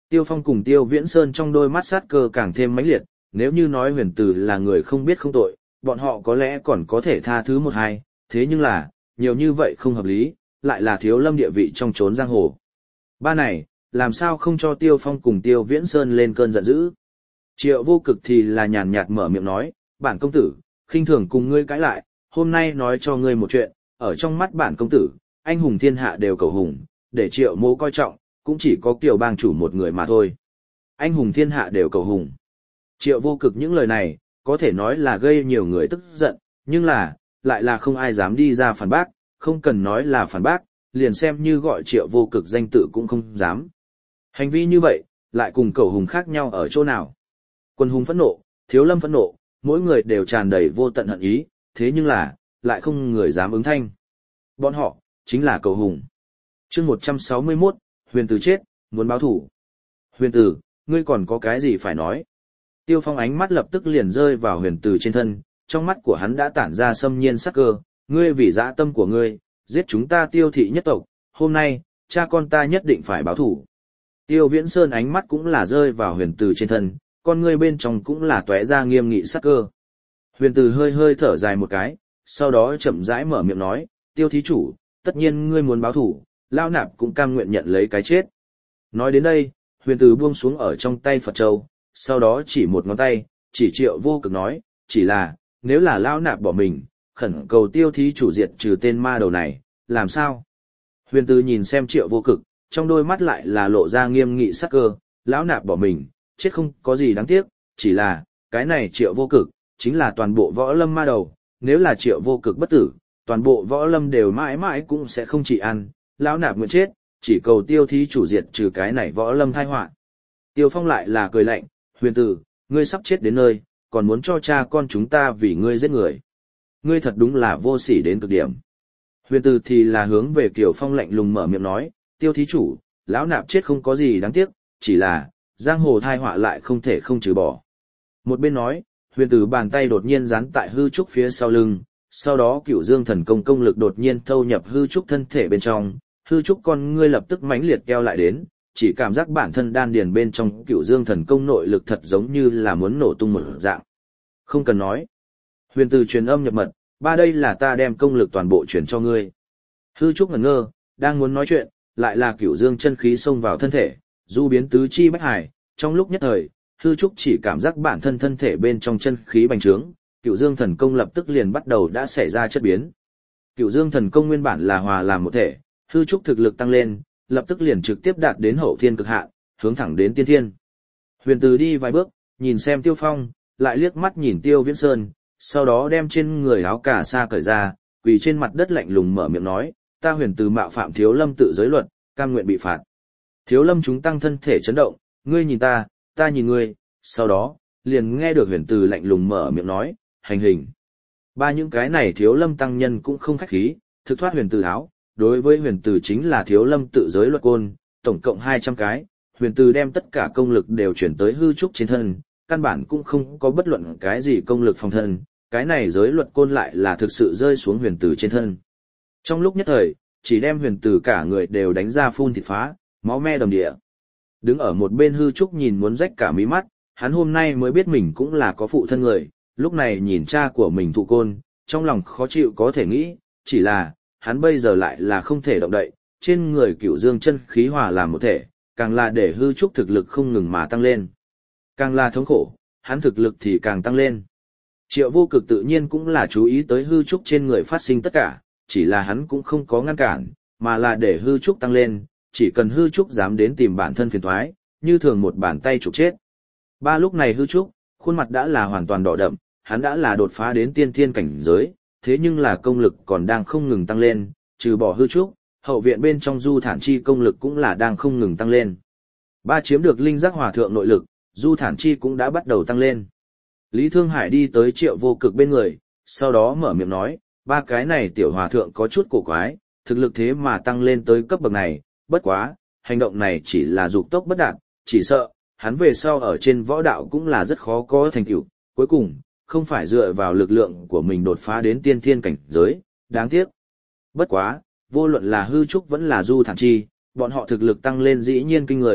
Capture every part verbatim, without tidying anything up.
Tiêu Phong cùng Tiêu Viễn Sơn trong đôi mắt sát cơ càng thêm mãnh liệt, nếu như nói huyền từ là người không biết không tội, bọn họ có lẽ còn có thể tha thứ một hai, thế nhưng là, nhiều như vậy không hợp lý, lại là thiếu lâm địa vị trong chốn giang hồ. Ba này, làm sao không cho Tiêu Phong cùng Tiêu Viễn Sơn lên cơn giận dữ. Triệu Vô Cực thì là nhàn nhạt mở miệng nói, bản công tử, khinh thường cùng ngươi cãi lại, hôm nay nói cho ngươi một chuyện, ở trong mắt bản công tử, anh hùng thiên hạ đều cầu hùng, để Triệu Mỗ coi trọng, cũng chỉ có Kiều bang chủ một người mà thôi. Anh hùng thiên hạ đều cầu hùng. Triệu Vô Cực những lời này, có thể nói là gây nhiều người tức giận, nhưng là, lại là không ai dám đi ra phản bác, không cần nói là phản bác, liền xem như gọi Triệu Vô Cực danh tự cũng không dám. Hành vi như vậy, lại cùng cầu hùng khác nhau ở chỗ nào? Quân hùng phẫn nộ, thiếu lâm phẫn nộ, mỗi người đều tràn đầy vô tận hận ý, thế nhưng là, lại không người dám ứng thanh. Bọn họ, chính là cầu hùng. chương một trăm sáu mươi mốt, huyền tử chết, muốn báo thủ. Huyền tử, ngươi còn có cái gì phải nói? Tiêu Phong ánh mắt lập tức liền rơi vào huyền tử trên thân, trong mắt của hắn đã tản ra xâm nhiên sắc cơ, ngươi vì dã tâm của ngươi, giết chúng ta Tiêu thị nhất tộc, hôm nay, cha con ta nhất định phải báo thủ. Tiêu Viễn Sơn ánh mắt cũng là rơi vào huyền tử trên thân, con ngươi bên trong cũng là tóe ra nghiêm nghị sắc cơ. Huyền tử hơi hơi thở dài một cái, sau đó chậm rãi mở miệng nói, Tiêu thí chủ, tất nhiên ngươi muốn báo thủ, Lao Nạp cũng cam nguyện nhận lấy cái chết. Nói đến đây, huyền tử buông xuống ở trong tay Phật Châu, sau đó chỉ một ngón tay, chỉ Triệu Vô Cực nói, chỉ là, nếu là Lao Nạp bỏ mình, khẩn cầu Tiêu thí chủ diệt trừ tên ma đầu này, làm sao? Huyền tử nhìn xem Triệu Vô Cực, trong đôi mắt lại là lộ ra nghiêm nghị sắc cơ, Lão Nạp bỏ mình, chết không có gì đáng tiếc, chỉ là, cái này Triệu Vô Cực, chính là toàn bộ võ lâm ma đầu, nếu là Triệu Vô Cực bất tử, toàn bộ võ lâm đều mãi mãi cũng sẽ không chỉ ăn, Lão Nạp nguyện chết, chỉ cầu Tiêu thí chủ diệt trừ cái này võ lâm tai họa. Tiêu Phong lại là cười lạnh, huyền tử, ngươi sắp chết đến nơi, còn muốn cho cha con chúng ta vì ngươi giết người. Ngươi thật đúng là vô sỉ đến cực điểm. Huyền tử thì là hướng về Kiều Phong lạnh lùng mở miệng nói, Tiêu thí chủ, Lão Nạp chết không có gì đáng tiếc, chỉ là, giang hồ thai họa lại không thể không trừ bỏ. Một bên nói, huyền tử bàn tay đột nhiên dán tại hư trúc phía sau lưng, sau đó Cửu Dương thần công công lực đột nhiên thâu nhập hư trúc thân thể bên trong, hư trúc con ngươi lập tức mãnh liệt keo lại đến, chỉ cảm giác bản thân đan điền bên trong Cửu Dương thần công nội lực thật giống như là muốn nổ tung một dạng. Không cần nói. Huyền tử truyền âm nhập mật, ba đây là ta đem công lực toàn bộ truyền cho ngươi. Hư trúc ngẩn ngơ, đang muốn nói chuyện, lại là Cửu Dương chân khí xông vào thân thể, du biến tứ chi bách hải, trong lúc nhất thời, hư trúc chỉ cảm giác bản thân thân thể bên trong chân khí bành trướng, Cửu Dương thần công lập tức liền bắt đầu đã xảy ra chất biến. Cửu Dương thần công nguyên bản là hòa làm một thể, hư trúc thực lực tăng lên, lập tức liền trực tiếp đạt đến hậu thiên cực hạn, hướng thẳng đến tiên thiên. Huyền Từ đi vài bước, nhìn xem Tiêu Phong, lại liếc mắt nhìn Tiêu Viễn Sơn, sau đó đem trên người áo cà sa cởi ra, quỳ trên mặt đất lạnh lùng mở miệng nói, ta Huyền Từ mạo phạm Thiếu Lâm tự giới luật, cam nguyện bị phạt. Thiếu Lâm chúng tăng thân thể chấn động, ngươi nhìn ta, ta nhìn ngươi, sau đó, liền nghe được Huyền Từ lạnh lùng mở miệng nói, hành hình. Ba những cái này Thiếu Lâm tăng nhân cũng không khách khí, thực thoát Huyền Từ áo, đối với Huyền Từ chính là Thiếu Lâm tự giới luật côn, tổng cộng hai trăm cái, Huyền Từ đem tất cả công lực đều chuyển tới hư trúc trên thân, căn bản cũng không có bất luận cái gì công lực phòng thân, cái này giới luật côn lại là thực sự rơi xuống Huyền Từ trên thân. Trong lúc nhất thời, chỉ đem Huyền Từ cả người đều đánh ra phun thịt phá, máu me đầm địa. Đứng ở một bên hư trúc nhìn muốn rách cả mí mắt, hắn hôm nay mới biết mình cũng là có phụ thân người, lúc này nhìn cha của mình thụ côn, trong lòng khó chịu có thể nghĩ, chỉ là, hắn bây giờ lại là không thể động đậy, trên người Cửu Dương chân khí hòa làm một thể, càng là để hư trúc thực lực không ngừng mà tăng lên. Càng là thống khổ, hắn thực lực thì càng tăng lên. Triệu Vô Cực tự nhiên cũng là chú ý tới hư trúc trên người phát sinh tất cả, chỉ là hắn cũng không có ngăn cản, mà là để hư trúc tăng lên, chỉ cần hư trúc dám đến tìm bản thân phiền toái, như thường một bàn tay trục chết. Ba lúc này hư trúc, khuôn mặt đã là hoàn toàn đỏ đậm, hắn đã là đột phá đến tiên thiên cảnh giới, thế nhưng là công lực còn đang không ngừng tăng lên, trừ bỏ hư trúc, hậu viện bên trong Du Thản Chi công lực cũng là đang không ngừng tăng lên. Ba chiếm được linh giác hòa thượng nội lực, Du Thản Chi cũng đã bắt đầu tăng lên. Lý Thương Hải đi tới Triệu Vô Cực bên người, sau đó mở miệng nói, ba cái này tiểu hòa thượng có chút cổ quái, thực lực thế mà tăng lên tới cấp bậc này, bất quá, hành động này chỉ là dục tốc bất đạt, chỉ sợ, hắn về sau ở trên võ đạo cũng là rất khó có thành tựu, cuối cùng, không phải dựa vào lực lượng của mình đột phá đến tiên thiên cảnh giới, đáng tiếc. Bất quá, vô luận là hư trúc vẫn là Du Thản Chi, bọn họ thực lực tăng lên dĩ nhiên kinh người,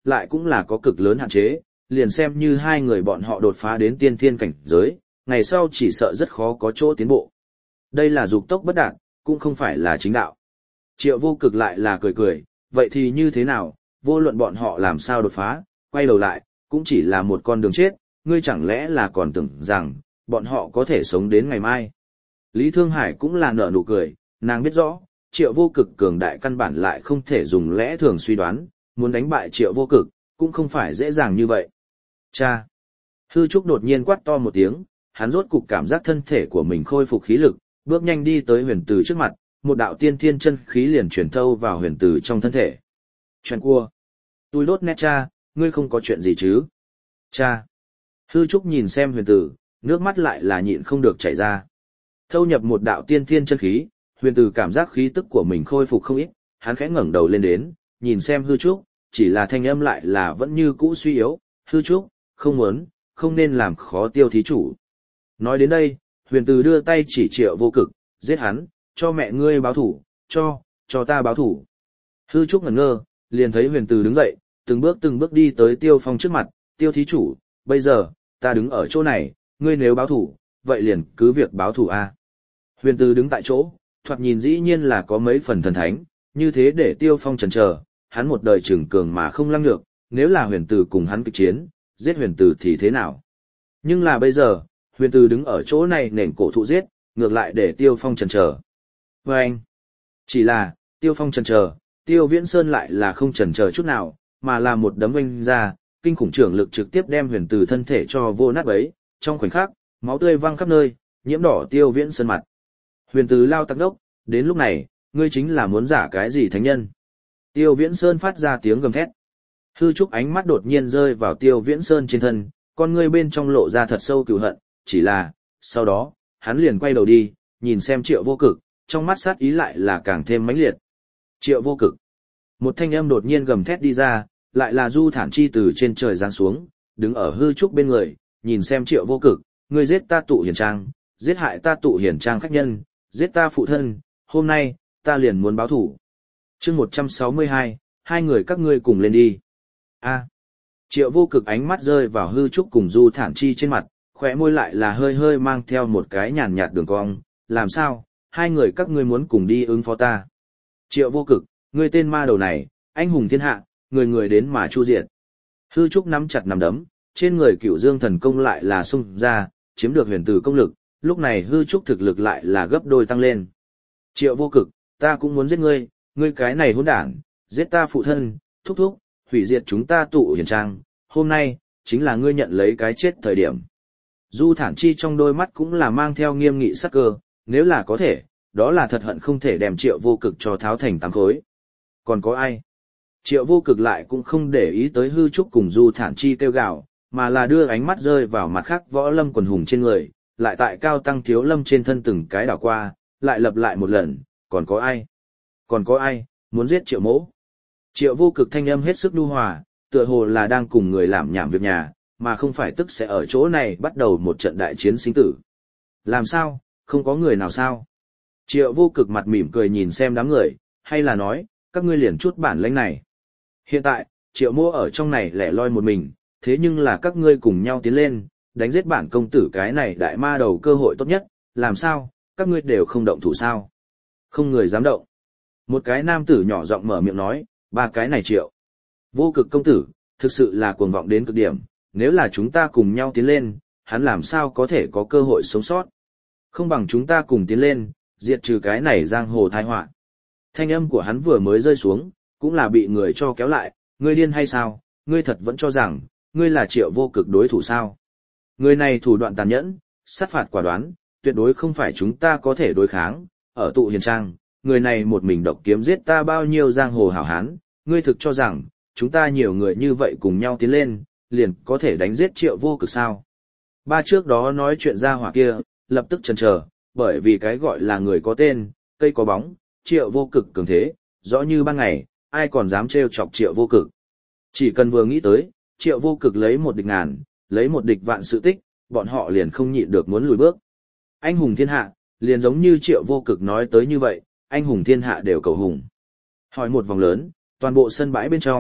lại cũng là có cực lớn hạn chế, liền xem như hai người bọn họ đột phá đến tiên thiên cảnh giới, ngày sau chỉ sợ rất khó có chỗ tiến bộ. Đây là dục tốc bất đạt, cũng không phải là chính đạo. Triệu Vô Cực lại là cười cười, vậy thì như thế nào, vô luận bọn họ làm sao đột phá, quay đầu lại, cũng chỉ là một con đường chết, ngươi chẳng lẽ là còn tưởng rằng, bọn họ có thể sống đến ngày mai. Lý Thương Hải cũng là nở nụ cười, nàng biết rõ, Triệu Vô Cực cường đại căn bản lại không thể dùng lẽ thường suy đoán, muốn đánh bại Triệu Vô Cực, cũng không phải dễ dàng như vậy. Cha! Hư Trúc đột nhiên quát to một tiếng, hắn rốt cục cảm giác thân thể của mình khôi phục khí lực, bước nhanh đi tới huyền tử trước mặt, một đạo tiên thiên chân khí liền chuyển thâu vào huyền tử trong thân thể. Chuyện cua! Tôi đốt nét cha, ngươi không có chuyện gì chứ? Cha! Hư Trúc nhìn xem huyền tử, nước mắt lại là nhịn không được chảy ra. Thâu nhập một đạo tiên thiên chân khí, huyền tử cảm giác khí tức của mình khôi phục không ít, hắn khẽ ngẩng đầu lên đến, nhìn xem Hư Trúc, chỉ là thanh âm lại là vẫn như cũ suy yếu. Hư Trúc, không muốn, không nên làm khó Tiêu thí chủ. Nói đến đây, huyền tử đưa tay chỉ Triệu Vô Cực, giết hắn, cho mẹ ngươi báo thủ, cho, cho ta báo thủ. Hư Trúc ngẩn ngơ, liền thấy huyền tử đứng dậy, từng bước từng bước đi tới Tiêu Phong trước mặt, Tiêu thí chủ, bây giờ, ta đứng ở chỗ này, ngươi nếu báo thủ, vậy liền cứ việc báo thủ a. Huyền tử đứng tại chỗ, thoạt nhìn dĩ nhiên là có mấy phần thần thánh, như thế để Tiêu Phong chần chờ, hắn một đời trưởng cường mà không lăng nhược, nếu là huyền tử cùng hắn kịch chiến, giết huyền tử thì thế nào? Nhưng là bây giờ, huyền tử đứng ở chỗ này nền cổ thụ giết, ngược lại để Tiêu Phong chần chờ. Và anh, chỉ là, Tiêu Phong chần chờ, Tiêu Viễn Sơn lại là không chần chờ chút nào, mà là một đấm oanh ra, kinh khủng trưởng lực trực tiếp đem huyền tử thân thể cho vô nát bấy, trong khoảnh khắc, máu tươi văng khắp nơi, nhiễm đỏ Tiêu Viễn Sơn mặt. Huyền tử lao tặc đốc, đến lúc này, ngươi chính là muốn giả cái gì thánh nhân? Tiêu Viễn Sơn phát ra tiếng gầm thét. Hư Trúc ánh mắt đột nhiên rơi vào Tiêu Viễn Sơn trên thân, con ngươi bên trong lộ ra thật sâu cừu hận, chỉ là, sau đó, hắn liền quay đầu đi, nhìn xem Triệu Vô Cực, trong mắt sát ý lại là càng thêm mãnh liệt. Triệu Vô Cực. Một thanh âm đột nhiên gầm thét đi ra, lại là Du Thản Chi từ trên trời giáng xuống, đứng ở Hư Trúc bên người, nhìn xem Triệu Vô Cực, ngươi giết ta Tụ Hiền Trang, giết hại ta Tụ Hiền Trang khách nhân, giết ta phụ thân, hôm nay, ta liền muốn báo thủ. Chương một trăm sáu mươi hai, hai người các ngươi cùng lên đi. A. Triệu Vô Cực ánh mắt rơi vào Hư Trúc cùng Du Thản Chi trên mặt, khóe môi lại là hơi hơi mang theo một cái nhàn nhạt đường cong, làm sao, hai người các ngươi muốn cùng đi ứng phó ta. Triệu Vô Cực, ngươi tên ma đầu này, anh hùng thiên hạ, người người đến mà chu diệt. Hư Trúc nắm chặt nắm đấm, trên người Cửu Dương thần công lại là xung ra, chiếm được huyền tử công lực, lúc này Hư Trúc thực lực lại là gấp đôi tăng lên. Triệu Vô Cực, ta cũng muốn giết ngươi, ngươi cái này hỗn đản, giết ta phụ thân, thúc thúc, hủy diệt chúng ta Tụ Hiền Trang, hôm nay, chính là ngươi nhận lấy cái chết thời điểm. Du Thản Chi trong đôi mắt cũng là mang theo nghiêm nghị sắc cơ, nếu là có thể, đó là thật hận không thể đem Triệu Vô Cực cho tháo thành tám khối. Còn có ai? Triệu Vô Cực lại cũng không để ý tới Hư Trúc cùng Du Thản Chi kêu gào, mà là đưa ánh mắt rơi vào mặt khác võ lâm quần hùng trên người, lại tại Cao Tăng Thiếu Lâm trên thân từng cái đảo qua, lại lặp lại một lần, còn có ai? Còn có ai, muốn giết Triệu Mỗ? Triệu Vô Cực thanh âm hết sức nhu hòa, tựa hồ là đang cùng người làm nhảm việc nhà, mà không phải tức sẽ ở chỗ này bắt đầu một trận đại chiến sinh tử. Làm sao, không có người nào sao? Triệu Vô Cực mặt mỉm cười nhìn xem đám người, hay là nói, các ngươi liền chút bản lĩnh này. Hiện tại, Triệu Mỗ ở trong này lẻ loi một mình, thế nhưng là các ngươi cùng nhau tiến lên, đánh giết bản công tử cái này đại ma đầu cơ hội tốt nhất, làm sao, các ngươi đều không động thủ sao? Không người dám động. Một cái nam tử nhỏ giọng mở miệng nói, ba cái này Triệu Vô Cực công tử, thực sự là cuồng vọng đến cực điểm, nếu là chúng ta cùng nhau tiến lên, hắn làm sao có thể có cơ hội sống sót. Không bằng chúng ta cùng tiến lên, diệt trừ cái này giang hồ tai họa. Thanh âm của hắn vừa mới rơi xuống, cũng là bị người cho kéo lại, ngươi điên hay sao, ngươi thật vẫn cho rằng, ngươi là Triệu Vô Cực đối thủ sao. Người này thủ đoạn tàn nhẫn, sát phạt quả đoán, tuyệt đối không phải chúng ta có thể đối kháng, ở Tụ Hiền Trang, người này một mình độc kiếm giết ta bao nhiêu giang hồ hảo hán, ngươi thực cho rằng, chúng ta nhiều người như vậy cùng nhau tiến lên, liền có thể đánh giết Triệu Vô Cực sao. Ba trước đó nói chuyện ra hỏa kia, lập tức chần chờ, bởi vì cái gọi là người có tên, cây có bóng, Triệu Vô Cực cường thế, rõ như ban ngày, ai còn dám trêu chọc Triệu Vô Cực. Chỉ cần vừa nghĩ tới, Triệu Vô Cực lấy một địch ngàn, lấy một địch vạn sự tích, bọn họ liền không nhịn được muốn lùi bước. Anh hùng thiên hạ, liền giống như Triệu Vô Cực nói tới như vậy, anh hùng thiên hạ đều cầu hùng. Hỏi một vòng lớn, toàn bộ sân bãi bên trong,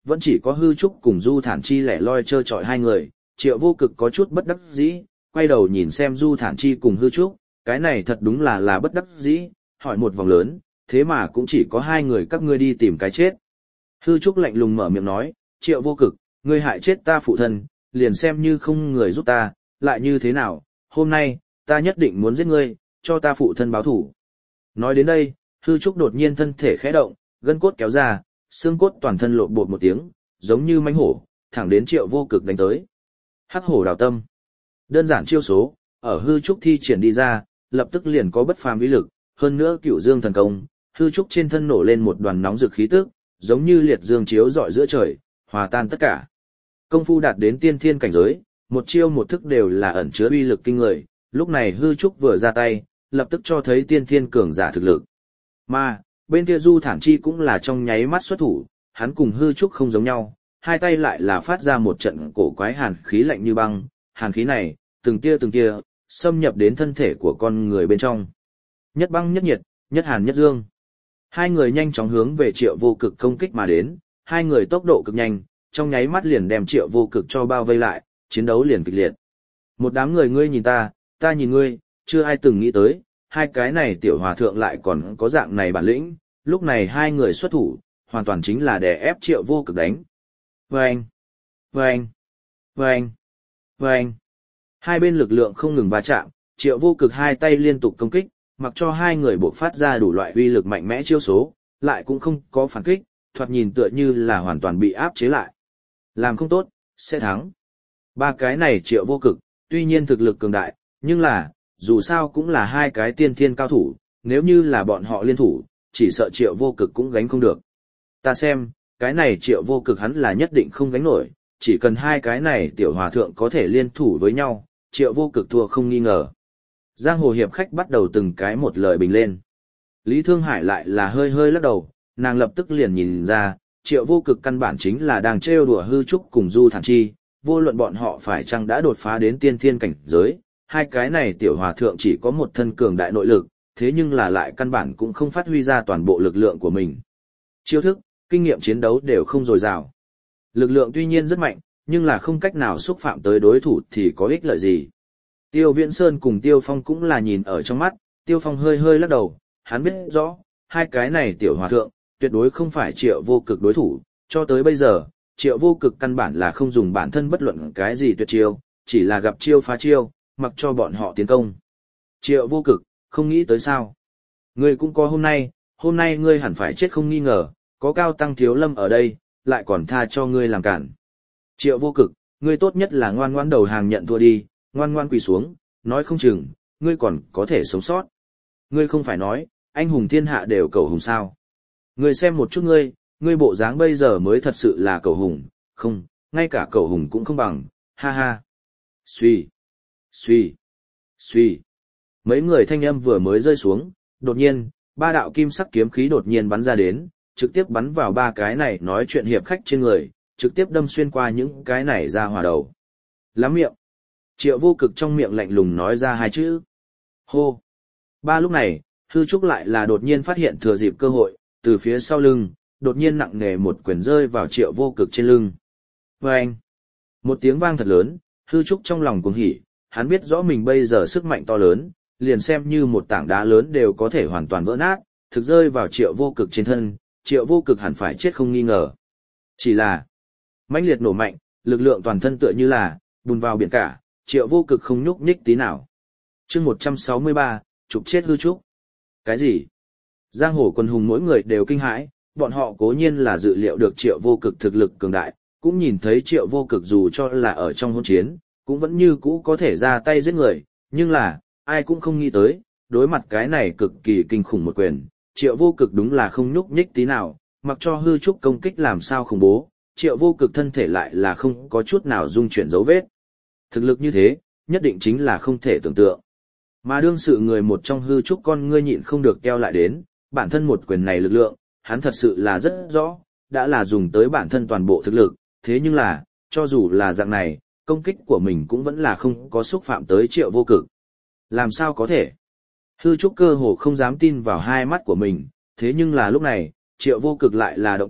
vẫn chỉ có hư trúc cùng Du Thản Chi lẻ loi trơ trọi hai người, Triệu Vô Cực có chút bất đắc dĩ, quay đầu nhìn xem Du Thản Chi cùng hư trúc, cái này thật đúng là là bất đắc dĩ, hỏi một vòng lớn, thế mà cũng chỉ có hai người các ngươi đi tìm cái chết. Hư trúc lạnh lùng mở miệng nói, Triệu Vô Cực, ngươi hại chết ta phụ thân, liền xem như không người giúp ta, lại như thế nào, hôm nay, ta nhất định muốn giết ngươi, cho ta phụ thân báo thủ. Nói đến đây, hư trúc đột nhiên thân thể khẽ động, gân cốt kéo ra, xương cốt toàn thân lộn bột một tiếng, giống như mãnh hổ, thẳng đến Triệu Vô Cực đánh tới. Hắc hổ đào tâm. Đơn giản chiêu số, ở hư trúc thi triển đi ra, lập tức liền có bất phàm uy lực, hơn nữa cửu dương thần công, hư trúc trên thân nổ lên một đoàn nóng rực khí tức, giống như liệt dương chiếu rọi giữa trời, hòa tan tất cả. Công phu đạt đến tiên thiên cảnh giới, một chiêu một thức đều là ẩn chứa uy lực kinh người, lúc này hư trúc vừa ra tay, lập tức cho thấy tiên thiên cường giả thực lực. Mà, bên kia Du Thản Chi cũng là trong nháy mắt xuất thủ, hắn cùng hư trúc không giống nhau, hai tay lại là phát ra một trận cổ quái hàn khí lạnh như băng, hàn khí này, từng tia từng tia, xâm nhập đến thân thể của con người bên trong. Nhất băng nhất nhiệt, nhất hàn nhất dương. Hai người nhanh chóng hướng về Triệu Vô Cực công kích mà đến, hai người tốc độ cực nhanh, trong nháy mắt liền đem Triệu Vô Cực cho bao vây lại, chiến đấu liền kịch liệt. Một đám người ngươi nhìn ta, ta nhìn ngươi, chưa ai từng nghĩ tới, hai cái này tiểu hòa thượng lại còn có dạng này bản lĩnh, lúc này hai người xuất thủ, hoàn toàn chính là để ép Triệu Vô Cực đánh. Vâng! Vâng! Vâng! Vâng! Hai bên lực lượng không ngừng va chạm, Triệu Vô Cực hai tay liên tục công kích, mặc cho hai người buộc phát ra đủ loại uy lực mạnh mẽ chiêu số, lại cũng không có phản kích, thoạt nhìn tựa như là hoàn toàn bị áp chế lại. Làm không tốt, sẽ thắng. Ba cái này Triệu Vô Cực, tuy nhiên thực lực cường đại, nhưng là, dù sao cũng là hai cái tiên thiên cao thủ, nếu như là bọn họ liên thủ, chỉ sợ Triệu Vô Cực cũng gánh không được. Ta xem, cái này Triệu Vô Cực hắn là nhất định không gánh nổi, chỉ cần hai cái này tiểu hòa thượng có thể liên thủ với nhau, Triệu Vô Cực thua không nghi ngờ. Giang hồ hiệp khách bắt đầu từng cái một lời bình lên. Lý Thương Hải lại là hơi hơi lắc đầu, nàng lập tức liền nhìn ra, Triệu Vô Cực căn bản chính là đang trêu đùa hư trúc cùng Du Thản Chi, vô luận bọn họ phải chăng đã đột phá đến tiên thiên cảnh giới, hai cái này tiểu hòa thượng chỉ có một thân cường đại nội lực, thế nhưng là lại căn bản cũng không phát huy ra toàn bộ lực lượng của mình. Chiêu thức, kinh nghiệm chiến đấu đều không dồi dào. Lực lượng tuy nhiên rất mạnh, nhưng là không cách nào xúc phạm tới đối thủ thì có ích lợi gì. Tiêu Viễn Sơn cùng Tiêu Phong cũng là nhìn ở trong mắt, Tiêu Phong hơi hơi lắc đầu, hắn biết rõ, hai cái này tiểu hòa thượng, tuyệt đối không phải Triệu Vô Cực đối thủ, cho tới bây giờ, Triệu Vô Cực căn bản là không dùng bản thân bất luận cái gì tuyệt chiêu, chỉ là gặp chiêu phá chiêu, mặc cho bọn họ tiến công. Triệu Vô Cực, không nghĩ tới sao. Ngươi cũng có hôm nay, hôm nay ngươi hẳn phải chết không nghi ngờ, có Cao Tăng Thiếu Lâm ở đây, lại còn tha cho ngươi làm cản. Triệu Vô Cực, ngươi tốt nhất là ngoan ngoãn đầu hàng nhận thua đi, ngoan ngoan quỳ xuống, nói không chừng, ngươi còn có thể sống sót. Ngươi không phải nói, anh hùng thiên hạ đều cầu hùng sao. Ngươi xem một chút ngươi, ngươi bộ dáng bây giờ mới thật sự là cầu hùng, không, ngay cả cầu hùng cũng không bằng, ha ha. Xuy, xuy, xuy. Mấy người thanh âm vừa mới rơi xuống, đột nhiên, ba đạo kim sắc kiếm khí đột nhiên bắn ra đến, trực tiếp bắn vào ba cái này nói chuyện hiệp khách trên người, trực tiếp đâm xuyên qua những cái này ra hỏa đầu. Lắm miệng. Triệu Vô Cực trong miệng lạnh lùng nói ra hai chữ. Hô. Ba lúc này, hư trúc lại là đột nhiên phát hiện thừa dịp cơ hội, từ phía sau lưng, đột nhiên nặng nề một quyền rơi vào Triệu Vô Cực trên lưng. Vâng! Một tiếng vang thật lớn, hư trúc trong lòng cuồng hỉ, hắn biết rõ mình bây giờ sức mạnh to lớn, liền xem như một tảng đá lớn đều có thể hoàn toàn vỡ nát, thực rơi vào Triệu Vô Cực trên thân, Triệu Vô Cực hẳn phải chết không nghi ngờ. Chỉ là, mãnh liệt nổ mạnh, lực lượng toàn thân tựa như là, bùn vào biển cả, Triệu Vô Cực không nhúc nhích tí nào. chương một trăm sáu mươi ba, trục chết hư trúc. Cái gì? Giang hồ quần hùng mỗi người đều kinh hãi, bọn họ cố nhiên là dự liệu được Triệu Vô Cực thực lực cường đại, cũng nhìn thấy Triệu Vô Cực dù cho là ở trong hỗn chiến, cũng vẫn như cũ có thể ra tay giết người, nhưng là, ai cũng không nghĩ tới, đối mặt cái này cực kỳ kinh khủng một quyền, Triệu Vô Cực đúng là không nhúc nhích tí nào, mặc cho hư trúc công kích làm sao khủng bố, Triệu Vô Cực thân thể lại là không có chút nào dung chuyển dấu vết. Thực lực như thế, nhất định chính là không thể tưởng tượng. Mà đương sự người một trong hư trúc con ngươi nhịn không được keo lại đến, bản thân một quyền này lực lượng, hắn thật sự là rất rõ, đã là dùng tới bản thân toàn bộ thực lực, thế nhưng là, cho dù là dạng này, công kích của mình cũng vẫn là không có xúc phạm tới Triệu Vô Cực. Làm sao có thể? Hư trúc cơ hồ không dám tin vào hai mắt của mình, thế nhưng là lúc này, Triệu Vô Cực lại là động tác,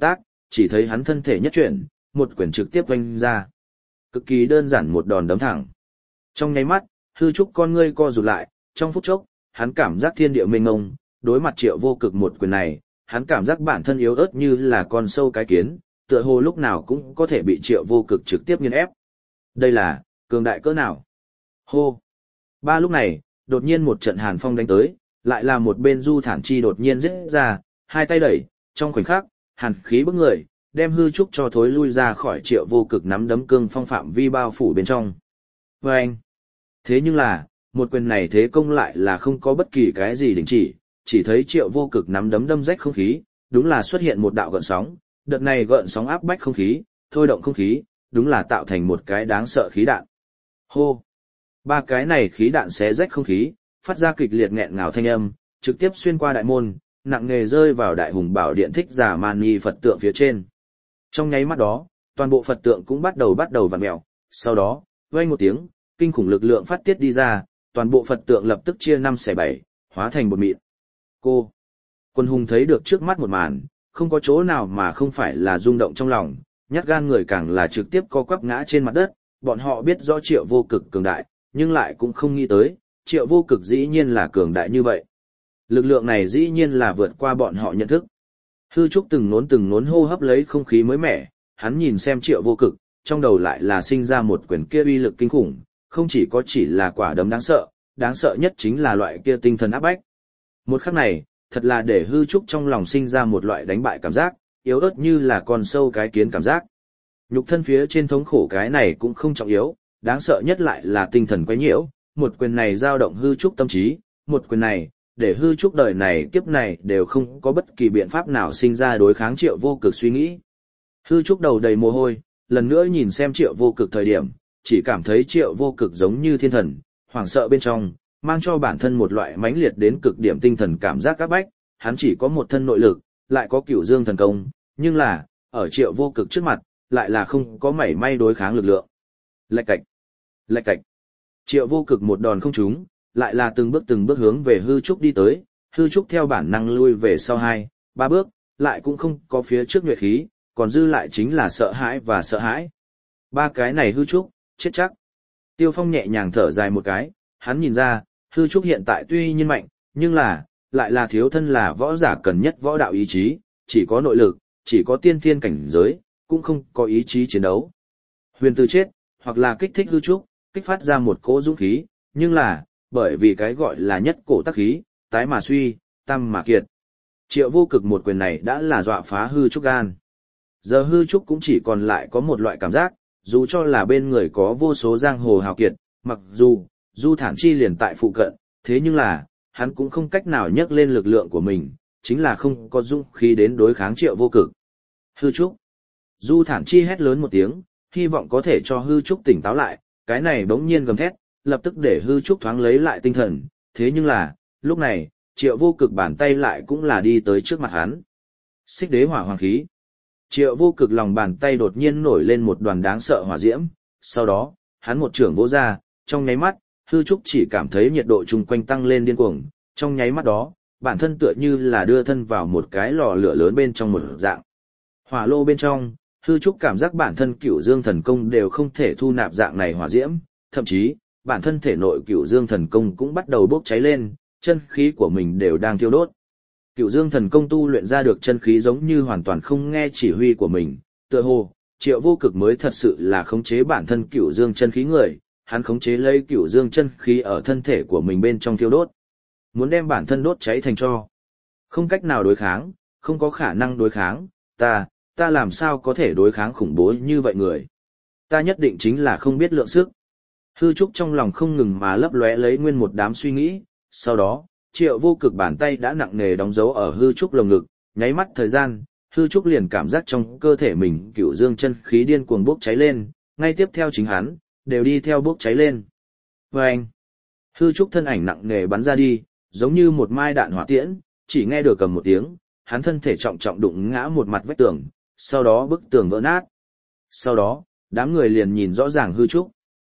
chỉ thấy hắn thân thể nhất chuyển, một quyền trực tiếp vung ra. Cực kỳ đơn giản một đòn đấm thẳng. Trong nháy mắt, hư trúc con ngươi co rụt lại, trong phút chốc, hắn cảm giác thiên địa mênh mông, đối mặt Triệu Vô Cực một quyền này, hắn cảm giác bản thân yếu ớt như là con sâu cái kiến, tựa hồ lúc nào cũng có thể bị Triệu Vô Cực trực tiếp nghiền ép. Đây là cường đại cỡ nào? Hô! Ba lúc này, đột nhiên một trận hàn phong đánh tới, lại là một bên Du Thản Chi đột nhiên giết ra, hai tay đẩy, trong khoảnh khắc, hàn khí bức người, đem hư trúc cho thối lui ra khỏi Triệu Vô Cực nắm đấm cương phong phạm vi bao phủ bên trong. Và anh! Thế nhưng là, một quyền này thế công lại là không có bất kỳ cái gì đình chỉ, chỉ thấy Triệu Vô Cực nắm đấm đâm rách không khí, đúng là xuất hiện một đạo gợn sóng, đợt này gợn sóng áp bách không khí, thôi động không khí, đúng là tạo thành một cái đáng sợ khí đạn. Hô! Ba cái này khí đạn xé rách không khí, phát ra kịch liệt nghẹn ngào thanh âm, trực tiếp xuyên qua đại môn, nặng nề rơi vào đại hùng bảo điện thích giả mani Phật tượng phía trên. Trong nháy mắt đó, toàn bộ Phật tượng cũng bắt đầu bắt đầu vặn mèo, sau đó, vang một tiếng, kinh khủng lực lượng phát tiết đi ra, toàn bộ Phật tượng lập tức chia năm xẻ bảy, hóa thành bột mịn. Cô! Quân hùng thấy được trước mắt một màn, không có chỗ nào mà không phải là rung động trong lòng, nhát gan người càng là trực tiếp co quắp ngã trên mặt đất, bọn họ biết rõ Triệu Vô Cực cường đại, nhưng lại cũng không nghĩ tới, Triệu Vô Cực dĩ nhiên là cường đại như vậy. Lực lượng này dĩ nhiên là vượt qua bọn họ nhận thức. Hư Trúc từng nốn từng nốn hô hấp lấy không khí mới mẻ, hắn nhìn xem Triệu Vô Cực, trong đầu lại là sinh ra một quyền kia uy lực kinh khủng, không chỉ có chỉ là quả đấm đáng sợ, đáng sợ nhất chính là loại kia tinh thần áp bách. Một khắc này, thật là để Hư Trúc trong lòng sinh ra một loại đánh bại cảm giác, yếu ớt như là con sâu cái kiến cảm giác. Nhục thân phía trên thống khổ cái này cũng không trọng yếu, đáng sợ nhất lại là tinh thần quấy nhiễu, một quyền này dao động Hư Trúc tâm trí, một quyền này, để Hư Trúc đời này kiếp này đều không có bất kỳ biện pháp nào sinh ra đối kháng Triệu Vô Cực suy nghĩ. Hư Trúc đầu đầy mồ hôi, lần nữa nhìn xem Triệu Vô Cực thời điểm, chỉ cảm thấy Triệu Vô Cực giống như thiên thần, hoảng sợ bên trong, mang cho bản thân một loại mãnh liệt đến cực điểm tinh thần cảm giác áp bách, hắn chỉ có một thân nội lực, lại có Cửu Dương thần công, nhưng là, ở Triệu Vô Cực trước mặt, lại là không có mảy may đối kháng lực lượng. Lạch cạch, lạch cạch. Triệu Vô Cực một đòn không trúng, lại là từng bước từng bước hướng về Hư Trúc đi tới, Hư Trúc theo bản năng lui về sau hai, ba bước, lại cũng không có phía trước nhuệ khí, còn dư lại chính là sợ hãi và sợ hãi. Ba cái này Hư Trúc, chết chắc. Tiêu Phong nhẹ nhàng thở dài một cái, hắn nhìn ra, Hư Trúc hiện tại tuy nhiên mạnh, nhưng là, lại là thiếu thân là võ giả cần nhất võ đạo ý chí, chỉ có nội lực, chỉ có tiên thiên cảnh giới, cũng không có ý chí chiến đấu. Huyền Từ chết, hoặc là kích thích Hư Trúc, kích phát ra một cỗ dũng khí, nhưng là, bởi vì cái gọi là nhất cổ tắc khí, tái mà suy, tam mà kiệt. Triệu Vô Cực một quyền này đã là dọa phá Hư Trúc gan. Giờ Hư Trúc cũng chỉ còn lại có một loại cảm giác, dù cho là bên người có vô số giang hồ hào kiệt, mặc dù, Du Thản Chi liền tại phụ cận, thế nhưng là, hắn cũng không cách nào nhấc lên lực lượng của mình, chính là không có dũng khí đến đối kháng Triệu Vô Cực. Hư Trúc. Du Thản Chi hét lớn một tiếng, hy vọng có thể cho Hư Trúc tỉnh táo lại, cái này bỗng nhiên gầm thét, lập tức để Hư Trúc thoáng lấy lại tinh thần, thế nhưng là, lúc này, Triệu Vô Cực bàn tay lại cũng là đi tới trước mặt hắn. Xích đế hỏa hoàng khí. Triệu Vô Cực lòng bàn tay đột nhiên nổi lên một đoàn đáng sợ hỏa diễm, sau đó, hắn một trưởng vỗ ra, trong nháy mắt, Hư Trúc chỉ cảm thấy nhiệt độ chung quanh tăng lên điên cuồng, trong nháy mắt đó, bản thân tựa như là đưa thân vào một cái lò lửa lớn bên trong một dạng. Hỏa lô bên trong, Hư Trúc cảm giác bản thân Cửu Dương thần công đều không thể thu nạp dạng này hỏa diễm, thậm chí, bản thân thể nội Cửu Dương thần công cũng bắt đầu bốc cháy lên, chân khí của mình đều đang thiêu đốt. Cửu Dương thần công tu luyện ra được chân khí giống như hoàn toàn không nghe chỉ huy của mình, tựa hồ, Triệu Vô Cực mới thật sự là khống chế bản thân Cửu Dương chân khí người, hắn khống chế lấy Cửu Dương chân khí ở thân thể của mình bên trong thiêu đốt. Muốn đem bản thân đốt cháy thành tro. Không cách nào đối kháng, không có khả năng đối kháng, ta, ta làm sao có thể đối kháng khủng bố như vậy người. Ta nhất định chính là không biết lượng sức. Hư Trúc trong lòng không ngừng mà lấp lóe lấy nguyên một đám suy nghĩ, sau đó, Triệu Vô Cực bàn tay đã nặng nề đóng dấu ở Hư Trúc lồng ngực, nháy mắt thời gian, Hư Trúc liền cảm giác trong cơ thể mình Cửu Dương chân khí điên cuồng bốc cháy lên, ngay tiếp theo chính hắn, đều đi theo bốc cháy lên. Và anh, Hư Trúc thân ảnh nặng nề bắn ra đi, giống như một mai đạn hỏa tiễn, chỉ nghe được cầm một tiếng, hắn thân thể trọng trọng đụng ngã một mặt vách tường, sau đó bức tường vỡ nát. Sau đó, đám người liền nhìn rõ ràng Hư Trúc.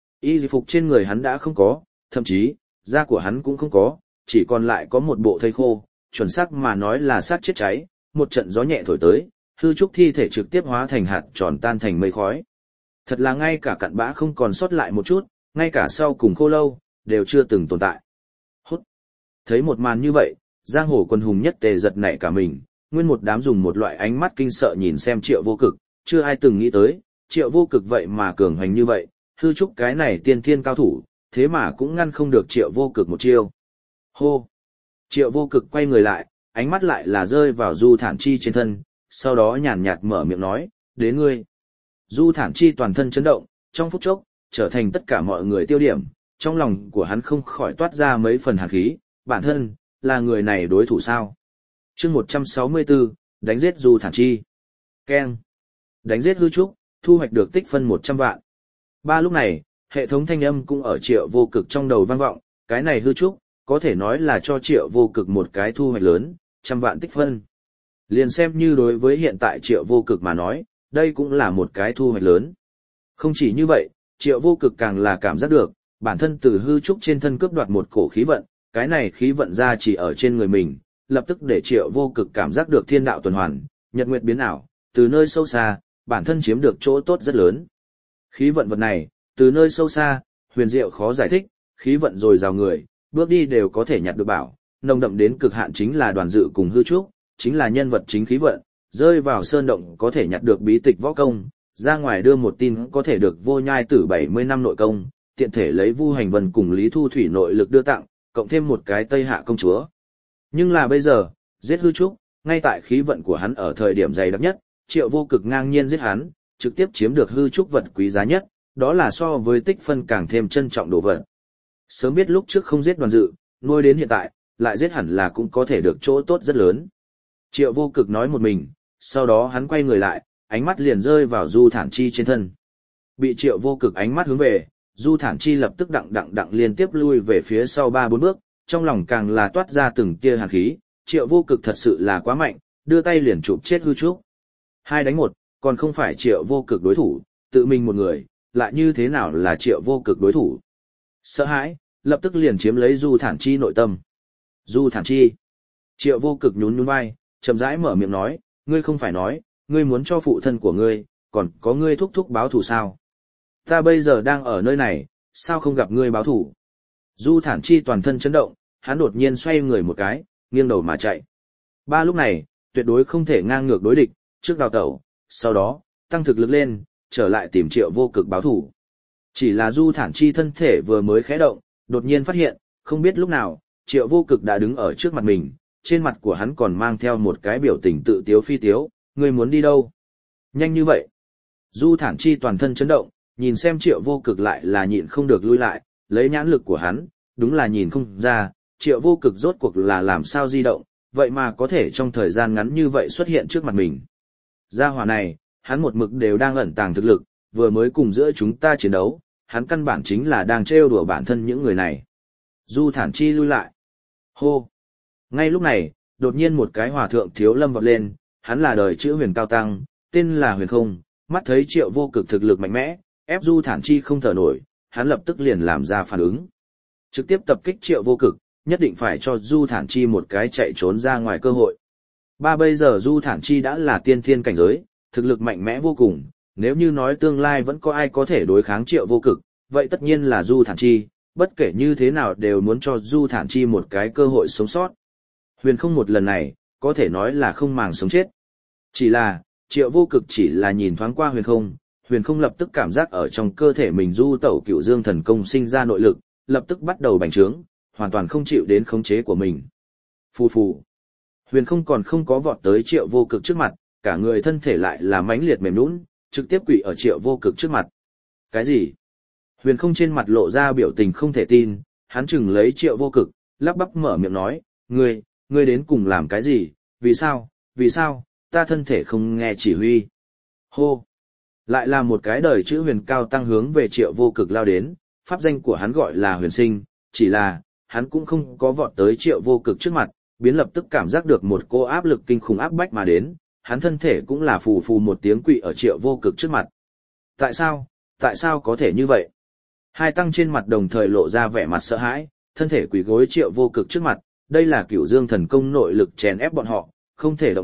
Y phục trên người hắn đã không có, thậm chí, da của hắn cũng không có, chỉ còn lại có một bộ thây khô, chuẩn xác mà nói là xác chết cháy, một trận gió nhẹ thổi tới, hư trúc thi thể trực tiếp hóa thành hạt tròn tan thành mây khói. Thật là ngay cả cặn bã không còn sót lại một chút, ngay cả sau cùng khô lâu, đều chưa từng tồn tại. Hút! Thấy một màn như vậy, giang hồ quân hùng nhất tề giật nảy cả mình, nguyên một đám dùng một loại ánh mắt kinh sợ nhìn xem Triệu Vô Cực, chưa ai từng nghĩ tới, Triệu Vô Cực vậy mà cường hành như vậy, hư trúc cái này tiên thiên cao thủ, thế mà cũng ngăn không được Triệu Vô Cực một chiêu. Hô! Triệu Vô Cực quay người lại, ánh mắt lại là rơi vào Du Thản Chi trên thân, sau đó nhàn nhạt mở miệng nói, đến ngươi. Du Thản Chi toàn thân chấn động, trong phút chốc, trở thành tất cả mọi người tiêu điểm, trong lòng của hắn không khỏi toát ra mấy phần hàn khí, bản thân, là người này đối thủ sao? chương một trăm sáu mươi tư, đánh giết Du Thản Chi. Keng. Đánh giết hư trúc, thu hoạch được tích phân một trăm vạn. Ba lúc này, hệ thống thanh âm cũng ở Triệu Vô Cực trong đầu vang vọng, cái này hư trúc, có thể nói là cho Triệu Vô Cực một cái thu hoạch lớn, trăm vạn tích phân. Liền xem như đối với hiện tại Triệu Vô Cực mà nói, đây cũng là một cái thu hoạch lớn. Không chỉ như vậy, Triệu Vô Cực càng là cảm giác được, bản thân từ hư trúc trên thân cướp đoạt một cổ khí vận, cái này khí vận ra chỉ ở trên người mình, lập tức để Triệu Vô Cực cảm giác được thiên đạo tuần hoàn, nhật nguyệt biến ảo, từ nơi sâu xa, bản thân chiếm được chỗ tốt rất lớn. Khí vận vật này, từ nơi sâu xa, huyền diệu khó giải thích, khí vận dồi dào người, bước đi đều có thể nhặt được bảo, nồng đậm đến cực hạn chính là Đoàn Dự cùng hư trúc, chính là nhân vật chính khí vận, rơi vào sơn động có thể nhặt được bí tịch võ công, ra ngoài đưa một tin có thể được Vô Nhai Tử bảy mươi năm nội công, tiện thể lấy Vu Hành Vân cùng Lý Thu Thủy nội lực đưa tặng, cộng thêm một cái Tây Hạ công chúa. Nhưng là bây giờ, giết hư trúc, ngay tại khí vận của hắn ở thời điểm dày đặc nhất, Triệu Vô Cực ngang nhiên giết hắn, trực tiếp chiếm được hư trúc vật quý giá nhất, đó là so với tích phân càng thêm trân trọng đồ vật. Sớm biết lúc trước không giết Đoàn Dự, nuôi đến hiện tại, lại giết hẳn là cũng có thể được chỗ tốt rất lớn. Triệu Vô Cực nói một mình, sau đó hắn quay người lại, ánh mắt liền rơi vào Du Thản Chi trên thân. Bị Triệu Vô Cực ánh mắt hướng về, Du Thản Chi lập tức đặng đặng đặng liên tiếp lui về phía sau ba bốn bước, trong lòng càng là toát ra từng tia hàn khí, Triệu Vô Cực thật sự là quá mạnh, đưa tay liền chụp chết hư trúc. Hai đánh một, còn không phải Triệu Vô Cực đối thủ, tự mình một người, lại như thế nào là Triệu Vô Cực đối thủ. Sợ hãi, lập tức liền chiếm lấy Du Thản Chi nội tâm. Du Thản Chi. Triệu Vô Cực nhún nhún vai, chậm rãi mở miệng nói, ngươi không phải nói, ngươi muốn cho phụ thân của ngươi, còn có ngươi thúc thúc báo thù sao? Ta bây giờ đang ở nơi này, sao không gặp ngươi báo thù? Du Thản Chi toàn thân chấn động, hắn đột nhiên xoay người một cái, nghiêng đầu mà chạy. Ba lúc này, tuyệt đối không thể ngang ngược đối địch, trước đào tẩu, sau đó, tăng thực lực lên, trở lại tìm Triệu Vô Cực báo thù. Chỉ là Du Thản Chi thân thể vừa mới khẽ động, đột nhiên phát hiện, không biết lúc nào, Triệu Vô Cực đã đứng ở trước mặt mình, trên mặt của hắn còn mang theo một cái biểu tình tự tiếu phi tiếu, ngươi muốn đi đâu? Nhanh như vậy. Du Thản Chi toàn thân chấn động, nhìn xem Triệu Vô Cực lại là nhịn không được lui lại, lấy nhãn lực của hắn, đúng là nhìn không ra, Triệu Vô Cực rốt cuộc là làm sao di động, vậy mà có thể trong thời gian ngắn như vậy xuất hiện trước mặt mình. Gia hỏa này, hắn một mực đều đang ẩn tàng thực lực, vừa mới cùng giữa chúng ta chiến đấu, hắn căn bản chính là đang trêu đùa bản thân những người này. Du Thản Chi lui lại. Hô! Ngay lúc này, đột nhiên một cái hòa thượng thiếu lâm vọt lên, hắn là đời chữ huyền cao tăng, tên là Huyền Không, mắt thấy Triệu Vô Cực thực lực mạnh mẽ, ép Du Thản Chi không thở nổi, hắn lập tức liền làm ra phản ứng. Trực tiếp tập kích Triệu Vô Cực, nhất định phải cho Du Thản Chi một cái chạy trốn ra ngoài cơ hội. Ba bây giờ Du Thản Chi đã là tiên thiên cảnh giới, thực lực mạnh mẽ vô cùng, nếu như nói tương lai vẫn có ai có thể đối kháng Triệu Vô Cực, vậy tất nhiên là Du Thản Chi, bất kể như thế nào đều muốn cho Du Thản Chi một cái cơ hội sống sót. Huyền Không một lần này, có thể nói là không màng sống chết. Chỉ là, Triệu Vô Cực chỉ là nhìn thoáng qua Huyền Không, Huyền Không lập tức cảm giác ở trong cơ thể mình du tẩu Cựu Dương thần công sinh ra nội lực, lập tức bắt đầu bành trướng, hoàn toàn không chịu đến khống chế của mình. Phù phù. Huyền Không còn không có vọt tới Triệu Vô Cực trước mặt, cả người thân thể lại là mãnh liệt mềm nhũn, trực tiếp quỵ ở Triệu Vô Cực trước mặt. Cái gì? Huyền Không trên mặt lộ ra biểu tình không thể tin, hắn chừng lấy Triệu Vô Cực, lắp bắp mở miệng nói, ngươi, ngươi đến cùng làm cái gì, vì sao, vì sao, ta thân thể không nghe chỉ huy. Hô! Lại là một cái đời chữ huyền cao tăng hướng về Triệu Vô Cực lao đến, pháp danh của hắn gọi là Huyền Sinh, chỉ là, hắn cũng không có vọt tới Triệu Vô Cực trước mặt, biến lập tức cảm giác được một cô áp lực kinh khủng áp bách mà đến, hắn thân thể cũng là phù phù một tiếng quỵ ở Triệu Vô Cực trước mặt. Tại sao, tại sao có thể như vậy? Hai tăng trên mặt đồng thời lộ ra vẻ mặt sợ hãi, thân thể quỳ gối Triệu Vô Cực trước mặt, đây là Cửu Dương thần công nội lực chèn ép bọn họ, không thể động đậy,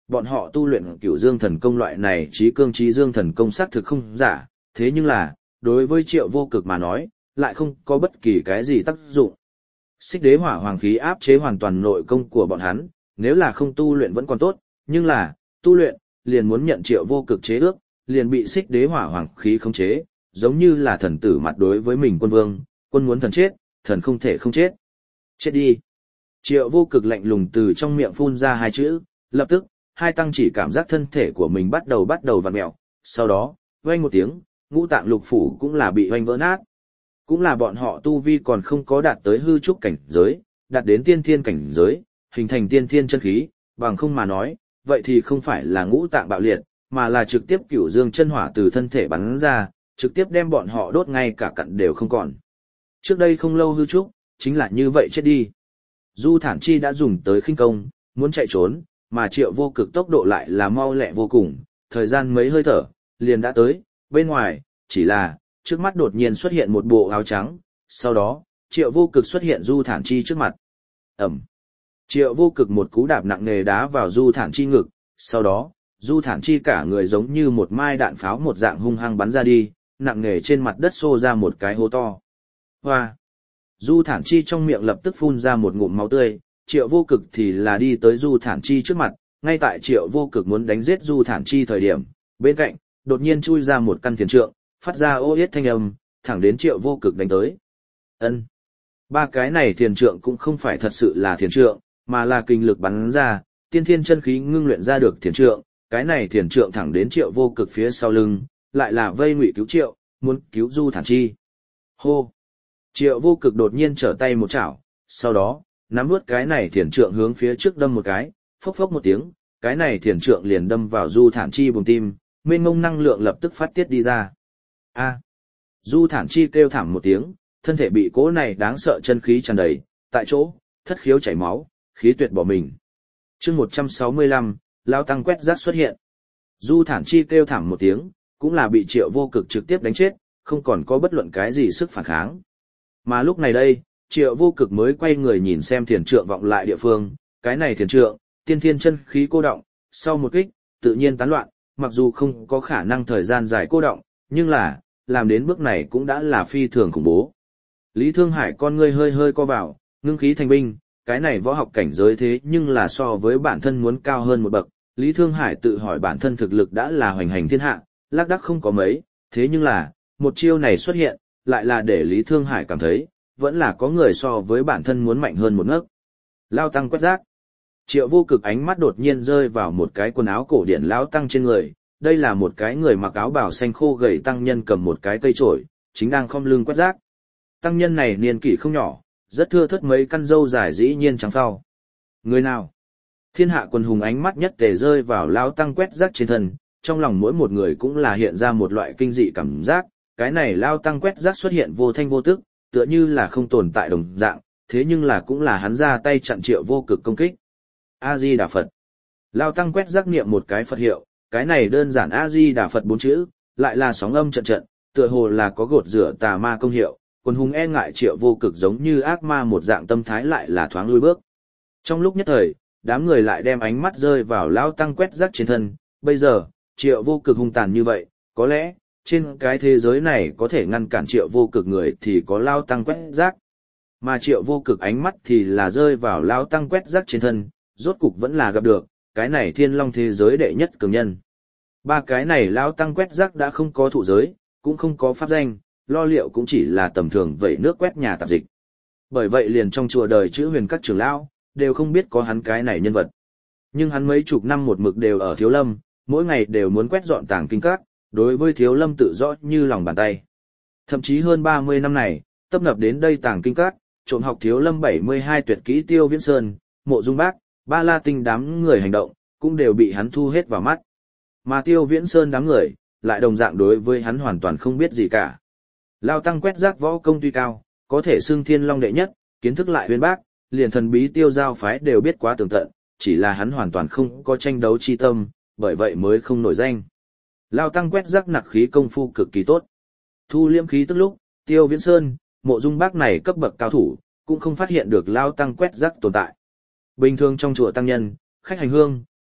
bọn họ tu luyện Cửu Dương thần công loại này trí cương trí dương thần công xác thực không giả, thế nhưng là, đối với Triệu Vô Cực mà nói, lại không có bất kỳ cái gì tác dụng. Xích đế hỏa hoàng khí áp chế hoàn toàn nội công của bọn hắn, nếu là không tu luyện vẫn còn tốt, nhưng là, tu luyện, liền muốn nhận Triệu Vô Cực chế ước, liền bị xích đế hỏa hoàng khí khống chế, giống như là thần tử mặt đối với mình quân vương, quân muốn thần chết, thần không thể không chết. Chết đi. Triệu Vô Cực lạnh lùng từ trong miệng phun ra hai chữ, lập tức, hai tăng chỉ cảm giác thân thể của mình bắt đầu bắt đầu vặn mẹo, sau đó, vang một tiếng, ngũ tạng lục phủ cũng là bị oanh vỡ nát. Cũng là bọn họ tu vi còn không có đạt tới hư trúc cảnh giới, đạt đến tiên thiên cảnh giới, hình thành tiên thiên chân khí, bằng không mà nói, vậy thì không phải là ngũ tạng bạo liệt, mà là trực tiếp cửu dương chân hỏa từ thân thể bắn ra, trực tiếp đem bọn họ đốt ngay cả cặn đều không còn. Trước đây không lâu hư trúc, chính là như vậy chết đi. Du Thản Chi đã dùng tới khinh công, muốn chạy trốn, mà Triệu Vô Cực tốc độ lại là mau lẹ vô cùng, thời gian mấy hơi thở, liền đã tới, bên ngoài, chỉ là, trước mắt đột nhiên xuất hiện một bộ áo trắng, sau đó, Triệu Vô Cực xuất hiện Du Thản Chi trước mặt. Ẩm. Triệu Vô Cực một cú đạp nặng nề đá vào Du Thản Chi ngực, sau đó, Du Thản Chi cả người giống như một mai đạn pháo một dạng hung hăng bắn ra đi, nặng nề trên mặt đất xô ra một cái hố to. Hoa. Du Thản Chi trong miệng lập tức phun ra một ngụm máu tươi, Triệu Vô Cực thì là đi tới Du Thản Chi trước mặt, ngay tại Triệu Vô Cực muốn đánh giết Du Thản Chi thời điểm, bên cạnh, đột nhiên chui ra một căn thiền trượng, phát ra ô yết thanh âm, thẳng đến Triệu Vô Cực đánh tới. Ân. Ba cái này thiền trượng cũng không phải thật sự là thiền trượng, mà là kinh lực bắn ra, tiên thiên chân khí ngưng luyện ra được thiền trượng, cái này thiền trượng thẳng đến Triệu Vô Cực phía sau lưng, lại là vây ngụy cứu Triệu, muốn cứu Du Thản Chi. Hô. Triệu Vô Cực đột nhiên trở tay một chảo, sau đó, nắm nuốt cái này thiền trượng hướng phía trước đâm một cái, phốc phốc một tiếng, cái này thiền trượng liền đâm vào Du Thản Chi buồng tim, mênh mông năng lượng lập tức phát tiết đi ra. A. Du Thản Chi kêu thảm một tiếng, thân thể bị cỗ này đáng sợ chân khí tràn đầy, tại chỗ, thất khiếu chảy máu, khí tuyệt bỏ mình. Chương một trăm sáu mươi lăm, Lao Tăng quét rác xuất hiện. Du Thản Chi kêu thảm một tiếng, cũng là bị Triệu Vô Cực trực tiếp đánh chết, không còn có bất luận cái gì sức phản kháng. Mà lúc này đây, Triệu Vô Cực mới quay người nhìn xem thiền trượng vọng lại địa phương, cái này thiền trượng, tiên thiên chân khí cô động, sau một kích, tự nhiên tán loạn, mặc dù không có khả năng thời gian dài cô động, nhưng là, làm đến bước này cũng đã là phi thường khủng bố. Lý Thương Hải con ngươi hơi hơi co vào, ngưng khí thành binh, cái này võ học cảnh giới thế nhưng là so với bản thân muốn cao hơn một bậc. Lý Thương Hải tự hỏi bản thân thực lực đã là hoành hành thiên hạ, lác đác không có mấy, thế nhưng là, một chiêu này xuất hiện, lại là để Lý Thương Hải cảm thấy, vẫn là có người so với bản thân muốn mạnh hơn một ngấc. Lao Tăng quét rác. Triệu Vô Cực ánh mắt đột nhiên rơi vào một cái quần áo cổ điển lão tăng trên người, đây là một cái người mặc áo bào xanh khô gầy tăng nhân cầm một cái cây chổi, chính đang khom lưng quét rác. Tăng nhân này niên kỷ không nhỏ, rất thưa thớt mấy căn râu dài dĩ nhiên trắng phau. Người nào? Thiên hạ quần hùng ánh mắt nhất tề rơi vào lão tăng quét rác trên thân, trong lòng mỗi một người cũng là hiện ra một loại kinh dị cảm giác, cái này lão tăng quét rác xuất hiện vô thanh vô tức, tựa như là không tồn tại đồng dạng, thế nhưng là cũng là hắn ra tay chặn Triệu Vô Cực công kích. A Di Đà Phật. Lão tăng quét rác niệm một cái Phật hiệu, cái này đơn giản A Di Đà Phật bốn chữ, lại là sóng âm trận trận, tựa hồ là có gột rửa tà ma công hiệu, quần hùng e ngại Triệu Vô Cực giống như ác ma một dạng tâm thái lại là thoáng lùi bước. Trong lúc nhất thời, đám người lại đem ánh mắt rơi vào lão tăng quét rác trên thân, bây giờ, Triệu Vô Cực hung tàn như vậy, có lẽ, trên cái thế giới này có thể ngăn cản Triệu Vô Cực người thì có lão tăng quét rác. Mà Triệu Vô Cực ánh mắt thì là rơi vào lão tăng quét rác trên thân, rốt cục vẫn là gặp được, cái này thiên long thế giới đệ nhất cường nhân. Ba cái này lão tăng quét rác đã không có thụ giới, cũng không có pháp danh, lo liệu cũng chỉ là tầm thường vẩy nước quét nhà tạp dịch. Bởi vậy liền trong chùa đời chữ huyền các trưởng lão, đều không biết có hắn cái này nhân vật. Nhưng hắn mấy chục năm một mực đều ở Thiếu Lâm, mỗi ngày đều muốn quét dọn tàng kinh các, đối với Thiếu Lâm tự rõ như lòng bàn tay. Thậm chí hơn ba mươi năm này, tấp nập đến đây tàng kinh các, trộm học Thiếu Lâm bảy mươi hai tuyệt kỹ Tiêu Viễn Sơn, Mộ Dung Bác, Ba La Tinh đám người hành động, cũng đều bị hắn thu hết vào mắt. Mà Tiêu Viễn Sơn đám người, lại đồng dạng đối với hắn hoàn toàn không biết gì cả. Lao tăng quét rác võ công tuy cao, có thể xưng thiên long đệ nhất, kiến thức lại uyên bác, liền thần bí Tiêu giao phái đều biết quá tường tận, chỉ là hắn hoàn toàn không có tranh đấu chi tâm, bởi vậy mới không nổi danh. Lao tăng quét rác nặc khí công phu cực kỳ tốt. Thu liễm khí tức lúc, Tiêu Viễn Sơn, Mộ Dung Bác này cấp bậc cao thủ, cũng không phát hiện được Lao tăng quét rác tồn tại. Bình thường trong chùa tăng nhân, khách hành hương,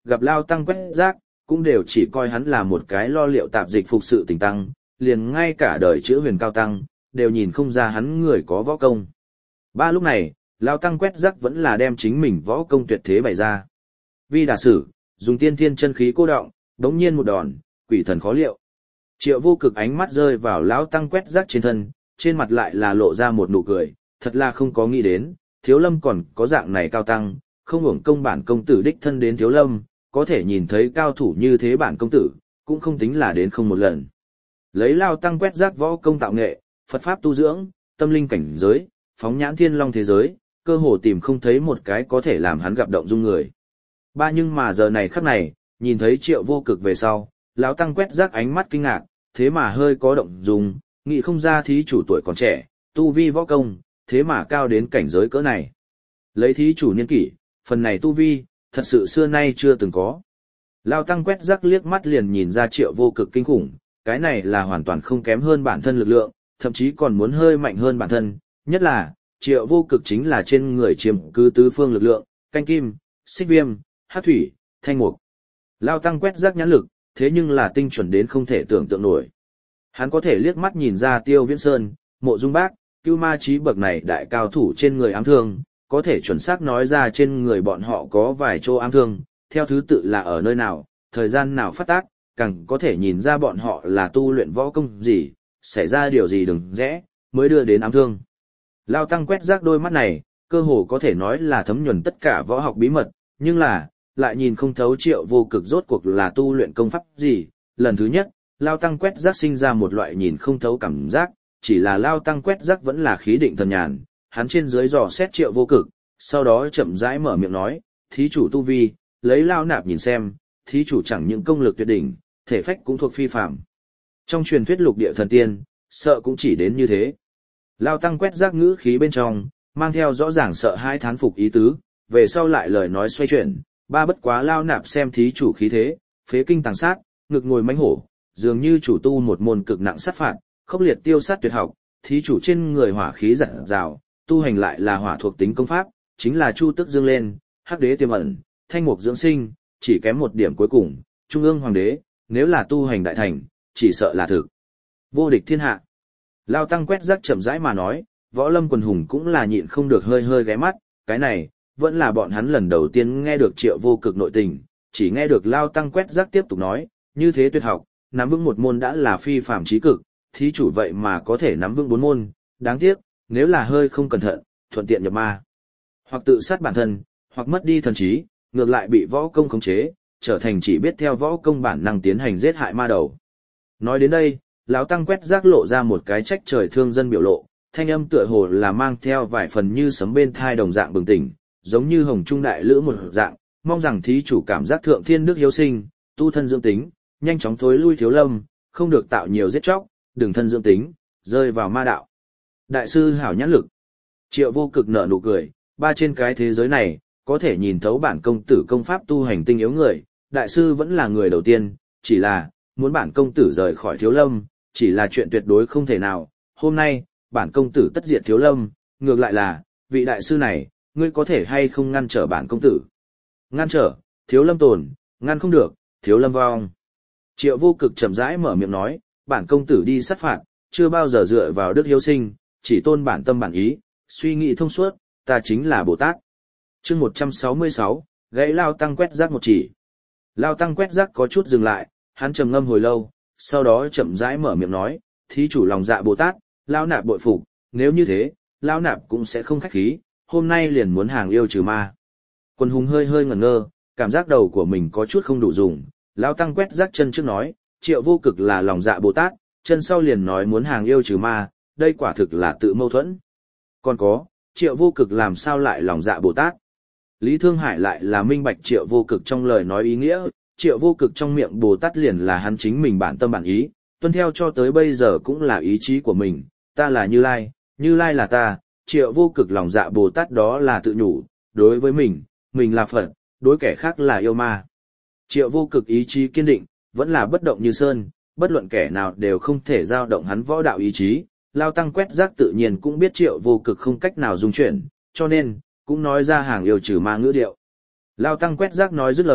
gặp Lao Tăng quét rác, cũng đều chỉ coi hắn là một cái lo liệu tạp dịch phục sự tình tăng, liền ngay cả đời chữ huyền cao tăng, đều nhìn không ra hắn người có võ công. Ba lúc này, Lao Tăng quét rác vẫn là đem chính mình võ công tuyệt thế bày ra. Vi đà sử, dùng tiên thiên chân khí cô động, đống nhiên một đòn, quỷ thần khó liệu. Triệu Vô Cực ánh mắt rơi vào Lão Tăng quét rác trên thân, trên mặt lại là lộ ra một nụ cười, thật là không có nghĩ đến, Thiếu Lâm còn có dạng này cao tăng, không hưởng công bản công tử đích thân đến Thiếu Lâm, có thể nhìn thấy cao thủ như thế bản công tử, cũng không tính là đến không một lần. Lấy Lao Tăng quét rác võ công tạo nghệ, Phật pháp tu dưỡng, tâm linh cảnh giới, phóng nhãn thiên long thế giới, cơ hồ tìm không thấy một cái có thể làm hắn gặp động dung người. Ba nhưng mà giờ này khắc này, nhìn thấy Triệu Vô Cực về sau, Lão Tăng quét rác ánh mắt kinh ngạc, thế mà hơi có động dung, nghĩ không ra thí chủ tuổi còn trẻ, tu vi võ công, thế mà cao đến cảnh giới cỡ này. Lấy thí chủ niên kỷ, phần này tu vi, thật sự xưa nay chưa từng có. Lao Tăng quét rác liếc mắt liền nhìn ra Triệu Vô Cực kinh khủng, cái này là hoàn toàn không kém hơn bản thân lực lượng, thậm chí còn muốn hơi mạnh hơn bản thân, nhất là, Triệu Vô Cực chính là trên người chiếm cứ tứ phương lực lượng, canh kim, xích viêm, hắc thủy, thanh mục. Lao Tăng quét rác nhãn lực, thế nhưng là tinh chuẩn đến không thể tưởng tượng nổi. Hắn có thể liếc mắt nhìn ra Tiêu Viễn Sơn, Mộ Dung Bác, Cưu Ma Chí bậc này đại cao thủ trên người ám thương, có thể chuẩn xác nói ra trên người bọn họ có vài chỗ ám thương, theo thứ tự là ở nơi nào, thời gian nào phát tác, càng có thể nhìn ra bọn họ là tu luyện võ công gì, xảy ra điều gì đừng rẽ, mới đưa đến ám thương. Lao Tăng quét rác đôi mắt này, cơ hồ có thể nói là thấm nhuần tất cả võ học bí mật, nhưng là, lại nhìn không thấu Triệu Vô Cực rốt cuộc là tu luyện công pháp gì. Lần thứ nhất, Lao Tăng quét rác sinh ra một loại nhìn không thấu cảm giác, chỉ là Lao Tăng quét rác vẫn là khí định thần nhàn, hắn trên dưới dò xét Triệu Vô Cực, sau đó chậm rãi mở miệng nói, thí chủ tu vi, lấy Lao Nạp nhìn xem, thí chủ chẳng những công lực tuyệt đỉnh, thể phách cũng thuộc phi phàm. Trong truyền thuyết lục địa thần tiên, sợ cũng chỉ đến như thế. Lao Tăng quét rác ngữ khí bên trong, mang theo rõ ràng sợ hai thán phục ý tứ, về sau lại lời nói xoay chuyển, ba bất quá Lao Nạp xem thí chủ khí thế, phế kinh tàng sát, ngực ngồi mãnh hổ, dường như chủ tu một môn cực nặng sát phạt, khốc liệt tiêu sát tuyệt học, thí chủ trên người hỏa khí dặn dào, tu hành lại là hỏa thuộc tính công pháp, chính là chu tức dương lên, hắc đế tiềm ẩn, thanh mục dưỡng sinh, chỉ kém một điểm cuối cùng, trung ương hoàng đế, nếu là tu hành đại thành, chỉ sợ là thực vô địch thiên hạ. Lao Tăng quét rác chậm rãi mà nói, võ lâm quần hùng cũng là nhịn không được hơi hơi ghé mắt, cái này, vẫn là bọn hắn lần đầu tiên nghe được Triệu Vô Cực nội tình, chỉ nghe được Lao Tăng quét rác tiếp tục nói, như thế tuyệt học, nắm vững một môn đã là phi phàm chí cực, thí chủ vậy mà có thể nắm vững bốn môn, đáng tiếc, nếu là hơi không cẩn thận, thuận tiện nhập ma, hoặc tự sát bản thân, hoặc mất đi thần trí, ngược lại bị võ công khống chế, trở thành chỉ biết theo võ công bản năng tiến hành giết hại ma đầu. Nói đến đây, lão Tăng quét rác lộ ra một cái trách trời thương dân biểu lộ, thanh âm tựa hồ là mang theo vài phần như sấm bên thai đồng dạng bừng tỉnh, giống như hồng trung đại lữ một dạng, mong rằng thí chủ cảm giác thượng thiên đức hiếu sinh, tu thân dưỡng tính, nhanh chóng thối lui Thiếu Lâm, không được tạo nhiều giết chóc, đừng thân dưỡng tính, rơi vào ma đạo. Đại sư hảo nhãn lực. Triệu Vô Cực nở nụ cười, ba trên cái thế giới này, có thể nhìn thấu bản công tử công pháp tu hành tinh yếu người, đại sư vẫn là người đầu tiên, chỉ là, muốn bản công tử rời khỏi Thiếu Lâm, chỉ là chuyện tuyệt đối không thể nào. Hôm nay, bản công tử tất diệt Thiếu Lâm, ngược lại là, vị đại sư này, ngươi có thể hay không ngăn trở bản công tử? Ngăn trở, Thiếu Lâm tồn, ngăn không được, Thiếu Lâm vong. Triệu Vô Cực chậm rãi mở miệng nói, bản công tử đi sát phạt, chưa bao giờ dựa vào đức hiếu sinh, chỉ tôn bản tâm bản ý, suy nghĩ thông suốt, ta chính là Bồ Tát. Chương một trăm sáu mươi sáu, gãy Lao Tăng quét rác một chỉ. Lao Tăng quét rác có chút dừng lại, hắn trầm ngâm hồi lâu, sau đó chậm rãi mở miệng nói, thí chủ lòng dạ Bồ Tát, Lao Nạp bội phục, nếu như thế, Lao Nạp cũng sẽ không khách khí, hôm nay liền muốn hàng yêu trừ ma. Quân hùng hơi hơi ngẩn ngơ, cảm giác đầu của mình có chút không đủ dùng, Lao Tăng quét rác chân trước nói, Triệu Vô Cực là lòng dạ Bồ Tát, chân sau liền nói muốn hàng yêu trừ ma, đây quả thực là tự mâu thuẫn. Còn có, Triệu Vô Cực làm sao lại lòng dạ Bồ Tát? Lý Thương Hải lại là minh bạch Triệu Vô Cực trong lời nói ý nghĩa, Triệu Vô Cực trong miệng Bồ Tát liền là hắn chính mình bản tâm bản ý, tuân theo cho tới bây giờ cũng là ý chí của mình, ta là Như Lai, Như Lai là ta, Triệu Vô Cực lòng dạ Bồ Tát đó là tự nhủ, đối với mình, mình là Phật, đối kẻ khác là yêu ma. Triệu Vô Cực ý chí kiên định, vẫn là bất động như sơn, bất luận kẻ nào đều không thể dao động hắn võ đạo ý chí. Lao Tăng quét rác tự nhiên cũng biết Triệu Vô Cực không cách nào dung chuyển, cho nên, cũng nói ra hàng yêu trừ ma ngữ điệu. Lao Tăng quét rác nói dứt lời,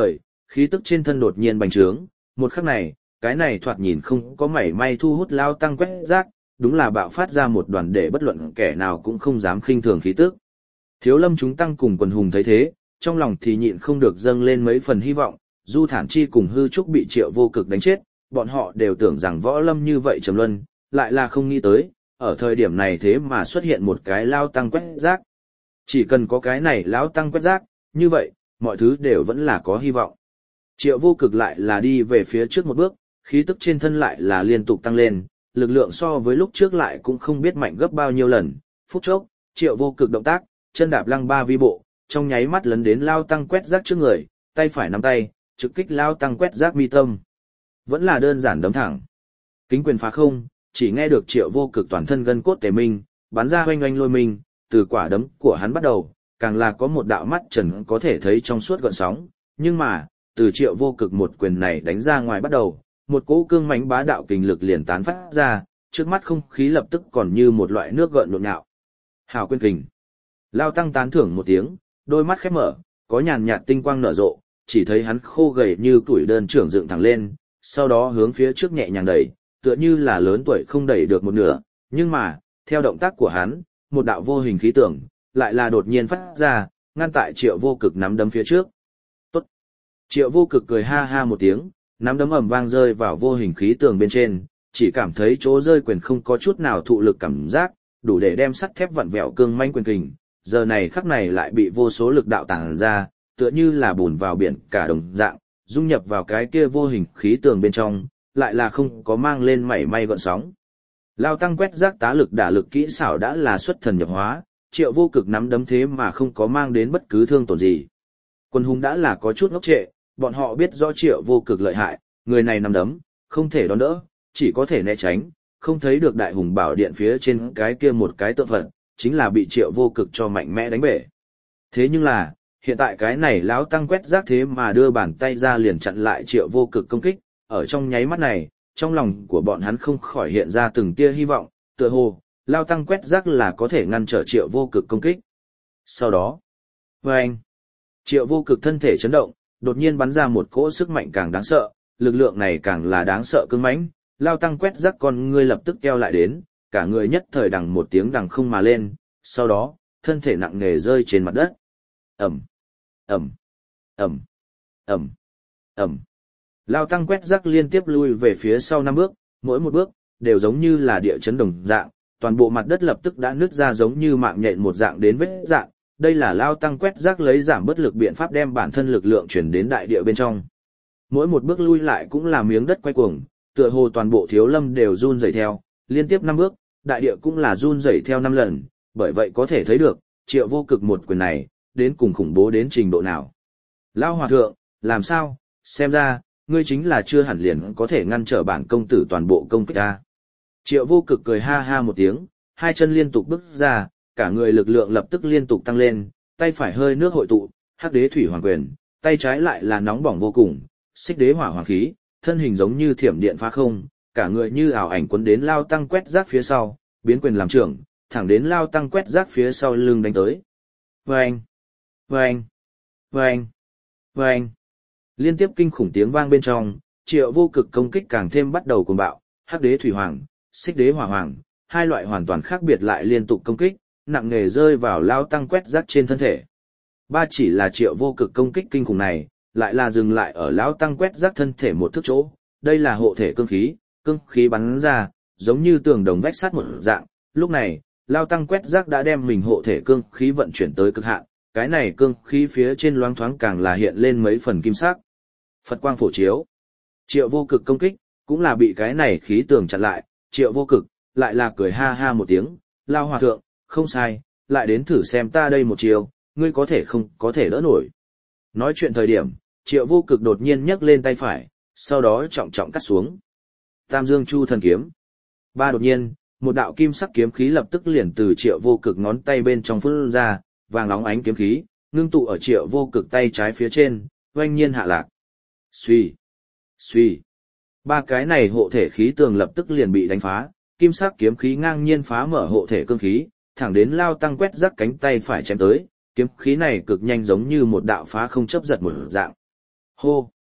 khí tức trên thân đột nhiên bành trướng, một khắc này, cái này thoạt nhìn không có mảy may thu hút Lao Tăng quét rác, đúng là bạo phát ra một đoàn để bất luận kẻ nào cũng không dám khinh thường khí tức. Thiếu lâm chúng tăng cùng quần hùng thấy thế, trong lòng thì nhịn không được dâng lên mấy phần hy vọng, Du Thản Chi cùng Hư Trúc bị Triệu Vô Cực đánh chết, bọn họ đều tưởng rằng võ lâm như vậy trầm luân, lại là không nghĩ tới, ở thời điểm này thế mà xuất hiện một cái Lao Tăng quét rác. Chỉ cần có cái này Lão Tăng quét rác, như vậy, mọi thứ đều vẫn là có hy vọng. Triệu Vô Cực lại là đi về phía trước một bước, khí tức trên thân lại là liên tục tăng lên, lực lượng so với lúc trước lại cũng không biết mạnh gấp bao nhiêu lần. Phút chốc, Triệu Vô Cực động tác, chân đạp lăng ba vi bộ, trong nháy mắt lấn đến Lao Tăng quét rác trước người, tay phải nắm tay, trực kích Lao Tăng quét rác mi tâm. Vẫn là đơn giản đấm thẳng. Kính quyền phá không, chỉ nghe được Triệu Vô Cực toàn thân gân cốt tề minh, bắn ra oanh oanh lôi minh, từ quả đấm của hắn bắt đầu, càng là có một đạo mắt trần có thể thấy trong suốt gợn sóng, nhưng mà, từ Triệu Vô Cực một quyền này đánh ra ngoài bắt đầu, một cỗ cương mãnh bá đạo kình lực liền tán phát ra, trước mắt không khí lập tức còn như một loại nước gợn nhộn nhạo. Hào quyền kình. Lao Tăng tán thưởng một tiếng, đôi mắt khép mở, có nhàn nhạt tinh quang nở rộ, chỉ thấy hắn khô gầy như tuổi đơn trưởng dựng thẳng lên, sau đó hướng phía trước nhẹ nhàng đẩy, tựa như là lớn tuổi không đẩy được một nửa, nhưng mà, theo động tác của hắn, một đạo vô hình khí tượng lại là đột nhiên phát ra, ngăn tại Triệu Vô Cực nắm đấm phía trước. Tốt. Triệu Vô Cực cười ha ha một tiếng, nắm đấm ầm vang rơi vào vô hình khí tường bên trên, chỉ cảm thấy chỗ rơi quyền không có chút nào thụ lực cảm giác, đủ để đem sắt thép vặn vẹo cương manh quyền kình, giờ này khắc này lại bị vô số lực đạo tàng ra, tựa như là bùn vào biển cả đồng dạng, dung nhập vào cái kia vô hình khí tường bên trong, lại là không có mang lên mảy may gợn sóng. Lao Tăng quét rác tá lực đả lực kỹ xảo đã là xuất thần nhập hóa, Triệu Vô Cực nắm đấm thế mà không có mang đến bất cứ thương tổn gì. Quân hùng đã là có chút ngốc trệ, bọn họ biết rõ Triệu Vô Cực lợi hại, người này nắm đấm, không thể đón đỡ, chỉ có thể né tránh, không thấy được Đại Hùng Bảo Điện phía trên cái kia một cái tượng Phật, chính là bị Triệu Vô Cực cho mạnh mẽ đánh bể. Thế nhưng là, hiện tại cái này Lão Tăng quét rác thế mà đưa bàn tay ra liền chặn lại Triệu Vô Cực công kích, ở trong nháy mắt này, trong lòng của bọn hắn không khỏi hiện ra từng tia hy vọng, tựa hồ, Lao Tăng quét rác là có thể ngăn trở Triệu Vô Cực công kích. Sau đó, vâng, Triệu Vô Cực thân thể chấn động, đột nhiên bắn ra một cỗ sức mạnh càng đáng sợ, lực lượng này càng là đáng sợ cứng mãnh, Lao Tăng quét rác con ngươi lập tức keo lại đến, cả người nhất thời đằng một tiếng đằng không mà lên, sau đó, thân thể nặng nề rơi trên mặt đất. Ầm, ầm, ầm, ầm, ầm. Lao Tăng quét rác liên tiếp lui về phía sau năm bước, mỗi một bước đều giống như là địa chấn đồng dạng, toàn bộ mặt đất lập tức đã nứt ra giống như mạng nhện một dạng đến vết dạng. Đây là Lao Tăng quét rác lấy giảm bất lực biện pháp đem bản thân lực lượng chuyển đến đại địa bên trong. Mỗi một bước lui lại cũng là miếng đất quay cuồng, tựa hồ toàn bộ Thiếu Lâm đều run rẩy theo, liên tiếp năm bước, đại địa cũng là run rẩy theo năm lần, bởi vậy có thể thấy được, Triệu Vô Cực một quyền này, đến cùng khủng bố đến trình độ nào. Lao Hòa Thượng, làm sao, xem ra, ngươi chính là chưa hẳn liền có thể ngăn trở bản công tử toàn bộ công kích ta. Triệu Vô Cực cười ha ha một tiếng, hai chân liên tục bước ra, cả người lực lượng lập tức liên tục tăng lên, tay phải hơi nước hội tụ, Hắc Đế Thủy Hoàng Quyền, tay trái lại là nóng bỏng vô cùng, Xích Đế Hỏa Hoàng Khí, thân hình giống như thiểm điện phá không, cả người như ảo ảnh cuốn đến Lao Tăng quét rác phía sau, biến quyền làm trưởng, thẳng đến Lao Tăng quét rác phía sau lưng đánh tới. Vâng! Vâng! Vâng! Vâng! Liên tiếp kinh khủng tiếng vang bên trong, Triệu Vô Cực công kích càng thêm bắt đầu cuồng bạo, Hắc Đế Thủy Hoàng, Xích Đế Hỏa Hoàng, hai loại hoàn toàn khác biệt lại liên tục công kích, nặng nề rơi vào Lao Tăng quét rác trên thân thể. Ba chỉ là Triệu Vô Cực công kích kinh khủng này, lại là dừng lại ở Lão Tăng quét rác thân thể một thước chỗ, đây là hộ thể cương khí, cương khí bắn ra, giống như tường đồng vách sắt một dạng, lúc này, Lao Tăng quét rác đã đem mình hộ thể cương khí vận chuyển tới cực hạn, cái này cương khí phía trên loáng thoáng càng là hiện lên mấy phần kim sắc. Phật quang phổ chiếu. Triệu Vô Cực công kích, cũng là bị cái này khí tường chặn lại, Triệu Vô Cực, lại là cười ha ha một tiếng, Lao Hòa Thượng, không sai, lại đến thử xem ta đây một chiều, ngươi có thể không có thể đỡ nổi. Nói chuyện thời điểm, Triệu Vô Cực đột nhiên nhấc lên tay phải, sau đó trọng trọng cắt xuống. Tam Dương Chu Thần Kiếm. Ba đột nhiên, một đạo kim sắc kiếm khí lập tức liền từ Triệu Vô Cực ngón tay bên trong phun ra, vàng óng ánh kiếm khí, ngưng tụ ở Triệu Vô Cực tay trái phía trên, oanh nhiên hạ lạc. Xuy, xuy. Ba cái này hộ thể khí tường lập tức liền bị đánh phá, kim sắc kiếm khí ngang nhiên phá mở hộ thể cương khí, thẳng đến Lao Tăng quét rắc cánh tay phải chém tới, kiếm khí này cực nhanh giống như một đạo phá không chấp giật một dạng. Hô.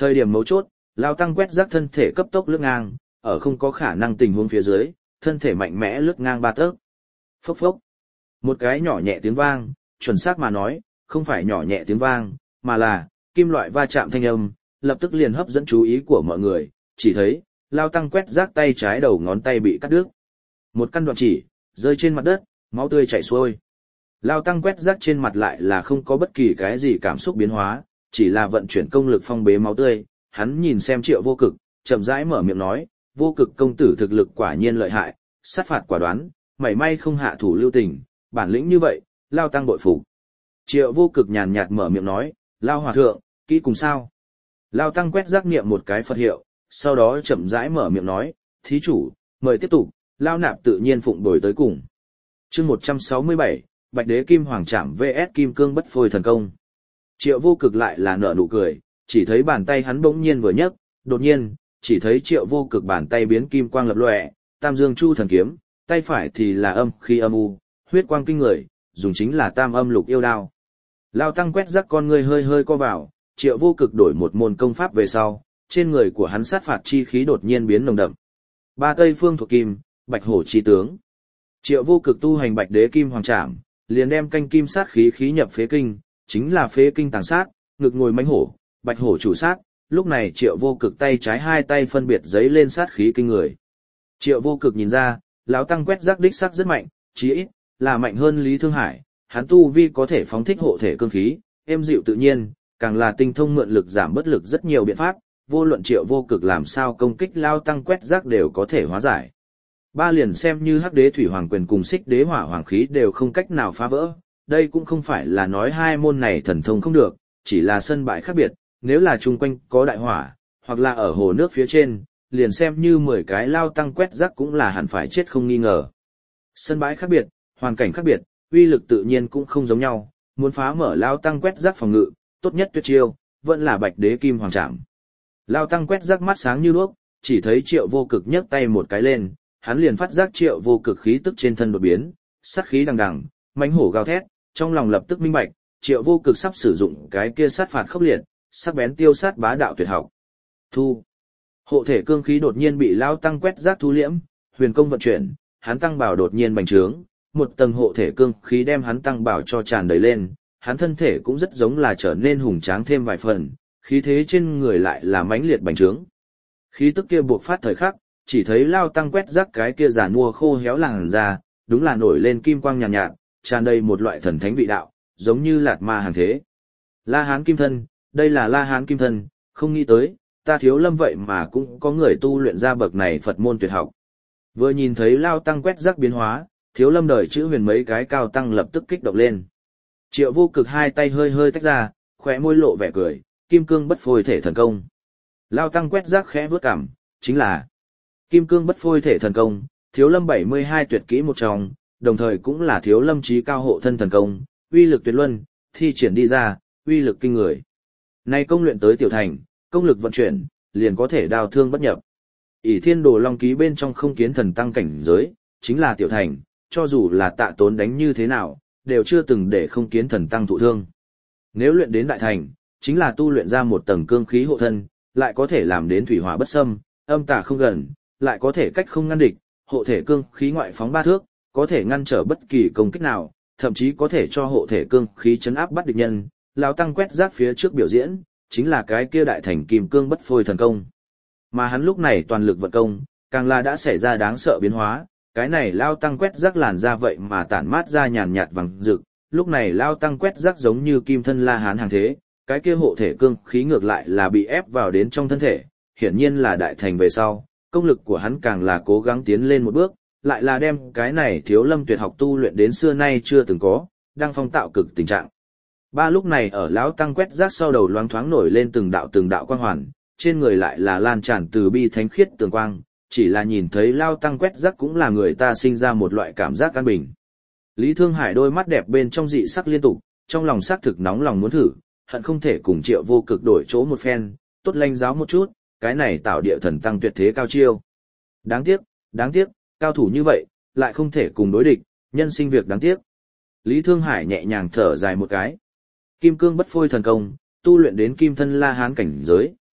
Thời điểm mấu chốt, Lao Tăng quét rác thân thể cấp tốc lướt ngang, ở không có khả năng tình huống phía dưới, thân thể mạnh mẽ lướt ngang ba tấc. Phốc phốc. Một cái nhỏ nhẹ tiếng vang, chuẩn xác mà nói, không phải nhỏ nhẹ tiếng vang, mà là kim loại va chạm thanh âm, lập tức liền hấp dẫn chú ý của mọi người, chỉ thấy Lao Tăng quét rác tay trái đầu ngón tay bị cắt đứt. Một căn đoạn chỉ rơi trên mặt đất, máu tươi chảy xuôi. Lao Tăng quét rác trên mặt lại là không có bất kỳ cái gì cảm xúc biến hóa, chỉ là vận chuyển công lực phong bế máu tươi. Hắn nhìn xem Triệu Vô Cực, chậm rãi mở miệng nói, Vô Cực công tử thực lực quả nhiên lợi hại, sát phạt quả đoán, mảy may không hạ thủ lưu tình, bản lĩnh như vậy, Lao Tăng bội phục. Triệu Vô Cực nhàn nhạt mở miệng nói, Lao hòa thượng, kỹ cùng sao? Lao Tăng quét rác niệm một cái Phật hiệu, sau đó chậm rãi mở miệng nói, thí chủ, mời tiếp tục, Lao nạp tự nhiên phụng đổi tới cùng. Chương một trăm sáu mươi bảy, Bạch Đế Kim Hoàng Trảm vs Kim Cương Bất Phôi Thần Công. Triệu Vô Cực lại là nở nụ cười, chỉ thấy bàn tay hắn bỗng nhiên vừa nhấc, đột nhiên, chỉ thấy Triệu Vô Cực bàn tay biến kim quang lập lòe, Tam Dương Chu thần kiếm, tay phải thì là âm khí âm u, huyết quang kinh người, dùng chính là Tam Âm Lục Yêu Đao. Lao Tăng quét rắc con ngươi hơi hơi co vào, Triệu Vô Cực đổi một môn công pháp về sau, trên người của hắn sát phạt chi khí đột nhiên biến nồng đậm. Ba Tây Phương thuộc kim, Bạch Hổ chi tướng. Triệu Vô Cực tu hành Bạch Đế Kim Hoàng Trảm, liền đem canh kim sát khí khí nhập phế kinh, chính là phế kinh tàng sát, ngực ngồi mãnh hổ, Bạch Hổ chủ sát. Lúc này Triệu Vô Cực tay trái hai tay phân biệt giấy lên sát khí kinh người. Triệu Vô Cực nhìn ra, lão tăng quét rác đích sắc rất mạnh, chí ít là mạnh hơn Lý Thương Hải, hắn tu vi có thể phóng thích hộ thể cương khí, êm dịu tự nhiên, càng là tinh thông mượn lực giảm bất lực rất nhiều biện pháp, vô luận Triệu Vô Cực làm sao công kích lao tăng quét rác đều có thể hóa giải. Ba liền xem như Hắc Đế Thủy Hoàng Quyền cùng Xích Đế Hỏa Hoàng Khí đều không cách nào phá vỡ, đây cũng không phải là nói hai môn này thần thông không được, chỉ là sân bãi khác biệt, nếu là chung quanh có đại hỏa, hoặc là ở hồ nước phía trên, liền xem như mười cái lao tăng quét rác cũng là hẳn phải chết không nghi ngờ. Sân bãi khác biệt, hoàn cảnh khác biệt, uy lực tự nhiên cũng không giống nhau, muốn phá mở lao tăng quét rác phòng ngự, tốt nhất tuyệt chiêu, vẫn là Bạch Đế Kim Hoàng Trảm. Lao tăng quét rác mắt sáng như đuốc, chỉ thấy Triệu Vô Cực nhấc tay một cái lên, hắn liền phát giác Triệu Vô Cực khí tức trên thân đột biến, sát khí đằng đằng, mãnh hổ gào thét, trong lòng lập tức minh bạch, Triệu Vô Cực sắp sử dụng cái kia sát phạt khốc liệt, sắc bén tiêu sát bá đạo tuyệt học. Thu. Hộ thể cương khí đột nhiên bị lao tăng quét rác thu liễm, huyền công vận chuyển, hắn tăng bảo đột nhiên bành trướng, một tầng hộ thể cương khí đem hắn tăng bảo cho tràn đầy lên, hắn thân thể cũng rất giống là trở nên hùng tráng thêm vài phần, khí thế trên người lại là mãnh liệt bành trướng. Khí tức kia buộc phát thời khắc, chỉ thấy lao tăng quét rác cái kia giàn mua khô héo làn ra, đúng là nổi lên kim quang nhàn nhạt, nhạt, tràn đầy một loại thần thánh vị đạo, giống như lạt ma hàng thế. La Hán Kim Thân, đây là La Hán Kim Thân, không nghĩ tới, ta Thiếu Lâm vậy mà cũng có người tu luyện ra bậc này Phật môn tuyệt học. Vừa nhìn thấy lao tăng quét rác biến hóa, Thiếu Lâm đời chữ huyền mấy cái cao tăng lập tức kích động lên. Triệu Vô Cực hai tay hơi hơi tách ra, khóe môi lộ vẻ cười, Kim Cương Bất Phôi Thể Thần Công. Lao tăng quét rác khẽ vướt cằm, chính là Kim Cương Bất Phôi Thể Thần Công, Thiếu Lâm bảy mươi hai tuyệt kỹ một trong, đồng thời cũng là Thiếu Lâm chí cao hộ thân thần công, uy lực tuyệt luân, thi triển đi ra, uy lực kinh người. Nay công luyện tới tiểu thành, công lực vận chuyển, liền có thể đao thương bất nhập. ỷ Thiên Đồ Long ký bên trong không kiến thần tăng cảnh giới, chính là tiểu thành, cho dù là Tạ Tốn đánh như thế nào, đều chưa từng để không kiến thần tăng thụ thương. Nếu luyện đến đại thành, chính là tu luyện ra một tầng cương khí hộ thân, lại có thể làm đến thủy hỏa bất xâm, âm tà không gần, lại có thể cách không ngăn địch, hộ thể cương khí ngoại phóng ba thước, có thể ngăn trở bất kỳ công kích nào, thậm chí có thể cho hộ thể cương khí chấn áp bắt địch nhân. Lão tăng quét rác phía trước biểu diễn, chính là cái kia đại thành Kim Cương Bất Phôi Thần Công. Mà hắn lúc này toàn lực vận công, càng là đã xảy ra đáng sợ biến hóa, cái này lao tăng quét rác làn ra vậy mà tản mát ra nhàn nhạt vàng rực, lúc này lao tăng quét rác giống như kim thân La Hán hàng thế, cái kia hộ thể cương khí ngược lại là bị ép vào đến trong thân thể, hiển nhiên là đại thành về sau, công lực của hắn càng là cố gắng tiến lên một bước, lại là đem cái này Thiếu Lâm tuyệt học tu luyện đến xưa nay chưa từng có, đang phong tạo cực tình trạng. Ba lúc này ở lão tăng quét rác sau đầu loáng thoáng nổi lên từng đạo từng đạo quang hoàn, trên người lại là lan tràn từ bi thánh khiết tường quang, chỉ là nhìn thấy lao tăng quét rác cũng là người ta sinh ra một loại cảm giác an bình. Lý Thương Hải đôi mắt đẹp bên trong dị sắc liên tục, trong lòng xác thực nóng lòng muốn thử, hận không thể cùng Triệu Vô Cực đổi chỗ một phen, tốt lanh giáo một chút, cái này tạo địa thần tăng tuyệt thế cao chiêu. Đáng tiếc, đáng tiếc, cao thủ như vậy, lại không thể cùng đối địch, nhân sinh việc đáng tiếc. Lý Thương Hải nhẹ nhàng thở dài một cái. Kim Cương Bất Phôi Thần Công, tu luyện đến kim thân La Hán cảnh giới,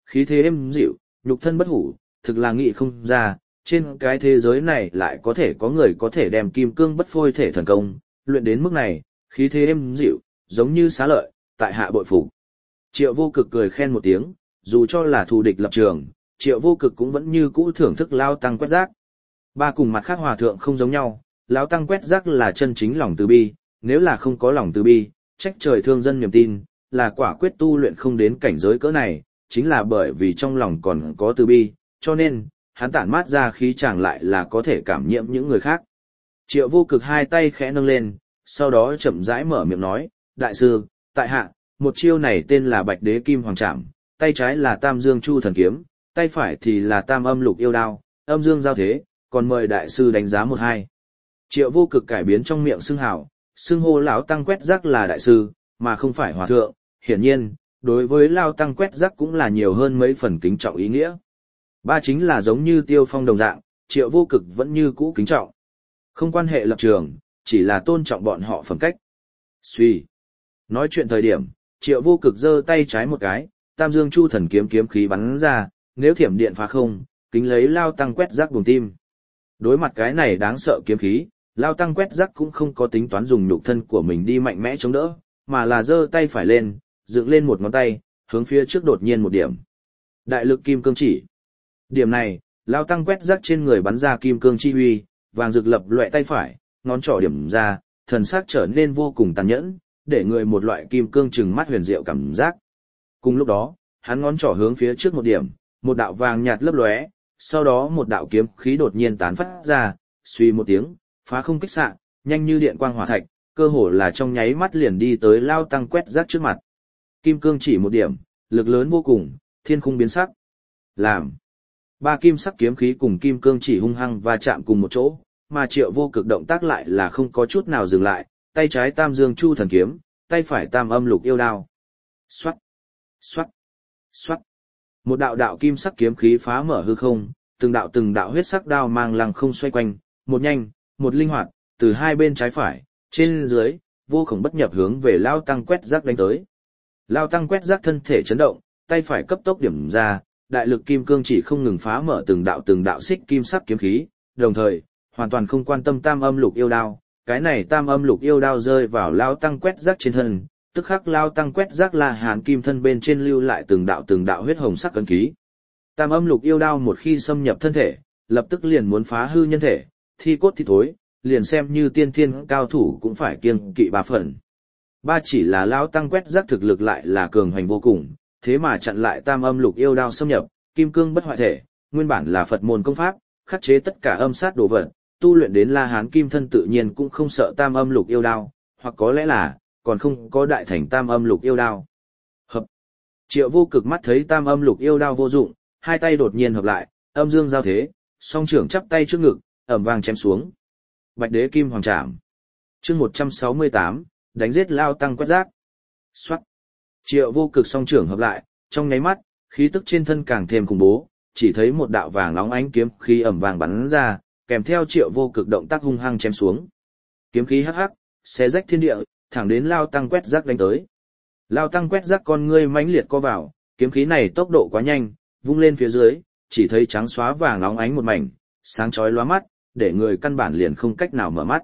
khí thế êm dịu, nhục thân bất hủ, thực là nghị không ra, trên cái thế giới này lại có thể có người có thể đem kim cương bất phôi thể thần công, luyện đến mức này, khí thế êm dịu, giống như xá lợi, tại hạ bội phục. Triệu Vô Cực cười khen một tiếng, dù cho là thù địch lập trường, Triệu Vô Cực cũng vẫn như cũ thưởng thức Lao Tăng quét rác. Ba cùng mặt khác hòa thượng không giống nhau, Lão Tăng quét rác là chân chính lòng từ bi, nếu là không có lòng từ bi, trách trời thương dân niềm tin, là quả quyết tu luyện không đến cảnh giới cỡ này, chính là bởi vì trong lòng còn có từ bi, cho nên, hắn tản mát ra khí chàng lại là có thể cảm nhiễm những người khác. Triệu Vô Cực hai tay khẽ nâng lên, sau đó chậm rãi mở miệng nói, đại sư, tại hạ, một chiêu này tên là Bạch Đế Kim Hoàng Trảm, tay trái là Tam Dương Chu Thần Kiếm, tay phải thì là Tam Âm Lục Yêu Đao, âm dương giao thế, còn mời đại sư đánh giá một hai. Triệu Vô Cực cải biến trong miệng xưng hào, xưng hô lão tăng quét rác là đại sư, mà không phải hòa thượng, hiển nhiên, đối với lão tăng quét rác cũng là nhiều hơn mấy phần kính trọng ý nghĩa. Ba chính là giống như Tiêu Phong đồng dạng, Triệu Vô Cực vẫn như cũ kính trọng. Không quan hệ lập trường, chỉ là tôn trọng bọn họ phẩm cách. Suy. Nói chuyện thời điểm, Triệu Vô Cực giơ tay trái một cái, Tam Dương Chu Thần Kiếm kiếm khí bắn ra, nếu thiểm điện phá không, kính lấy lao tăng quét rác buồng tim. Đối mặt cái này đáng sợ kiếm khí, lao tăng quét rác cũng không có tính toán dùng nhục thân của mình đi mạnh mẽ chống đỡ, mà là giơ tay phải lên, dựng lên một ngón tay, hướng phía trước đột nhiên một điểm. Đại lực kim cương chỉ. Điểm này, lao tăng quét rác trên người bắn ra kim cương chi huy, vàng rực lập loè tay phải, ngón trỏ điểm ra, thần sắc trở nên vô cùng tàn nhẫn, để người một loại kim cương trừng mắt huyền diệu cảm giác. Cùng lúc đó, hắn ngón trỏ hướng phía trước một điểm, một đạo vàng nhạt lấp lóe, sau đó một đạo kiếm khí đột nhiên tán phát ra, suy một tiếng, phá không kích xạ, nhanh như điện quang hỏa thạch, cơ hồ là trong nháy mắt liền đi tới lao tăng quét rác trước mặt. Kim cương chỉ một điểm, lực lớn vô cùng, thiên khung biến sắc. Làm. Ba kim sắc kiếm khí cùng kim cương chỉ hung hăng và chạm cùng một chỗ, mà Triệu Vô Cực động tác lại là không có chút nào dừng lại, tay trái Tam Dương Chu Thần Kiếm, tay phải Tam Âm Lục Yêu Đao. Xoát, xoát, xoát. Một đạo đạo kim sắc kiếm khí phá mở hư không, từng đạo từng đạo huyết sắc đao mang lăng không xoay quanh, một nhanh, một linh hoạt, từ hai bên trái phải, trên dưới, vô khổng bất nhập hướng về Lao Tăng quét rác đánh tới. Lao Tăng quét rác thân thể chấn động, tay phải cấp tốc điểm ra, đại lực kim cương chỉ không ngừng phá mở từng đạo từng đạo xích kim sắc kiếm khí, đồng thời, hoàn toàn không quan tâm Tam Âm Lục Yêu Đao. Cái này Tam Âm Lục Yêu Đao rơi vào Lao Tăng quét rác trên thân, tức khắc Lao Tăng quét rác là hàn kim thân bên trên lưu lại từng đạo từng đạo huyết hồng sắc cấn ký. Tam Âm Lục Yêu Đao một khi xâm nhập thân thể, lập tức liền muốn phá hư nhân thể, thi cốt thi thối, liền xem như tiên thiên cao thủ cũng phải kiêng kỵ ba phần. Ba chỉ là Lao Tăng quét rác thực lực lại là cường hoành vô cùng, thế mà chặn lại Tam Âm Lục Yêu Đao xâm nhập, kim cương bất hoại thể, nguyên bản là Phật môn công pháp, khắc chế tất cả âm sát đồ vật, tu luyện đến La Hán kim thân tự nhiên cũng không sợ Tam Âm Lục Yêu Đao, hoặc có lẽ là còn không có đại thành Tam Âm Lục Yêu Đao. Hợp. Triệu Vô Cực mắt thấy Tam Âm Lục Yêu Đao vô dụng, hai tay đột nhiên hợp lại, âm dương giao thế, song trưởng chắp tay trước ngực, ầm vang chém xuống. Bạch Đế Kim Hoàng Trảm. Chương một trăm sáu mươi tám, đánh giết Lao Tăng quét rác. Soát. Triệu Vô Cực song trưởng hợp lại, trong nháy mắt, khí tức trên thân càng thêm khủng bố, chỉ thấy một đạo vàng nóng ánh kiếm khí ầm vang bắn ra, kèm theo Triệu Vô Cực động tác hung hăng chém xuống. Kiếm khí hắc hắc, xé rách thiên địa, thẳng đến Lao Tăng quét rác đánh tới. Lao Tăng quét rác con ngươi mãnh liệt co vào, kiếm khí này tốc độ quá nhanh, vung lên phía dưới, chỉ thấy trắng xóa vàng nóng ánh một mảnh, sáng chói lóa mắt, để người căn bản liền không cách nào mở mắt.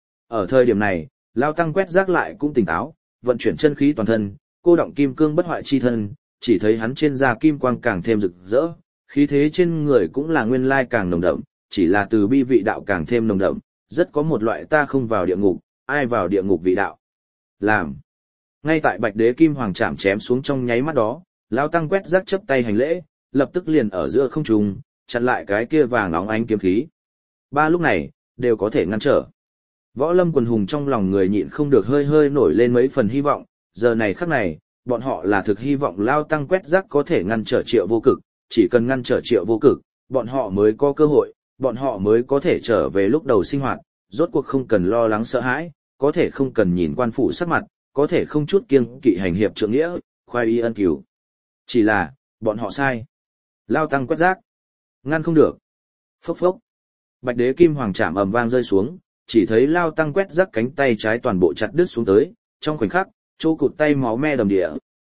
Ở thời điểm này, Lao Tăng quét rác lại cũng tỉnh táo, vận chuyển chân khí toàn thân, cô động kim cương bất hoại chi thân, chỉ thấy hắn trên da kim quang càng thêm rực rỡ, khí thế trên người cũng là nguyên lai càng nồng đậm, chỉ là từ bi vị đạo càng thêm nồng đậm, rất có một loại ta không vào địa ngục, ai vào địa ngục vị đạo. Làm. Ngay tại Bạch Đế Kim Hoàng Trảm chém xuống trong nháy mắt đó, Lao Tăng quét rác chấp tay hành lễ, lập tức liền ở giữa không trung, chặn lại cái kia vàng óng ánh kiếm khí. Ba lúc này, đều có thể ngăn trở. Võ Lâm quần hùng trong lòng người nhịn không được hơi hơi nổi lên mấy phần hy vọng, giờ này khắc này, bọn họ là thực hy vọng Lao Tăng quét rác có thể ngăn trở Triệu Vô Cực, chỉ cần ngăn trở Triệu Vô Cực, bọn họ mới có cơ hội, bọn họ mới có thể trở về lúc đầu sinh hoạt, rốt cuộc không cần lo lắng sợ hãi, có thể không cần nhìn quan phủ sắc mặt, có thể không chút kiêng kỵ hành hiệp trượng nghĩa, khoai y ân cửu. Chỉ là, bọn họ sai. Lao Tăng quét rác. Ngăn không được. Phốc phốc. Bạch Đế Kim Hoàng Trảm ầm vang rơi xuống, chỉ thấy Lao Tăng quét rác cánh tay trái toàn bộ chặt đứt xuống tới, trong khoảnh khắc, chỗ cụt tay máu me đầm địa,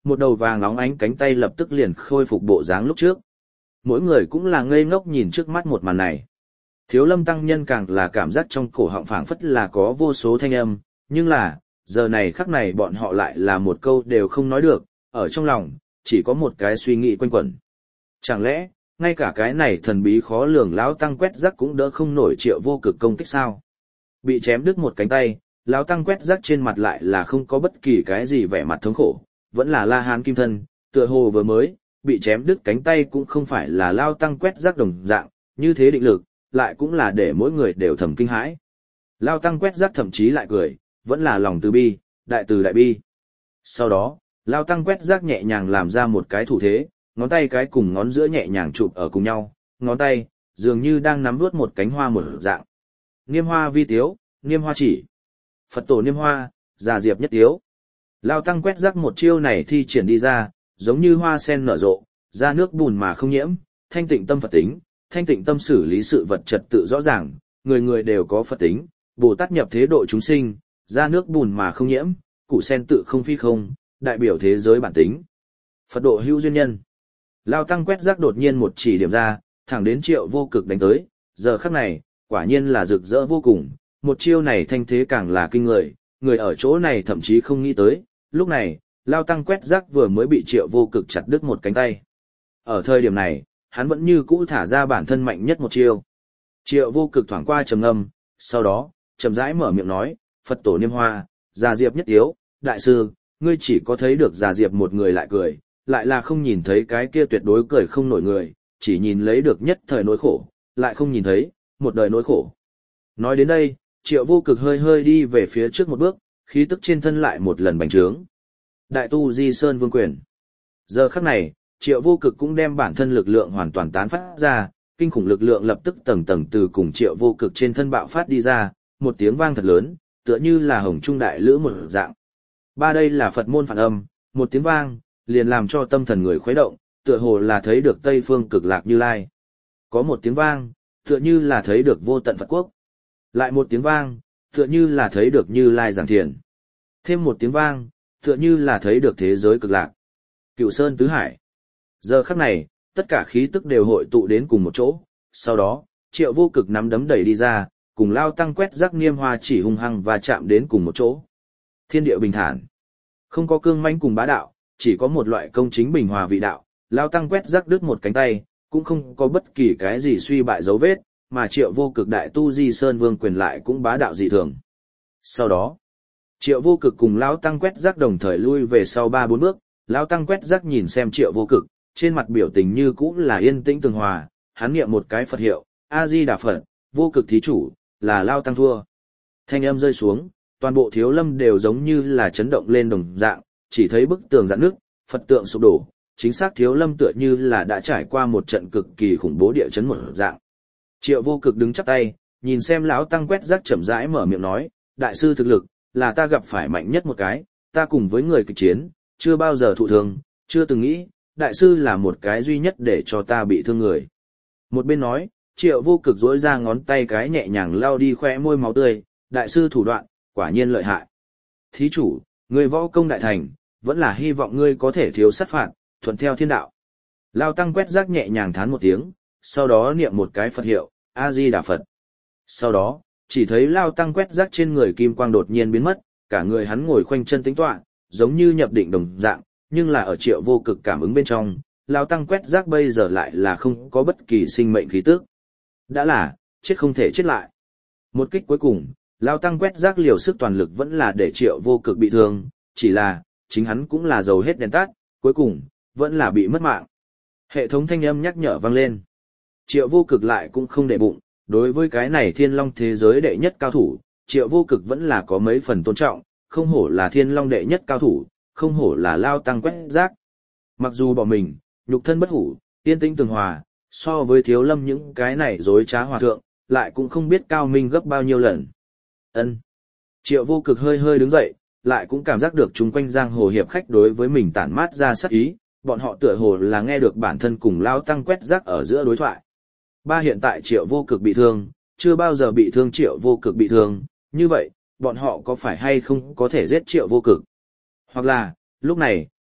một đầu vàng óng ánh cánh tay lập tức liền khôi phục bộ dáng lúc trước. Mỗi người cũng là ngây ngốc nhìn trước mắt một màn này. Thiếu lâm tăng nhân càng là cảm giác trong cổ họng phảng phất là có vô số thanh âm, nhưng là, giờ này khắc này bọn họ lại là một câu đều không nói được, ở trong lòng, chỉ có một cái suy nghĩ quanh quẩn. Chẳng lẽ, ngay cả cái này thần bí khó lường lão tăng quét rác cũng đỡ không nổi Triệu Vô Cực công kích sao? Bị chém đứt một cánh tay, lão tăng quét rác trên mặt lại là không có bất kỳ cái gì vẻ mặt thống khổ, vẫn là La Hán kim thân, tựa hồ vừa mới, bị chém đứt cánh tay cũng không phải là lão tăng quét rác đồng dạng, như thế định lực, lại cũng là để mỗi người đều thầm kinh hãi. Lão tăng quét rác thậm chí lại cười, vẫn là lòng từ bi, đại từ đại bi. Sau đó, lão tăng quét rác nhẹ nhàng làm ra một cái thủ thế, ngón tay cái cùng ngón giữa nhẹ nhàng chụp ở cùng nhau, ngón tay, dường như đang nắm vuốt một cánh hoa một dạng. Niêm hoa vi tiếu, niêm hoa chỉ. Phật tổ niêm hoa, già diệp nhất tiếu. Lao tăng quét rác một chiêu này thi triển đi ra, giống như hoa sen nở rộ, ra nước bùn mà không nhiễm, thanh tịnh tâm Phật tính, thanh tịnh tâm xử lý sự vật trật tự rõ ràng, người người đều có Phật tính, Bồ Tát nhập thế độ chúng sinh, ra nước bùn mà không nhiễm, củ sen tự không phi không, đại biểu thế giới bản tính. Phật độ hữu duyên nhân. Lao tăng quét rác đột nhiên một chỉ điểm ra, thẳng đến Triệu Vô Cực đánh tới, giờ khắc này, quả nhiên là rực rỡ vô cùng, một chiêu này thanh thế càng là kinh người, người ở chỗ này thậm chí không nghĩ tới, lúc này, Lao tăng quét rác vừa mới bị Triệu Vô Cực chặt đứt một cánh tay. Ở thời điểm này, hắn vẫn như cũ thả ra bản thân mạnh nhất một chiêu. Triệu Vô Cực thoảng qua trầm ngâm, sau đó, chậm rãi mở miệng nói, Phật tổ niêm hoa, già diệp nhất tiếu, đại sư, ngươi chỉ có thấy được già diệp một người lại cười, lại là không nhìn thấy cái kia tuyệt đối cười không nổi người, chỉ nhìn lấy được nhất thời nỗi khổ, lại không nhìn thấy, một đời nỗi khổ. Nói đến đây, Triệu Vô Cực hơi hơi đi về phía trước một bước, khí tức trên thân lại một lần bành trướng. Đại tu Di Sơn Vương Quyền. Giờ khắc này, Triệu Vô Cực cũng đem bản thân lực lượng hoàn toàn tán phát ra, kinh khủng lực lượng lập tức tầng tầng từ cùng Triệu Vô Cực trên thân bạo phát đi ra, một tiếng vang thật lớn, tựa như là hồng trung đại lữ một dạng. Ba đây là Phật môn phản âm, một tiếng vang, liền làm cho tâm thần người khuấy động, tựa hồ là thấy được Tây phương cực lạc Như Lai. Có một tiếng vang, tựa như là thấy được vô tận Phật quốc. Lại một tiếng vang, tựa như là thấy được Như Lai giảng thiền. Thêm một tiếng vang, tựa như là thấy được thế giới cực lạc. Cựu Sơn Tứ Hải. Giờ khắc này, tất cả khí tức đều hội tụ đến cùng một chỗ, sau đó, Triệu Vô Cực nắm đấm đẩy đi ra, cùng Lao tăng quét rác niêm hoa chỉ hung hăng và chạm đến cùng một chỗ. Thiên địa bình thản. Không có cương mãnh cùng bá đạo, chỉ có một loại công chính bình hòa vị đạo, Lao tăng quét rác đứt một cánh tay, cũng không có bất kỳ cái gì suy bại dấu vết, mà Triệu Vô Cực đại tu Di Sơn Vương Quyền lại cũng bá đạo dị thường. Sau đó, Triệu Vô Cực cùng Lao tăng quét rác đồng thời lui về sau ba bốn bước, Lao tăng quét rác nhìn xem Triệu Vô Cực, trên mặt biểu tình như cũ là yên tĩnh tường hòa, hắn niệm một cái Phật hiệu, A Di Đà Phật, Vô Cực thí chủ, là Lao tăng thua. Thanh âm rơi xuống, toàn bộ thiếu lâm đều giống như là chấn động lên đồng dạng, chỉ thấy bức tường rạn nước, Phật tượng sụp đổ, chính xác thiếu lâm tựa như là đã trải qua một trận cực kỳ khủng bố địa chấn một dạng. Triệu Vô Cực đứng chắp tay, nhìn xem lão tăng quét rác chậm rãi mở miệng nói, đại sư thực lực, là ta gặp phải mạnh nhất một cái, ta cùng với người kịch chiến, chưa bao giờ thụ thương, chưa từng nghĩ, đại sư là một cái duy nhất để cho ta bị thương người. Một bên nói, Triệu Vô Cực duỗi ra ngón tay cái nhẹ nhàng lau đi khóe môi máu tươi, đại sư thủ đoạn, quả nhiên lợi hại. Thí chủ, người võ công đại thành, vẫn là hy vọng ngươi có thể thiếu sát phạt, thuận theo thiên đạo. Lao tăng quét rác nhẹ nhàng thán một tiếng, sau đó niệm một cái Phật hiệu, A-di-đà Phật. Sau đó, chỉ thấy Lao tăng quét rác trên người kim quang đột nhiên biến mất, cả người hắn ngồi khoanh chân tĩnh tọa, giống như nhập định đồng dạng, nhưng là ở Triệu Vô Cực cảm ứng bên trong, Lao tăng quét rác bây giờ lại là không có bất kỳ sinh mệnh khí tức. Đã là, chết không thể chết lại. Một kích cuối cùng, Lao tăng quét rác liều sức toàn lực vẫn là để Triệu Vô Cực bị thương, chỉ là, chính hắn cũng là dầu hết đèn tắt, cuối cùng, vẫn là bị mất mạng. Hệ thống thanh âm nhắc nhở vang lên. Triệu Vô Cực lại cũng không để bụng, đối với cái này thiên long thế giới đệ nhất cao thủ, Triệu Vô Cực vẫn là có mấy phần tôn trọng, không hổ là thiên long đệ nhất cao thủ, không hổ là Lao tăng quét rác. Mặc dù bỏ mình, nhục thân bất hủ, tiên tinh tường hòa, so với thiếu lâm những cái này dối trá hòa thượng, lại cũng không biết cao minh gấp bao nhiêu lần. Ân. Triệu Vô Cực hơi hơi đứng dậy, lại cũng cảm giác được chung quanh giang hồ hiệp khách đối với mình tản mát ra sát ý, bọn họ tựa hồ là nghe được bản thân cùng Lao tăng quét rác ở giữa đối thoại. Ba hiện tại Triệu Vô Cực bị thương, chưa bao giờ bị thương Triệu Vô Cực bị thương, như vậy, bọn họ có phải hay không có thể giết Triệu Vô Cực? Hoặc là, lúc này,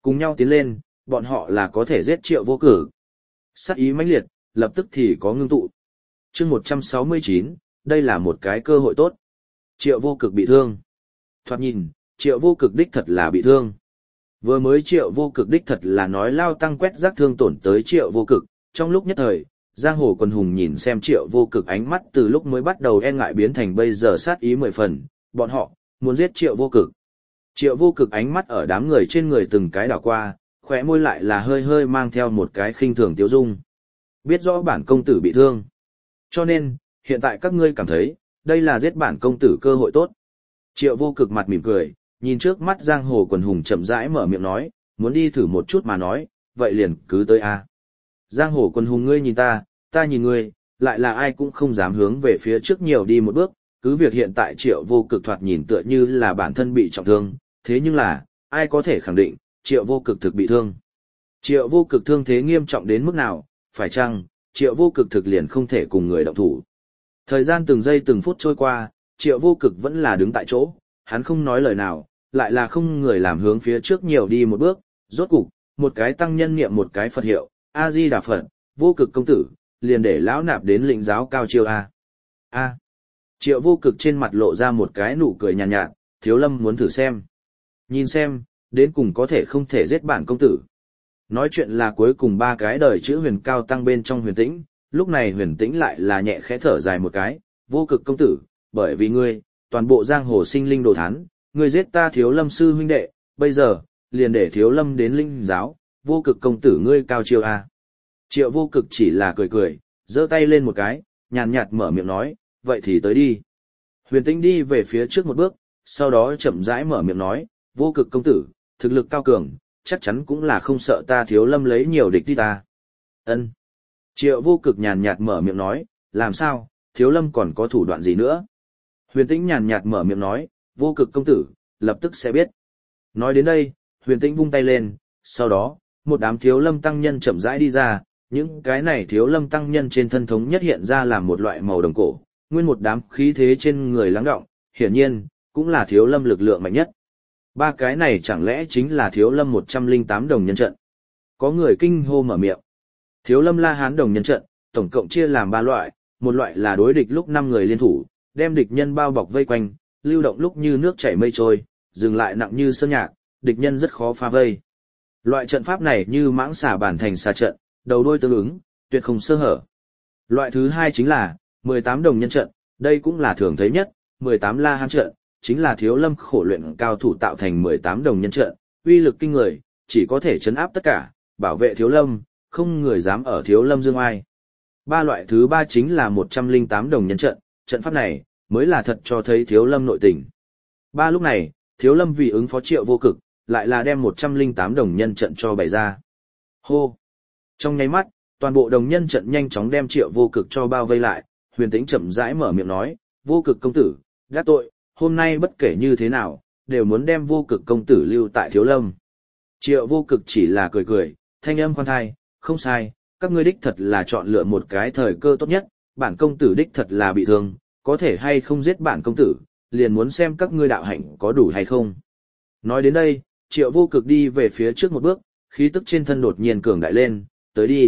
Cùng nhau tiến lên, bọn họ là có thể giết Triệu Vô Cực. Sát ý mãnh liệt, lập tức thì có ngưng tụ. Chương một trăm sáu mươi chín, đây là một cái cơ hội tốt. Triệu Vô Cực bị thương. Thoạt nhìn, Triệu Vô Cực đích thật là bị thương. Vừa mới Triệu Vô Cực đích thật là nói lao tăng quét rác thương tổn tới Triệu Vô Cực, trong lúc nhất thời, giang hồ quần hùng nhìn xem Triệu Vô Cực ánh mắt từ lúc mới bắt đầu e ngại biến thành bây giờ sát ý mười phần, bọn họ muốn giết Triệu Vô Cực. Triệu Vô Cực ánh mắt ở đám người trên người từng cái đảo qua, khóe môi lại là hơi hơi mang theo một cái khinh thường tiêu dung. Biết rõ bản công tử bị thương. Cho nên, hiện tại các ngươi cảm thấy, đây là giết bản công tử cơ hội tốt. Triệu Vô Cực mặt mỉm cười, nhìn trước mắt giang hồ quần hùng chậm rãi mở miệng nói, muốn đi thử một chút mà nói, vậy liền cứ tới a. Giang hồ quần hùng ngươi nhìn ta, ta nhìn ngươi, lại là ai cũng không dám hướng về phía trước nhiều đi một bước, cứ việc hiện tại Triệu Vô Cực thoạt nhìn tựa như là bản thân bị trọng thương, thế nhưng là, ai có thể khẳng định, Triệu Vô Cực thực bị thương. Triệu Vô Cực thương thế nghiêm trọng đến mức nào, phải chăng, Triệu Vô Cực thực liền không thể cùng người động thủ. Thời gian từng giây từng phút trôi qua, Triệu Vô Cực vẫn là đứng tại chỗ, hắn không nói lời nào, lại là không người làm hướng phía trước nhiều đi một bước, rốt cục, một cái tăng nhân niệm một cái Phật hiệu, A-di-đà Phật, Vô Cực công tử, liền để lão nạp đến lĩnh giáo cao chiêu A. A. Triệu Vô Cực trên mặt lộ ra một cái nụ cười nhàn nhạt, nhạt, Thiếu Lâm muốn thử xem. Nhìn xem, đến cùng có thể không thể giết bản công tử. Nói chuyện là cuối cùng ba cái đời chữ huyền cao tăng bên trong huyền tĩnh, lúc này huyền tĩnh lại là nhẹ khẽ thở dài một cái, Vô Cực công tử, bởi vì ngươi, toàn bộ giang hồ sinh linh đồ thán, ngươi giết ta Thiếu Lâm sư huynh đệ, bây giờ, liền để Thiếu Lâm đến linh giáo, Vô Cực công tử ngươi cao chiêu a. Triệu Vô Cực chỉ là cười cười, giơ tay lên một cái, nhàn nhạt mở miệng nói, vậy thì tới đi. Huyền Tĩnh đi về phía trước một bước, sau đó chậm rãi mở miệng nói, Vô Cực công tử, thực lực cao cường, chắc chắn cũng là không sợ ta Thiếu Lâm lấy nhiều địch đi ta. Ân. Triệu Vô Cực nhàn nhạt mở miệng nói, làm sao, Thiếu Lâm còn có thủ đoạn gì nữa? Huyền Tĩnh nhàn nhạt mở miệng nói, Vô Cực công tử, lập tức sẽ biết. Nói đến đây, Huyền Tĩnh vung tay lên, sau đó, một đám Thiếu Lâm tăng nhân chậm rãi đi ra, những cái này Thiếu Lâm tăng nhân trên thân thống nhất hiện ra làm một loại màu đồng cổ, nguyên một đám khí thế trên người lắng đọng, hiển nhiên, cũng là Thiếu Lâm lực lượng mạnh nhất. Ba cái này chẳng lẽ chính là Thiếu Lâm một trăm lẻ tám đồng nhân trận? Có người kinh hô mở miệng. Thiếu Lâm La Hán đồng nhân trận, tổng cộng chia làm ba loại, một loại là đối địch lúc năm người liên thủ, đem địch nhân bao bọc vây quanh, lưu động lúc như nước chảy mây trôi, dừng lại nặng như sơn nhạc, địch nhân rất khó phá vây. Loại trận pháp này như mãng xà bản thành xà trận, đầu đuôi tương ứng, tuyệt không sơ hở. Loại thứ hai chính là mười tám đồng nhân trận, đây cũng là thường thấy nhất, mười tám La Hán trận, chính là Thiếu Lâm khổ luyện cao thủ tạo thành mười tám đồng nhân trận, uy lực kinh người, chỉ có thể trấn áp tất cả, bảo vệ Thiếu Lâm, không người dám ở Thiếu Lâm dương ai. Ba loại thứ ba chính là một trăm lẻ tám đồng nhân trận, trận pháp này mới là thật cho thấy Thiếu Lâm nội tình. Ba lúc này, Thiếu Lâm vì ứng phó Triệu Vô Cực, lại là đem một trăm lẻ tám đồng nhân trận cho bày ra. Hô! Trong nháy mắt, toàn bộ đồng nhân trận nhanh chóng đem Triệu Vô Cực cho bao vây lại, Huyền Tĩnh chậm rãi mở miệng nói, Vô Cực công tử, gác tội, hôm nay bất kể như thế nào, đều muốn đem Vô Cực công tử lưu tại Thiếu Lâm. Triệu Vô Cực chỉ là cười cười, thanh âm khoan thai, không sai, các ngươi đích thật là chọn lựa một cái thời cơ tốt nhất, bản công tử đích thật là bị thương, có thể hay không giết bản công tử, liền muốn xem các ngươi đạo hạnh có đủ hay không. Nói đến đây, Triệu Vô Cực đi về phía trước một bước, khí tức trên thân đột nhiên cường đại lên, tới đi.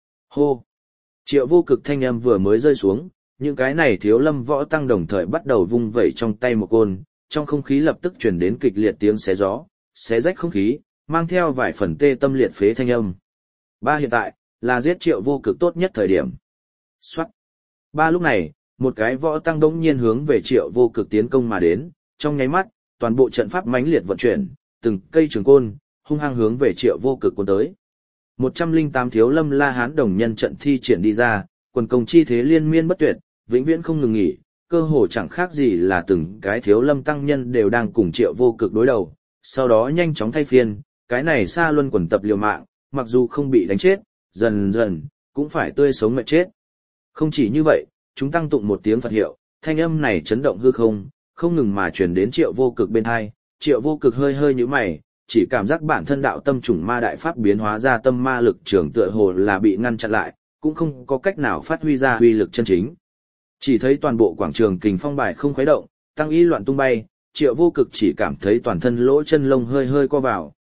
Hô! Triệu Vô Cực thanh âm vừa mới rơi xuống, những cái này Thiếu Lâm võ tăng đồng thời bắt đầu vung vẩy trong tay một côn, trong không khí lập tức truyền đến kịch liệt tiếng xé gió, xé rách không khí, mang theo vài phần tê tâm liệt phế thanh âm. Ba hiện tại, là giết Triệu Vô Cực tốt nhất thời điểm. Soát! Ba lúc này, một cái võ tăng đống nhiên hướng về Triệu Vô Cực tiến công mà đến, trong nháy mắt, toàn bộ trận pháp mãnh liệt vận chuyển, từng cây trường côn, hung hăng hướng về Triệu Vô Cực cuốn tới. một trăm lẻ tám Thiếu Lâm La Hán đồng nhân trận thi triển đi ra, quần công chi thế liên miên bất tuyệt, vĩnh viễn không ngừng nghỉ, cơ hồ chẳng khác gì là từng cái Thiếu Lâm tăng nhân đều đang cùng Triệu Vô Cực đối đầu, sau đó nhanh chóng thay phiên, cái này xa luân quần tập liều mạng, mặc dù không bị đánh chết, dần dần cũng phải tươi sống mệt chết. Không chỉ như vậy, chúng tăng tụng một tiếng Phật hiệu, thanh âm này chấn động hư không, không ngừng mà truyền đến Triệu Vô Cực bên tai. Triệu Vô Cực hơi hơi nhíu mày, chỉ cảm giác bản thân đạo tâm trùng ma đại pháp biến hóa ra tâm ma lực trường tựa hồ là bị ngăn chặn lại, cũng không có cách nào phát huy ra uy lực chân chính. Chỉ thấy toàn bộ quảng trường kình phong bài không khuấy động, tăng y loạn tung bay, Triệu Vô Cực chỉ cảm thấy toàn thân lỗ chân lông hơi hơi co vào,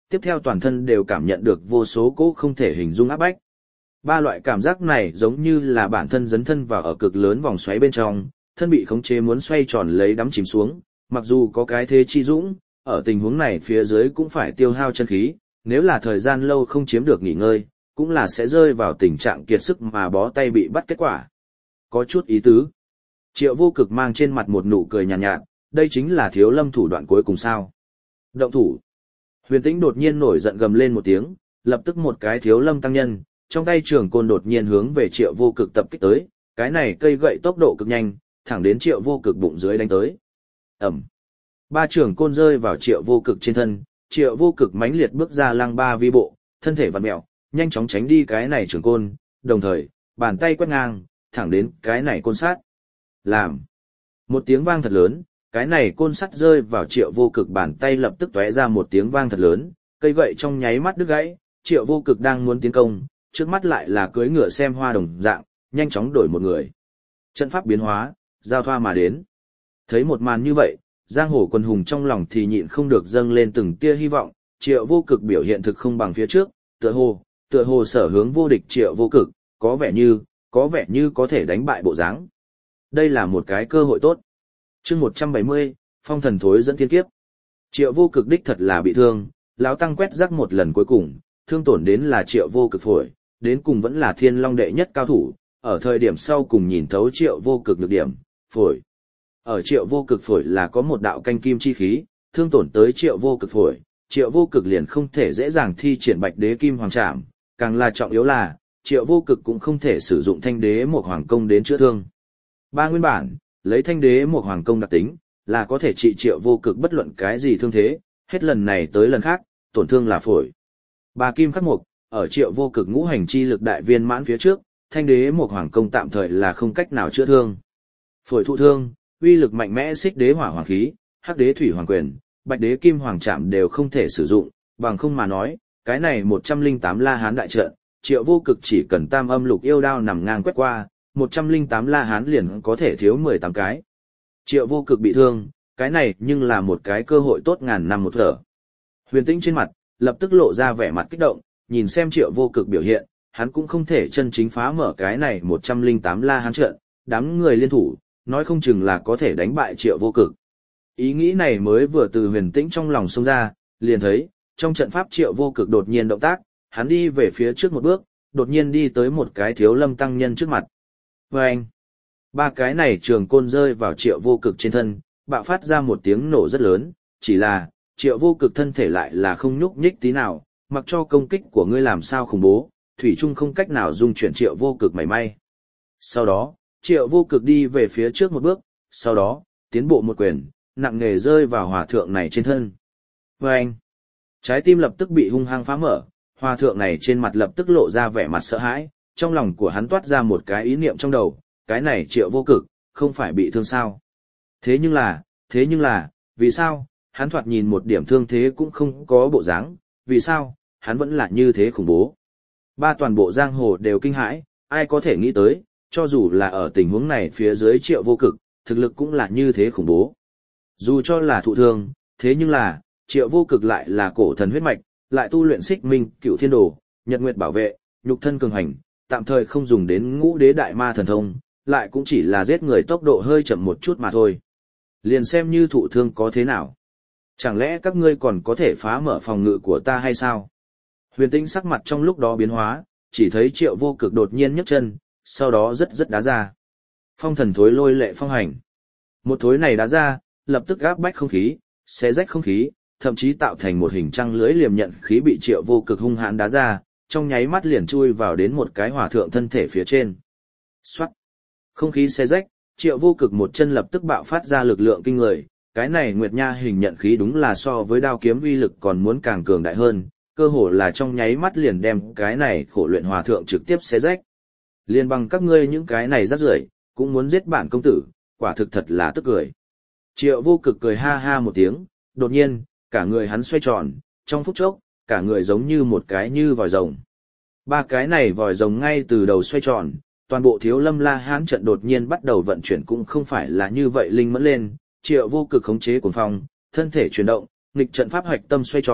tiếp theo toàn thân đều cảm nhận được vô số cỗ không thể hình dung áp bách. Ba loại cảm giác này giống như là bản thân dấn thân vào ở cực lớn vòng xoáy bên trong, thân bị khống chế muốn xoay tròn lấy đắm chìm xuống, mặc dù có cái thế chi dũng, ở tình huống này phía dưới cũng phải tiêu hao chân khí, nếu là thời gian lâu không chiếm được nghỉ ngơi, cũng là sẽ rơi vào tình trạng kiệt sức mà bó tay bị bắt kết quả. Có chút ý tứ. Triệu Vô Cực mang trên mặt một nụ cười nhàn nhạt, nhạt, đây chính là Thiếu Lâm thủ đoạn cuối cùng sao. Động thủ. Huyền Tĩnh đột nhiên nổi giận gầm lên một tiếng, lập tức một cái Thiếu Lâm tăng nhân, trong tay trường côn đột nhiên hướng về Triệu Vô Cực tập kích tới, cái này cây gậy tốc độ cực nhanh, thẳng đến Triệu Vô Cực bụng dưới đánh tới. Ẩm. Ba trường côn rơi vào Triệu Vô Cực trên thân, Triệu Vô Cực mãnh liệt bước ra lăng ba vi bộ, thân thể vặn mèo, nhanh chóng tránh đi cái này trường côn, đồng thời, bàn tay quét ngang, thẳng đến cái này côn sắt. Làm. Một tiếng vang thật lớn, cái này côn sắt rơi vào Triệu Vô Cực bàn tay lập tức tóe ra một tiếng vang thật lớn, cây gậy trong nháy mắt đứt gãy, Triệu Vô Cực đang muốn tiến công, trước mắt lại là cưỡi ngựa xem hoa đồng dạng, nhanh chóng đổi một người. Trận pháp biến hóa, giao thoa mà đến. Thấy một màn như vậy, giang hồ quần hùng trong lòng thì nhịn không được dâng lên từng tia hy vọng, Triệu Vô Cực biểu hiện thực không bằng phía trước, tựa hồ, tựa hồ sở hướng vô địch Triệu Vô Cực, có vẻ như, có vẻ như có thể đánh bại bộ dáng. Đây là một cái cơ hội tốt. Chương một trăm bảy mươi, Phong thần thối dẫn thiên kiếp. Triệu Vô Cực đích thật là bị thương, lão tăng quét rắc một lần cuối cùng, thương tổn đến là Triệu Vô Cực phổi, đến cùng vẫn là Thiên Long đệ nhất cao thủ, ở thời điểm sau cùng nhìn thấu Triệu Vô Cực nhược điểm, phổi. Ở Triệu Vô Cực phổi là có một đạo canh kim chi khí, thương tổn tới Triệu Vô Cực phổi, Triệu Vô Cực liền không thể dễ dàng thi triển Bạch Đế Kim Hoàng Trảm, càng là trọng yếu là, Triệu Vô Cực cũng không thể sử dụng Thanh Đế Mộc Hoàng Công đến chữa thương. Ba nguyên bản, lấy Thanh Đế Mộc Hoàng Công đặc tính, là có thể trị Triệu Vô Cực bất luận cái gì thương thế, hết lần này tới lần khác, tổn thương là phổi. Ba kim khắc mộc, ở Triệu Vô Cực ngũ hành chi lực đại viên mãn phía trước, Thanh Đế Mộc Hoàng Công tạm thời là không cách nào chữa thương. Phổi thụ thương, uy lực mạnh mẽ Xích Đế Hỏa Hoàng Khí, Hắc Đế Thủy Hoàng Quyền, Bạch Đế Kim Hoàng Trảm đều không thể sử dụng, bằng không mà nói, cái này một trăm linh tám La Hán đại trận, Triệu Vô Cực chỉ cần tam âm lục yêu đao nằm ngang quét qua, một trăm linh tám La Hán liền có thể thiếu mười tám cái. Triệu Vô Cực bị thương, cái này nhưng là một cái cơ hội tốt ngàn năm một thở. Huyền Tĩnh trên mặt, lập tức lộ ra vẻ mặt kích động, nhìn xem Triệu Vô Cực biểu hiện, hắn cũng không thể chân chính phá mở cái này một trăm linh tám La Hán trận, đám người liên thủ, nói không chừng là có thể đánh bại Triệu Vô Cực. Ý nghĩ này mới vừa từ Huyền Tĩnh trong lòng xông ra, liền thấy, trong trận pháp Triệu Vô Cực đột nhiên động tác, hắn đi về phía trước một bước, đột nhiên đi tới một cái Thiếu Lâm tăng nhân trước mặt. Và anh, ba cái này trường côn rơi vào Triệu Vô Cực trên thân, bạo phát ra một tiếng nổ rất lớn, chỉ là, Triệu Vô Cực thân thể lại là không nhúc nhích tí nào, mặc cho công kích của ngươi làm sao khủng bố, thủy chung không cách nào dung chuyển Triệu Vô Cực mảy may. Sau đó, Triệu Vô Cực đi về phía trước một bước, sau đó, tiến bộ một quyền, nặng nề rơi vào hòa thượng này trên thân. Và anh, trái tim lập tức bị hung hăng phá mở, hòa thượng này trên mặt lập tức lộ ra vẻ mặt sợ hãi, trong lòng của hắn toát ra một cái ý niệm trong đầu, cái này Triệu Vô Cực, không phải bị thương sao. Thế nhưng là, thế nhưng là, vì sao, hắn thoạt nhìn một điểm thương thế cũng không có bộ dáng, vì sao, hắn vẫn là như thế khủng bố. Ba toàn bộ giang hồ đều kinh hãi, ai có thể nghĩ tới, cho dù là ở tình huống này phía dưới Triệu Vô Cực, thực lực cũng là như thế khủng bố. Dù cho là thụ thương, thế nhưng là, Triệu Vô Cực lại là cổ thần huyết mạch, lại tu luyện Xích Minh, Cửu Thiên Đồ, Nhật Nguyệt Bảo Vệ, nhục thân cường hành, tạm thời không dùng đến Ngũ Đế Đại Ma thần thông, lại cũng chỉ là giết người tốc độ hơi chậm một chút mà thôi. Liền xem như thụ thương có thế nào. Chẳng lẽ các ngươi còn có thể phá mở phòng ngự của ta hay sao? Huyền Tĩnh sắc mặt trong lúc đó biến hóa, chỉ thấy Triệu Vô Cực đột nhiên nhấc chân, sau đó rất rất đá ra. Phong thần thối lôi lệ phong hành. Một thối này đá ra, lập tức gáp bách không khí, xé rách không khí, thậm chí tạo thành một hình trăng lưỡi liềm nhận khí bị Triệu Vô Cực hung hãn đá ra, trong nháy mắt liền chui vào đến một cái hòa thượng thân thể phía trên. Xoát. Không khí xé rách, Triệu Vô Cực một chân lập tức bạo phát ra lực lượng kinh người, cái này Nguyệt Nha hình nhận khí đúng là so với đao kiếm uy lực còn muốn càng cường đại hơn, cơ hồ là trong nháy mắt liền đem cái này khổ luyện hòa thượng trực tiếp xé rách. Liên bằng các ngươi những cái này rác rưởi, cũng muốn giết bản công tử, quả thực thật là tức cười. Triệu Vô Cực cười ha ha một tiếng, đột nhiên, cả người hắn xoay tròn, trong phút chốc, cả người giống như một cái như vòi rồng. Ba cái này vòi rồng ngay từ đầu xoay tròn, toàn bộ Thiếu Lâm La Hán trận đột nhiên bắt đầu vận chuyển cũng không phải là như vậy linh mẫn lên, Triệu Vô Cực khống chế cuồng phong, thân thể chuyển động, nghịch trận pháp hoạch tâm xoay tròn,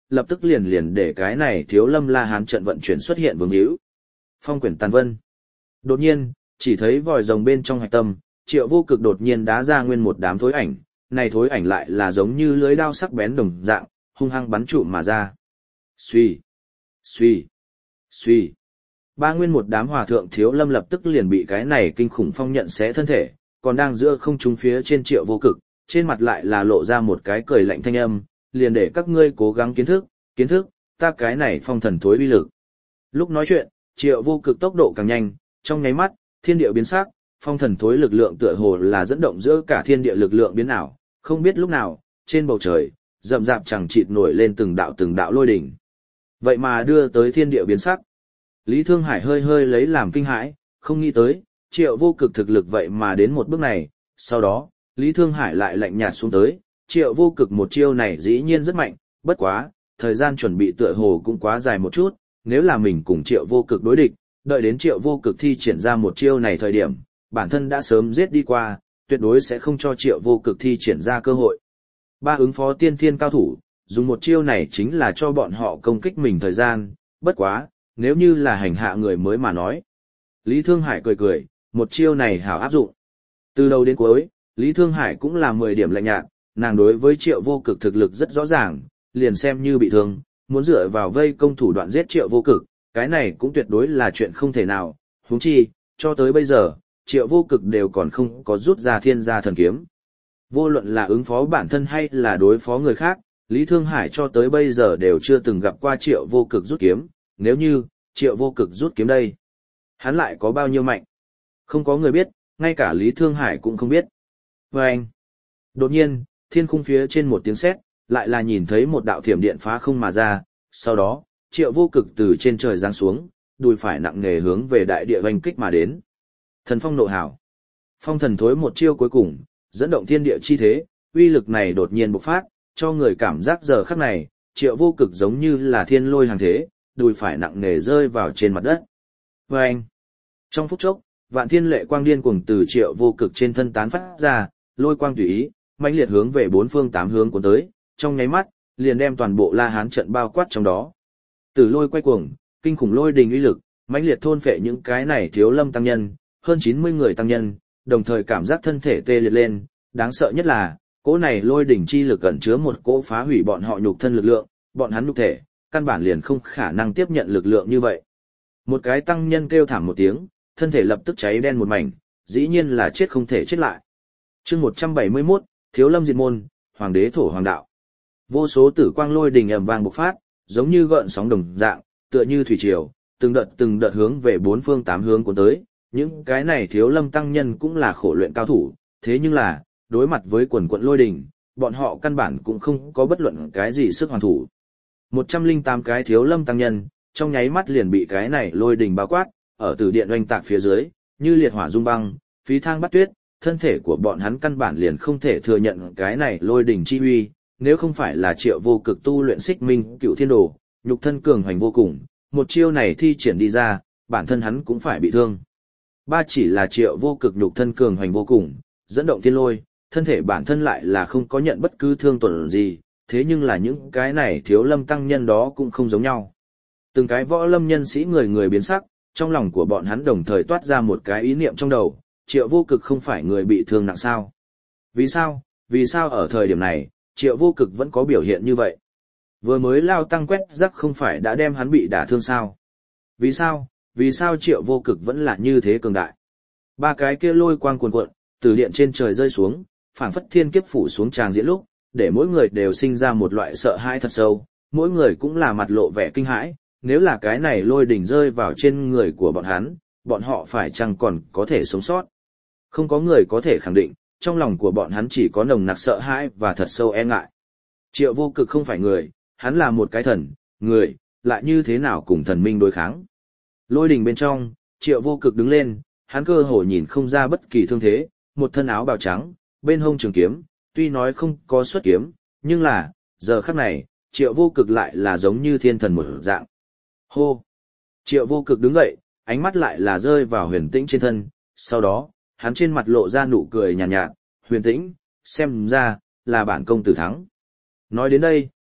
lập tức liền liền để cái này Thiếu Lâm La Hán trận vận chuyển xuất hiện vương hữu. Phong quyển tàn vân. Đột nhiên, chỉ thấy vòi rồng bên trong hạch tâm, Triệu Vô Cực đột nhiên đá ra nguyên một đám thối ảnh, này thối ảnh lại là giống như lưới đao sắc bén đồng dạng, hung hăng bắn trụm mà ra. Xuy, xuy, xuy. Ba nguyên một đám hòa thượng Thiếu Lâm lập tức liền bị cái này kinh khủng phong nhận xé thân thể, còn đang giữa không trung phía trên Triệu Vô Cực, trên mặt lại là lộ ra một cái cười lạnh thanh âm, liền để các ngươi cố gắng kiến thức, kiến thức, ta cái này phong thần thối uy lực. Lúc nói chuyện, Triệu Vô Cực tốc độ càng nhanh, trong nháy mắt, thiên địa biến sắc, phong thần thối lực lượng tựa hồ là dẫn động giữa cả thiên địa lực lượng biến ảo, không biết lúc nào, trên bầu trời, rậm rạp chẳng chịt nổi lên từng đạo từng đạo lôi đỉnh. Vậy mà đưa tới thiên địa biến sắc. Lý Thương Hải hơi hơi lấy làm kinh hãi, không nghĩ tới, Triệu Vô Cực thực lực vậy mà đến một bước này, sau đó, Lý Thương Hải lại lạnh nhạt xuống tới, Triệu Vô Cực một chiêu này dĩ nhiên rất mạnh, bất quá, thời gian chuẩn bị tựa hồ cũng quá dài một chút, nếu là mình cùng Triệu Vô Cực đối địch, đợi đến Triệu Vô Cực thi triển ra một chiêu này thời điểm, bản thân đã sớm giết đi qua, tuyệt đối sẽ không cho Triệu Vô Cực thi triển ra cơ hội. Ba ứng phó tiên thiên cao thủ, dùng một chiêu này chính là cho bọn họ công kích mình thời gian, bất quá, nếu như là hành hạ người mới mà nói. Lý Thương Hải cười cười, một chiêu này hảo áp dụng. Từ đầu đến cuối, Lý Thương Hải cũng là mười điểm lạnh nhạt, nàng đối với Triệu Vô Cực thực lực rất rõ ràng, liền xem như bị thương, muốn dựa vào vây công thủ đoạn giết Triệu Vô Cực, cái này cũng tuyệt đối là chuyện không thể nào, huống chi, cho tới bây giờ, Triệu Vô Cực đều còn không có rút ra thiên gia thần kiếm. Vô luận là ứng phó bản thân hay là đối phó người khác, Lý Thương Hải cho tới bây giờ đều chưa từng gặp qua Triệu Vô Cực rút kiếm, nếu như, Triệu Vô Cực rút kiếm đây, hắn lại có bao nhiêu mạnh? Không có người biết, ngay cả Lý Thương Hải cũng không biết. Và anh, đột nhiên, thiên khung phía trên một tiếng sét, lại là nhìn thấy một đạo thiểm điện phá không mà ra, sau đó, Triệu Vô Cực từ trên trời giáng xuống, đùi phải nặng nề hướng về đại địa vành kích mà đến. Thần phong nộ hảo. Phong thần thối một chiêu cuối cùng, dẫn động thiên địa chi thế, uy lực này đột nhiên bộc phát, cho người cảm giác giờ khắc này, Triệu Vô Cực giống như là thiên lôi hàng thế, đùi phải nặng nề rơi vào trên mặt đất. Và anh, trong phút chốc, vạn thiên lệ quang điên cuồng từ Triệu Vô Cực trên thân tán phát ra, lôi quang tùy ý, mãnh liệt hướng về bốn phương tám hướng cuốn tới, trong nháy mắt, liền đem toàn bộ La Hán trận bao quát trong đó. Tử lôi quay cuồng, kinh khủng lôi đình uy lực, mãnh liệt thôn phệ những cái này Thiếu Lâm tăng nhân, hơn chín mươi người tăng nhân, đồng thời cảm giác thân thể tê liệt lên, đáng sợ nhất là, cỗ này lôi đỉnh chi lực ẩn chứa một cỗ phá hủy bọn họ nhục thân lực lượng, bọn hắn nhục thể, căn bản liền không khả năng tiếp nhận lực lượng như vậy. Một cái tăng nhân kêu thảm một tiếng, thân thể lập tức cháy đen một mảnh, dĩ nhiên là chết không thể chết lại. Chương một trăm bảy mươi mốt, Thiếu Lâm diệt môn, Hoàng đế thổ hoàng đạo. Vô số tử quang lôi đình ầm vang bộc phát, giống như gợn sóng đồng dạng, tựa như thủy triều, từng đợt từng đợt hướng về bốn phương tám hướng cuốn tới. Những cái này Thiếu Lâm tăng nhân cũng là khổ luyện cao thủ, thế nhưng là, đối mặt với quần quận lôi đình, bọn họ căn bản cũng không có bất luận cái gì sức hoàn thủ. một trăm lẻ tám cái Thiếu Lâm tăng nhân, trong nháy mắt liền bị cái này lôi đình bao quát, ở từ điện oanh tạc phía dưới, như liệt hỏa dung băng, phí thang bắt tuyết, thân thể của bọn hắn căn bản liền không thể thừa nhận cái này lôi đình chi uy, nếu không phải là Triệu Vô Cực tu luyện Xích Minh Cựu Thiên Đồ, nhục thân cường hoành vô cùng, một chiêu này thi triển đi ra, bản thân hắn cũng phải bị thương. Ba chỉ là Triệu Vô Cực nhục thân cường hoành vô cùng, dẫn động thiên lôi, thân thể bản thân lại là không có nhận bất cứ thương tổn gì, thế nhưng là những cái này Thiếu Lâm tăng nhân đó cũng không giống nhau. Từng cái võ lâm nhân sĩ người người biến sắc, trong lòng của bọn hắn đồng thời toát ra một cái ý niệm trong đầu, Triệu Vô Cực không phải người bị thương nặng sao? Vì sao? Vì sao ở thời điểm này, Triệu Vô Cực vẫn có biểu hiện như vậy? Vừa mới lao tăng quét rắc không phải đã đem hắn bị đả thương sao? Vì sao? Vì sao Triệu Vô Cực vẫn là như thế cường đại? Ba cái kia lôi quang cuồn cuộn, từ điện trên trời rơi xuống, phảng phất thiên kiếp phủ xuống tràng diễn lúc, để mỗi người đều sinh ra một loại sợ hãi thật sâu, mỗi người cũng là mặt lộ vẻ kinh hãi, nếu là cái này lôi đỉnh rơi vào trên người của bọn hắn, bọn họ phải chăng còn có thể sống sót? Không có người có thể khẳng định, trong lòng của bọn hắn chỉ có nồng nặc sợ hãi và thật sâu e ngại. Triệu Vô Cực không phải người, hắn là một cái thần, người, lại như thế nào cùng thần minh đối kháng. Lôi đỉnh bên trong, Triệu Vô Cực đứng lên, hắn cơ hồ nhìn không ra bất kỳ thương thế, một thân áo bào trắng, bên hông trường kiếm, tuy nói không có xuất kiếm, nhưng là, giờ khắc này, Triệu Vô Cực lại là giống như thiên thần một dạng. Hô! Triệu Vô Cực đứng dậy, ánh mắt lại là rơi vào Huyền Tĩnh trên thân, sau đó, hắn trên mặt lộ ra nụ cười nhàn nhạt, nhạt, Huyền Tĩnh, xem ra, là bản công tử thắng. Nói đến đây,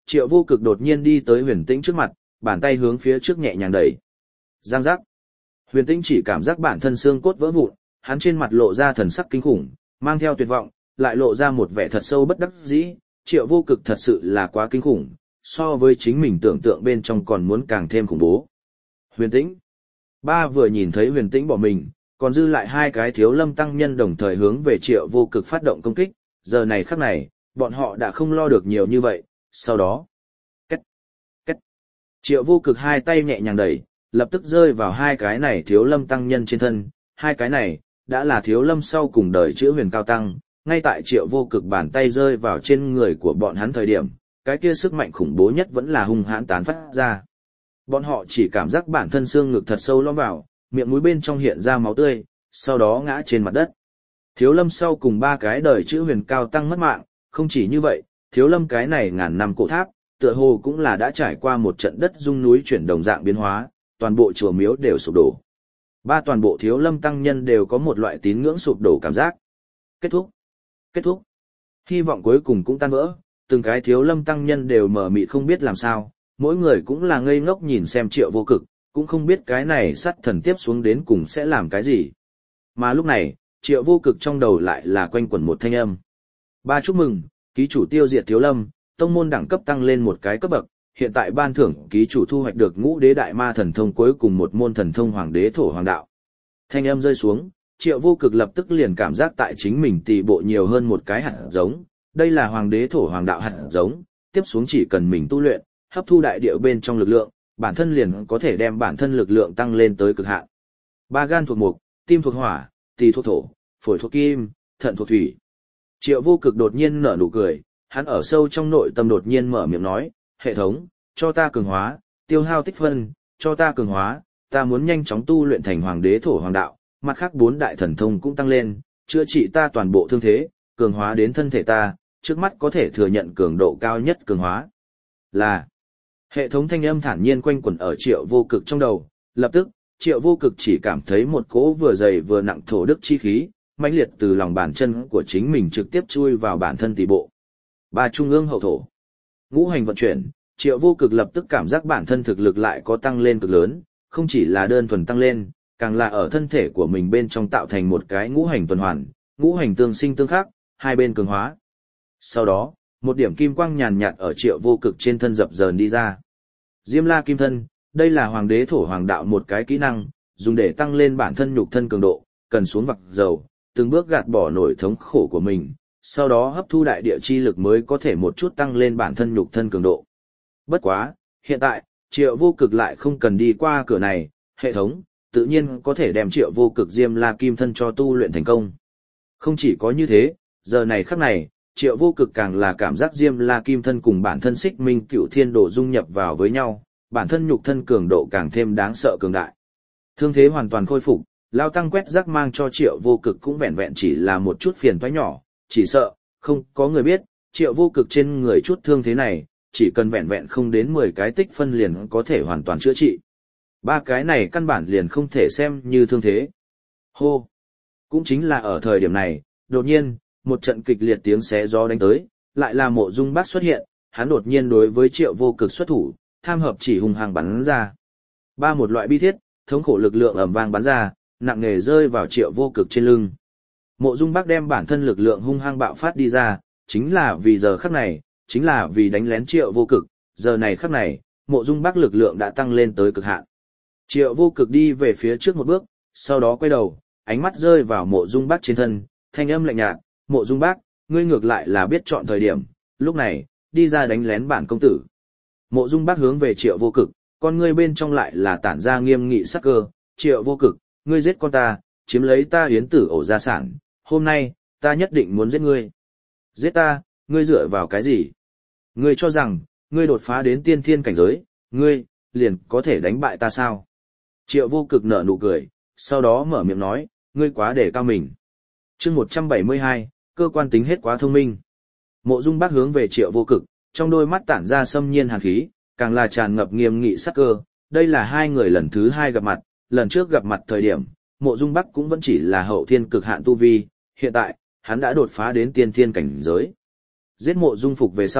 Triệu Vô Cực đột nhiên đi tới Huyền Tĩnh trước mặt, bàn tay hướng phía trước nhẹ nhàng đẩy. Giang giác. Huyền Tĩnh chỉ cảm giác bản thân xương cốt vỡ vụn, hắn trên mặt lộ ra thần sắc kinh khủng, mang theo tuyệt vọng, lại lộ ra một vẻ thật sâu bất đắc dĩ. Triệu Vô Cực thật sự là quá kinh khủng, so với chính mình tưởng tượng bên trong còn muốn càng thêm khủng bố. Huyền Tĩnh. Ba vừa nhìn thấy Huyền Tĩnh bỏ mình, còn dư lại hai cái Thiếu Lâm tăng nhân đồng thời hướng về Triệu Vô Cực phát động công kích, giờ này khắc này, bọn họ đã không lo được nhiều như vậy, sau đó. Cách. Cách. Triệu Vô Cực hai tay nhẹ nhàng đẩy, lập tức rơi vào hai cái này Thiếu Lâm tăng nhân trên thân, hai cái này, đã là Thiếu Lâm sau cùng đời chữa huyền cao tăng, ngay tại Triệu Vô Cực bàn tay rơi vào trên người của bọn hắn thời điểm, cái kia sức mạnh khủng bố nhất vẫn là hung hãn tán phát ra. Bọn họ chỉ cảm giác bản thân xương ngực thật sâu lõm vào, miệng mũi bên trong hiện ra máu tươi, sau đó ngã trên mặt đất. Thiếu Lâm sau cùng ba cái đời chữ huyền cao tăng mất mạng, không chỉ như vậy, Thiếu Lâm cái này ngàn năm cổ tháp, tựa hồ cũng là đã trải qua một trận đất rung núi chuyển đồng dạng biến hóa, toàn bộ chùa miếu đều sụp đổ. Ba toàn bộ Thiếu Lâm tăng nhân đều có một loại tín ngưỡng sụp đổ cảm giác. Kết thúc. Kết thúc. Hy vọng cuối cùng cũng tan vỡ, từng cái Thiếu Lâm tăng nhân đều mờ mịt không biết làm sao, mỗi người cũng là ngây ngốc nhìn xem Triệu Vô Cực, cũng không biết cái này sắt thần tiếp xuống đến cùng sẽ làm cái gì. Mà lúc này, Triệu Vô Cực trong đầu lại là quanh quẩn một thanh âm. Ba chúc mừng, ký chủ tiêu diệt Thiếu Lâm, tông môn đẳng cấp tăng lên một cái cấp bậc, hiện tại ban thưởng ký chủ thu hoạch được ngũ đế đại ma thần thông cuối cùng một môn thần thông hoàng đế thổ hoàng đạo. Thanh âm rơi xuống, Triệu Vô Cực lập tức liền cảm giác tại chính mình tỳ bộ nhiều hơn một cái hạt giống, đây là hoàng đế thổ hoàng đạo hạt giống, tiếp xuống chỉ cần mình tu luyện, hấp thu đại địa bên trong lực lượng, bản thân liền có thể đem bản thân lực lượng tăng lên tới cực hạn. Ba gan thuộc mộc, tim thuộc hỏa, tỳ thuộc thổ, phổi thuộc kim, thận thuộc thủy. Triệu Vô Cực đột nhiên nở nụ cười, hắn ở sâu trong nội tâm đột nhiên mở miệng nói, hệ thống, cho ta cường hóa, tiêu hao tích phân, cho ta cường hóa, ta muốn nhanh chóng tu luyện thành hoàng đế thổ hoàng đạo, mặt khác bốn đại thần thông cũng tăng lên, chữa trị ta toàn bộ thương thế, cường hóa đến thân thể ta, trước mắt có thể thừa nhận cường độ cao nhất cường hóa. Là, hệ thống thanh âm thản nhiên quanh quẩn ở Triệu Vô Cực trong đầu, lập tức, Triệu Vô Cực chỉ cảm thấy một cỗ vừa dày vừa nặng thổ đức chi khí, mãnh liệt từ lòng bàn chân của chính mình trực tiếp chui vào bản thân tỷ bộ. Ba trung ương hậu thổ. Ngũ hành vận chuyển, Triệu Vô Cực lập tức cảm giác bản thân thực lực lại có tăng lên cực lớn, không chỉ là đơn thuần tăng lên, càng là ở thân thể của mình bên trong tạo thành một cái ngũ hành tuần hoàn, ngũ hành tương sinh tương khắc, hai bên cường hóa. Sau đó, một điểm kim quang nhàn nhạt ở Triệu Vô Cực trên thân dập dờn đi ra. Diêm La Kim Thân, đây là hoàng đế thổ hoàng đạo một cái kỹ năng, dùng để tăng lên bản thân nhục thân cường độ, cần xuống vặc dầu, từng bước gạt bỏ nổi thống khổ của mình, sau đó hấp thu đại địa chi lực mới có thể một chút tăng lên bản thân nhục thân cường độ. Bất quá, hiện tại, Triệu Vô Cực lại không cần đi qua cửa này, hệ thống, tự nhiên có thể đem Triệu Vô Cực Diêm La Kim Thân cho tu luyện thành công. Không chỉ có như thế, giờ này khắc này, Triệu Vô Cực càng là cảm giác Diêm La Kim Thân cùng bản thân Xích Minh Cựu Thiên Đồ dung nhập vào với nhau, bản thân nhục thân cường độ càng thêm đáng sợ cường đại. Thương thế hoàn toàn khôi phục, lao tăng quét rác mang cho Triệu Vô Cực cũng vẹn vẹn chỉ là một chút phiền toái nhỏ, chỉ sợ, không có người biết, Triệu Vô Cực trên người chút thương thế này, chỉ cần vẹn vẹn không đến mười cái tích phân liền có thể hoàn toàn chữa trị. Ba cái này căn bản liền không thể xem như thương thế. Hô! Cũng chính là ở thời điểm này, đột nhiên, một trận kịch liệt tiếng xé gió đánh tới, lại là Mộ Dung Bác xuất hiện, hắn đột nhiên đối với Triệu Vô Cực xuất thủ, tham hợp chỉ hùng hăng bắn ra. Ba một loại bi thiết, thống khổ lực lượng ầm vang bắn ra, nặng nề rơi vào Triệu Vô Cực trên lưng. Mộ Dung Bác đem bản thân lực lượng hung hăng bạo phát đi ra, chính là vì giờ khắc này, chính là vì đánh lén Triệu Vô Cực, giờ này khắc này, Mộ Dung Bác lực lượng đã tăng lên tới cực hạn. Triệu Vô Cực đi về phía trước một bước, sau đó quay đầu, ánh mắt rơi vào Mộ Dung Bác trên thân, thanh âm lạnh nhạt, "Mộ Dung Bác, ngươi ngược lại là biết chọn thời điểm, lúc này, đi ra đánh lén bản công tử." Mộ Dung Bác hướng về Triệu Vô Cực, con ngươi bên trong lại là tản ra nghiêm nghị sắc cơ, "Triệu Vô Cực, ngươi giết con ta, chiếm lấy ta Yến Tử ổ gia sản, hôm nay, ta nhất định muốn giết ngươi." "Giết ta, ngươi dựa vào cái gì? Ngươi cho rằng, ngươi đột phá đến tiên thiên cảnh giới, ngươi, liền có thể đánh bại ta sao?" Triệu Vô Cực nở nụ cười, sau đó mở miệng nói, "Ngươi quá để cao mình." Chương một trăm bảy mươi hai, cơ quan tính hết quá thông minh. Mộ Dung Bác hướng về Triệu Vô Cực, trong đôi mắt tản ra xâm nhiên hàn khí, càng là tràn ngập nghiêm nghị sắc cơ, đây là hai người lần thứ hai gặp mặt, lần trước gặp mặt thời điểm, Mộ Dung Bác cũng vẫn chỉ là hậu thiên cực hạn tu vi, hiện tại, hắn đã đột phá đến tiên thiên cảnh giới. Giết Mộ Dung Phục về sau,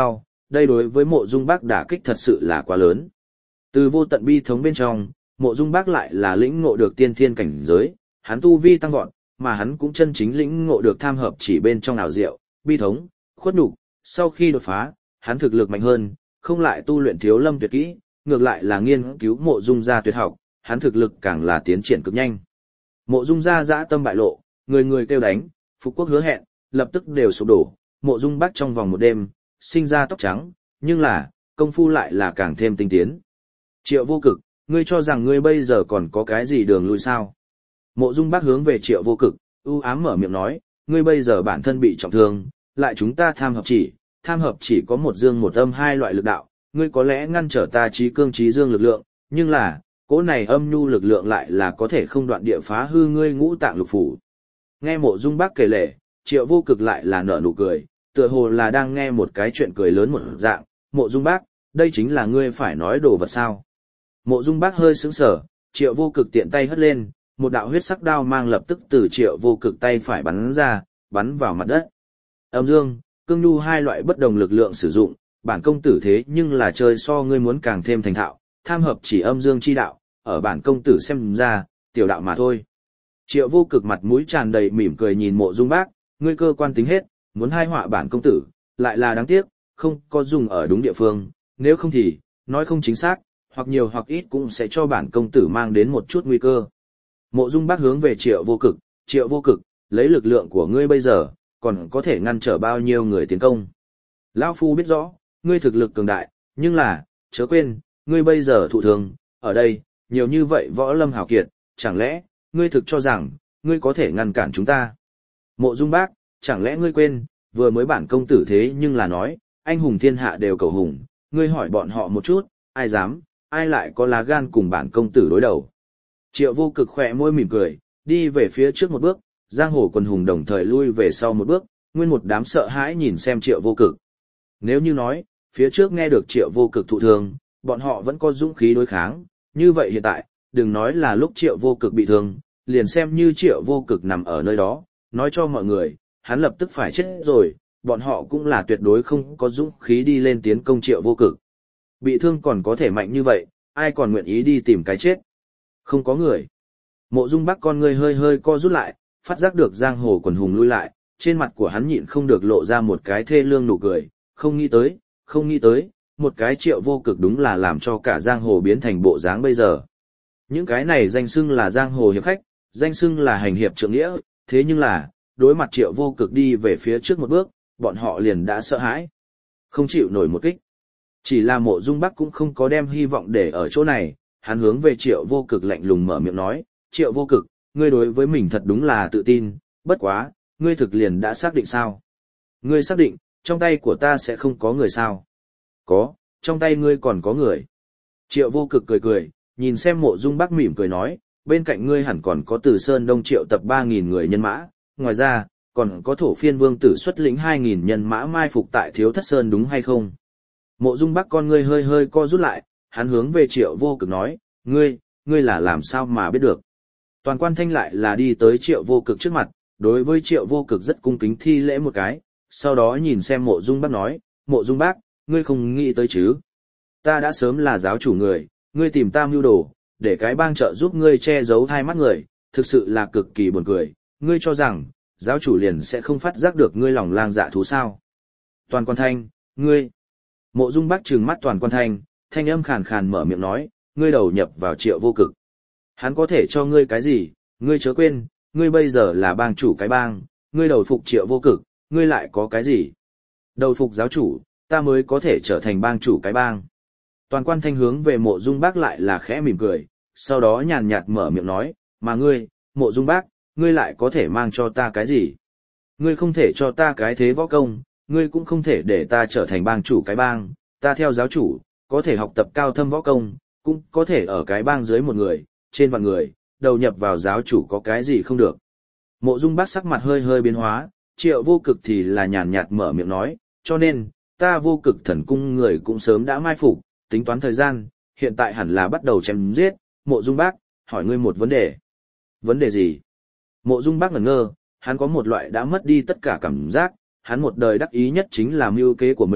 đây đối với mộ dung bác đả kích thật sự là quá lớn. Từ vô tận bi thống bên trong, mộ dung bác lại là lĩnh ngộ được tiên thiên cảnh giới, hắn tu vi tăng vọt, mà hắn cũng chân chính lĩnh ngộ được tham hợp chỉ bên trong ảo diệu, bi thống, khuất nhục. Sau khi đột phá, hắn thực lực mạnh hơn, không lại tu luyện thiếu lâm tuyệt kỹ, ngược lại là nghiên cứu mộ dung gia tuyệt học, hắn thực lực càng là tiến triển cực nhanh. Mộ dung gia dã tâm bại lộ, người người kêu đánh, phục quốc hứa hẹn, lập tức đều sụp đổ, mộ dung bác trong vòng một đêm, sinh ra tóc trắng, nhưng là, công phu lại là càng thêm tinh tiến. Triệu Vô Cực, ngươi cho rằng ngươi bây giờ còn có cái gì đường lui sao? Mộ dung bác hướng về Triệu Vô Cực, ưu ám mở miệng nói, ngươi bây giờ bản thân bị trọng thương, lại chúng ta tham hợp chỉ, tham hợp chỉ có một dương một âm hai loại lực đạo, ngươi có lẽ ngăn trở ta trí cương trí dương lực lượng, nhưng là, cỗ này âm nhu lực lượng lại là có thể không đoạn địa phá hư ngươi ngũ tạng lục phủ. Nghe mộ dung bác kể lể, Triệu Vô Cực lại là nở nụ cười, tựa hồ là đang nghe một cái chuyện cười lớn một dạng, mộ dung bác, đây chính là ngươi phải nói đồ vật sao. Mộ dung bác hơi sững sờ, Triệu Vô Cực tiện tay hất lên, một đạo huyết sắc đao mang lập tức từ Triệu Vô Cực tay phải bắn ra, bắn vào mặt đất. Âm dương, cương nhu hai loại bất đồng lực lượng sử dụng, bản công tử thế nhưng là chơi so ngươi muốn càng thêm thành thạo, tham hợp chỉ âm dương chi đạo, ở bản công tử xem ra, tiểu đạo mà thôi. Triệu Vô Cực mặt mũi tràn đầy mỉm cười nhìn mộ dung bác, ngươi cơ quan tính hết, muốn hai họa bản công tử, lại là đáng tiếc, không có dùng ở đúng địa phương, nếu không thì, nói không chính xác, hoặc nhiều hoặc ít cũng sẽ cho bản công tử mang đến một chút nguy cơ. Mộ dung bác hướng về Triệu Vô Cực, Triệu Vô Cực, lấy lực lượng của ngươi bây giờ, còn có thể ngăn trở bao nhiêu người tiến công. Lão Phu biết rõ, ngươi thực lực cường đại, nhưng là, chớ quên, ngươi bây giờ thụ thương, ở đây, nhiều như vậy võ lâm hào kiệt, chẳng lẽ, ngươi thực cho rằng, ngươi có thể ngăn cản chúng ta. Mộ dung bác, chẳng lẽ ngươi quên, vừa mới bản công tử thế nhưng là nói, anh hùng thiên hạ đều cầu hùng, ngươi hỏi bọn họ một chút, ai dám, ai lại có lá gan cùng bản công tử đối đầu. Triệu Vô Cực khỏe môi mỉm cười, đi về phía trước một bước, giang hồ quần hùng đồng thời lui về sau một bước, nguyên một đám sợ hãi nhìn xem Triệu Vô Cực. Nếu như nói, phía trước nghe được Triệu Vô Cực thụ thương, bọn họ vẫn có dũng khí đối kháng, như vậy hiện tại, đừng nói là lúc Triệu Vô Cực bị thương, liền xem như Triệu Vô Cực nằm ở nơi đó, nói cho mọi người, hắn lập tức phải chết rồi, bọn họ cũng là tuyệt đối không có dũng khí đi lên tiến công Triệu Vô Cực. Bị thương còn có thể mạnh như vậy, ai còn nguyện ý đi tìm cái chết? Không có người. Mộ dung bác con người hơi hơi co rút lại, phát giác được giang hồ quần hùng lui lại, trên mặt của hắn nhịn không được lộ ra một cái thê lương nụ cười, không nghĩ tới, không nghĩ tới, một cái Triệu Vô Cực đúng là làm cho cả giang hồ biến thành bộ dáng bây giờ. Những cái này danh xưng là giang hồ hiệp khách, danh xưng là hành hiệp trượng nghĩa, thế nhưng là, đối mặt Triệu Vô Cực đi về phía trước một bước, bọn họ liền đã sợ hãi, không chịu nổi một kích. Chỉ là mộ dung bác cũng không có đem hy vọng để ở chỗ này, hắn hướng về Triệu Vô Cực lạnh lùng mở miệng nói, Triệu Vô Cực, ngươi đối với mình thật đúng là tự tin, bất quá, ngươi thực liền đã xác định sao? Ngươi xác định, trong tay của ta sẽ không có người sao? Có, trong tay ngươi còn có người. Triệu Vô Cực cười cười, nhìn xem mộ dung bác mỉm cười nói, bên cạnh ngươi hẳn còn có Từ Sơn Đông Triệu tập ba nghìn người nhân mã, ngoài ra, còn có Thổ Phiên Vương tử xuất lĩnh hai nghìn nhân mã mai phục tại Thiếu Thất Sơn đúng hay không? Mộ dung bác con ngươi hơi hơi co rút lại, hắn hướng về Triệu Vô Cực nói, ngươi, ngươi là làm sao mà biết được? Toàn Quan Thanh lại là đi tới Triệu Vô Cực trước mặt, đối với Triệu Vô Cực rất cung kính thi lễ một cái, sau đó nhìn xem mộ dung bác nói, mộ dung bác, ngươi không nghĩ tới chứ? Ta đã sớm là giáo chủ người, ngươi tìm ta mưu đồ, để cái bang trợ giúp ngươi che giấu hai mắt người, thực sự là cực kỳ buồn cười, ngươi cho rằng, giáo chủ liền sẽ không phát giác được ngươi lòng lang dạ thú sao? Toàn Quan Thanh, ngươi. Mộ dung bác trừng mắt Toàn Quan Thanh, thanh âm khàn khàn mở miệng nói, ngươi đầu nhập vào Triệu Vô Cực. Hắn có thể cho ngươi cái gì, ngươi chớ quên, ngươi bây giờ là bang chủ cái bang, ngươi đầu phục Triệu Vô Cực, ngươi lại có cái gì? Đầu phục giáo chủ, ta mới có thể trở thành bang chủ cái bang. Toàn Quan Thanh hướng về mộ dung bác lại là khẽ mỉm cười, sau đó nhàn nhạt mở miệng nói, mà ngươi, mộ dung bác, ngươi lại có thể mang cho ta cái gì? Ngươi không thể cho ta cái thế võ công, ngươi cũng không thể để ta trở thành bang chủ cái bang, ta theo giáo chủ, có thể học tập cao thâm võ công, cũng có thể ở cái bang dưới một người, trên vạn người, đầu nhập vào giáo chủ có cái gì không được. Mộ dung bác sắc mặt hơi hơi biến hóa, Triệu Vô Cực thì là nhàn nhạt mở miệng nói, cho nên, ta Vô Cực thần cung người cũng sớm đã mai phục, tính toán thời gian, hiện tại hẳn là bắt đầu chém giết. Mộ dung bác, hỏi ngươi một vấn đề. Vấn đề gì? Mộ dung bác ngẩn ngơ, hắn có một loại đã mất đi tất cả cảm giác, hắn một đời đắc ý nhất chính là mưu kế của mình,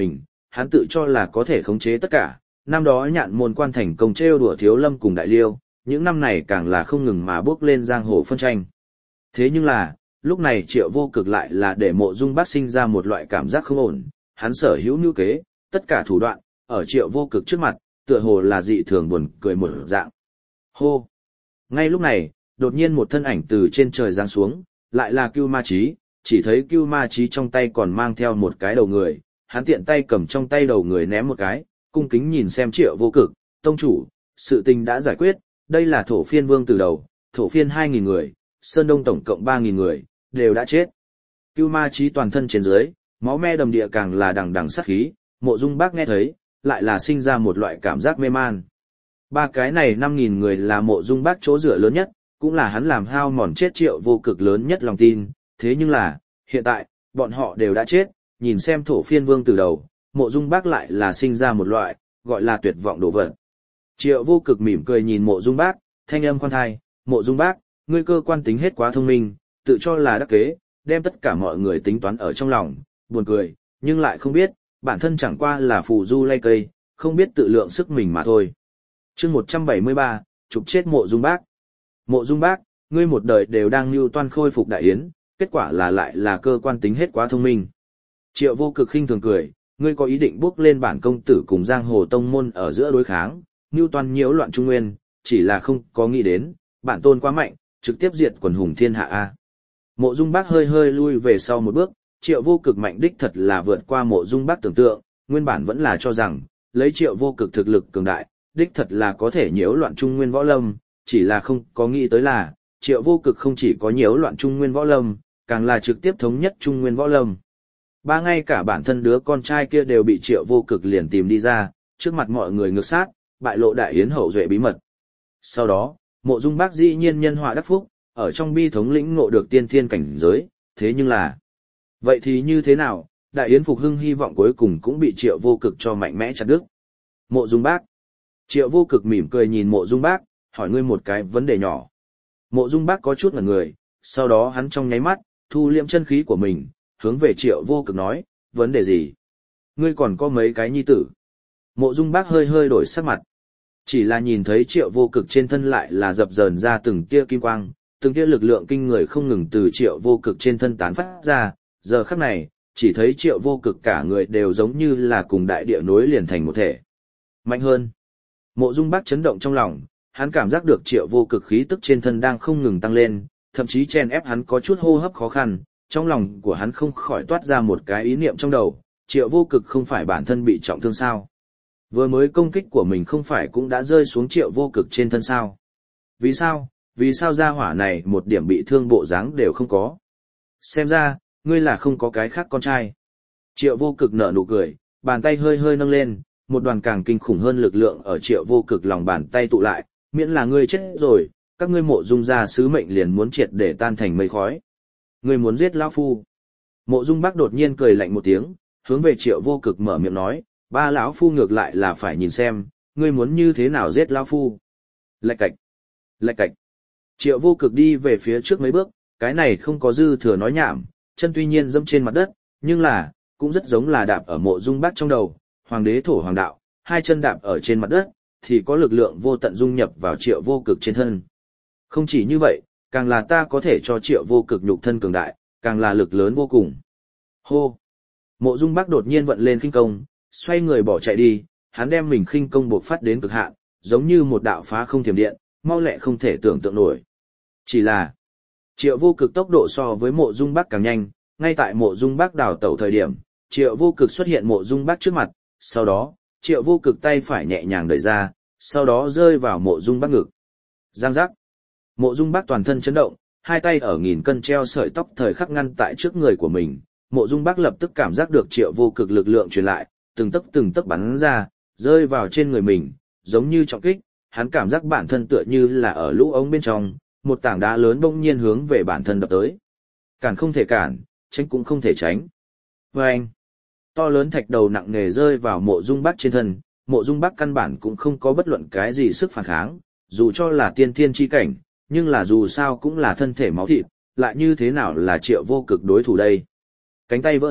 hắn tự cho là có thể khống chế tất cả, năm đó nhạn môn quan thành công trêu đùa Thiếu Lâm cùng Đại Liêu, những năm này càng là không ngừng mà bước lên giang hồ phân tranh. Thế nhưng là, lúc này Triệu Vô Cực lại là để Mộ Dung Bác sinh ra một loại cảm giác không ổn, hắn sở hữu mưu kế, tất cả thủ đoạn, ở Triệu Vô Cực trước mặt, tựa hồ là dị thường buồn cười một dạng. Hô! Ngay lúc này, đột nhiên một thân ảnh từ trên trời giáng xuống, lại là Cưu Ma Chí, chỉ thấy Cưu Ma Chí trong tay còn mang theo một cái đầu người, hắn tiện tay cầm trong tay đầu người ném một cái, cung kính nhìn xem Triệu Vô Cực, tông chủ, sự tình đã giải quyết, đây là thổ phiên vương từ đầu, thổ phiên hai nghìn người, Sơn Đông tổng cộng ba nghìn người, đều đã chết. Cưu Ma Chí toàn thân trên dưới, máu me đầm địa càng là đằng đằng sát khí, Mộ Dung Bác nghe thấy, lại là sinh ra một loại cảm giác mê man. Ba cái này năm nghìn người là Mộ Dung Bác chỗ dựa lớn nhất, cũng là hắn làm hao mòn chết Triệu Vô Cực lớn nhất lòng tin, thế nhưng là, hiện tại, bọn họ đều đã chết, nhìn xem thổ phiên vương từ đầu, Mộ Dung Bác lại là sinh ra một loại, gọi là tuyệt vọng đổ vật. Triệu Vô Cực mỉm cười nhìn Mộ Dung Bác, thanh âm khoan thai, Mộ Dung Bác, ngươi cơ quan tính hết quá thông minh, tự cho là đắc kế, đem tất cả mọi người tính toán ở trong lòng, buồn cười, nhưng lại không biết, bản thân chẳng qua là phù du lay cây, không biết tự lượng sức mình mà thôi. Chương một trăm bảy mươi ba, chụp chết Mộ Dung Bác. Mộ Dung Bác, ngươi một đời đều đang mưu toan khôi phục đại yến, kết quả là lại là cơ quan tính hết quá thông minh. Triệu Vô Cực khinh thường cười, ngươi có ý định bước lên bản công tử cùng giang hồ tông môn ở giữa đối kháng, mưu toan nhiễu loạn trung nguyên, chỉ là không có nghĩ đến, bản tôn quá mạnh, trực tiếp diệt quần hùng thiên hạ a. Mộ Dung Bác hơi hơi lui về sau một bước, Triệu Vô Cực mạnh đích thật là vượt qua Mộ Dung Bác tưởng tượng, nguyên bản vẫn là cho rằng, lấy Triệu Vô Cực thực lực cường đại, đích thật là có thể nhiễu loạn trung nguyên võ lâm, chỉ là không có nghĩ tới là, Triệu Vô Cực không chỉ có nhiễu loạn trung nguyên võ lâm, càng là trực tiếp thống nhất trung nguyên võ lâm. Ba ngay cả bản thân đứa con trai kia đều bị Triệu Vô Cực liền tìm đi ra, trước mặt mọi người ngược sát, bại lộ đại yến hậu duệ bí mật. Sau đó, Mộ Dung Bác dĩ nhiên nhân họa đắc phúc, ở trong bi thống lĩnh ngộ được tiên thiên cảnh giới, thế nhưng là... Vậy thì như thế nào, đại yến phục hưng hy vọng cuối cùng cũng bị Triệu Vô Cực cho mạnh mẽ chặt đứt. Mộ Dung Bác. Triệu Vô Cực mỉm cười nhìn Mộ Dung Bác, hỏi ngươi một cái vấn đề nhỏ. Mộ Dung Bác có chút ngẩn người, sau đó hắn trong nháy mắt, thu liệm chân khí của mình, hướng về Triệu Vô Cực nói, vấn đề gì? Ngươi còn có mấy cái nhi tử? Mộ Dung Bác hơi hơi đổi sắc mặt. Chỉ là nhìn thấy Triệu Vô Cực trên thân lại là dập dờn ra từng tia kim quang, từng tia lực lượng kinh người không ngừng từ Triệu Vô Cực trên thân tán phát ra, giờ khắc này, chỉ thấy Triệu Vô Cực cả người đều giống như là cùng đại địa nối liền thành một thể. Mạnh hơn. Mộ Dung Bác chấn động trong lòng, hắn cảm giác được Triệu Vô Cực khí tức trên thân đang không ngừng tăng lên, thậm chí chen ép hắn có chút hô hấp khó khăn, trong lòng của hắn không khỏi toát ra một cái ý niệm trong đầu, Triệu Vô Cực không phải bản thân bị trọng thương sao? Vừa mới công kích của mình không phải cũng đã rơi xuống Triệu Vô Cực trên thân sao? Vì sao? Vì sao gia hỏa này một điểm bị thương bộ dáng đều không có? Xem ra, ngươi là không có cái khác con trai. Triệu Vô Cực nở nụ cười, bàn tay hơi hơi nâng lên, một đoàn càng kinh khủng hơn lực lượng ở Triệu Vô Cực lòng bàn tay tụ lại, miễn là ngươi chết rồi, các ngươi Mộ Dung gia sứ mệnh liền muốn triệt để tan thành mây khói. Ngươi muốn giết lão phu? Mộ Dung Bác đột nhiên cười lạnh một tiếng, hướng về Triệu Vô Cực mở miệng nói, ba lão phu ngược lại là phải nhìn xem, ngươi muốn như thế nào giết lão phu. Lạch cạch, lạch cạch. Triệu Vô Cực đi về phía trước mấy bước, cái này không có dư thừa nói nhảm, chân tuy nhiên dẫm trên mặt đất, nhưng là, cũng rất giống là đạp ở Mộ Dung Bác trong đầu, hoàng đế thổ hoàng đạo, hai chân đạp ở trên mặt đất, thì có lực lượng vô tận dung nhập vào Triệu Vô Cực trên thân. Không chỉ như vậy, càng là ta có thể cho Triệu Vô Cực nhục thân cường đại, càng là lực lớn vô cùng. Hô! Mộ Dung Bác đột nhiên vận lên khinh công, xoay người bỏ chạy đi, hắn đem mình khinh công buộc phát đến cực hạn, giống như một đạo phá không thiểm điện, mau lẹ không thể tưởng tượng nổi. Chỉ là, Triệu Vô Cực tốc độ so với Mộ Dung Bác càng nhanh, ngay tại Mộ Dung Bác đảo tẩu thời điểm, Triệu Vô Cực xuất hiện Mộ Dung Bác trước mặt, sau đó, Triệu Vô Cực tay phải nhẹ nhàng đẩy ra, sau đó rơi vào Mộ Dung Bác ngực. Giang giác. Mộ Dung Bác toàn thân chấn động, hai tay ở nghìn cân treo sợi tóc thời khắc ngăn tại trước người của mình. Mộ Dung Bác lập tức cảm giác được Triệu Vô Cực lực lượng truyền lại, từng tấc từng tấc bắn ra, rơi vào trên người mình, giống như trọng kích, hắn cảm giác bản thân tựa như là ở lũ ống bên trong, một tảng đá lớn bỗng nhiên hướng về bản thân đập tới. Cản không thể cản, tránh cũng không thể tránh. Và anh, to lớn thạch đầu nặng nề rơi vào Mộ Dung Bác trên thân, Mộ Dung Bác căn bản cũng không có bất luận cái gì sức phản kháng, dù cho là tiên thiên chi cảnh, nhưng là dù sao cũng là thân thể máu thịt, lại như thế nào là Triệu Vô Cực đối thủ đây. Cánh tay vỡ nát,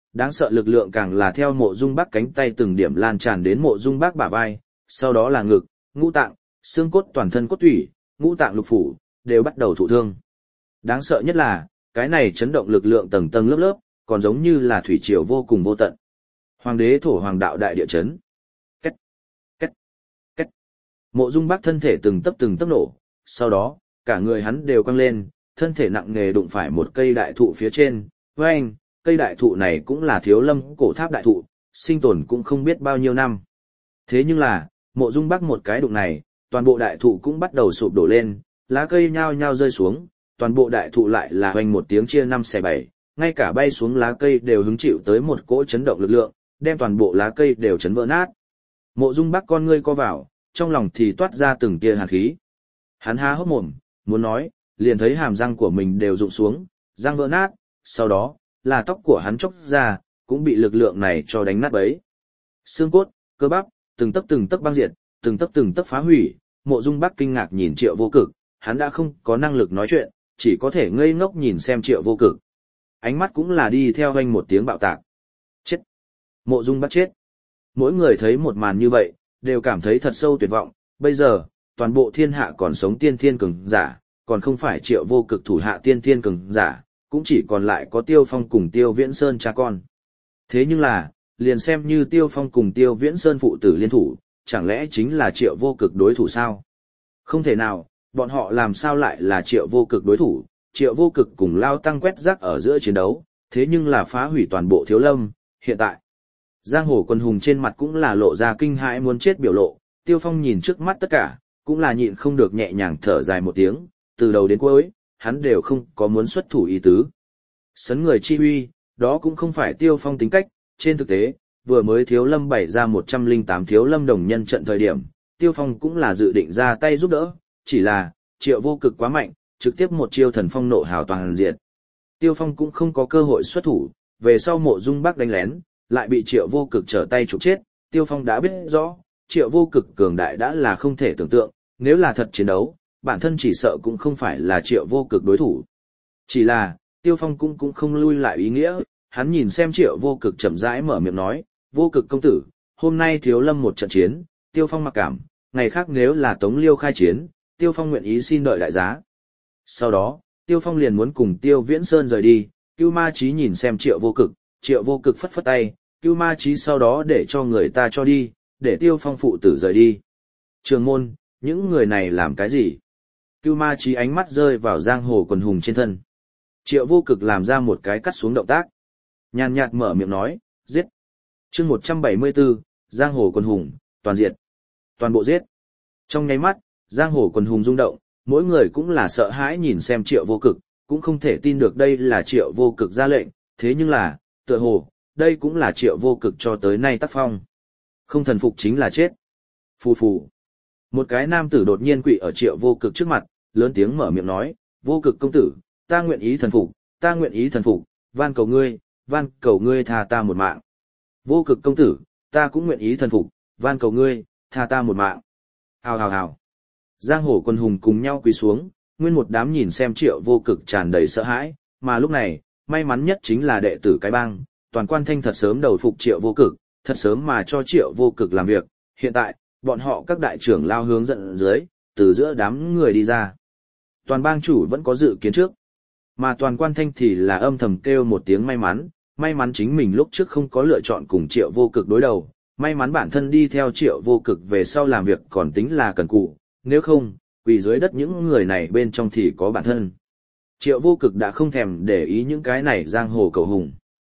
đáng sợ lực lượng càng là theo Mộ Dung Bắc cánh tay từng điểm lan tràn đến Mộ Dung Bắc bả vai, sau đó là ngực, ngũ tạng, xương cốt toàn thân cốt tủy, ngũ tạng lục phủ, đều bắt đầu thụ thương. Đáng sợ nhất là, cái này chấn động lực lượng tầng tầng lớp lớp, còn giống như là thủy triều vô cùng vô tận. Hoàng đế thổ hoàng đạo đại địa chấn. Két, két, két. Mộ Dung Bắc thân thể từng tấc từng tấc nổ, sau đó, cả người hắn đều căng lên, thân thể nặng nề đụng phải một cây đại thụ phía trên. Oeng, cây đại thụ này cũng là Thiếu Lâm cổ tháp đại thụ, sinh tồn cũng không biết bao nhiêu năm. Thế nhưng là, Mộ Dung Bắc một cái đụng này, toàn bộ đại thụ cũng bắt đầu sụp đổ lên, lá cây nhao nhao rơi xuống, toàn bộ đại thụ lại là hoành một tiếng chia năm xẻ bảy, ngay cả bay xuống lá cây đều hứng chịu tới một cỗ chấn động lực lượng, đem toàn bộ lá cây đều chấn vỡ nát. Mộ Dung Bắc con ngươi co vào, trong lòng thì toát ra từng tia hàn khí. Hắn há hốc mồm, muốn nói, liền thấy hàm răng của mình đều rụng xuống, răng vỡ nát, sau đó, là tóc của hắn chóc ra, cũng bị lực lượng này cho đánh nát bấy. Xương cốt, cơ bắp, từng tấc từng tấc băng diệt, từng tấc từng tấc phá hủy, Mộ Dung Bắc kinh ngạc nhìn Triệu Vô Cực, hắn đã không có năng lực nói chuyện, chỉ có thể ngây ngốc nhìn xem Triệu Vô Cực. Ánh mắt cũng là đi theo hoành một tiếng bạo tạc. Chết! Mộ Dung Bắc chết! Mỗi người thấy một màn như vậy, đều cảm thấy thật sâu tuyệt vọng, bây giờ, toàn bộ thiên hạ còn sống tiên thiên cường giả, còn không phải Triệu Vô Cực thủ hạ tiên thiên cường giả, cũng chỉ còn lại có Tiêu Phong cùng Tiêu Viễn Sơn cha con. Thế nhưng là, liền xem như Tiêu Phong cùng Tiêu Viễn Sơn phụ tử liên thủ, chẳng lẽ chính là Triệu Vô Cực đối thủ sao? Không thể nào, bọn họ làm sao lại là Triệu Vô Cực đối thủ? Triệu Vô Cực cùng Lao Tăng quét rác ở giữa chiến đấu, thế nhưng là phá hủy toàn bộ Thiếu Lâm, hiện tại. Giang hồ quân hùng trên mặt cũng là lộ ra kinh hãi muốn chết biểu lộ, Tiêu Phong nhìn trước mắt tất cả, cũng là nhịn không được nhẹ nhàng thở dài một tiếng, từ đầu đến cuối, hắn đều không có muốn xuất thủ ý tứ. Sấn người chi uy, đó cũng không phải Tiêu Phong tính cách, trên thực tế, vừa mới Thiếu Lâm bày ra một trăm lẻ tám Thiếu Lâm đồng nhân trận thời điểm, Tiêu Phong cũng là dự định ra tay giúp đỡ, chỉ là, Triệu Vô Cực quá mạnh, trực tiếp một chiêu thần phong nộ hào toàn diệt. Tiêu Phong cũng không có cơ hội xuất thủ, về sau Mộ Dung Bắc đánh lén, lại bị Triệu Vô Cực trở tay trục chết, Tiêu Phong đã biết rõ, Triệu Vô Cực cường đại đã là không thể tưởng tượng, nếu là thật chiến đấu, bản thân chỉ sợ cũng không phải là Triệu Vô Cực đối thủ. Chỉ là, Tiêu Phong cũng cũng không lui lại ý nghĩa, hắn nhìn xem Triệu Vô Cực chậm rãi mở miệng nói, Vô Cực công tử, hôm nay Thiếu Lâm một trận chiến, Tiêu Phong mặc cảm, ngày khác nếu là Tống Liêu khai chiến, Tiêu Phong nguyện ý xin đợi đại giá. Sau đó, Tiêu Phong liền muốn cùng Tiêu Viễn Sơn rời đi, Cưu Ma Chí nhìn xem Triệu Vô Cực, Triệu Vô Cực phất phất tay, Cưu Ma Chí sau đó để cho người ta cho đi, để Tiêu Phong phụ tử rời đi. Trường môn, những người này làm cái gì? Cưu Ma Chí ánh mắt rơi vào giang hồ quần hùng trên thân. Triệu Vô Cực làm ra một cái cắt xuống động tác. Nhàn nhạt mở miệng nói, giết. Chương một trăm bảy mươi tư, giang hồ quần hùng, toàn diệt. Toàn bộ giết. Trong nháy mắt, giang hồ quần hùng rung động, mỗi người cũng là sợ hãi nhìn xem Triệu Vô Cực, cũng không thể tin được đây là Triệu Vô Cực ra lệnh, thế nhưng là, tựa hồ, đây cũng là Triệu Vô Cực cho tới nay tác phong. Không thần phục chính là chết. Phù phù. Một cái nam tử đột nhiên quỵ ở Triệu Vô Cực trước mặt, lớn tiếng mở miệng nói, Vô Cực công tử, ta nguyện ý thần phục, ta nguyện ý thần phục, van cầu ngươi, van cầu ngươi tha ta một mạng. Vô Cực công tử, ta cũng nguyện ý thần phục, van cầu ngươi, tha ta một mạng. Hào hào hào. Giang hồ quân hùng cùng nhau quỳ xuống, nguyên một đám nhìn xem Triệu Vô Cực tràn đầy sợ hãi, mà lúc này, may mắn nhất chính là đệ tử cái bang, toàn quan thanh thật sớm đầu phục Triệu Vô Cực, thật sớm mà cho Triệu Vô Cực làm việc, hiện tại, bọn họ các đại trưởng lao hướng dẫn dưới, từ giữa đám người đi ra. Toàn bang chủ vẫn có dự kiến trước, mà toàn quan thanh thì là âm thầm kêu một tiếng may mắn, may mắn chính mình lúc trước không có lựa chọn cùng Triệu Vô Cực đối đầu, may mắn bản thân đi theo Triệu Vô Cực về sau làm việc còn tính là cần cù, nếu không, quỳ dưới đất những người này bên trong thì có bản thân. Triệu Vô Cực đã không thèm để ý những cái này giang hồ cầu hùng.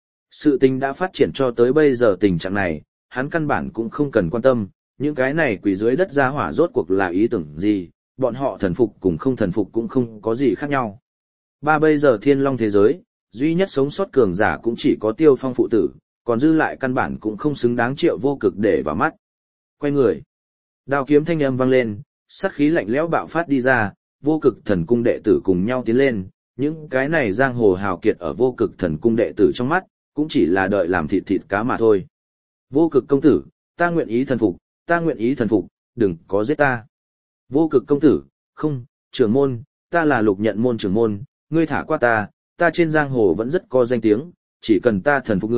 Sự tình đã phát triển cho tới bây giờ tình trạng này, hắn căn bản cũng không cần quan tâm, những cái này quỳ dưới đất ra hỏa rốt cuộc là ý tưởng gì, bọn họ thần phục cùng không thần phục cũng không có gì khác nhau. Ba bây giờ thiên long thế giới, duy nhất sống sót cường giả cũng chỉ có Tiêu Phong phụ tử, còn dư lại căn bản cũng không xứng đáng Triệu Vô Cực để vào mắt. Quay người, đao kiếm thanh âm vang lên, sát khí lạnh lẽo bạo phát đi ra, Vô Cực thần cung đệ tử cùng nhau tiến lên, những cái này giang hồ hào kiệt ở Vô Cực thần cung đệ tử trong mắt, cũng chỉ là đợi làm thịt thịt cá mà thôi. Vô Cực công tử, ta nguyện ý thần phục, ta nguyện ý thần phục, đừng có giết ta. Vô Cực công tử, không, trưởng môn, ta là Lục Nhận môn trưởng môn, ngươi thả qua ta, ta trên giang hồ vẫn rất có danh tiếng, chỉ cần ta thần phục ngươi,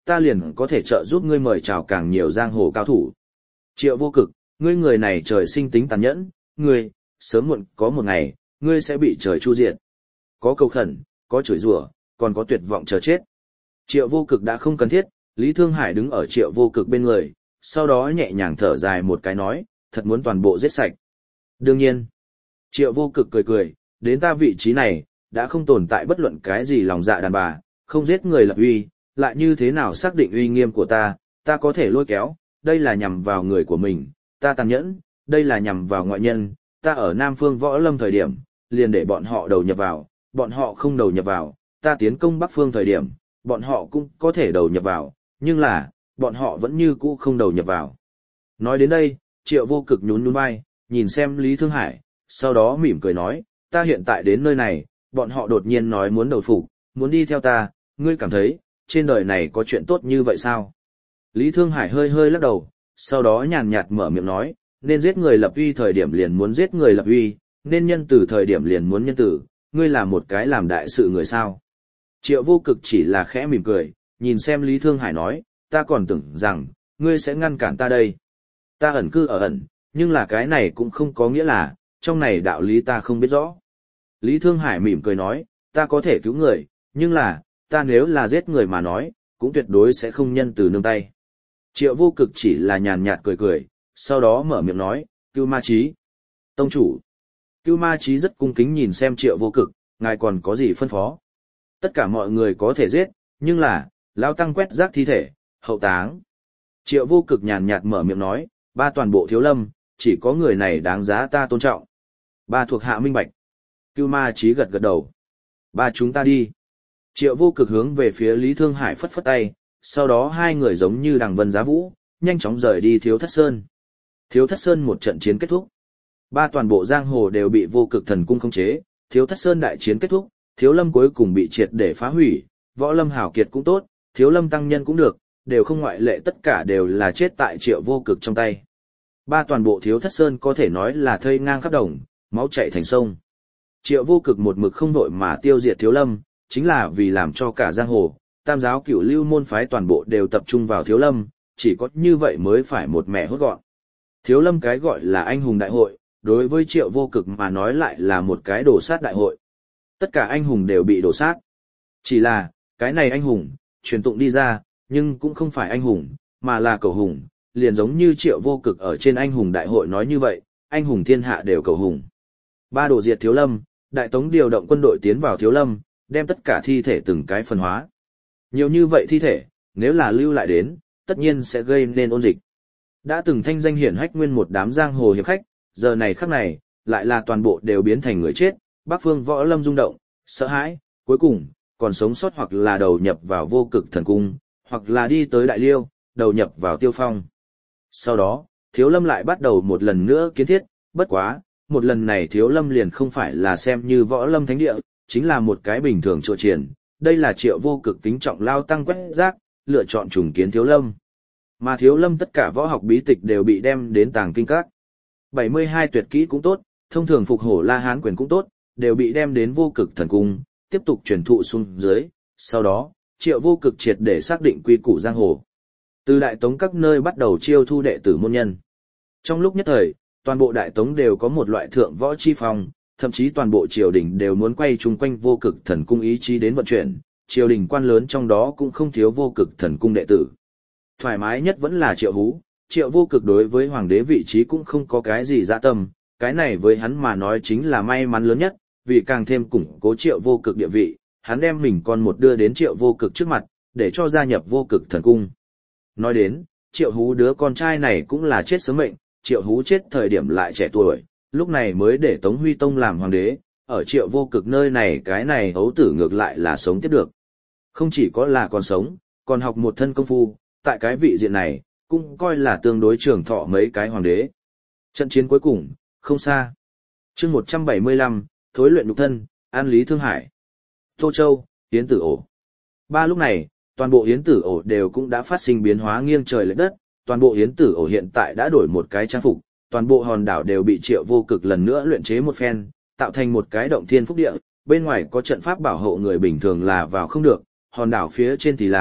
ta liền có thể trợ giúp ngươi mời chào càng nhiều giang hồ cao thủ. Triệu Vô Cực, ngươi người này trời sinh tính tàn nhẫn, ngươi, sớm muộn có một ngày, ngươi sẽ bị trời chu diệt. Có cầu khẩn, có chửi rủa, còn có tuyệt vọng chờ chết. Triệu Vô Cực đã không cần thiết, Lý Thương Hải đứng ở Triệu Vô Cực bên người, sau đó nhẹ nhàng thở dài một cái nói, thật muốn toàn bộ giết sạch. Đương nhiên, Triệu Vô Cực cười cười, đến ta vị trí này, đã không tồn tại bất luận cái gì lòng dạ đàn bà, không giết người lập uy, lại như thế nào xác định uy nghiêm của ta, ta có thể lôi kéo, đây là nhằm vào người của mình, ta tàn nhẫn, đây là nhằm vào ngoại nhân, ta ở Nam Phương Võ Lâm thời điểm, liền để bọn họ đầu nhập vào, bọn họ không đầu nhập vào, ta tiến công Bắc Phương thời điểm, bọn họ cũng có thể đầu nhập vào, nhưng là, bọn họ vẫn như cũ không đầu nhập vào. Nói đến đây, Triệu Vô Cực nhún nhún vai, nhìn xem Lý Thương Hải, sau đó mỉm cười nói, ta hiện tại đến nơi này, bọn họ đột nhiên nói muốn đầu phục, muốn đi theo ta, ngươi cảm thấy, trên đời này có chuyện tốt như vậy sao? Lý Thương Hải hơi hơi lắc đầu, sau đó nhàn nhạt mở miệng nói, nên giết người lập uy thời điểm liền muốn giết người lập uy, nên nhân tử thời điểm liền muốn nhân tử, ngươi là một cái làm đại sự người sao? Triệu Vô Cực chỉ là khẽ mỉm cười, nhìn xem Lý Thương Hải nói, ta còn tưởng rằng, ngươi sẽ ngăn cản ta đây. Ta ẩn cư ở ẩn, nhưng là cái này cũng không có nghĩa là, trong này đạo lý ta không biết rõ. Lý Thương Hải mỉm cười nói, ta có thể cứu người, nhưng là, ta nếu là giết người mà nói, cũng tuyệt đối sẽ không nhân từ nương tay. Triệu Vô Cực chỉ là nhàn nhạt cười cười, sau đó mở miệng nói, Cưu Ma Chí. Tông chủ. Cưu Ma Chí rất cung kính nhìn xem Triệu Vô Cực, ngài còn có gì phân phó. Tất cả mọi người có thể giết, nhưng là, Lão Tăng quét rác thi thể, hậu táng. Triệu Vô Cực nhàn nhạt mở miệng nói, ba toàn bộ thiếu lâm, chỉ có người này đáng giá ta tôn trọng. Ba thuộc hạ minh bạch. Cưu Ma Chí gật gật đầu. Ba chúng ta đi. Triệu Vô Cực hướng về phía Lý Thương Hải phất phất tay, sau đó hai người giống như đằng vân giá vũ, nhanh chóng rời đi Thiếu Thất Sơn. Thiếu Thất Sơn một trận chiến kết thúc. Ba toàn bộ giang hồ đều bị Vô Cực thần cung khống chế, Thiếu Thất Sơn đại chiến kết thúc, Thiếu Lâm cuối cùng bị triệt để phá hủy, Võ Lâm hảo kiệt cũng tốt, Thiếu Lâm tăng nhân cũng được, đều không ngoại lệ, tất cả đều là chết tại Triệu Vô Cực trong tay. Ba toàn bộ Thiếu Thất Sơn có thể nói là thây ngang khắp đồng, máu chảy thành sông. Triệu Vô Cực một mực không đội mà tiêu diệt Thiếu Lâm, chính là vì làm cho cả giang hồ, tam giáo cửu lưu môn phái toàn bộ đều tập trung vào Thiếu Lâm, chỉ có như vậy mới phải một mẹ hốt gọn. Thiếu Lâm cái gọi là anh hùng đại hội, đối với Triệu Vô Cực mà nói lại là một cái đổ sát đại hội. Tất cả anh hùng đều bị đổ sát. Chỉ là, cái này anh hùng, truyền tụng đi ra, nhưng cũng không phải anh hùng, mà là cầu hùng, liền giống như Triệu Vô Cực ở trên anh hùng đại hội nói như vậy, anh hùng thiên hạ đều cầu hùng. Ba đổ diệt Thiếu Lâm, Đại Tống điều động quân đội tiến vào Thiếu Lâm, đem tất cả thi thể từng cái phân hóa. Nhiều như vậy thi thể, nếu là lưu lại đến, tất nhiên sẽ gây nên ôn dịch. Đã từng thanh danh hiển hách nguyên một đám giang hồ hiệp khách, giờ này khắc này, lại là toàn bộ đều biến thành người chết, Bắc Phương Võ Lâm rung động, sợ hãi, cuối cùng, còn sống sót hoặc là đầu nhập vào Vô Cực thần cung, hoặc là đi tới Đại Liêu, đầu nhập vào Tiêu Phong. Sau đó, Thiếu Lâm lại bắt đầu một lần nữa kiến thiết, bất quá, một lần này Thiếu Lâm liền không phải là xem như Võ Lâm thánh địa, chính là một cái bình thường chùa chiền. Đây là Triệu Vô Cực kính trọng Lao Tăng quét rác, lựa chọn trùng kiến Thiếu Lâm. Mà Thiếu Lâm tất cả võ học bí tịch đều bị đem đến tàng kinh các. bảy mươi hai tuyệt kỹ cũng tốt, thông thường phục hổ La Hán quyền cũng tốt, đều bị đem đến Vô Cực thần cung, tiếp tục truyền thụ xuống dưới. Sau đó, Triệu Vô Cực triệt để xác định quy củ giang hồ. Từ Đại Tống các nơi bắt đầu chiêu thu đệ tử môn nhân. Trong lúc nhất thời, toàn bộ Đại Tống đều có một loại thượng võ chi phong, thậm chí toàn bộ triều đình đều muốn quay chung quanh Vô Cực thần cung ý chí đến vận chuyển, triều đình quan lớn trong đó cũng không thiếu Vô Cực thần cung đệ tử. Thoải mái nhất vẫn là Triệu Hú, Triệu Vô Cực đối với hoàng đế vị trí cũng không có cái gì dạ tâm, cái này với hắn mà nói chính là may mắn lớn nhất, vì càng thêm củng cố Triệu Vô Cực địa vị, hắn đem mình con một đưa đến Triệu Vô Cực trước mặt, để cho gia nhập Vô Cực thần cung. Nói đến, Triệu Hú đứa con trai này cũng là chết sớm mệnh, Triệu Hú chết thời điểm lại trẻ tuổi, lúc này mới để Tống Huy Tông làm hoàng đế, ở Triệu Vô Cực nơi này cái này ấu tử ngược lại là sống tiếp được. Không chỉ có là còn sống, còn học một thân công phu, tại cái vị diện này, cũng coi là tương đối trường thọ mấy cái hoàng đế. Trận chiến cuối cùng, không xa. chương một trăm bảy mươi lăm, thối luyện nhục thân, an Lý Thương Hải. Tô Châu, Yến Tử Ổ. Ba lúc này, toàn bộ Yến Tử Ổ đều cũng đã phát sinh biến hóa nghiêng trời lệch đất, toàn bộ Yến Tử Ổ hiện tại đã đổi một cái trang phục, toàn bộ hòn đảo đều bị Triệu Vô Cực lần nữa luyện chế một phen, tạo thành một cái động thiên phúc địa, bên ngoài có trận pháp bảo hộ người bình thường là vào không được, hòn đảo phía trên thì là,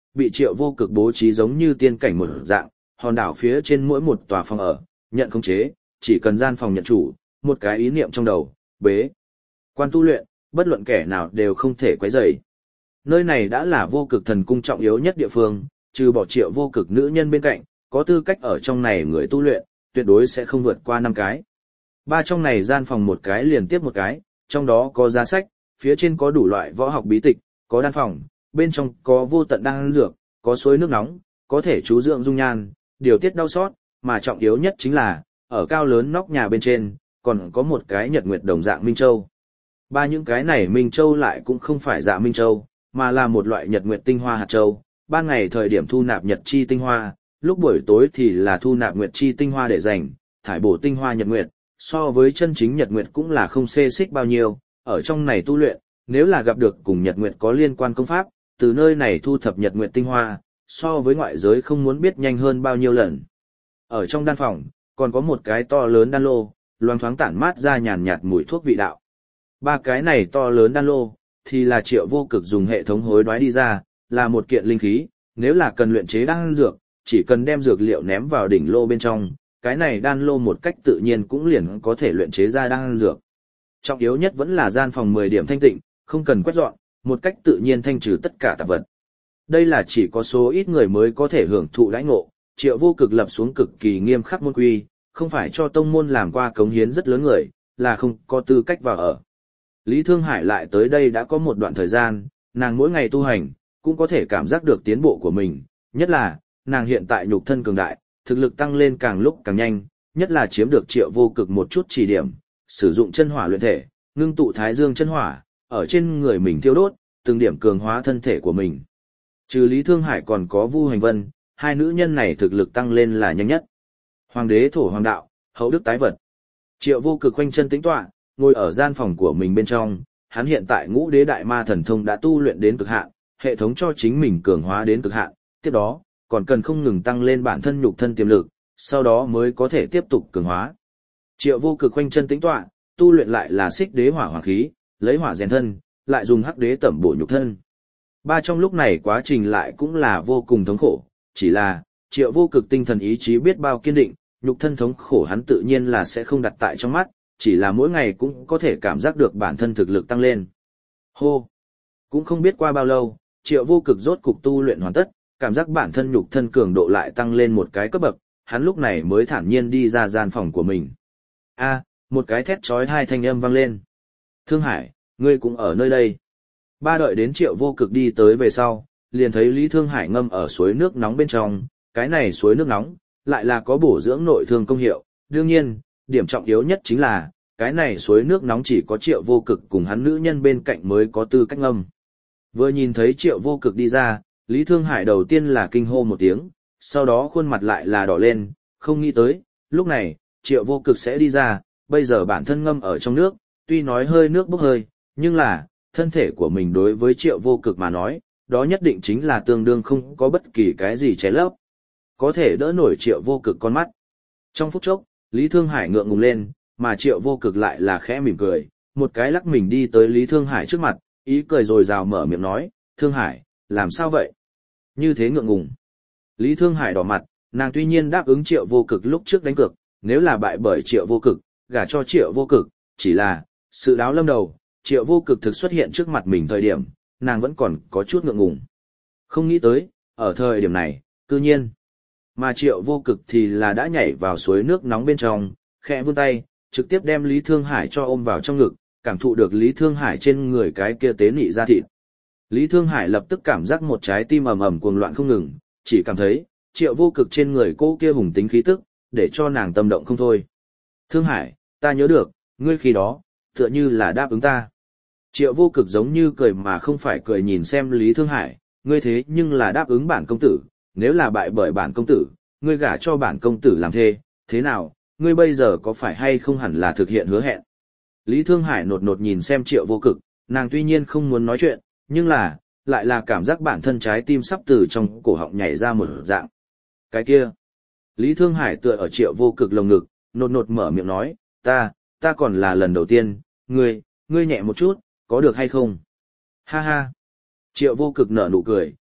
bị Triệu Vô Cực bố trí giống như tiên cảnh một dạng, hòn đảo phía trên mỗi một tòa phòng ở, nhận khống chế, chỉ cần gian phòng nhận chủ, một cái ý niệm trong đầu, bế. Quan tu luyện, bất luận kẻ nào đều không thể quấy rầy. Nơi này đã là Vô Cực thần cung trọng yếu nhất địa phương, trừ bỏ Triệu Vô Cực nữ nhân bên cạnh, có tư cách ở trong này người tu luyện, tuyệt đối sẽ không vượt qua năm cái. Ba trong này gian phòng một cái liền tiếp một cái, trong đó có giá sách, phía trên có đủ loại võ học bí tịch, có đan phòng, bên trong có vô tận đan dược, có suối nước nóng, có thể chú dưỡng dung nhan, điều tiết đau xót, mà trọng yếu nhất chính là, ở cao lớn nóc nhà bên trên, còn có một cái nhật nguyệt đồng dạng Minh Châu. Ba những cái này Minh Châu lại cũng không phải dạ Minh Châu, mà là một loại nhật nguyệt tinh hoa hạt châu, ban ngày thời điểm thu nạp nhật chi tinh hoa, lúc buổi tối thì là thu nạp nguyệt chi tinh hoa để dành, thải bổ tinh hoa nhật nguyệt, so với chân chính nhật nguyệt cũng là không xê xích bao nhiêu, ở trong này tu luyện, nếu là gặp được cùng nhật nguyệt có liên quan công pháp, từ nơi này thu thập nhật nguyệt tinh hoa, so với ngoại giới không muốn biết nhanh hơn bao nhiêu lần. Ở trong đan phòng, còn có một cái to lớn đan lô, loang thoáng tản mát ra nhàn nhạt mùi thuốc vị đạo. Ba cái này to lớn đan lô, thì là Triệu Vô Cực dùng hệ thống hối đoái đi ra, là một kiện linh khí, nếu là cần luyện chế đan dược, chỉ cần đem dược liệu ném vào đỉnh lô bên trong, cái này đan lô một cách tự nhiên cũng liền có thể luyện chế ra đan dược. Trọng yếu nhất vẫn là gian phòng mười điểm thanh tịnh, không cần quét dọn, một cách tự nhiên thanh trừ tất cả tạp vật. Đây là chỉ có số ít người mới có thể hưởng thụ đãi ngộ, Triệu Vô Cực lập xuống cực kỳ nghiêm khắc môn quy, không phải cho tông môn làm qua cống hiến rất lớn người, là không có tư cách vào ở. Lý Thương Hải lại tới đây đã có một đoạn thời gian, nàng mỗi ngày tu hành, cũng có thể cảm giác được tiến bộ của mình, nhất là, nàng hiện tại nhục thân cường đại, thực lực tăng lên càng lúc càng nhanh, nhất là chiếm được Triệu Vô Cực một chút chỉ điểm, sử dụng chân hỏa luyện thể, ngưng tụ thái dương chân hỏa, ở trên người mình thiêu đốt, từng điểm cường hóa thân thể của mình. Trừ Lý Thương Hải còn có Vu Hành Vân, hai nữ nhân này thực lực tăng lên là nhanh nhất. Hoàng đế thổ hoàng đạo, hậu đức tái vật. Triệu Vô Cực khoanh chân tĩnh tọa, ngồi ở gian phòng của mình bên trong, hắn hiện tại Ngũ Đế Đại Ma Thần Thông đã tu luyện đến cực hạn, hệ thống cho chính mình cường hóa đến cực hạn, tiếp đó, còn cần không ngừng tăng lên bản thân nhục thân tiềm lực, sau đó mới có thể tiếp tục cường hóa. Triệu Vô Cực khoanh chân tĩnh tọa, tu luyện lại là Xích Đế Hỏa Hoàng khí, lấy hỏa rèn thân, lại dùng Hắc Đế tẩm bổ nhục thân. Ba trong lúc này quá trình lại cũng là vô cùng thống khổ, chỉ là, Triệu Vô Cực tinh thần ý chí biết bao kiên định, nhục thân thống khổ hắn tự nhiên là sẽ không đặt tại trong mắt, chỉ là mỗi ngày cũng có thể cảm giác được bản thân thực lực tăng lên. Hô! Cũng không biết qua bao lâu, Triệu Vô Cực rốt cục tu luyện hoàn tất, cảm giác bản thân nhục thân cường độ lại tăng lên một cái cấp bậc, hắn lúc này mới thản nhiên đi ra gian phòng của mình. A, một cái thét chói hai thanh âm vang lên. Thương Hải, ngươi cũng ở nơi đây. Ba đợi đến Triệu Vô Cực đi tới về sau, liền thấy Lý Thương Hải ngâm ở suối nước nóng bên trong, cái này suối nước nóng, lại là có bổ dưỡng nội thương công hiệu. Đương nhiên, điểm trọng yếu nhất chính là, cái này suối nước nóng chỉ có Triệu Vô Cực cùng hắn nữ nhân bên cạnh mới có tư cách ngâm. Vừa nhìn thấy Triệu Vô Cực đi ra, Lý Thương Hải đầu tiên là kinh hô một tiếng, sau đó khuôn mặt lại là đỏ lên, không nghĩ tới, lúc này, Triệu Vô Cực sẽ đi ra, bây giờ bản thân ngâm ở trong nước, tuy nói hơi nước bốc hơi, nhưng là, thân thể của mình đối với Triệu Vô Cực mà nói, đó nhất định chính là tương đương không có bất kỳ cái gì che lấp. Có thể đỡ nổi Triệu Vô Cực con mắt. Trong phút chốc, Lý Thương Hải ngượng ngùng lên, mà Triệu Vô Cực lại là khẽ mỉm cười, một cái lắc mình đi tới Lý Thương Hải trước mặt, ý cười rồi rào mở miệng nói, Thương Hải, làm sao vậy? Như thế ngượng ngùng. Lý Thương Hải đỏ mặt, nàng tuy nhiên đáp ứng Triệu Vô Cực lúc trước đánh cược, nếu là bại bởi Triệu Vô Cực, gả cho Triệu Vô Cực, chỉ là, sự đáo lâm đầu, Triệu Vô Cực thực xuất hiện trước mặt mình thời điểm, nàng vẫn còn có chút ngượng ngùng. Không nghĩ tới, ở thời điểm này, cư nhiên. Mà Triệu Vô Cực thì là đã nhảy vào suối nước nóng bên trong, khẽ vươn tay, trực tiếp đem Lý Thương Hải cho ôm vào trong ngực, cảm thụ được Lý Thương Hải trên người cái kia tế nị da thịt. Lý Thương Hải lập tức cảm giác một trái tim ầm ầm cuồng loạn không ngừng, chỉ cảm thấy, Triệu Vô Cực trên người cô kia hùng tính khí tức, để cho nàng tâm động không thôi. Thương Hải, ta nhớ được, ngươi khi đó, tựa như là đáp ứng ta. Triệu Vô Cực giống như cười mà không phải cười nhìn xem Lý Thương Hải, ngươi thế nhưng là đáp ứng bản công tử, nếu là bại bởi bản công tử, ngươi gả cho bản công tử làm thê, thế nào, ngươi bây giờ có phải hay không hẳn là thực hiện hứa hẹn. Lý Thương Hải nột nột nhìn xem Triệu Vô Cực, nàng tuy nhiên không muốn nói chuyện, nhưng là, lại là cảm giác bản thân trái tim sắp từ trong cổ họng nhảy ra một dạng. Cái kia, Lý Thương Hải tựa ở Triệu Vô Cực lồng ngực, nột nột mở miệng nói, ta, ta còn là lần đầu tiên, ngươi, ngươi nhẹ một chút, có được hay không? Ha ha. Triệu Vô Cực nở nụ cười,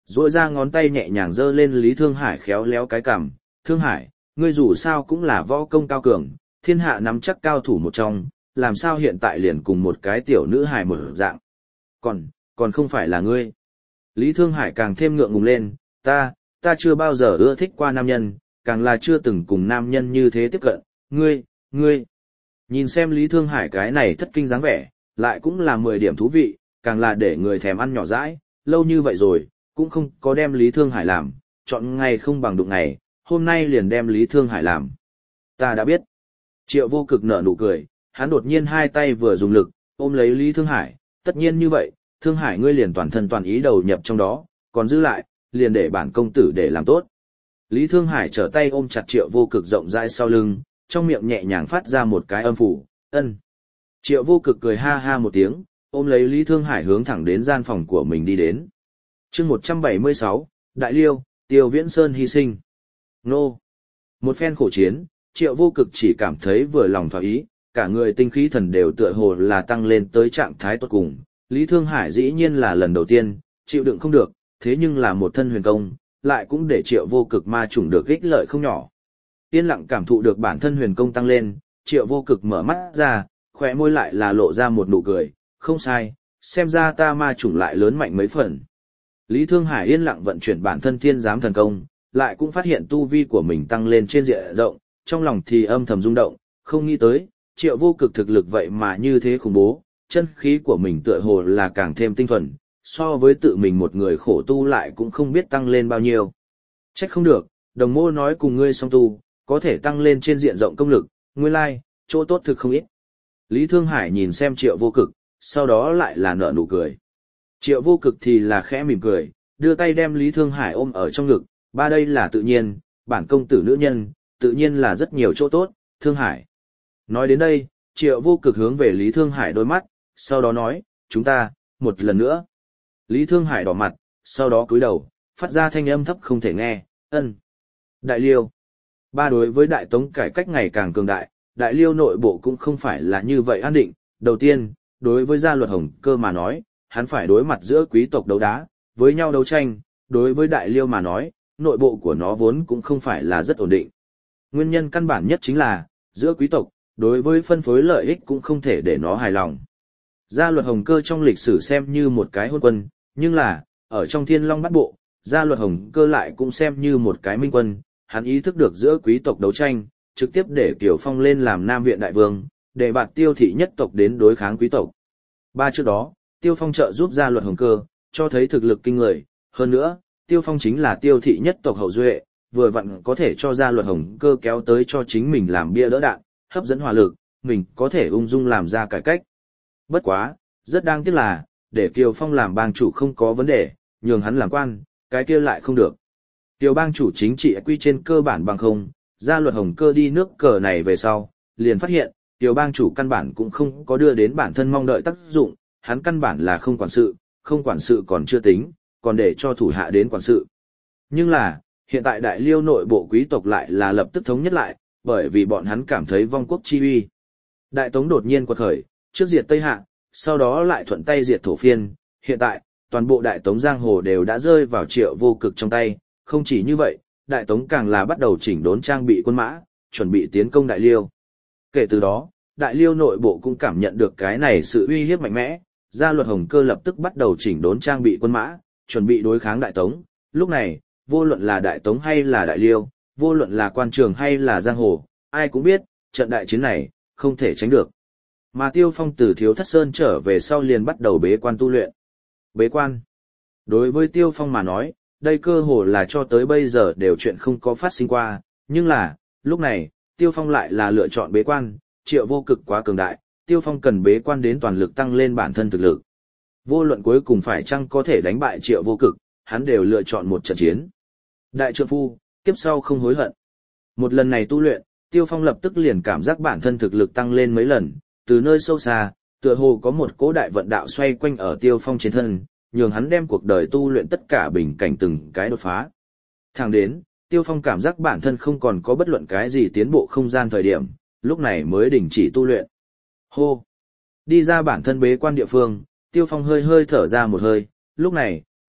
duỗi ra ngón tay nhẹ nhàng giơ lên Lý Thương Hải khéo léo cái cằm. Thương Hải, ngươi dù sao cũng là võ công cao cường, thiên hạ nắm chắc cao thủ một trong, làm sao hiện tại liền cùng một cái tiểu nữ hài một dạng. Còn, còn không phải là ngươi. Lý Thương Hải càng thêm ngượng ngùng lên, ta, ta chưa bao giờ ưa thích qua nam nhân, càng là chưa từng cùng nam nhân như thế tiếp cận, ngươi, ngươi. Nhìn xem Lý Thương Hải cái này thất kinh dáng vẻ, lại cũng là mười điểm thú vị, càng là để người thèm ăn nhỏ dãi, lâu như vậy rồi, cũng không có đem Lý Thương Hải làm, chọn ngày không bằng đụng ngày, hôm nay liền đem Lý Thương Hải làm. Ta đã biết. Triệu Vô Cực nở nụ cười, hắn đột nhiên hai tay vừa dùng lực, ôm lấy Lý Thương Hải, tất nhiên như vậy, Thương Hải ngươi liền toàn thân toàn ý đầu nhập trong đó, còn giữ lại, liền để bản công tử để làm tốt. Lý Thương Hải trở tay ôm chặt Triệu Vô Cực rộng rãi sau lưng, trong miệng nhẹ nhàng phát ra một cái âm phủ, ân. Triệu Vô Cực cười ha ha một tiếng, ôm lấy Lý Thương Hải hướng thẳng đến gian phòng của mình đi đến. Chương một trăm bảy mươi sáu, Đại Liêu, Tiêu Viễn Sơn hy sinh. Nô. Một phen khổ chiến, Triệu Vô Cực chỉ cảm thấy vừa lòng thỏa ý, cả người tinh khí thần đều tựa hồ là tăng lên tới trạng thái tốt cùng. Lý Thương Hải dĩ nhiên là lần đầu tiên, chịu đựng không được, thế nhưng là một thân huyền công, lại cũng để Triệu Vô Cực ma chủng được ích lợi không nhỏ. Yên lặng cảm thụ được bản thân huyền công tăng lên, Triệu Vô Cực mở mắt ra, khóe môi lại là lộ ra một nụ cười, không sai, xem ra ta ma chủng lại lớn mạnh mấy phần. Lý Thương Hải yên lặng vận chuyển bản thân thiên giám thần công, lại cũng phát hiện tu vi của mình tăng lên trên diện rộng, trong lòng thì âm thầm rung động, không nghĩ tới, Triệu Vô Cực thực lực vậy mà như thế khủng bố, chân khí của mình tựa hồ là càng thêm tinh thuần, so với tự mình một người khổ tu lại cũng không biết tăng lên bao nhiêu. Trách không được, đồng mô nói cùng ngươi song tu, có thể tăng lên trên diện rộng công lực, nguyên lai, chỗ tốt thực không ít. Lý Thương Hải nhìn xem Triệu Vô Cực, sau đó lại là nở nụ cười. Triệu Vô Cực thì là khẽ mỉm cười, đưa tay đem Lý Thương Hải ôm ở trong ngực, ba đây là tự nhiên, bản công tử nữ nhân, tự nhiên là rất nhiều chỗ tốt, Thương Hải. Nói đến đây, Triệu Vô Cực hướng về Lý Thương Hải đôi mắt, sau đó nói, chúng ta, một lần nữa. Lý Thương Hải đỏ mặt, sau đó cúi đầu, phát ra thanh âm thấp không thể nghe, ân. Đại Liêu. Ba đối với Đại Tống cải cách ngày càng cường đại, Đại Liêu nội bộ cũng không phải là như vậy an định. Đầu tiên, đối với gia luật Hồng Cơ mà nói, hắn phải đối mặt giữa quý tộc đấu đá, với nhau đấu tranh, đối với Đại Liêu mà nói, nội bộ của nó vốn cũng không phải là rất ổn định. Nguyên nhân căn bản nhất chính là, giữa quý tộc, đối với phân phối lợi ích cũng không thể để nó hài lòng. Gia luật Hồng Cơ trong lịch sử xem như một cái hôn quân, nhưng là, ở trong Thiên Long Bát Bộ, Gia luật Hồng Cơ lại cũng xem như một cái minh quân, hắn ý thức được giữa quý tộc đấu tranh, trực tiếp để Kiều Phong lên làm Nam Viện Đại Vương, để bạt Tiêu thị nhất tộc đến đối kháng quý tộc. Ba trước đó, Tiêu Phong trợ giúp Gia luật Hồng Cơ, cho thấy thực lực kinh người, hơn nữa, Tiêu Phong chính là Tiêu thị nhất tộc hậu duệ, vừa vặn có thể cho Gia luật Hồng Cơ kéo tới cho chính mình làm bia đỡ đạn, hấp dẫn hỏa lực, mình có thể ung dung làm ra cải cách. Bất quá, rất đáng tiếc là, để Kiều Phong làm bang chủ không có vấn đề, nhường hắn làm quan, cái kia lại không được. Kiều bang chủ chính trị quy trên cơ bản bằng không, Gia luật Hồng Cơ đi nước cờ này về sau, liền phát hiện, Kiều bang chủ căn bản cũng không có đưa đến bản thân mong đợi tác dụng, hắn căn bản là không quản sự, không quản sự còn chưa tính, còn để cho thủ hạ đến quản sự. Nhưng là, hiện tại Đại Liêu nội bộ quý tộc lại là lập tức thống nhất lại, bởi vì bọn hắn cảm thấy vong quốc chi uy. Đại Tống đột nhiên quật khởi, trước diệt Tây Hạ, sau đó lại thuận tay diệt Thổ Phiên, hiện tại, toàn bộ Đại Tống giang hồ đều đã rơi vào Triệu Vô Cực trong tay, không chỉ như vậy, Đại Tống càng là bắt đầu chỉnh đốn trang bị quân mã, chuẩn bị tiến công Đại Liêu. Kể từ đó, Đại Liêu nội bộ cũng cảm nhận được cái này sự uy hiếp mạnh mẽ, Gia luật Hồng Cơ lập tức bắt đầu chỉnh đốn trang bị quân mã, chuẩn bị đối kháng Đại Tống. Lúc này, vô luận là Đại Tống hay là Đại Liêu, vô luận là quan trường hay là giang hồ, ai cũng biết, trận đại chiến này, không thể tránh được. Mà Tiêu Phong từ Thiếu Thất Sơn trở về sau liền bắt đầu bế quan tu luyện. Bế quan. Đối với Tiêu Phong mà nói, đây cơ hồ là cho tới bây giờ đều chuyện không có phát sinh qua, nhưng là, lúc này, Tiêu Phong lại là lựa chọn bế quan, Triệu Vô Cực quá cường đại, Tiêu Phong cần bế quan đến toàn lực tăng lên bản thân thực lực. Vô luận cuối cùng phải chăng có thể đánh bại Triệu Vô Cực, hắn đều lựa chọn một trận chiến. Đại trượng phu, kiếp sau không hối hận. Một lần này tu luyện, Tiêu Phong lập tức liền cảm giác bản thân thực lực tăng lên mấy lần, từ nơi sâu xa, tựa hồ có một cỗ đại vận đạo xoay quanh ở Tiêu Phong trên thân, nhường hắn đem cuộc đời tu luyện tất cả bình cảnh từng cái đột phá. Thẳng đến, Tiêu Phong cảm giác bản thân không còn có bất luận cái gì tiến bộ không gian thời điểm, lúc này mới đình chỉ tu luyện. Hô! Đi ra bản thân bế quan địa phương, Tiêu Phong hơi hơi thở ra một hơi, lúc này,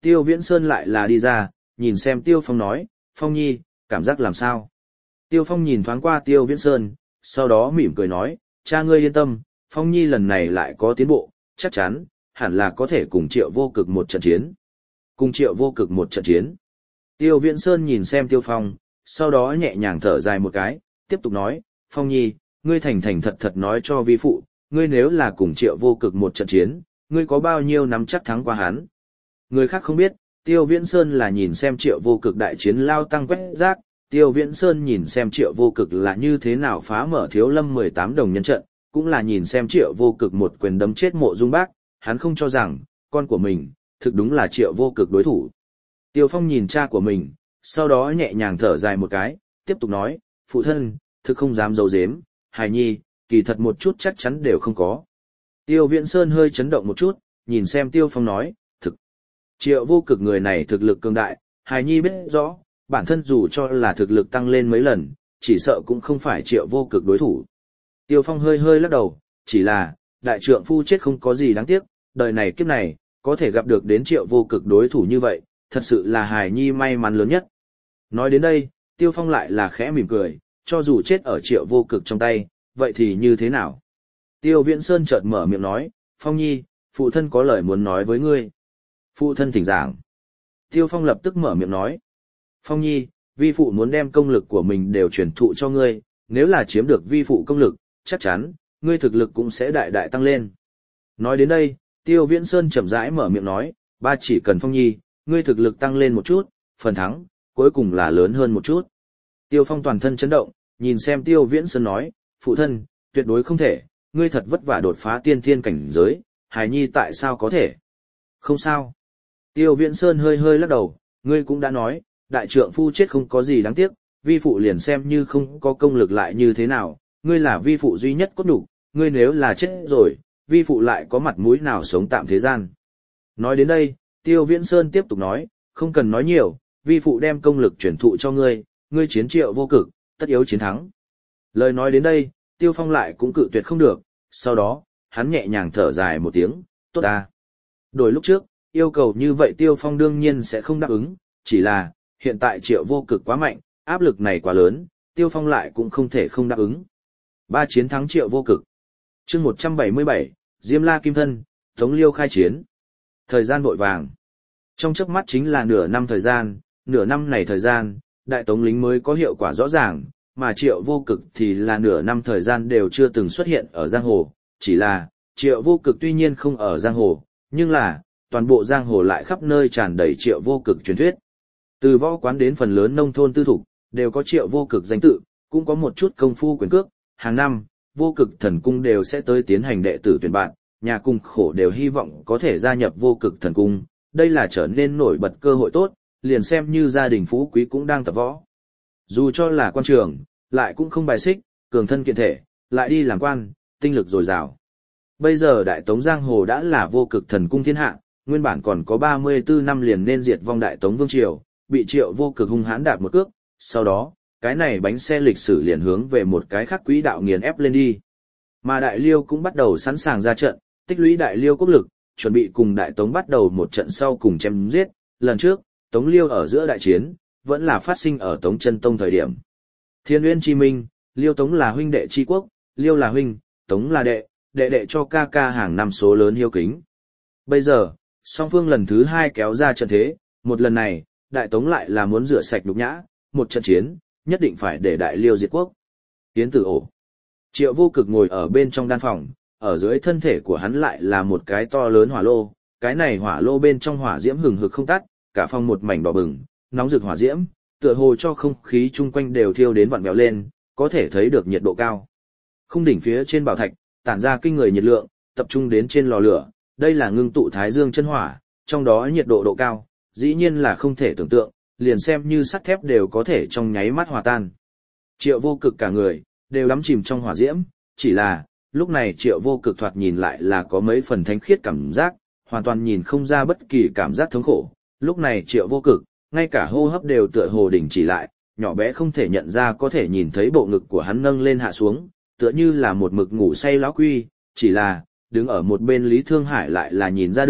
Tiêu Viễn Sơn lại là đi ra, nhìn xem Tiêu Phong nói, Phong Nhi, cảm giác làm sao? Tiêu Phong nhìn thoáng qua Tiêu Viễn Sơn, sau đó mỉm cười nói, cha ngươi yên tâm, Phong Nhi lần này lại có tiến bộ, chắc chắn, hẳn là có thể cùng Triệu Vô Cực một trận chiến. Cùng Triệu Vô Cực một trận chiến. Tiêu Viễn Sơn nhìn xem Tiêu Phong, sau đó nhẹ nhàng thở dài một cái, tiếp tục nói, Phong Nhi, ngươi thành thành thật thật nói cho vi phụ, ngươi nếu là cùng Triệu Vô Cực một trận chiến, ngươi có bao nhiêu nắm chắc thắng qua hắn? Người khác không biết, Tiêu Viễn Sơn là nhìn xem Triệu Vô Cực đại chiến lao tăng quét rác, Tiêu Viễn Sơn nhìn xem Triệu Vô Cực là như thế nào phá mở Thiếu Lâm mười tám đồng nhân trận, cũng là nhìn xem Triệu Vô Cực một quyền đấm chết Mộ Dung Bác, hắn không cho rằng, con của mình, thực đúng là Triệu Vô Cực đối thủ. Tiêu Phong nhìn cha của mình, sau đó nhẹ nhàng thở dài một cái, tiếp tục nói, phụ thân, thực không dám giấu giếm, hài nhi, kỳ thật một chút chắc chắn đều không có. Tiêu Viễn Sơn hơi chấn động một chút, nhìn xem Tiêu Phong nói, thực. Triệu Vô Cực người này thực lực cường đại, hài nhi biết rõ, bản thân dù cho là thực lực tăng lên mấy lần, chỉ sợ cũng không phải Triệu Vô Cực đối thủ. Tiêu Phong hơi hơi lắc đầu, chỉ là, đại trượng phu chết không có gì đáng tiếc, đời này kiếp này, có thể gặp được đến Triệu Vô Cực đối thủ như vậy, thật sự là hài nhi may mắn lớn nhất. Nói đến đây, Tiêu Phong lại là khẽ mỉm cười, cho dù chết ở Triệu Vô Cực trong tay, vậy thì như thế nào? Tiêu Viễn Sơn chợt mở miệng nói, Phong Nhi, phụ thân có lời muốn nói với ngươi. Phụ thân thỉnh giảng. Tiêu Phong lập tức mở miệng nói, Phong Nhi, vi phụ muốn đem công lực của mình đều truyền thụ cho ngươi, nếu là chiếm được vi phụ công lực, chắc chắn, ngươi thực lực cũng sẽ đại đại tăng lên. Nói đến đây, Tiêu Viễn Sơn chậm rãi mở miệng nói, ba chỉ cần Phong Nhi, ngươi thực lực tăng lên một chút, phần thắng, cuối cùng là lớn hơn một chút. Tiêu Phong toàn thân chấn động, nhìn xem Tiêu Viễn Sơn nói, phụ thân, tuyệt đối không thể, ngươi thật vất vả đột phá tiên thiên cảnh giới, hài nhi tại sao có thể? Không sao. Tiêu Viễn Sơn hơi hơi lắc đầu, ngươi cũng đã nói, đại trượng phu chết không có gì đáng tiếc, vi phụ liền xem như không có công lực lại như thế nào, ngươi là vi phụ duy nhất cốt đủ, ngươi nếu là chết rồi, vi phụ lại có mặt mũi nào sống tạm thế gian. Nói đến đây, Tiêu Viễn Sơn tiếp tục nói, không cần nói nhiều, vi phụ đem công lực chuyển thụ cho ngươi, ngươi chiến Triệu Vô Cực, tất yếu chiến thắng. Lời nói đến đây, Tiêu Phong lại cũng cự tuyệt không được, sau đó, hắn nhẹ nhàng thở dài một tiếng, tốt ta. Đổi lúc trước, yêu cầu như vậy Tiêu Phong đương nhiên sẽ không đáp ứng, chỉ là, hiện tại Triệu Vô Cực quá mạnh, áp lực này quá lớn, Tiêu Phong lại cũng không thể không đáp ứng. Ba chiến thắng Triệu Vô Cực. Chương một trăm bảy mươi bảy, Diêm La Kim Thân, Tống Liêu khai chiến. Thời gian vội vàng. Trong chớp mắt chính là nửa năm thời gian, nửa năm này thời gian, đại tống lính mới có hiệu quả rõ ràng, mà Triệu Vô Cực thì là nửa năm thời gian đều chưa từng xuất hiện ở giang hồ, chỉ là, Triệu Vô Cực tuy nhiên không ở giang hồ, nhưng là, toàn bộ giang hồ lại khắp nơi tràn đầy Triệu Vô Cực truyền thuyết. Từ võ quán đến phần lớn nông thôn tư thục, đều có Triệu Vô Cực danh tự, cũng có một chút công phu quyền cước, hàng năm, Vô Cực thần cung đều sẽ tới tiến hành đệ tử tuyển bạn, nhà cung khổ đều hy vọng có thể gia nhập Vô Cực thần cung, đây là trở nên nổi bật cơ hội tốt, liền xem như gia đình phú quý cũng đang tập võ. Dù cho là quan trường, lại cũng không bài xích, cường thân kiện thể, lại đi làm quan, tinh lực dồi dào. Bây giờ Đại Tống Giang Hồ đã là Vô Cực thần cung thiên hạ, nguyên bản còn có ba mươi tư năm liền nên diệt vong Đại Tống Vương Triều, bị Triệu Vô Cực hung hãn đạp một cước, sau đó, cái này bánh xe lịch sử liền hướng về một cái khác quỹ đạo nghiền ép lên đi. Mà Đại Liêu cũng bắt đầu sẵn sàng ra trận, tích lũy Đại Liêu quốc lực, chuẩn bị cùng Đại Tống bắt đầu một trận sau cùng chém giết, lần trước, Tống Liêu ở giữa đại chiến, vẫn là phát sinh ở Tống Chân Tông thời điểm. Thiên Uyên Chi Minh, Liêu Tống là huynh đệ chi quốc, Liêu là huynh, Tống là đệ, đệ đệ cho ca ca hàng năm số lớn hiếu kính. Bây giờ, song phương lần thứ hai kéo ra trận thế, một lần này, Đại Tống lại là muốn rửa sạch nhục nhã, một trận chiến, nhất định phải để Đại Liêu diệt quốc. Tiến tử ổ. Triệu Vô Cực ngồi ở bên trong đan phòng, ở dưới thân thể của hắn lại là một cái to lớn hỏa lô, cái này hỏa lô bên trong hỏa diễm hừng hực không tắt, cả phòng một mảnh đỏ bừng, nóng rực hỏa diễm, tựa hồ cho không khí chung quanh đều thiêu đến vặn vẹo lên, có thể thấy được nhiệt độ cao. Khung đỉnh phía trên bảo thạch, tản ra kinh người nhiệt lượng, tập trung đến trên lò lửa, đây là ngưng tụ thái dương chân hỏa, trong đó nhiệt độ độ cao, dĩ nhiên là không thể tưởng tượng, liền xem như sắt thép đều có thể trong nháy mắt hòa tan. Triệu Vô Cực cả người, đều đắm chìm trong hỏa diễm, chỉ là, lúc này Triệu Vô Cực thoạt nhìn lại là có mấy phần thánh khiết cảm giác, hoàn toàn nhìn không ra bất kỳ cảm giác thống khổ. Lúc này Triệu Vô Cực, ngay cả hô hấp đều tựa hồ đình chỉ lại, nhỏ bé không thể nhận ra có thể nhìn thấy bộ ngực của hắn nâng lên hạ xuống, tựa như là một mực ngủ say lão quy, chỉ là, đứng ở một bên Lý Thương Hải lại là nhìn ra được,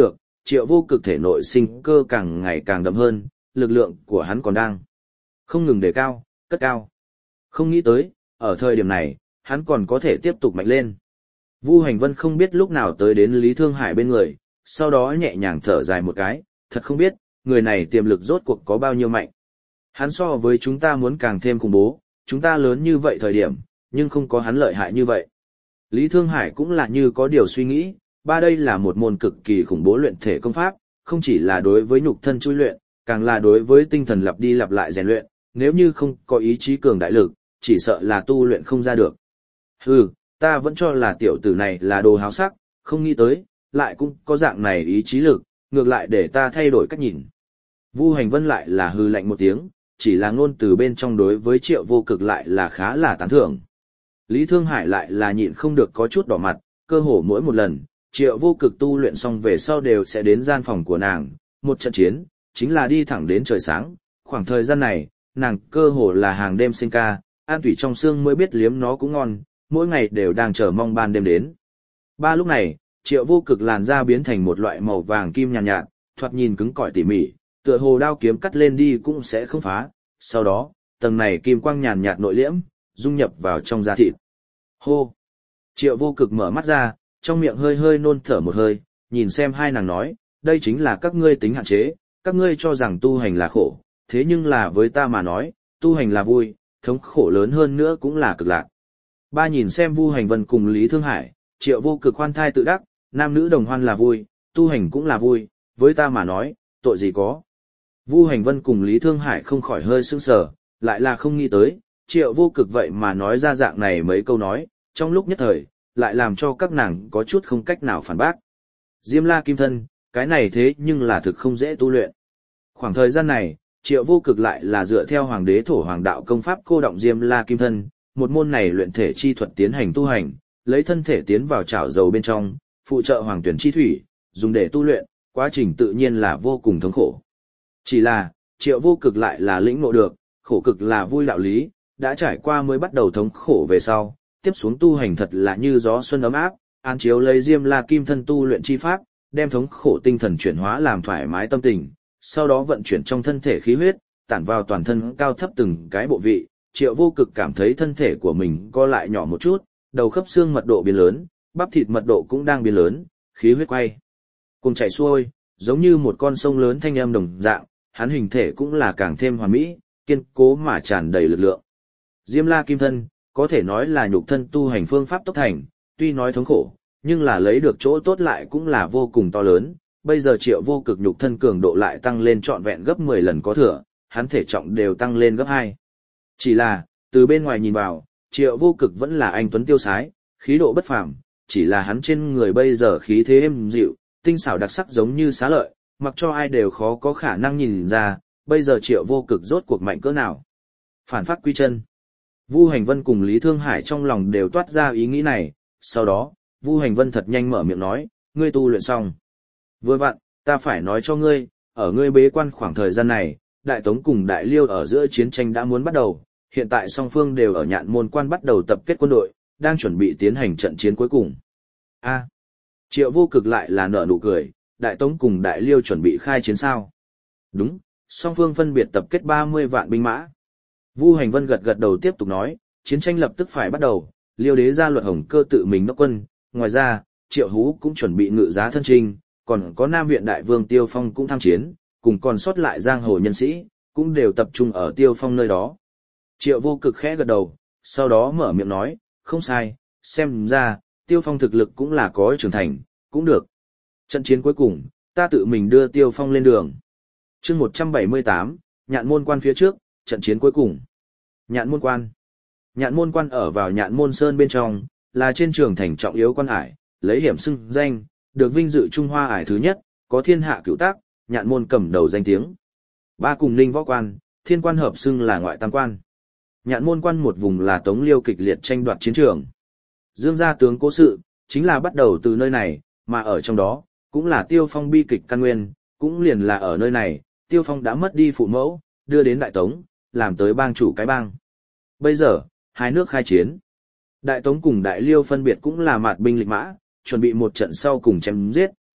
Triệu Vô Cực thể nội sinh cơ càng ngày càng đậm hơn, lực lượng của hắn còn đang không ngừng đề cao, cất cao. Không nghĩ tới, ở thời điểm này, hắn còn có thể tiếp tục mạnh lên. Vu Hành Vân không biết lúc nào tới đến Lý Thương Hải bên người, sau đó nhẹ nhàng thở dài một cái, thật không biết, người này tiềm lực rốt cuộc có bao nhiêu mạnh. Hắn so với chúng ta muốn càng thêm khủng bố, chúng ta lớn như vậy thời điểm, nhưng không có hắn lợi hại như vậy. Lý Thương Hải cũng là như có điều suy nghĩ, ba đây là một môn cực kỳ khủng bố luyện thể công pháp, không chỉ là đối với nhục thân chui luyện, càng là đối với tinh thần lặp đi lặp lại rèn luyện, nếu như không có ý chí cường đại lực, chỉ sợ là tu luyện không ra được. Hừ, ta vẫn cho là tiểu tử này là đồ háo sắc, không nghĩ tới, lại cũng có dạng này ý chí lực, ngược lại để ta thay đổi cách nhìn. Vu Hành Vân lại là hừ lạnh một tiếng, chỉ là ngôn từ bên trong đối với Triệu Vô Cực lại là khá là tán thưởng. Lý Thương Hải lại là nhịn không được có chút đỏ mặt, cơ hồ mỗi một lần, Triệu Vô Cực tu luyện xong về sau đều sẽ đến gian phòng của nàng, một trận chiến, chính là đi thẳng đến trời sáng, khoảng thời gian này, nàng cơ hồ là hàng đêm sinh ca, an tủy trong xương mới biết liếm nó cũng ngon, mỗi ngày đều đang chờ mong ban đêm đến. Ba lúc này, Triệu Vô Cực làn da biến thành một loại màu vàng kim nhàn nhạt, nhạt, thoạt nhìn cứng cỏi tỉ mỉ, tựa hồ đao kiếm cắt lên đi cũng sẽ không phá, sau đó, tầng này kim quang nhàn nhạt nội liễm, dung nhập vào trong da thịt. Hô! Triệu Vô Cực mở mắt ra, trong miệng hơi hơi nôn thở một hơi, nhìn xem hai nàng nói, đây chính là các ngươi tính hạn chế, các ngươi cho rằng tu hành là khổ, thế nhưng là với ta mà nói, tu hành là vui, thống khổ lớn hơn nữa cũng là cực lạc. Ba nhìn xem Vu Hành Vân cùng Lý Thương Hải, Triệu Vô Cực khoan thai tự đắc, nam nữ đồng hoan là vui, tu hành cũng là vui, với ta mà nói, tội gì có. Vu Hành Vân cùng Lý Thương Hải không khỏi hơi sững sờ, lại là không nghĩ tới, Triệu Vô Cực vậy mà nói ra dạng này mấy câu nói, trong lúc nhất thời, lại làm cho các nàng có chút không cách nào phản bác. Diêm La Kim Thân, cái này thế nhưng là thực không dễ tu luyện. Khoảng thời gian này, Triệu Vô Cực lại là dựa theo Hoàng đế Thổ Hoàng đạo công pháp cô động Diêm La Kim Thân, một môn này luyện thể chi thuật tiến hành tu hành, lấy thân thể tiến vào chảo dầu bên trong, phụ trợ Hoàng tuyển chi thủy, dùng để tu luyện, quá trình tự nhiên là vô cùng thống khổ. Chỉ là, Triệu Vô Cực lại là lĩnh ngộ được, khổ cực là vui đạo lý, đã trải qua mới bắt đầu thống khổ về sau, tiếp xuống tu hành thật là như gió xuân ấm áp, an chiếu lấy Diêm La Kim Thân tu luyện chi pháp, đem thống khổ tinh thần chuyển hóa làm thoải mái tâm tình, sau đó vận chuyển trong thân thể khí huyết, tản vào toàn thân cao thấp từng cái bộ vị. Triệu Vô Cực cảm thấy thân thể của mình co lại nhỏ một chút, đầu khớp xương mật độ biến lớn, bắp thịt mật độ cũng đang biến lớn, khí huyết quay cùng chảy xuôi, giống như một con sông lớn thanh âm đồng dạng, hắn hình thể cũng là càng thêm hoàn mỹ, kiên cố mà tràn đầy lực lượng. Diêm La Kim Thân, có thể nói là nhục thân tu hành phương pháp tốc thành, tuy nói thống khổ, nhưng là lấy được chỗ tốt lại cũng là vô cùng to lớn. Bây giờ Triệu Vô Cực nhục thân cường độ lại tăng lên trọn vẹn gấp mười lần có thừa, hắn thể trọng đều tăng lên gấp hai. Chỉ là, từ bên ngoài nhìn vào, Triệu Vô Cực vẫn là anh tuấn tiêu sái, khí độ bất phàm, chỉ là hắn trên người bây giờ khí thế êm dịu, tinh xảo đặc sắc giống như xá lợi, mặc cho ai đều khó có khả năng nhìn ra, bây giờ Triệu Vô Cực rốt cuộc mạnh cỡ nào. Phản phát quy chân. Vu Hành Vân cùng Lý Thương Hải trong lòng đều toát ra ý nghĩ này, sau đó, Vu Hành Vân thật nhanh mở miệng nói, ngươi tu luyện xong. Vừa vặn, ta phải nói cho ngươi, ở ngươi bế quan khoảng thời gian này, Đại Tống cùng Đại Liêu ở giữa chiến tranh đã muốn bắt đầu, hiện tại song phương đều ở Nhạn Môn Quan bắt đầu tập kết quân đội, đang chuẩn bị tiến hành trận chiến cuối cùng. A. Triệu Vô Cực lại là nở nụ cười, Đại Tống cùng Đại Liêu chuẩn bị khai chiến sao? Đúng, song phương phân biệt tập kết ba mươi vạn binh mã. Vu Hành Vân gật gật đầu tiếp tục nói, chiến tranh lập tức phải bắt đầu, Liêu đế ra luật Hồng Cơ tự mình đốc quân, ngoài ra, Triệu Hú cũng chuẩn bị ngự giá thân trinh, còn có Nam viện đại vương Tiêu Phong cũng tham chiến, cùng còn sót lại giang hồ nhân sĩ, cũng đều tập trung ở Tiêu Phong nơi đó. Triệu Vô Cực khẽ gật đầu, sau đó mở miệng nói, không sai, xem ra, Tiêu Phong thực lực cũng là có trưởng thành, cũng được. Trận chiến cuối cùng, ta tự mình đưa Tiêu Phong lên đường. Chương một trăm bảy mươi tám, Nhạn Môn Quan phía trước, trận chiến cuối cùng. Nhạn Môn Quan. Nhạn Môn Quan ở vào Nhạn Môn Sơn bên trong, là trên trường thành trọng yếu quan ải, lấy hiểm xưng danh, được vinh dự Trung Hoa ải thứ nhất, có thiên hạ cửu tác, Nhạn Môn cầm đầu danh tiếng. Ba cùng Ninh Võ Quan, Thiên Quan hợp xưng là ngoại tam quan. Nhạn Môn Quan một vùng là Tống Liêu kịch liệt tranh đoạt chiến trường. Dương gia tướng cố sự, chính là bắt đầu từ nơi này, mà ở trong đó, cũng là Tiêu Phong bi kịch căn nguyên, cũng liền là ở nơi này, Tiêu Phong đã mất đi phụ mẫu, đưa đến Đại Tống, làm tới bang chủ cái bang. Bây giờ, hai nước khai chiến. Đại Tống cùng Đại Liêu phân biệt cũng là mạt binh lịch mã, chuẩn bị một trận sau cùng chém giết,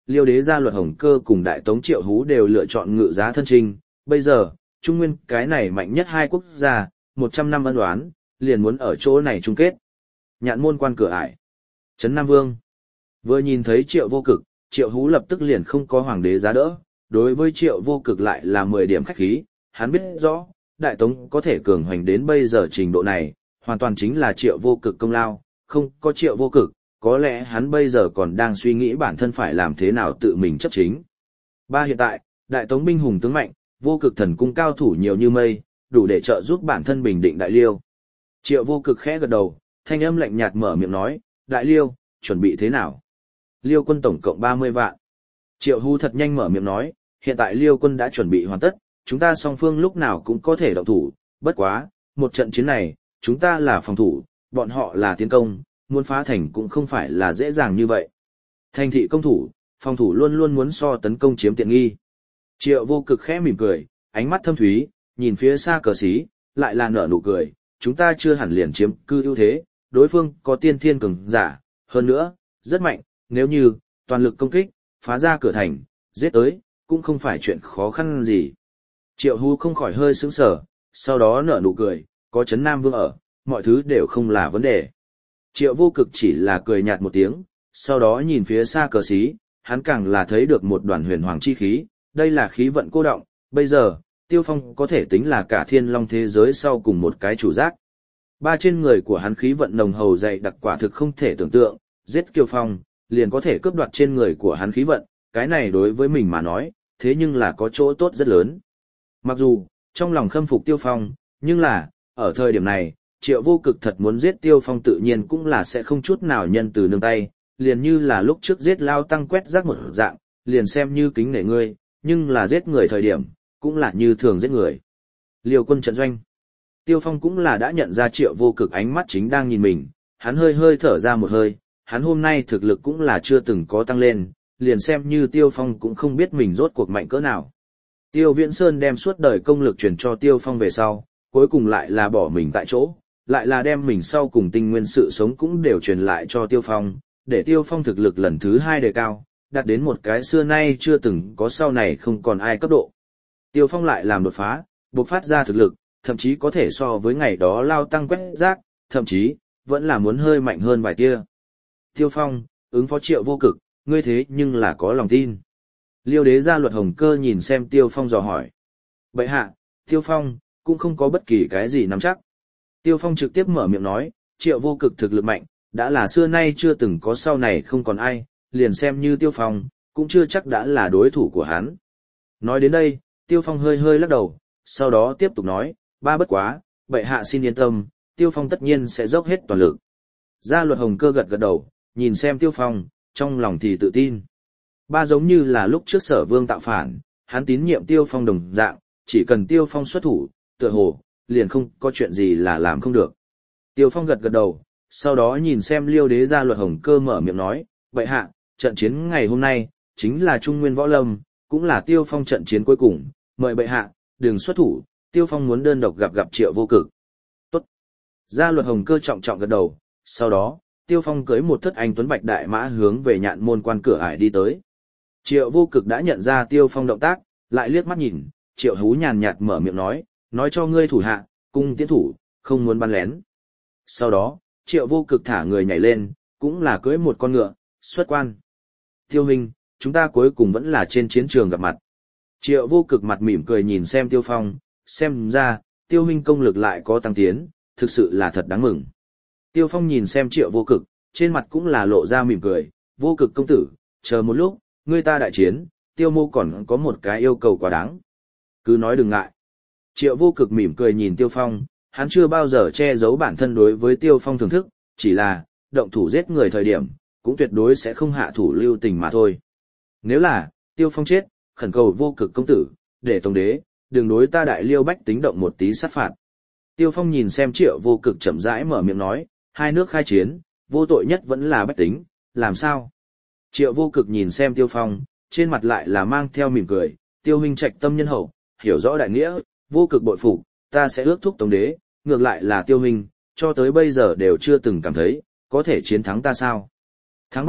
Liêu đế gia Luật Hồng Cơ cùng Đại Tống Triệu Hú đều lựa chọn ngự giá thân trinh, bây giờ, Trung Nguyên cái này mạnh nhất hai quốc gia, một trăm năm ân oán, liền muốn ở chỗ này chung kết. Nhạn môn quan cửa ải. Trấn Nam Vương. Vừa nhìn thấy Triệu Vô Cực, Triệu Hú lập tức liền không có hoàng đế giá đỡ, đối với Triệu Vô Cực lại là mười điểm khách khí, hắn biết rõ, Đại Tống có thể cường hoành đến bây giờ trình độ này, hoàn toàn chính là Triệu Vô Cực công lao, không có Triệu Vô Cực, có lẽ hắn bây giờ còn đang suy nghĩ bản thân phải làm thế nào tự mình chấp chính. Ba hiện tại, Đại Tống binh hùng tướng mạnh, Vô Cực thần cung cao thủ nhiều như mây, đủ để trợ giúp bản thân bình định Đại Liêu. Triệu Vô Cực khẽ gật đầu, thanh âm lạnh nhạt mở miệng nói, Đại Liêu, chuẩn bị thế nào? Liêu quân tổng cộng ba mươi vạn. Triệu Hú thật nhanh mở miệng nói, hiện tại Liêu quân đã chuẩn bị hoàn tất, chúng ta song phương lúc nào cũng có thể động thủ, bất quá, một trận chiến này, chúng ta là phòng thủ, bọn họ là tiến công, muốn phá thành cũng không phải là dễ dàng như vậy. Thành thị công thủ, phòng thủ luôn luôn muốn so tấn công chiếm tiện nghi. Triệu Vô Cực khẽ mỉm cười, ánh mắt thâm thúy, nhìn phía xa cờ xí, lại là nở nụ cười, chúng ta chưa hẳn liền chiếm cư ưu thế, đối phương có tiên thiên cường giả, hơn nữa, rất mạnh, nếu như, toàn lực công kích, phá ra cửa thành, giết tới, cũng không phải chuyện khó khăn gì. Triệu Hú không khỏi hơi sững sờ, sau đó nở nụ cười, có Trấn Nam Vương ở, mọi thứ đều không là vấn đề. Triệu Vô Cực chỉ là cười nhạt một tiếng, sau đó nhìn phía xa cờ xí, hắn càng là thấy được một đoàn huyền hoàng chi khí, đây là khí vận cô động, bây giờ, Tiêu Phong có thể tính là cả thiên long thế giới sau cùng một cái chủ giác. Ba trên người của hắn khí vận nồng hầu dày đặc quả thực không thể tưởng tượng, giết Kiêu Phong, liền có thể cướp đoạt trên người của hắn khí vận, cái này đối với mình mà nói, thế nhưng là có chỗ tốt rất lớn. Mặc dù, trong lòng khâm phục Tiêu Phong, nhưng là, ở thời điểm này, Triệu Vô Cực thật muốn giết Tiêu Phong tự nhiên cũng là sẽ không chút nào nhân từ nương tay, liền như là lúc trước giết Lao Tăng quét rác một dạng, liền xem như kính nể ngươi, nhưng là giết người thời điểm, cũng là như thường giết người. Liêu quân trận doanh. Tiêu Phong cũng là đã nhận ra Triệu Vô Cực ánh mắt chính đang nhìn mình, hắn hơi hơi thở ra một hơi, hắn hôm nay thực lực cũng là chưa từng có tăng lên, liền xem như Tiêu Phong cũng không biết mình rốt cuộc mạnh cỡ nào. Tiêu Viễn Sơn đem suốt đời công lực truyền cho Tiêu Phong về sau, cuối cùng lại là bỏ mình tại chỗ, lại là đem mình sau cùng tinh nguyên sự sống cũng đều truyền lại cho Tiêu Phong, để Tiêu Phong thực lực lần thứ hai đề cao, đạt đến một cái xưa nay chưa từng có sau này không còn ai cấp độ. Tiêu Phong lại làm đột phá, bộc phát ra thực lực, thậm chí có thể so với ngày đó Lao Tăng quét rác, thậm chí, vẫn là muốn hơi mạnh hơn vài tia. Tiêu Phong, ứng phó Triệu Vô Cực, ngươi thế nhưng là có lòng tin. Liêu đế gia Luật Hồng Cơ nhìn xem Tiêu Phong dò hỏi. Bệ hạ, Tiêu Phong, cũng không có bất kỳ cái gì nắm chắc. Tiêu Phong trực tiếp mở miệng nói, Triệu Vô Cực thực lực mạnh, đã là xưa nay chưa từng có sau này không còn ai, liền xem như Tiêu Phong, cũng chưa chắc đã là đối thủ của hắn. Nói đến đây, Tiêu Phong hơi hơi lắc đầu, sau đó tiếp tục nói, ba bất quá, bệ hạ xin yên tâm, Tiêu Phong tất nhiên sẽ dốc hết toàn lực. Gia Luật Hồng Cơ gật gật đầu, nhìn xem Tiêu Phong, trong lòng thì tự tin. Ba giống như là lúc trước Sở Vương tạo phản, hắn tín nhiệm Tiêu Phong đồng dạng, chỉ cần Tiêu Phong xuất thủ, tựa hồ, liền không có chuyện gì là làm không được. Tiêu Phong gật gật đầu, sau đó nhìn xem Liêu đế gia Luật Hồng Cơ mở miệng nói, vậy hạ, trận chiến ngày hôm nay, chính là Trung Nguyên Võ Lâm, cũng là Tiêu Phong trận chiến cuối cùng, mời bệ hạ, đừng xuất thủ, Tiêu Phong muốn đơn độc gặp gặp Triệu Vô Cực. Tốt. Gia Luật Hồng Cơ trọng trọng gật đầu, sau đó, Tiêu Phong cưới một thất anh tuấn bạch đại mã hướng về nhạn môn quan cửa ải đi tới. Triệu Vô Cực đã nhận ra Tiêu Phong động tác, lại liếc mắt nhìn, Triệu Hú nhàn nhạt mở miệng nói, nói cho ngươi thủ hạ, cung tiến thủ, không muốn bắn lén. Sau đó, Triệu Vô Cực thả người nhảy lên, cũng là cưỡi một con ngựa, xuất quan. Tiêu huynh, chúng ta cuối cùng vẫn là trên chiến trường gặp mặt. Triệu Vô Cực mặt mỉm cười nhìn xem Tiêu Phong, xem ra, Tiêu huynh công lực lại có tăng tiến, thực sự là thật đáng mừng. Tiêu Phong nhìn xem Triệu Vô Cực, trên mặt cũng là lộ ra mỉm cười, Vô Cực công tử, chờ một lúc, ngươi ta đại chiến, Tiêu mô còn có một cái yêu cầu quá đáng. Cứ nói đừng ngại. Triệu Vô Cực mỉm cười nhìn Tiêu Phong, hắn chưa bao giờ che giấu bản thân đối với Tiêu Phong thưởng thức, chỉ là, động thủ giết người thời điểm, cũng tuyệt đối sẽ không hạ thủ lưu tình mà thôi. Nếu là, Tiêu Phong chết, khẩn cầu Vô Cực công tử, để Tống đế, đừng đối ta Đại Liêu bách tính động một tí sát phạt. Tiêu Phong nhìn xem Triệu Vô Cực chậm rãi mở miệng nói, hai nước khai chiến, vô tội nhất vẫn là bách tính, làm sao? Triệu Vô Cực nhìn xem Tiêu Phong, trên mặt lại là mang theo mỉm cười, Tiêu huynh trạch tâm nhân hậu, hiểu rõ đại nghĩa, Vô Cực bội phục, ta sẽ ước thúc Tống đế, ngược lại là Tiêu huynh, cho tới bây giờ đều chưa từng cảm thấy, có thể chiến thắng ta sao? Thắng bại,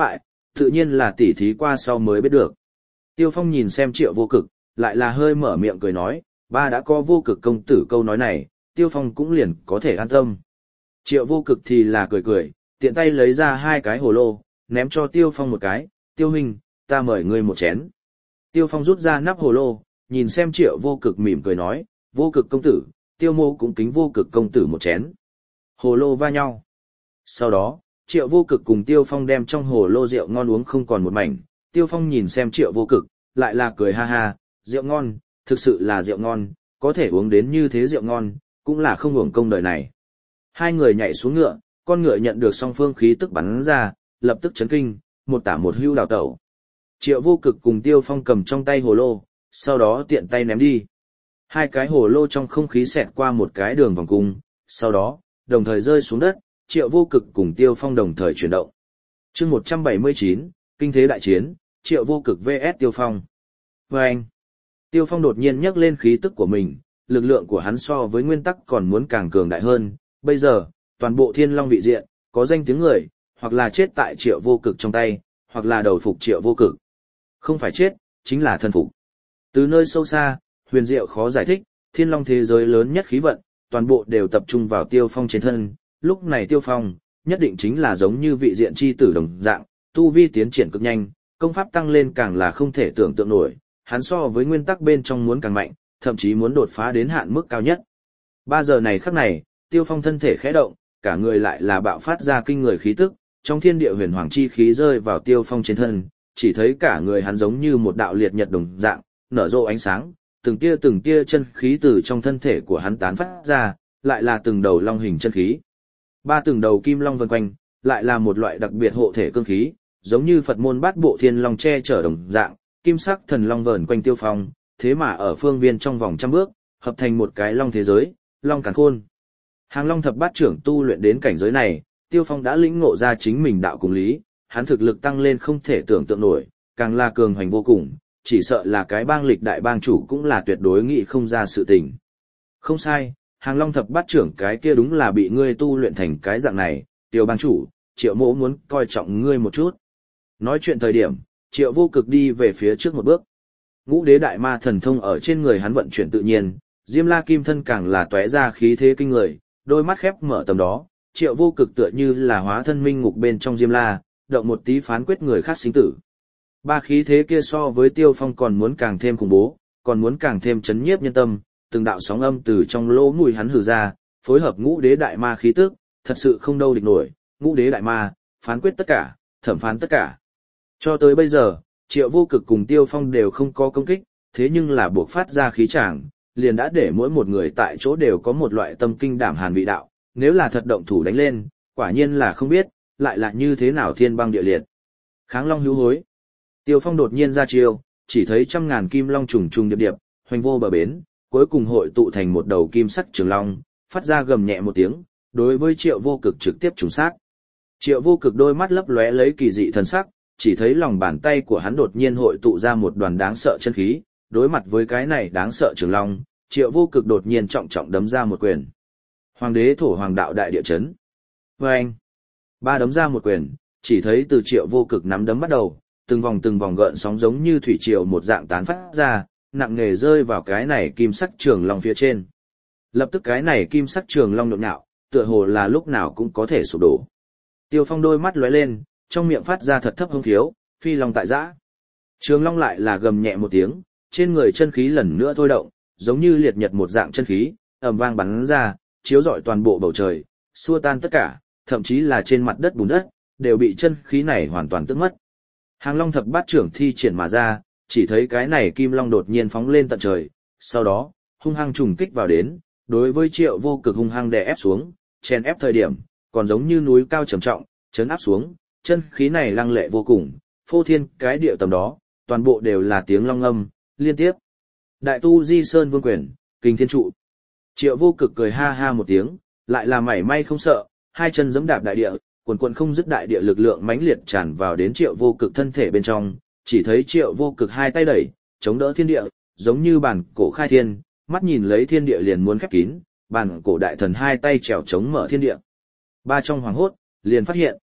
Tự nhiên là tỉ thí qua sau mới biết được. Tiêu Phong nhìn xem Triệu Vô Cực, lại là hơi mở miệng cười nói, ba đã có Vô Cực công tử câu nói này, Tiêu Phong cũng liền có thể an tâm. Triệu Vô Cực thì là cười cười, tiện tay lấy ra hai cái hồ lô, ném cho Tiêu Phong một cái, Tiêu huynh, ta mời ngươi một chén. Tiêu Phong rút ra nắp hồ lô, nhìn xem Triệu Vô Cực mỉm cười nói, Vô Cực công tử, Tiêu mô cũng kính Vô Cực công tử một chén. Hồ lô va nhau. Sau đó, Triệu Vô Cực cùng Tiêu Phong đem trong hồ lô rượu ngon uống không còn một mảnh. Tiêu Phong nhìn xem Triệu Vô Cực, lại là cười ha ha, rượu ngon, thực sự là rượu ngon, có thể uống đến như thế rượu ngon, cũng là không hưởng công đời này. Hai người nhảy xuống ngựa, con ngựa nhận được song phương khí tức bắn ra, lập tức chấn kinh, một tả một hưu đào tẩu. Triệu Vô Cực cùng Tiêu Phong cầm trong tay hồ lô, sau đó tiện tay ném đi. Hai cái hồ lô trong không khí xẹt qua một cái đường vòng cung, sau đó, đồng thời rơi xuống đất, Triệu Vô Cực cùng Tiêu Phong đồng thời chuyển động. Chương một trăm bảy mươi chín, Kinh thế đại chiến, Triệu Vô Cực vs Tiêu Phong. Vâng! Tiêu Phong đột nhiên nhấc lên khí tức của mình, lực lượng của hắn so với nguyên tắc còn muốn càng cường đại hơn. Bây giờ, toàn bộ Thiên Long vị diện, có danh tiếng người, hoặc là chết tại Triệu Vô Cực trong tay, hoặc là đầu phục Triệu Vô Cực. Không phải chết, chính là thân phục. Từ nơi sâu xa, huyền diệu khó giải thích, Thiên Long thế giới lớn nhất khí vận, toàn bộ đều tập trung vào Tiêu Phong trên thân. Lúc này Tiêu Phong, nhất định chính là giống như vị diện chi tử đồng dạng, tu vi tiến triển cực nhanh, công pháp tăng lên càng là không thể tưởng tượng nổi, hắn so với nguyên tắc bên trong muốn càng mạnh, thậm chí muốn đột phá đến hạn mức cao nhất. Ba giờ này khắc này, Tiêu Phong thân thể khẽ động, cả người lại là bạo phát ra kinh người khí tức, trong thiên địa huyền hoàng chi khí rơi vào Tiêu Phong trên thân, chỉ thấy cả người hắn giống như một đạo liệt nhật đồng dạng, nở rộ ánh sáng, từng tia từng tia chân khí từ trong thân thể của hắn tán phát ra, lại là từng đầu long hình chân khí. Ba từng đầu kim long vần quanh, lại là một loại đặc biệt hộ thể cương khí, giống như Phật môn bát bộ thiên long che chở đồng dạng, kim sắc thần long vờn quanh Tiêu Phong, thế mà ở phương viên trong vòng trăm bước, hợp thành một cái long thế giới, long càn khôn. Hàng Long thập bát trưởng tu luyện đến cảnh giới này, Tiêu Phong đã lĩnh ngộ ra chính mình đạo cùng lý, hắn thực lực tăng lên không thể tưởng tượng nổi, càng là cường hoành vô cùng, chỉ sợ là cái bang lịch đại bang chủ cũng là tuyệt đối nghĩ không ra sự tình. Không sai, Hàng Long thập bát trưởng cái kia đúng là bị ngươi tu luyện thành cái dạng này, Tiêu bang chủ, Triệu mỗ muốn coi trọng ngươi một chút. Nói chuyện thời điểm, Triệu Vô Cực đi về phía trước một bước. Ngũ đế đại ma thần thông ở trên người hắn vận chuyển tự nhiên, Diêm La Kim thân càng là tóe ra khí thế kinh người, đôi mắt khép mở tầm đó, Triệu Vô Cực tựa như là hóa thân minh ngục bên trong Diêm La, động một tí phán quyết người khác sinh tử. Ba khí thế kia so với Tiêu Phong còn muốn càng thêm khủng bố, còn muốn càng thêm chấn nhiếp nhân tâm, từng đạo sóng âm từ trong lỗ mũi hắn hừ ra, phối hợp ngũ đế đại ma khí tức, thật sự không đâu địch nổi, ngũ đế đại ma, phán quyết tất cả, thẩm phán tất cả. Cho tới bây giờ, Triệu Vô Cực cùng Tiêu Phong đều không có công kích, thế nhưng là buộc phát ra khí tràng, liền đã để mỗi một người tại chỗ đều có một loại tâm kinh đảm hàn vị đạo, nếu là thật động thủ đánh lên, quả nhiên là không biết, lại là như thế nào thiên băng địa liệt. Kháng long hữu hối. Tiêu Phong đột nhiên ra chiêu, chỉ thấy trăm ngàn kim long trùng trùng điệp điệp, hoành vô bờ bến, cuối cùng hội tụ thành một đầu kim sắc trường long, phát ra gầm nhẹ một tiếng, đối với Triệu Vô Cực trực tiếp trùng sát. Triệu Vô Cực đôi mắt lấp lóe lấy kỳ dị thần sắc, chỉ thấy lòng bàn tay của hắn đột nhiên hội tụ ra một đoàn đáng sợ chân khí, đối mặt với cái này đáng sợ trường long, Triệu Vô Cực đột nhiên trọng trọng đấm ra một quyền. Hoàng đế thổ hoàng đạo đại địa chấn. Vâng! Ba đấm ra một quyền, chỉ thấy từ Triệu Vô Cực nắm đấm bắt đầu, từng vòng từng vòng gợn sóng giống như thủy triều một dạng tán phát ra, nặng nề rơi vào cái này kim sắc trường long phía trên. Lập tức cái này kim sắc trường long nhộn nhạo, tựa hồ là lúc nào cũng có thể sụp đổ. Tiêu Phong đôi mắt lóe lên, trong miệng phát ra thật thấp hông khiếu, phi long tại giã. Trường long lại là gầm nhẹ một tiếng, trên người chân khí lần nữa thôi động, giống như liệt nhật một dạng chân khí, ầm vang bắn ra, chiếu rọi toàn bộ bầu trời, xua tan tất cả, thậm chí là trên mặt đất bùn đất, đều bị chân khí này hoàn toàn tước mất. Hàng Long thập bát trưởng thi triển mà ra, chỉ thấy cái này kim long đột nhiên phóng lên tận trời, sau đó, hung hăng trùng kích vào đến, đối với Triệu Vô Cực hung hăng đè ép xuống, chèn ép thời điểm, còn giống như núi cao trầm trọng, chấn áp xuống, chân khí này lăng lệ vô cùng, phô thiên cái địa tầm đó, toàn bộ đều là tiếng long âm, liên tiếp. Đại tu Di Sơn Vương Quyền, Kinh Thiên Trụ. Triệu Vô Cực cười ha ha một tiếng, lại là mảy may không sợ, hai chân giẫm đạp đại địa, quần quần không dứt đại địa lực lượng mãnh liệt tràn vào đến Triệu Vô Cực thân thể bên trong, chỉ thấy Triệu Vô Cực hai tay đẩy, chống đỡ thiên địa, giống như bản cổ khai thiên, mắt nhìn lấy thiên địa liền muốn khép kín, bản cổ đại thần hai tay trèo chống mở thiên địa. Ba trong hoàng hốt, liền phát hiện,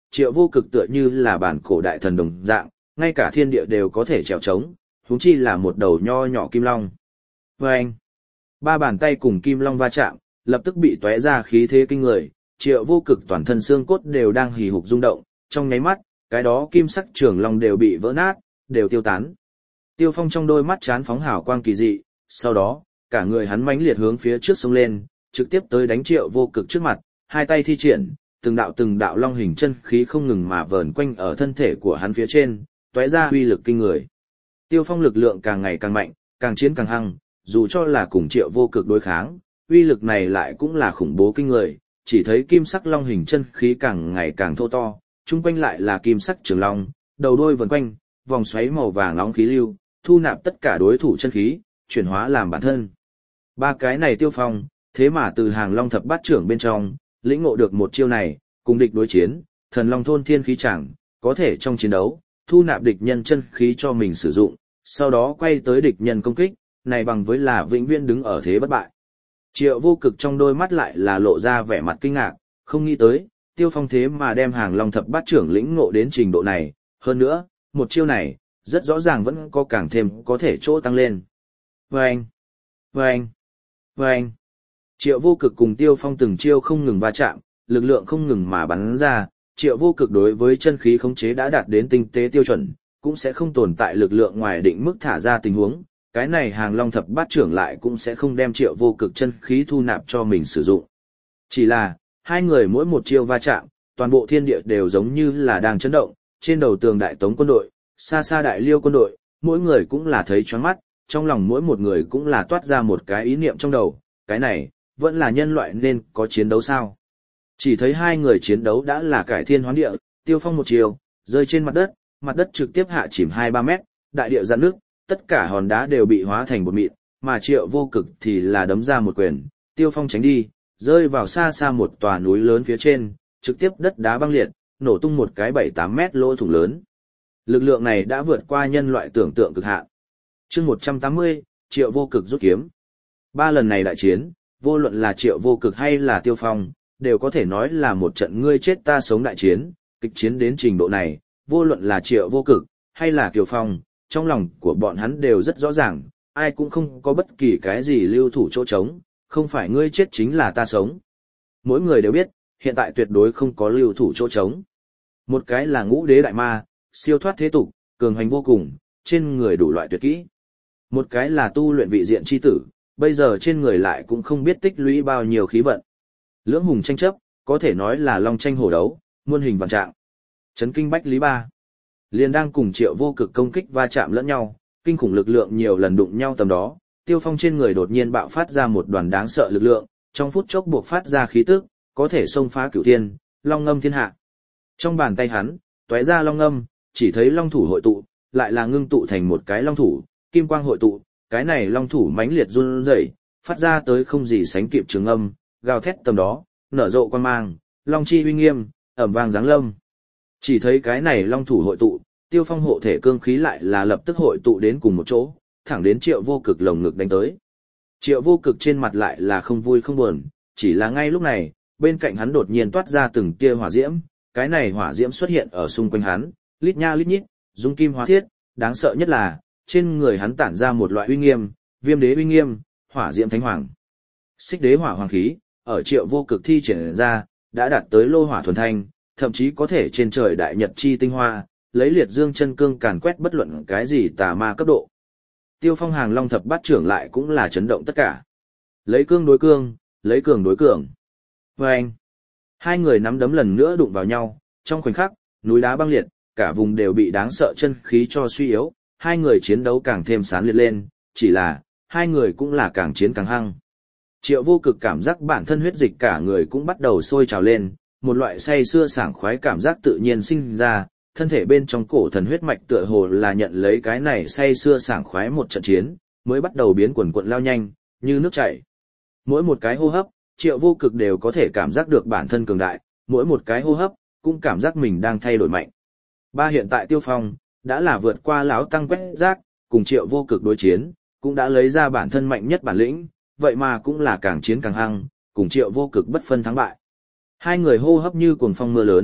Triệu Vô Cực tựa như là bản cổ đại thần đồng dạng, ngay cả thiên địa đều có thể trèo trống, huống chi là một đầu nho nhỏ kim long. Và anh, ba bàn tay cùng kim long va chạm, lập tức bị tóe ra khí thế kinh người, Triệu Vô Cực toàn thân xương cốt đều đang hì hục rung động, trong nháy mắt, cái đó kim sắc trường long đều bị vỡ nát, đều tiêu tán. Tiêu Phong trong đôi mắt chán phóng hào quang kỳ dị, sau đó, cả người hắn mãnh liệt hướng phía trước xông lên, trực tiếp tới đánh Triệu Vô Cực trước mặt, hai tay thi triển, từng đạo từng đạo long hình chân khí không ngừng mà vờn quanh ở thân thể của hắn phía trên, tóe ra uy lực kinh người. Tiêu Phong lực lượng càng ngày càng mạnh, càng chiến càng hăng, dù cho là cùng Triệu Vô Cực đối kháng, uy lực này lại cũng là khủng bố kinh người, chỉ thấy kim sắc long hình chân khí càng ngày càng thô to, chung quanh lại là kim sắc trường long, đầu đuôi vần quanh, vòng xoáy màu vàng nóng khí lưu, thu nạp tất cả đối thủ chân khí, chuyển hóa làm bản thân. Ba cái này Tiêu Phong, thế mà từ hàng long thập bát trưởng bên trong, lĩnh ngộ được một chiêu này, cùng địch đối chiến, thần long thôn thiên khí chẳng, có thể trong chiến đấu, thu nạp địch nhân chân khí cho mình sử dụng, sau đó quay tới địch nhân công kích, này bằng với là vĩnh viễn đứng ở thế bất bại. Triệu Vô Cực trong đôi mắt lại là lộ ra vẻ mặt kinh ngạc, không nghĩ tới, Tiêu Phong thế mà đem hàng long thập bát trưởng lĩnh ngộ đến trình độ này, hơn nữa, một chiêu này, rất rõ ràng vẫn có càng thêm có thể chỗ tăng lên. Vâng! Vâng! Vâng! Triệu Vô Cực cùng Tiêu Phong từng chiêu không ngừng va chạm, lực lượng không ngừng mà bắn ra, Triệu Vô Cực đối với chân khí khống chế đã đạt đến tinh tế tiêu chuẩn, cũng sẽ không tồn tại lực lượng ngoài định mức thả ra tình huống, cái này hàng long thập bát trưởng lại cũng sẽ không đem Triệu Vô Cực chân khí thu nạp cho mình sử dụng. Chỉ là, hai người mỗi một chiêu va chạm, toàn bộ thiên địa đều giống như là đang chấn động, trên đầu tường đại tống quân đội, xa xa đại liêu quân đội, mỗi người cũng là thấy choáng mắt, trong lòng mỗi một người cũng là toát ra một cái ý niệm trong đầu, cái này, vẫn là nhân loại nên có chiến đấu sao. Chỉ thấy hai người chiến đấu đã là cải thiên hoán địa, Tiêu Phong một chiều, rơi trên mặt đất, mặt đất trực tiếp hạ chìm hai ba mét, đại địa giãn nước, tất cả hòn đá đều bị hóa thành bột mịn, mà Triệu Vô Cực thì là đấm ra một quyền, Tiêu Phong tránh đi, rơi vào xa xa một tòa núi lớn phía trên, trực tiếp đất đá băng liệt, nổ tung một cái bảy tám mét lỗ thủng lớn. Lực lượng này đã vượt qua nhân loại tưởng tượng cực hạn. Chương một trăm tám mươi, Triệu Vô Cực rút kiếm. Ba lần này đại chiến, vô luận là Triệu Vô Cực hay là Tiêu Phong, đều có thể nói là một trận ngươi chết ta sống đại chiến, kịch chiến đến trình độ này, vô luận là Triệu Vô Cực hay là Kiều Phong, trong lòng của bọn hắn đều rất rõ ràng, ai cũng không có bất kỳ cái gì lưu thủ chỗ trống, không phải ngươi chết chính là ta sống. Mỗi người đều biết, hiện tại tuyệt đối không có lưu thủ chỗ trống. Một cái là ngũ đế đại ma, siêu thoát thế tục, cường hành vô cùng, trên người đủ loại tuyệt kỹ. Một cái là tu luyện vị diện chi tử, bây giờ trên người lại cũng không biết tích lũy bao nhiêu khí vận. Lưỡng hùng tranh chấp, có thể nói là long tranh hổ đấu, muôn hình vạn trạng. Chấn kinh bách lý ba. Liền đang cùng Triệu Vô Cực công kích va chạm lẫn nhau, kinh khủng lực lượng nhiều lần đụng nhau tầm đó, Tiêu Phong trên người đột nhiên bạo phát ra một đoàn đáng sợ lực lượng, trong phút chốc buộc phát ra khí tức, có thể xông phá cửu thiên, long ngâm thiên hạ. Trong bàn tay hắn, tóe ra long ngâm, chỉ thấy long thủ hội tụ, lại là ngưng tụ thành một cái long thủ, kim quang hội tụ, cái này long thủ mãnh liệt run rẩy, phát ra tới không gì sánh kịp trường âm, gào thét tầm đó, nở rộ quan mang, long chi uy nghiêm, ẩm vang giáng lâm. Chỉ thấy cái này long thủ hội tụ, Tiêu Phong hộ thể cương khí lại là lập tức hội tụ đến cùng một chỗ, thẳng đến Triệu Vô Cực lồng ngực đánh tới. Triệu Vô Cực trên mặt lại là không vui không buồn, chỉ là ngay lúc này, bên cạnh hắn đột nhiên toát ra từng tia hỏa diễm, cái này hỏa diễm xuất hiện ở xung quanh hắn, lít nha lít nhít, dung kim hóa thiết, đáng sợ nhất là, trên người hắn tản ra một loại uy nghiêm, viêm đế uy nghiêm, hỏa diễm thánh hoàng. Xích đế hỏa hoàng khí, ở Triệu Vô Cực thi triển ra, đã đạt tới lô hỏa thuần thanh, thậm chí có thể trên trời đại nhật chi tinh hoa, lấy liệt dương chân cương càn quét bất luận cái gì tà ma cấp độ. Tiêu Phong hàng long thập bát trưởng lại cũng là chấn động tất cả. Lấy cương đối cương, lấy cường đối cường. Và anh, hai người nắm đấm lần nữa đụng vào nhau, trong khoảnh khắc, núi đá băng liệt, cả vùng đều bị đáng sợ chân khí cho suy yếu, hai người chiến đấu càng thêm sán liệt lên, chỉ là, hai người cũng là càng chiến càng hăng. Triệu Vô Cực cảm giác bản thân huyết dịch cả người cũng bắt đầu sôi trào lên, một loại say sưa sảng khoái cảm giác tự nhiên sinh ra, thân thể bên trong cổ thần huyết mạch tựa hồ là nhận lấy cái này say sưa sảng khoái một trận chiến, mới bắt đầu biến quần quận lao nhanh, như nước chảy. Mỗi một cái hô hấp, Triệu Vô Cực đều có thể cảm giác được bản thân cường đại, mỗi một cái hô hấp, cũng cảm giác mình đang thay đổi mạnh. Ba hiện tại Tiêu Phong, đã là vượt qua lão tăng quét rác, cùng Triệu Vô Cực đối chiến, cũng đã lấy ra bản thân mạnh nhất bản lĩnh, vậy mà cũng là càng chiến càng hăng, cùng Triệu Vô Cực bất phân thắng bại. Hai người hô hấp như cuồng phong mưa lớn,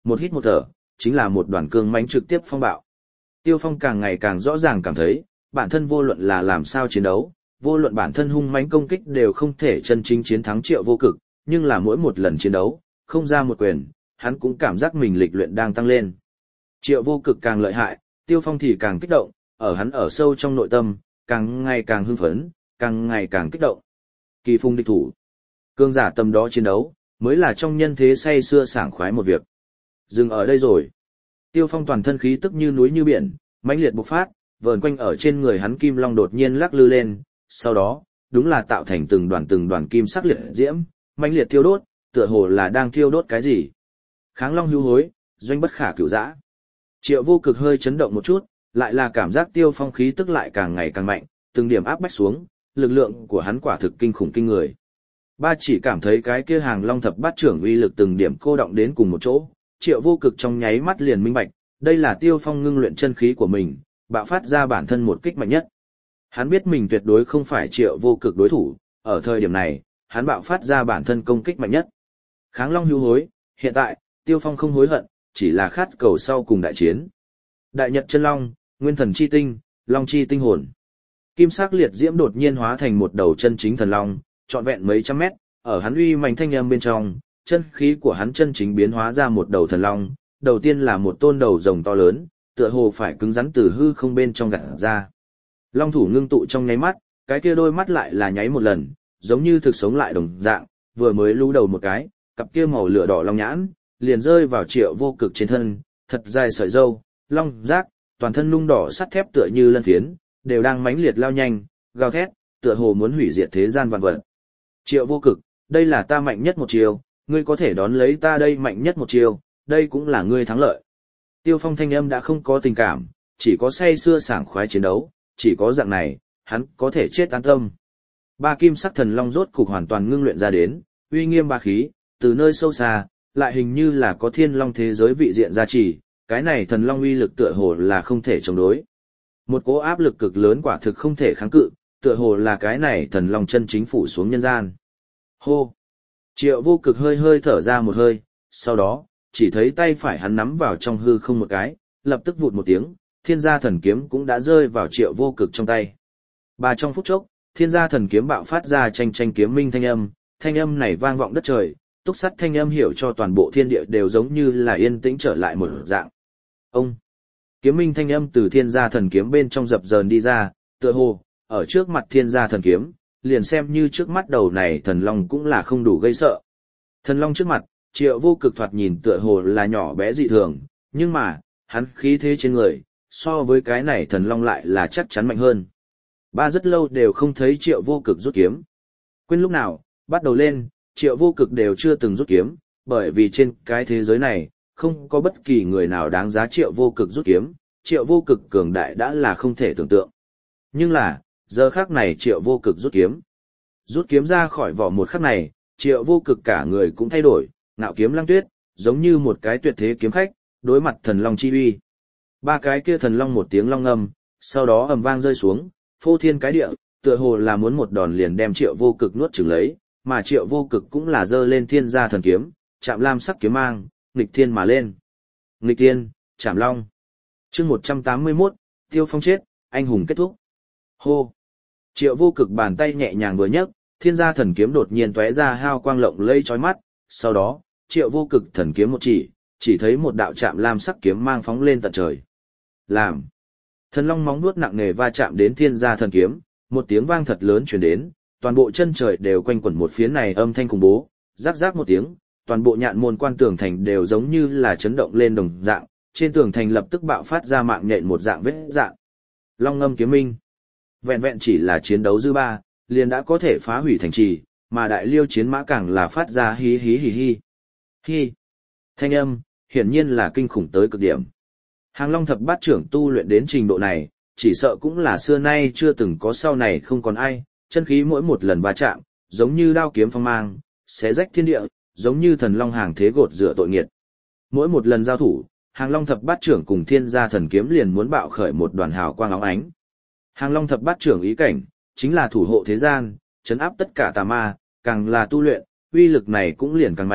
một hít một thở, chính là một đoàn cương mãnh trực tiếp phong bạo. Tiêu Phong càng ngày càng rõ ràng cảm thấy, bản thân vô luận là làm sao chiến đấu, vô luận bản thân hung mãnh công kích đều không thể chân chính chiến thắng Triệu Vô Cực, nhưng là mỗi một lần chiến đấu, không ra một quyền, hắn cũng cảm giác mình lịch luyện đang tăng lên. Triệu Vô Cực càng lợi hại, Tiêu Phong thì càng kích động, ở hắn ở sâu trong nội tâm, càng ngày càng hưng phấn, càng ngày càng kích động. Kỳ phùng địch thủ, cương giả tầm đó chiến đấu, mới là trong nhân thế say xưa sảng khoái một việc. Dừng ở đây rồi. Tiêu Phong toàn thân khí tức như núi như biển, mãnh liệt bộc phát, vờn quanh ở trên người hắn kim long đột nhiên lắc lư lên, sau đó, đúng là tạo thành từng đoàn từng đoàn kim sắc liệt diễm, mãnh liệt thiêu đốt, tựa hồ là đang thiêu đốt cái gì. Kháng long hưu hối, doanh bất khả cửu dã. Triệu Vô Cực hơi chấn động một chút, lại là cảm giác Tiêu Phong khí tức lại càng ngày càng mạnh, từng điểm áp bách xuống, lực lượng của hắn quả thực kinh khủng kinh người. Ba chỉ cảm thấy cái kia hàng long thập bát trưởng uy lực từng điểm cô động đến cùng một chỗ, Triệu Vô Cực trong nháy mắt liền minh bạch, đây là Tiêu Phong ngưng luyện chân khí của mình, bạo phát ra bản thân một kích mạnh nhất. Hắn biết mình tuyệt đối không phải Triệu Vô Cực đối thủ, ở thời điểm này, hắn bạo phát ra bản thân công kích mạnh nhất. Kháng long hưu hối, hiện tại, Tiêu Phong không hối hận, chỉ là khát cầu sau cùng đại chiến. Đại Nhật chân long, nguyên thần chi tinh, long chi tinh hồn. Kim sắc liệt diễm đột nhiên hóa thành một đầu chân chính thần long, trọn vẹn mấy trăm mét, ở hắn uy mạnh thanh âm bên trong, chân khí của hắn chân chính biến hóa ra một đầu thần long, đầu tiên là một tôn đầu rồng to lớn, tựa hồ phải cứng rắn từ hư không bên trong gặt ra. Long thủ ngưng tụ trong nháy mắt, cái kia đôi mắt lại là nháy một lần, giống như thực sống lại đồng dạng, vừa mới lú đầu một cái, cặp kia màu lửa đỏ long nhãn, liền rơi vào Triệu Vô Cực trên thân, thật dài sợi râu, long giác, toàn thân nung đỏ sắt thép tựa như lân phiến, đều đang mãnh liệt lao nhanh, gào thét, tựa hồ muốn hủy diệt thế gian vạn vật. Triệu Vô Cực, đây là ta mạnh nhất một chiều, ngươi có thể đón lấy ta đây mạnh nhất một chiều, đây cũng là ngươi thắng lợi. Tiêu Phong thanh âm đã không có tình cảm, chỉ có say sưa sảng khoái chiến đấu, chỉ có dạng này, hắn có thể chết an tâm. Ba kim sắc thần long rốt cục hoàn toàn ngưng luyện ra đến, uy nghiêm ba khí, từ nơi sâu xa, lại hình như là có thiên long thế giới vị diện gia trì, cái này thần long uy lực tựa hồ là không thể chống đối. Một cỗ áp lực cực lớn quả thực không thể kháng cự, tựa hồ là cái này thần long chân chính phủ xuống nhân gian. Hô! Triệu Vô Cực hơi hơi thở ra một hơi, sau đó, chỉ thấy tay phải hắn nắm vào trong hư không một cái, lập tức vụt một tiếng, thiên gia thần kiếm cũng đã rơi vào Triệu Vô Cực trong tay. Ba trong phút chốc, thiên gia thần kiếm bạo phát ra tranh tranh kiếm minh thanh âm, thanh âm này vang vọng đất trời, túc sắt thanh âm hiểu cho toàn bộ thiên địa đều giống như là yên tĩnh trở lại một dạng. Ông! Kiếm minh thanh âm từ thiên gia thần kiếm bên trong dập dờn đi ra, tựa hồ, ở trước mặt thiên gia thần kiếm, liền xem như trước mắt đầu này thần long cũng là không đủ gây sợ. Thần long trước mặt, Triệu Vô Cực thoạt nhìn tựa hồ là nhỏ bé dị thường, nhưng mà, hắn khí thế trên người, so với cái này thần long lại là chắc chắn mạnh hơn. Ba rất lâu đều không thấy Triệu Vô Cực rút kiếm. Quên lúc nào, bắt đầu lên, Triệu Vô Cực đều chưa từng rút kiếm, bởi vì trên cái thế giới này, không có bất kỳ người nào đáng giá Triệu Vô Cực rút kiếm, Triệu Vô Cực cường đại đã là không thể tưởng tượng. Nhưng là, giờ khắc này Triệu Vô Cực rút kiếm. Rút kiếm ra khỏi vỏ một khắc này, Triệu Vô Cực cả người cũng thay đổi, ngạo kiếm lăng tuyết, giống như một cái tuyệt thế kiếm khách, đối mặt thần long chi uy. Ba cái kia thần long một tiếng long ngâm, sau đó ầm vang rơi xuống, phô thiên cái địa, tựa hồ là muốn một đòn liền đem Triệu Vô Cực nuốt chửng lấy, mà Triệu Vô Cực cũng là giơ lên thiên gia thần kiếm, chạm lam sắc kiếm mang, nghịch thiên mà lên. Nghịch thiên, chạm long. Chương một trăm tám mươi mốt, Tiêu Phong chết, anh hùng kết thúc. Hô. Triệu Vô Cực bàn tay nhẹ nhàng vừa nhấc, thiên gia thần kiếm đột nhiên tóe ra hào quang lộng lẫy chói mắt, sau đó, Triệu Vô Cực thần kiếm một chỉ, chỉ thấy một đạo chạm lam sắc kiếm mang phóng lên tận trời. Làm. Thần long móng vuốt nặng nề va chạm đến thiên gia thần kiếm, một tiếng vang thật lớn truyền đến, toàn bộ chân trời đều quanh quẩn một phía này âm thanh khủng bố, rắc rắc một tiếng, toàn bộ nhạn môn quan tường thành đều giống như là chấn động lên đồng dạng, trên tường thành lập tức bạo phát ra mạng nhện một dạng vết dạng. Long ngâm kiếm minh. Vẹn vẹn chỉ là chiến đấu dư ba, liền đã có thể phá hủy thành trì, mà đại liêu chiến mã càng là phát ra hí hí hí hí. Hi. Thanh âm, hiển nhiên là kinh khủng tới cực điểm. Hàng Long thập bát trưởng tu luyện đến trình độ này, chỉ sợ cũng là xưa nay chưa từng có sau này không còn ai, chân khí mỗi một lần va chạm, giống như đao kiếm phong mang, xé rách thiên địa, giống như thần long hàng thế gột rửa tội nghiệt. Mỗi một lần giao thủ, Hàng Long thập bát trưởng cùng thiên gia thần kiếm liền muốn bạo khởi một đoàn hào quang óng ánh. Hàng Long thập bát trưởng ý cảnh, chính là thủ hộ thế gian, trấn áp tất cả tà ma, càng là tu luyện, uy lực này cũng liền càng mạnh,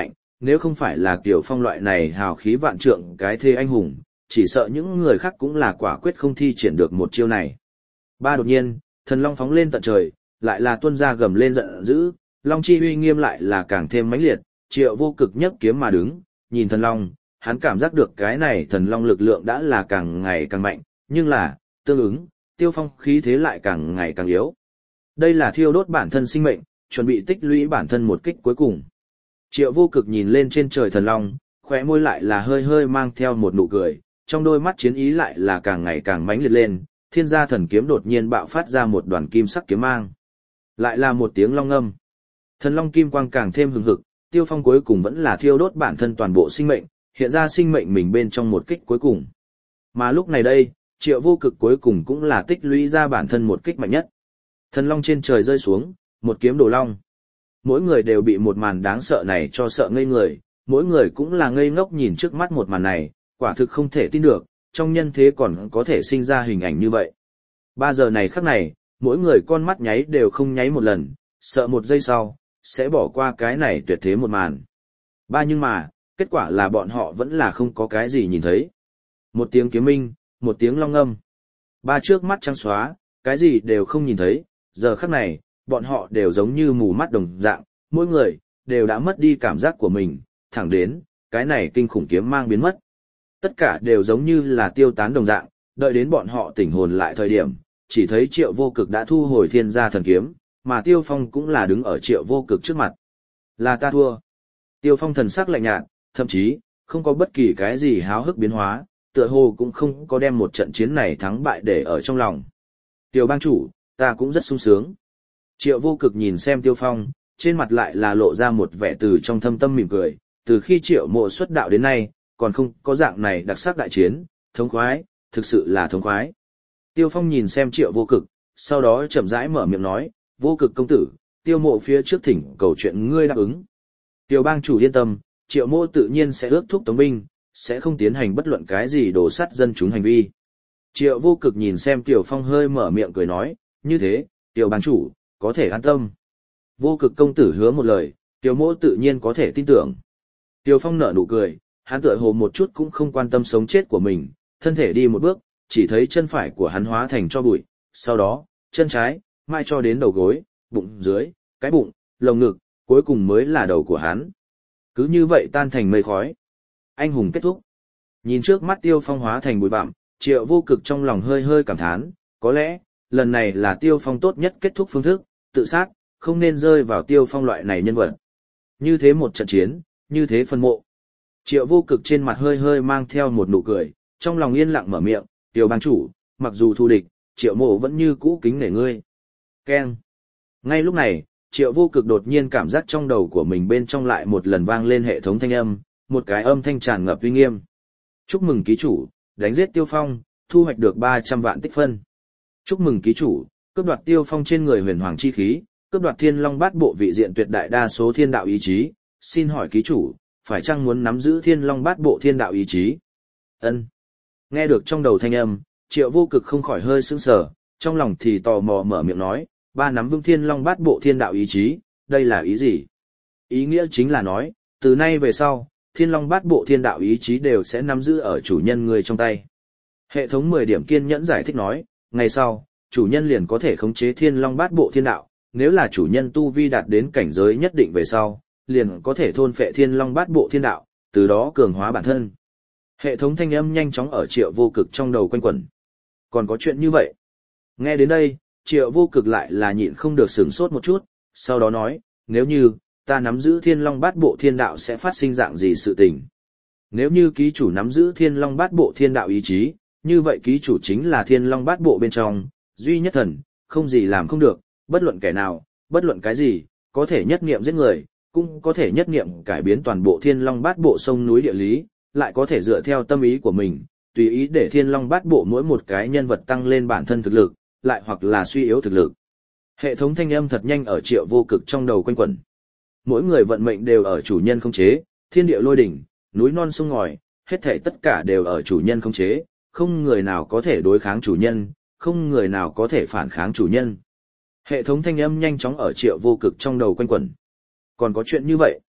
nếu không phải là Kiều Phong loại này hào khí vạn trượng cái thê anh hùng, chỉ sợ những người khác cũng là quả quyết không thi triển được một chiêu này. Ba đột nhiên, thần long phóng lên tận trời, lại là tuôn ra gầm lên giận dữ, long chi uy nghiêm lại là càng thêm mãnh liệt, Triệu Vô Cực nhấc kiếm mà đứng, nhìn thần long, hắn cảm giác được cái này thần long lực lượng đã là càng ngày càng mạnh, nhưng là, tương ứng, Tiêu Phong khí thế lại càng ngày càng yếu. Đây là thiêu đốt bản thân sinh mệnh, chuẩn bị tích lũy bản thân một kích cuối cùng. Triệu Vô Cực nhìn lên trên trời thần long, khóe môi lại là hơi hơi mang theo một nụ cười, trong đôi mắt chiến ý lại là càng ngày càng mãnh liệt lên, thiên gia thần kiếm đột nhiên bạo phát ra một đoàn kim sắc kiếm mang. Lại là một tiếng long ngâm. Thần long kim quang càng thêm hừng hực, Tiêu Phong cuối cùng vẫn là thiêu đốt bản thân toàn bộ sinh mệnh, hiện ra sinh mệnh mình bên trong một kích cuối cùng. Mà lúc này đây, Triệu Vô Cực cuối cùng cũng là tích lũy ra bản thân một kích mạnh nhất. Thần long trên trời rơi xuống, một kiếm đổ long. Mỗi người đều bị một màn đáng sợ này cho sợ ngây người, mỗi người cũng là ngây ngốc nhìn trước mắt một màn này, quả thực không thể tin được, trong nhân thế còn có thể sinh ra hình ảnh như vậy. Ba giờ này khắc này, mỗi người con mắt nháy đều không nháy một lần, sợ một giây sau, sẽ bỏ qua cái này tuyệt thế một màn. Ba nhưng mà, kết quả là bọn họ vẫn là không có cái gì nhìn thấy. Một tiếng kiếm minh, một tiếng long ngâm. Ba trước mắt trắng xóa, cái gì đều không nhìn thấy, giờ khắc này, bọn họ đều giống như mù mắt đồng dạng, mỗi người, đều đã mất đi cảm giác của mình, thẳng đến, cái này kinh khủng kiếm mang biến mất. Tất cả đều giống như là tiêu tán đồng dạng, đợi đến bọn họ tỉnh hồn lại thời điểm, chỉ thấy Triệu Vô Cực đã thu hồi thiên gia thần kiếm, mà Tiêu Phong cũng là đứng ở Triệu Vô Cực trước mặt. Là ta thua. Tiêu Phong thần sắc lạnh nhạt, thậm chí, không có bất kỳ cái gì háo hức biến hóa, tựa hồ cũng không có đem một trận chiến này thắng bại để ở trong lòng. Tiêu bang chủ, ta cũng rất sung sướng. Triệu Vô Cực nhìn xem Tiêu Phong, trên mặt lại là lộ ra một vẻ từ trong thâm tâm mỉm cười, từ khi Triệu Mộ xuất đạo đến nay, còn không có dạng này đặc sắc đại chiến, thống khoái, thực sự là thống khoái. Tiêu Phong nhìn xem Triệu Vô Cực, sau đó chậm rãi mở miệng nói, Vô Cực công tử, Tiêu Mộ phía trước thỉnh cầu chuyện ngươi đáp ứng. Tiêu bang chủ yên tâm, Triệu Mộ tự nhiên sẽ ước thúc tống binh, sẽ không tiến hành bất luận cái gì đổ sát dân chúng hành vi. Triệu Vô Cực nhìn xem Tiêu Phong hơi mở miệng cười nói, như thế, Tiêu bang chủ, có thể an tâm. Vô Cực công tử hứa một lời, Tiêu Mộ tự nhiên có thể tin tưởng. Tiêu Phong nở nụ cười, hắn tựa hồ một chút cũng không quan tâm sống chết của mình, thân thể đi một bước, chỉ thấy chân phải của hắn hóa thành cho bụi, sau đó, chân trái, mai cho đến đầu gối, bụng dưới, cái bụng, lồng ngực, cuối cùng mới là đầu của hắn. Cứ như vậy tan thành mây khói. Anh hùng kết thúc. Nhìn trước mắt Tiêu Phong hóa thành bụi bặm, Triệu Vô Cực trong lòng hơi hơi cảm thán, có lẽ, lần này là Tiêu Phong tốt nhất kết thúc phương thức, tự sát, không nên rơi vào Tiêu Phong loại này nhân vật. Như thế một trận chiến, như thế phân mộ. Triệu Vô Cực trên mặt hơi hơi mang theo một nụ cười, trong lòng yên lặng mở miệng, Tiêu bang chủ, mặc dù thù địch, Triệu Mộ vẫn như cũ kính nể ngươi. Keng. Ngay lúc này, Triệu Vô Cực đột nhiên cảm giác trong đầu của mình bên trong lại một lần vang lên hệ thống thanh âm, một cái âm thanh tràn ngập uy nghiêm. Chúc mừng ký chủ, đánh giết Tiêu Phong, thu hoạch được ba trăm vạn tích phân. Chúc mừng ký chủ, cướp đoạt Tiêu Phong trên người huyền hoàng chi khí, cướp đoạt Thiên Long Bát Bộ vị diện tuyệt đại đa số thiên đạo ý chí. Xin hỏi ký chủ, phải chăng muốn nắm giữ Thiên Long Bát Bộ thiên đạo ý chí? Ân. Nghe được trong đầu thanh âm, Triệu Vô Cực không khỏi hơi sững sờ, trong lòng thì tò mò mở miệng nói, ba nắm vững Thiên Long Bát Bộ thiên đạo ý chí, đây là ý gì? Ý nghĩa chính là nói, từ nay về sau, Thiên Long Bát Bộ thiên đạo ý chí đều sẽ nắm giữ ở chủ nhân người trong tay. Hệ thống mười điểm kiên nhẫn giải thích nói, ngày sau, chủ nhân liền có thể khống chế Thiên Long Bát Bộ thiên đạo, nếu là chủ nhân tu vi đạt đến cảnh giới nhất định về sau, liền có thể thôn phệ Thiên Long Bát Bộ thiên đạo, từ đó cường hóa bản thân. Hệ thống thanh âm nhanh chóng ở Triệu Vô Cực trong đầu quanh quẩn. Còn có chuyện như vậy? Nghe đến đây, Triệu Vô Cực lại là nhịn không được sửng sốt một chút, sau đó nói, nếu như, ta nắm giữ Thiên Long Bát Bộ thiên đạo sẽ phát sinh dạng gì sự tình? Nếu như ký chủ nắm giữ Thiên Long Bát Bộ thiên đạo ý chí, như vậy ký chủ chính là Thiên Long Bát Bộ bên trong, duy nhất thần, không gì làm không được, bất luận kẻ nào, bất luận cái gì, có thể nhất niệm giết người, cũng có thể nhất niệm cải biến toàn bộ Thiên Long Bát Bộ sông núi địa lý, lại có thể dựa theo tâm ý của mình, tùy ý để Thiên Long Bát Bộ mỗi một cái nhân vật tăng lên bản thân thực lực, lại hoặc là suy yếu thực lực. Hệ thống thanh âm thật nhanh ở Triệu Vô Cực trong đầu quanh quẩn. Mỗi người vận mệnh đều ở chủ nhân khống chế, thiên địa lôi đỉnh, núi non sông ngòi, hết thảy tất cả đều ở chủ nhân khống chế, không người nào có thể đối kháng chủ nhân, không người nào có thể phản kháng chủ nhân. Hệ thống thanh âm nhanh chóng ở Triệu Vô Cực trong đầu quanh quẩn. Còn có chuyện như vậy?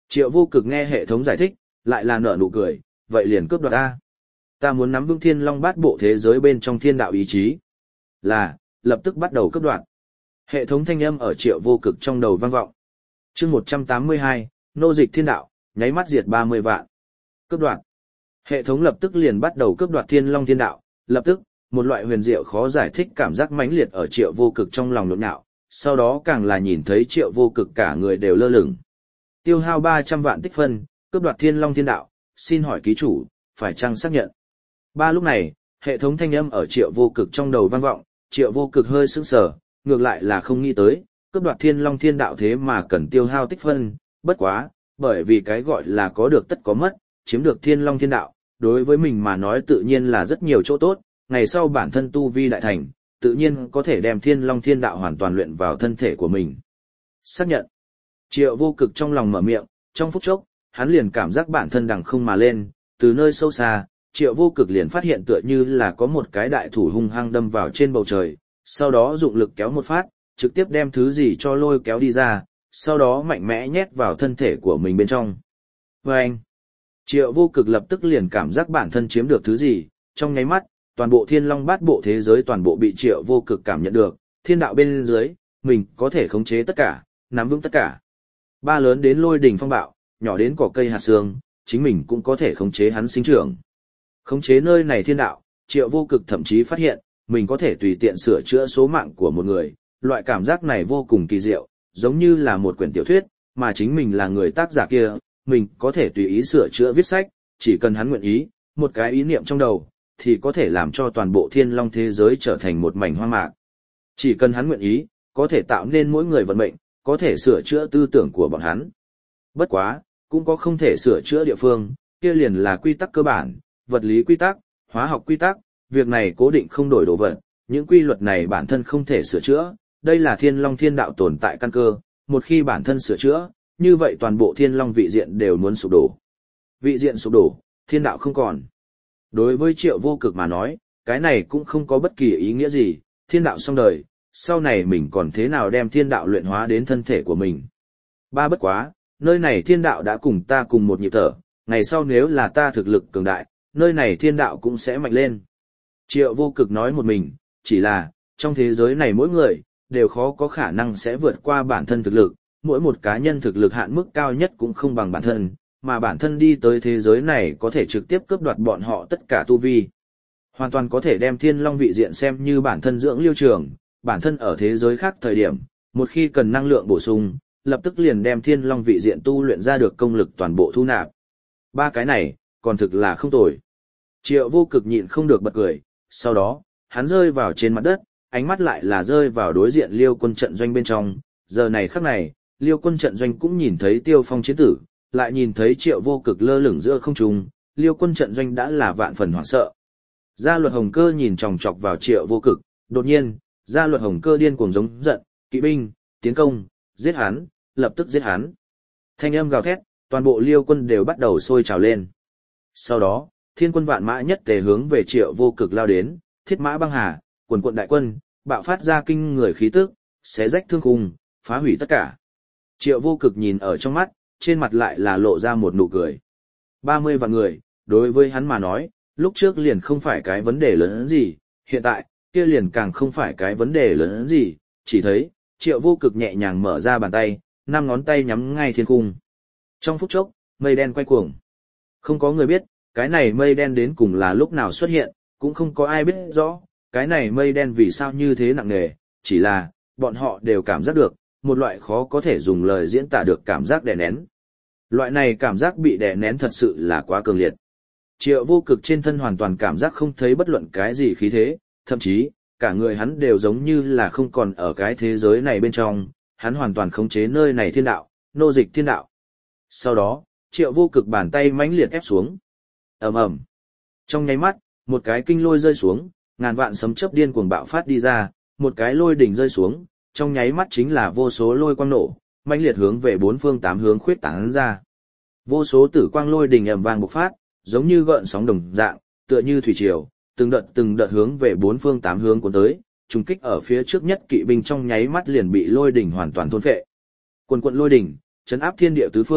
Triệu Vô Cực nghe hệ thống giải thích, lại là nở nụ cười, vậy liền cướp đoạt ta. Ta muốn nắm vững Thiên Long Bát Bộ thế giới bên trong thiên đạo ý chí. Là, lập tức bắt đầu cướp đoạt. Hệ thống thanh âm ở Triệu Vô Cực trong đầu vang vọng. Chương một trăm tám mươi hai, nô dịch thiên đạo, nháy mắt diệt ba mươi vạn. Cướp đoạt. Hệ thống lập tức liền bắt đầu cướp đoạt Thiên Long thiên đạo, lập tức, một loại huyền diệu khó giải thích cảm giác mãnh liệt ở Triệu Vô Cực trong lòng nhộn nhạo, sau đó càng là nhìn thấy Triệu Vô Cực cả người đều lơ lửng. Tiêu hao ba trăm vạn tích phân, cướp đoạt Thiên Long thiên đạo, xin hỏi ký chủ, phải chăng xác nhận? Ba lúc này, hệ thống thanh âm ở Triệu Vô Cực trong đầu vang vọng, Triệu Vô Cực hơi sững sờ, ngược lại là không nghĩ tới, cướp đoạt Thiên Long thiên đạo thế mà cần tiêu hao tích phân, bất quá, bởi vì cái gọi là có được tất có mất, chiếm được Thiên Long thiên đạo, đối với mình mà nói tự nhiên là rất nhiều chỗ tốt, ngày sau bản thân tu vi đại thành, tự nhiên có thể đem Thiên Long thiên đạo hoàn toàn luyện vào thân thể của mình. Xác nhận. Triệu Vô Cực trong lòng mở miệng, trong phút chốc, hắn liền cảm giác bản thân đằng không mà lên, từ nơi sâu xa, Triệu Vô Cực liền phát hiện tựa như là có một cái đại thủ hung hăng đâm vào trên bầu trời, sau đó dụng lực kéo một phát, trực tiếp đem thứ gì cho lôi kéo đi ra, sau đó mạnh mẽ nhét vào thân thể của mình bên trong. Và anh, Triệu Vô Cực lập tức liền cảm giác bản thân chiếm được thứ gì, trong nháy mắt, toàn bộ Thiên Long Bát Bộ thế giới toàn bộ bị Triệu Vô Cực cảm nhận được, thiên đạo bên dưới, mình có thể khống chế tất cả, nắm vững tất cả. Ba lớn đến lôi đỉnh phong bạo, nhỏ đến cỏ cây hạt sương, chính mình cũng có thể khống chế hắn sinh trưởng. Khống chế nơi này thiên đạo, Triệu Vô Cực thậm chí phát hiện, mình có thể tùy tiện sửa chữa số mạng của một người, loại cảm giác này vô cùng kỳ diệu, giống như là một quyển tiểu thuyết, mà chính mình là người tác giả kia, mình có thể tùy ý sửa chữa viết sách, chỉ cần hắn nguyện ý, một cái ý niệm trong đầu, thì có thể làm cho toàn bộ Thiên Long thế giới trở thành một mảnh hoang mạc. Chỉ cần hắn nguyện ý, có thể tạo nên mỗi người vận mệnh, có thể sửa chữa tư tưởng của bọn hắn. Bất quá, cũng có không thể sửa chữa địa phương, kia liền là quy tắc cơ bản, vật lý quy tắc, hóa học quy tắc, việc này cố định không đổi đồ vật, những quy luật này bản thân không thể sửa chữa, đây là Thiên Long thiên đạo tồn tại căn cơ, một khi bản thân sửa chữa, như vậy toàn bộ Thiên Long vị diện đều muốn sụp đổ. Vị diện sụp đổ, thiên đạo không còn. Đối với Triệu Vô Cực mà nói, cái này cũng không có bất kỳ ý nghĩa gì, thiên đạo xong đời, sau này mình còn thế nào đem thiên đạo luyện hóa đến thân thể của mình. Ba bất quá, nơi này thiên đạo đã cùng ta cùng một nhịp thở, ngày sau nếu là ta thực lực cường đại, nơi này thiên đạo cũng sẽ mạnh lên. Triệu Vô Cực nói một mình, chỉ là, trong thế giới này mỗi người, đều khó có khả năng sẽ vượt qua bản thân thực lực, mỗi một cá nhân thực lực hạn mức cao nhất cũng không bằng bản thân, mà bản thân đi tới thế giới này có thể trực tiếp cướp đoạt bọn họ tất cả tu vi. Hoàn toàn có thể đem Thiên Long vị diện xem như bản thân dưỡng liêu trường, bản thân ở thế giới khác thời điểm, một khi cần năng lượng bổ sung, lập tức liền đem Thiên Long vị diện tu luyện ra được công lực toàn bộ thu nạp. Ba cái này, còn thực là không tồi. Triệu Vô Cực nhịn không được bật cười, sau đó, hắn rơi vào trên mặt đất, ánh mắt lại là rơi vào đối diện Liêu Quân trận doanh bên trong, giờ này khắc này, Liêu Quân trận doanh cũng nhìn thấy Tiêu Phong chiến tử, lại nhìn thấy Triệu Vô Cực lơ lửng giữa không trung, Liêu Quân trận doanh đã là vạn phần hoảng sợ. Gia Luật Hồng Cơ nhìn chòng chọc vào Triệu Vô Cực, đột nhiên, Gia Luật Hồng Cơ điên cuồng giống giận, kỵ binh, tiến công, giết hắn, lập tức giết hắn. Thanh âm gào thét, toàn bộ Liêu Quân đều bắt đầu sôi trào lên. Sau đó, thiên quân vạn mã nhất tề hướng về Triệu Vô Cực lao đến, thiết mã băng hà, quần quận đại quân, bạo phát ra kinh người khí tức, xé rách thương khung, phá hủy tất cả. Triệu Vô Cực nhìn ở trong mắt, trên mặt lại là lộ ra một nụ cười. ba mươi vạn người, đối với hắn mà nói, lúc trước liền không phải cái vấn đề lớn gì, hiện tại, kia liền càng không phải cái vấn đề lớn gì, chỉ thấy, Triệu Vô Cực nhẹ nhàng mở ra bàn tay, năm ngón tay nhắm ngay thiên cung. Trong phút chốc, mây đen quay cuồng. Không có người biết, cái này mây đen đến cùng là lúc nào xuất hiện, cũng không có ai biết rõ, cái này mây đen vì sao như thế nặng nề, chỉ là, bọn họ đều cảm giác được, một loại khó có thể dùng lời diễn tả được cảm giác đè nén. Loại này cảm giác bị đè nén thật sự là quá cường liệt. Triệu Vô Cực trên thân hoàn toàn cảm giác không thấy bất luận cái gì khí thế, thậm chí, cả người hắn đều giống như là không còn ở cái thế giới này bên trong, hắn hoàn toàn khống chế nơi này thiên đạo, nô dịch thiên đạo. Sau đó, Triệu Vô Cực bàn tay mãnh liệt ép xuống. Ầm ầm. Trong nháy mắt, một cái kinh lôi rơi xuống, ngàn vạn sấm chớp điên cuồng bạo phát đi ra, một cái lôi đỉnh rơi xuống, trong nháy mắt chính là vô số lôi quang nổ, mãnh liệt hướng về bốn phương tám hướng khuyết tán ra. Vô số tử quang lôi đỉnh ầm vang bộc phát, giống như gợn sóng đồng dạng, tựa như thủy triều, từng đợt từng đợt hướng về bốn phương tám hướng cuốn tới, trùng kích ở phía trước nhất kỵ binh trong nháy mắt liền bị lôi đỉnh hoàn toàn thôn phệ. Quần quần lôi đỉnh, chấn áp thiên địa tứ phương,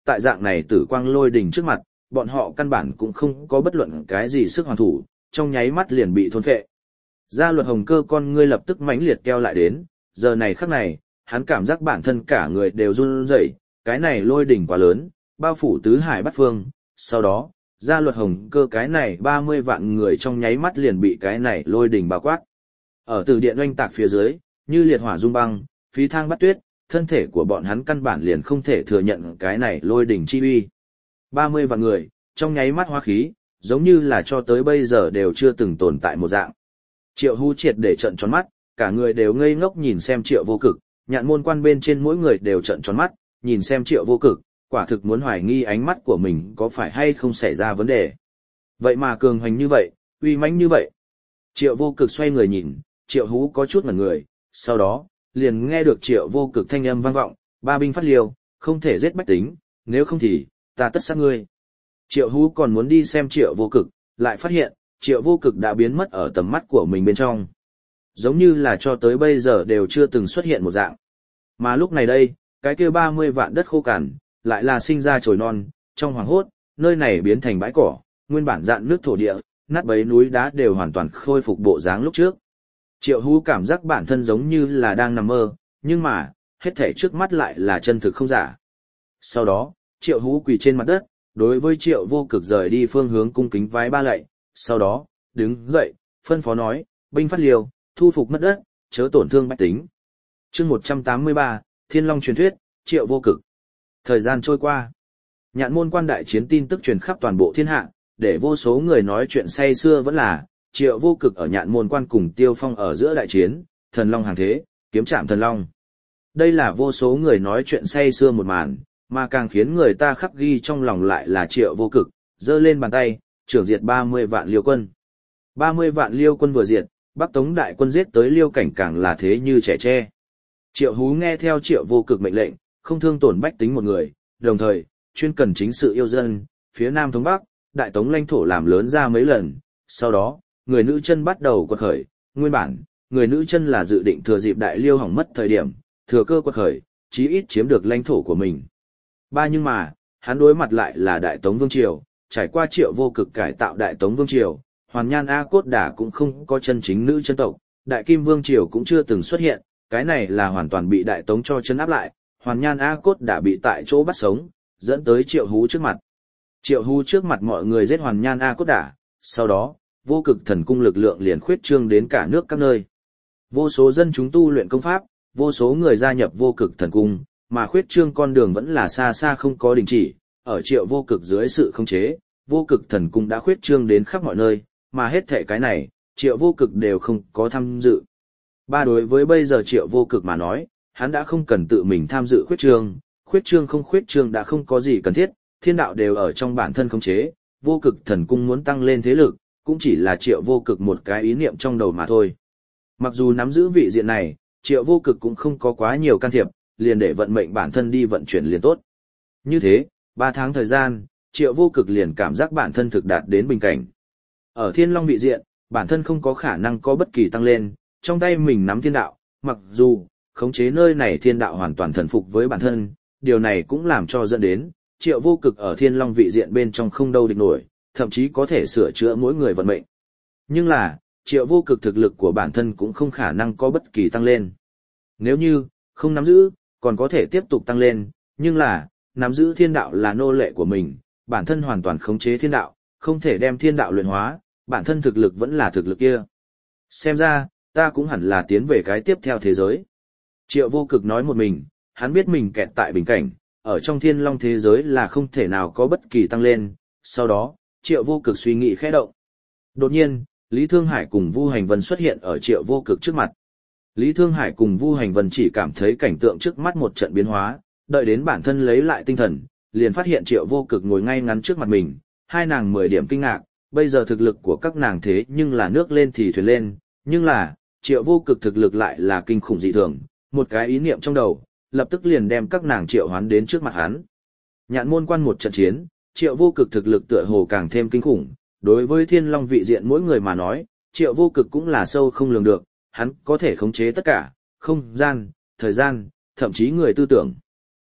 tại dạng này tử quang lôi đỉnh trước mặt, bọn họ căn bản cũng không có bất luận cái gì sức hoàn thủ, trong nháy mắt liền bị thôn phệ. Gia Luật Hồng Cơ con ngươi lập tức mãnh liệt keo lại đến, giờ này khắc này, hắn cảm giác bản thân cả người đều run rẩy, cái này lôi đỉnh quá lớn, bao phủ tứ hải bát phương, sau đó, Gia Luật Hồng Cơ cái này ba mươi vạn người trong nháy mắt liền bị cái này lôi đỉnh bao quát. Ở từ điện oanh tạc phía dưới, như liệt hỏa dung băng, phí thang bắt tuyết, thân thể của bọn hắn căn bản liền không thể thừa nhận cái này lôi đỉnh chi uy. ba mươi vạn người, trong nháy mắt hóa khí, giống như là cho tới bây giờ đều chưa từng tồn tại một dạng. Triệu Hú triệt để trợn tròn mắt, cả người đều ngây ngốc nhìn xem Triệu Vô Cực, Nhạn Môn Quan bên trên mỗi người đều trợn tròn mắt, nhìn xem Triệu Vô Cực, quả thực muốn hoài nghi ánh mắt của mình có phải hay không xảy ra vấn đề. Vậy mà cường hoành như vậy, uy mãnh như vậy. Triệu Vô Cực xoay người nhìn, Triệu Hú có chút ngẩn người, sau đó, liền nghe được Triệu Vô Cực thanh âm vang vọng, ba binh phát liều, không thể giết bách tính, nếu không thì, ta tất sát ngươi. Triệu Hú còn muốn đi xem Triệu Vô Cực, lại phát hiện, Triệu Vô Cực đã biến mất ở tầm mắt của mình bên trong. Giống như là cho tới bây giờ đều chưa từng xuất hiện một dạng. Mà lúc này đây, cái kia ba mươi vạn đất khô cằn, lại là sinh ra chồi non, trong hoàng hốt, nơi này biến thành bãi cỏ, nguyên bản dạn nước thổ địa, nát bấy núi đá đều hoàn toàn khôi phục bộ dáng lúc trước. Triệu Hú cảm giác bản thân giống như là đang nằm mơ, nhưng mà, hết thảy trước mắt lại là chân thực không giả. Sau đó, Triệu Hú quỳ trên mặt đất, đối với Triệu Vô Cực rời đi phương hướng cung kính vái ba lạy, sau đó, đứng dậy, phân phó nói, binh phát liều, thu phục mất đất, chớ tổn thương bách tính. Chương một trăm tám mươi ba, Thiên Long truyền thuyết, Triệu Vô Cực. Thời gian trôi qua, Nhạn Môn Quan đại chiến tin tức truyền khắp toàn bộ thiên hạ, để vô số người nói chuyện say xưa vẫn là Triệu Vô Cực ở Nhạn Môn Quan cùng Tiêu Phong ở giữa đại chiến, thần long hàng thế, kiếm chạm thần long. Đây là vô số người nói chuyện say xưa một màn, mà càng khiến người ta khắc ghi trong lòng lại là Triệu Vô Cực, giơ lên bàn tay, trưởng diệt ba mươi vạn liêu quân. ba mươi vạn liêu quân vừa diệt, Bắc Tống đại quân giết tới liêu cảnh càng là thế như trẻ tre. Triệu Hú nghe theo Triệu Vô Cực mệnh lệnh, không thương tổn bách tính một người, đồng thời, chuyên cần chính sự yêu dân, phía Nam thống Bắc, đại tống lãnh thổ làm lớn ra mấy lần, sau đó, người nữ chân bắt đầu quật khởi, nguyên bản, người nữ chân là dự định thừa dịp đại liêu hỏng mất thời điểm, thừa cơ quật khởi, chí ít chiếm được lãnh thổ của mình. Ba nhưng mà, hắn đối mặt lại là đại tống vương triều, trải qua Triệu Vô Cực cải tạo đại tống vương triều, Hoàn Nhan A Cốt Đả cũng không có chân chính nữ chân tộc, đại kim vương triều cũng chưa từng xuất hiện, cái này là hoàn toàn bị đại tống cho chân áp lại, Hoàn Nhan A Cốt Đả bị tại chỗ bắt sống, dẫn tới Triệu Hú trước mặt. Triệu Hú trước mặt mọi người giết Hoàn Nhan A Cốt Đả, sau đó, Vô Cực thần cung lực lượng liền khuyết trương đến cả nước các nơi. Vô số dân chúng tu luyện công pháp, vô số người gia nhập Vô Cực thần cung, mà khuyết trương con đường vẫn là xa xa không có đình chỉ, ở Triệu Vô Cực dưới sự khống chế, Vô Cực thần cung đã khuyết trương đến khắp mọi nơi, mà hết thảy cái này, Triệu Vô Cực đều không có tham dự. Ba đối với bây giờ Triệu Vô Cực mà nói, hắn đã không cần tự mình tham dự khuyết trương, khuyết trương không khuyết trương đã không có gì cần thiết, thiên đạo đều ở trong bản thân khống chế, Vô Cực thần cung muốn tăng lên thế lực, cũng chỉ là Triệu Vô Cực một cái ý niệm trong đầu mà thôi. Mặc dù nắm giữ vị diện này, Triệu Vô Cực cũng không có quá nhiều can thiệp, liền để vận mệnh bản thân đi vận chuyển liền tốt. Như thế, ba tháng thời gian, Triệu Vô Cực liền cảm giác bản thân thực đạt đến bình cảnh. Ở Thiên Long vị diện, bản thân không có khả năng có bất kỳ tăng lên, trong tay mình nắm thiên đạo, mặc dù khống chế nơi này thiên đạo hoàn toàn thần phục với bản thân, điều này cũng làm cho dẫn đến Triệu Vô Cực ở Thiên Long vị diện bên trong không đâu địch nổi, thậm chí có thể sửa chữa mỗi người vận mệnh. Nhưng là, Triệu Vô Cực thực lực của bản thân cũng không khả năng có bất kỳ tăng lên. Nếu như không nắm giữ, còn có thể tiếp tục tăng lên, nhưng là, nắm giữ thiên đạo là nô lệ của mình, bản thân hoàn toàn khống chế thiên đạo, không thể đem thiên đạo luyện hóa, bản thân thực lực vẫn là thực lực kia. Xem ra, ta cũng hẳn là tiến về cái tiếp theo thế giới. Triệu Vô Cực nói một mình, hắn biết mình kẹt tại bình cảnh, ở trong Thiên Long thế giới là không thể nào có bất kỳ tăng lên, sau đó, Triệu Vô Cực suy nghĩ khẽ động. Đột nhiên, Lý Thương Hải cùng Vu Hành Vân xuất hiện ở Triệu Vô Cực trước mặt. Lý Thương Hải cùng Vu Hành Vân chỉ cảm thấy cảnh tượng trước mắt một trận biến hóa, đợi đến bản thân lấy lại tinh thần, liền phát hiện Triệu Vô Cực ngồi ngay ngắn trước mặt mình, hai nàng mười điểm kinh ngạc, bây giờ thực lực của các nàng thế nhưng là nước lên thì thuyền lên, nhưng là, Triệu Vô Cực thực lực lại là kinh khủng dị thường, một cái ý niệm trong đầu, lập tức liền đem các nàng triệu hoán đến trước mặt hắn. Nhạn Môn Quan một trận chiến, Triệu Vô Cực thực lực tựa hồ càng thêm kinh khủng, đối với Thiên Long vị diện mỗi người mà nói, Triệu Vô Cực cũng là sâu không lường được, hắn có thể khống chế tất cả, không gian, thời gian, thậm chí người tư tưởng.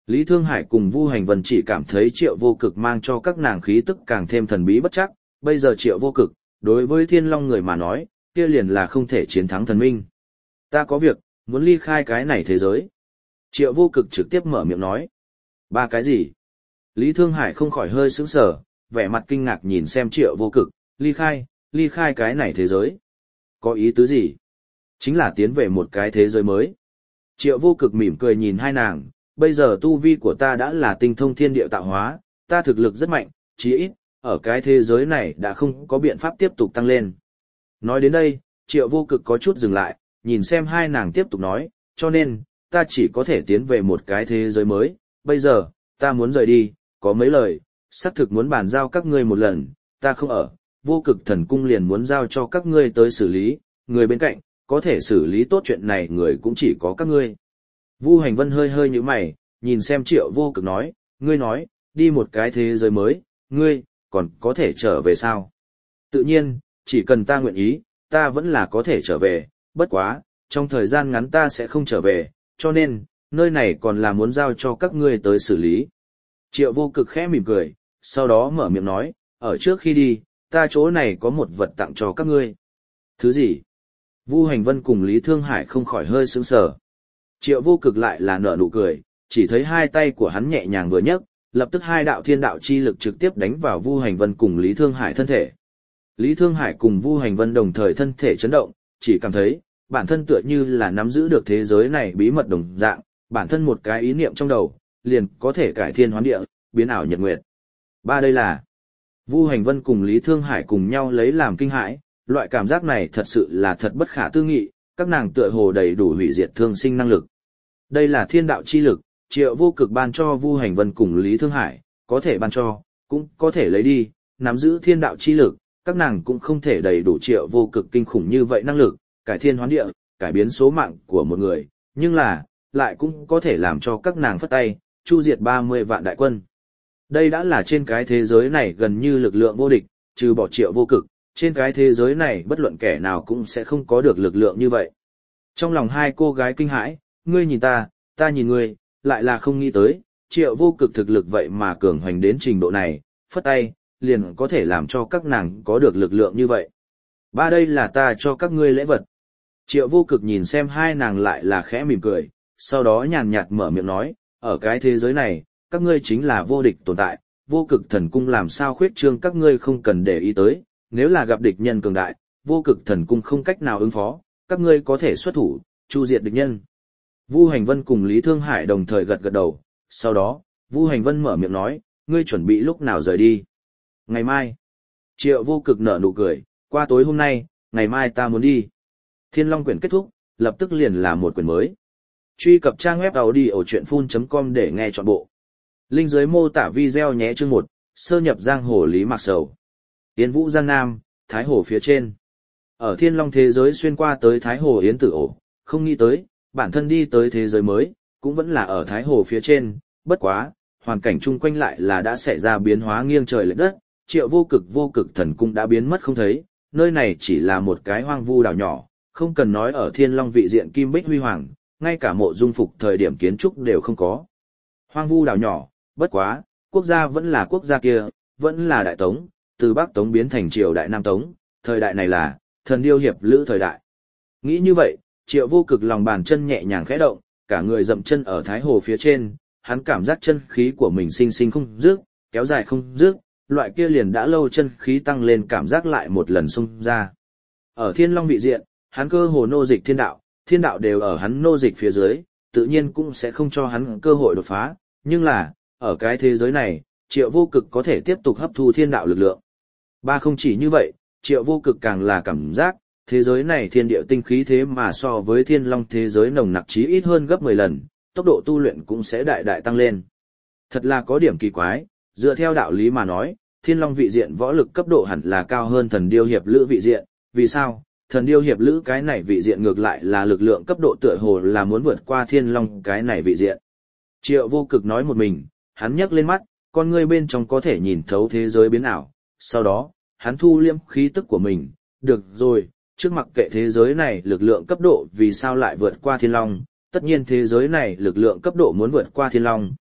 Lý Thương Hải cùng Vu Hành Vân chỉ cảm thấy Triệu Vô Cực mang cho các nàng khí tức càng thêm thần bí bất chắc, bây giờ Triệu Vô Cực, đối với Thiên Long người mà nói, kia liền là không thể chiến thắng thần minh. Ta có việc, muốn ly khai cái này thế giới. Triệu Vô Cực trực tiếp mở miệng nói. Ba cái gì? Lý Thương Hải không khỏi hơi sững sờ, vẻ mặt kinh ngạc nhìn xem Triệu Vô Cực, ly khai, ly khai cái này thế giới. Có ý tứ gì? Chính là tiến về một cái thế giới mới. Triệu Vô Cực mỉm cười nhìn hai nàng, bây giờ tu vi của ta đã là tinh thông thiên địa tạo hóa, ta thực lực rất mạnh, chí ít, ở cái thế giới này đã không có biện pháp tiếp tục tăng lên. Nói đến đây, Triệu Vô Cực có chút dừng lại, nhìn xem hai nàng tiếp tục nói, cho nên, ta chỉ có thể tiến về một cái thế giới mới, bây giờ, ta muốn rời đi, có mấy lời, xác thực muốn bàn giao các ngươi một lần, ta không ở, Vô Cực Thần Cung liền muốn giao cho các ngươi tới xử lý, người bên cạnh, có thể xử lý tốt chuyện này người cũng chỉ có các ngươi. Vu Hành Vân hơi hơi như mày, nhìn xem Triệu Vô Cực nói, ngươi nói, đi một cái thế giới mới, ngươi, còn có thể trở về sao? Tự nhiên, chỉ cần ta nguyện ý, ta vẫn là có thể trở về, bất quá, trong thời gian ngắn ta sẽ không trở về, cho nên, nơi này còn là muốn giao cho các ngươi tới xử lý. Triệu Vô Cực khẽ mỉm cười, sau đó mở miệng nói, ở trước khi đi, ta chỗ này có một vật tặng cho các ngươi. Thứ gì? Vu Hành Vân cùng Lý Thương Hải không khỏi hơi sững sờ. Triệu Vô Cực lại là nở nụ cười, chỉ thấy hai tay của hắn nhẹ nhàng vừa nhấc, lập tức hai đạo thiên đạo chi lực trực tiếp đánh vào Vu Hành Vân cùng Lý Thương Hải thân thể. Lý Thương Hải cùng Vu Hành Vân đồng thời thân thể chấn động, chỉ cảm thấy, bản thân tựa như là nắm giữ được thế giới này bí mật đồng dạng, bản thân một cái ý niệm trong đầu, liền có thể cải thiên hoán địa, biến ảo nhật nguyệt. Ba đây là, Vu Hành Vân cùng Lý Thương Hải cùng nhau lấy làm kinh hãi, loại cảm giác này thật sự là thật bất khả tư nghị, các nàng tựa hồ đầy đủ hủy diệt thương sinh năng lực. Đây là thiên đạo chi lực, Triệu Vô Cực ban cho Vu Hành Vân cùng Lý Thương Hải, có thể ban cho, cũng có thể lấy đi, nắm giữ thiên đạo chi lực, các nàng cũng không thể đầy đủ Triệu Vô Cực kinh khủng như vậy năng lực, cải thiên hoán địa, cải biến số mạng của một người, nhưng là, lại cũng có thể làm cho các nàng phất tay, chu diệt ba mươi vạn đại quân. Đây đã là trên cái thế giới này gần như lực lượng vô địch, trừ bỏ Triệu Vô Cực, trên cái thế giới này bất luận kẻ nào cũng sẽ không có được lực lượng như vậy. Trong lòng hai cô gái kinh hãi, ngươi nhìn ta, ta nhìn ngươi, lại là không nghĩ tới, Triệu Vô Cực thực lực vậy mà cường hoành đến trình độ này, phất tay, liền có thể làm cho các nàng có được lực lượng như vậy. Ba đây là ta cho các ngươi lễ vật. Triệu Vô Cực nhìn xem hai nàng lại là khẽ mỉm cười, sau đó nhàn nhạt mở miệng nói, ở cái thế giới này, các ngươi chính là vô địch tồn tại, Vô Cực Thần Cung làm sao khuyết trương các ngươi không cần để ý tới, nếu là gặp địch nhân cường đại, Vô Cực Thần Cung không cách nào ứng phó, các ngươi có thể xuất thủ, chu diệt địch nhân. Vu Hành Vân cùng Lý Thương Hải đồng thời gật gật đầu, sau đó, Vu Hành Vân mở miệng nói, ngươi chuẩn bị lúc nào rời đi? Ngày mai. Triệu Vô Cực nở nụ cười, qua tối hôm nay, ngày mai ta muốn đi. Thiên Long quyển kết thúc, lập tức liền là một quyển mới. Truy cập trang web audiochuyenphun chấm com để nghe trọn bộ. Link dưới mô tả video nhé. Chương một, sơ nhập giang hồ Lý Mạc Sầu. Yến Vũ Giang Nam, Thái Hồ phía trên. Ở Thiên Long thế giới xuyên qua tới Thái Hồ Yến Tử Ổ, không nghĩ tới, bản thân đi tới thế giới mới, cũng vẫn là ở Thái Hồ phía trên, bất quá, hoàn cảnh chung quanh lại là đã xảy ra biến hóa nghiêng trời lệch đất, Triệu Vô Cực Vô Cực Thần Cung đã biến mất không thấy, nơi này chỉ là một cái hoang vu đảo nhỏ, không cần nói ở Thiên Long vị diện kim bích huy hoàng, ngay cả mộ dung phục thời điểm kiến trúc đều không có. Hoang vu đảo nhỏ, bất quá, quốc gia vẫn là quốc gia kia, vẫn là Đại Tống, từ Bắc Tống biến thành triều Đại Nam Tống, thời đại này là thần điêu hiệp lữ thời đại. Nghĩ như vậy, Triệu Vô Cực lòng bàn chân nhẹ nhàng khẽ động, cả người dậm chân ở Thái Hồ phía trên, hắn cảm giác chân khí của mình sinh sinh không dứt, kéo dài không dứt, loại kia liền đã lâu chân khí tăng lên cảm giác lại một lần xung ra. Ở Thiên Long vị diện, hắn cơ hồ nô dịch thiên đạo, thiên đạo đều ở hắn nô dịch phía dưới, tự nhiên cũng sẽ không cho hắn cơ hội đột phá, nhưng là, ở cái thế giới này, Triệu Vô Cực có thể tiếp tục hấp thu thiên đạo lực lượng. Ba không chỉ như vậy, Triệu Vô Cực càng là cảm giác, thế giới này thiên địa tinh khí thế mà so với Thiên Long thế giới nồng nặc chí ít hơn gấp mười lần, tốc độ tu luyện cũng sẽ đại đại tăng lên. Thật là có điểm kỳ quái, dựa theo đạo lý mà nói, Thiên Long vị diện võ lực cấp độ hẳn là cao hơn Thần Điêu hiệp lữ vị diện, vì sao? Thần Điêu hiệp lữ cái này vị diện ngược lại là lực lượng cấp độ tựa hồ là muốn vượt qua Thiên Long cái này vị diện. Triệu Vô Cực nói một mình, hắn nhấc lên mắt, con ngươi bên trong có thể nhìn thấu thế giới biến ảo, sau đó, hắn thu liêm khí tức của mình, được rồi, trước mặc kệ thế giới này lực lượng cấp độ vì sao lại vượt qua Thiên Long, tất nhiên thế giới này lực lượng cấp độ muốn vượt qua Thiên Long,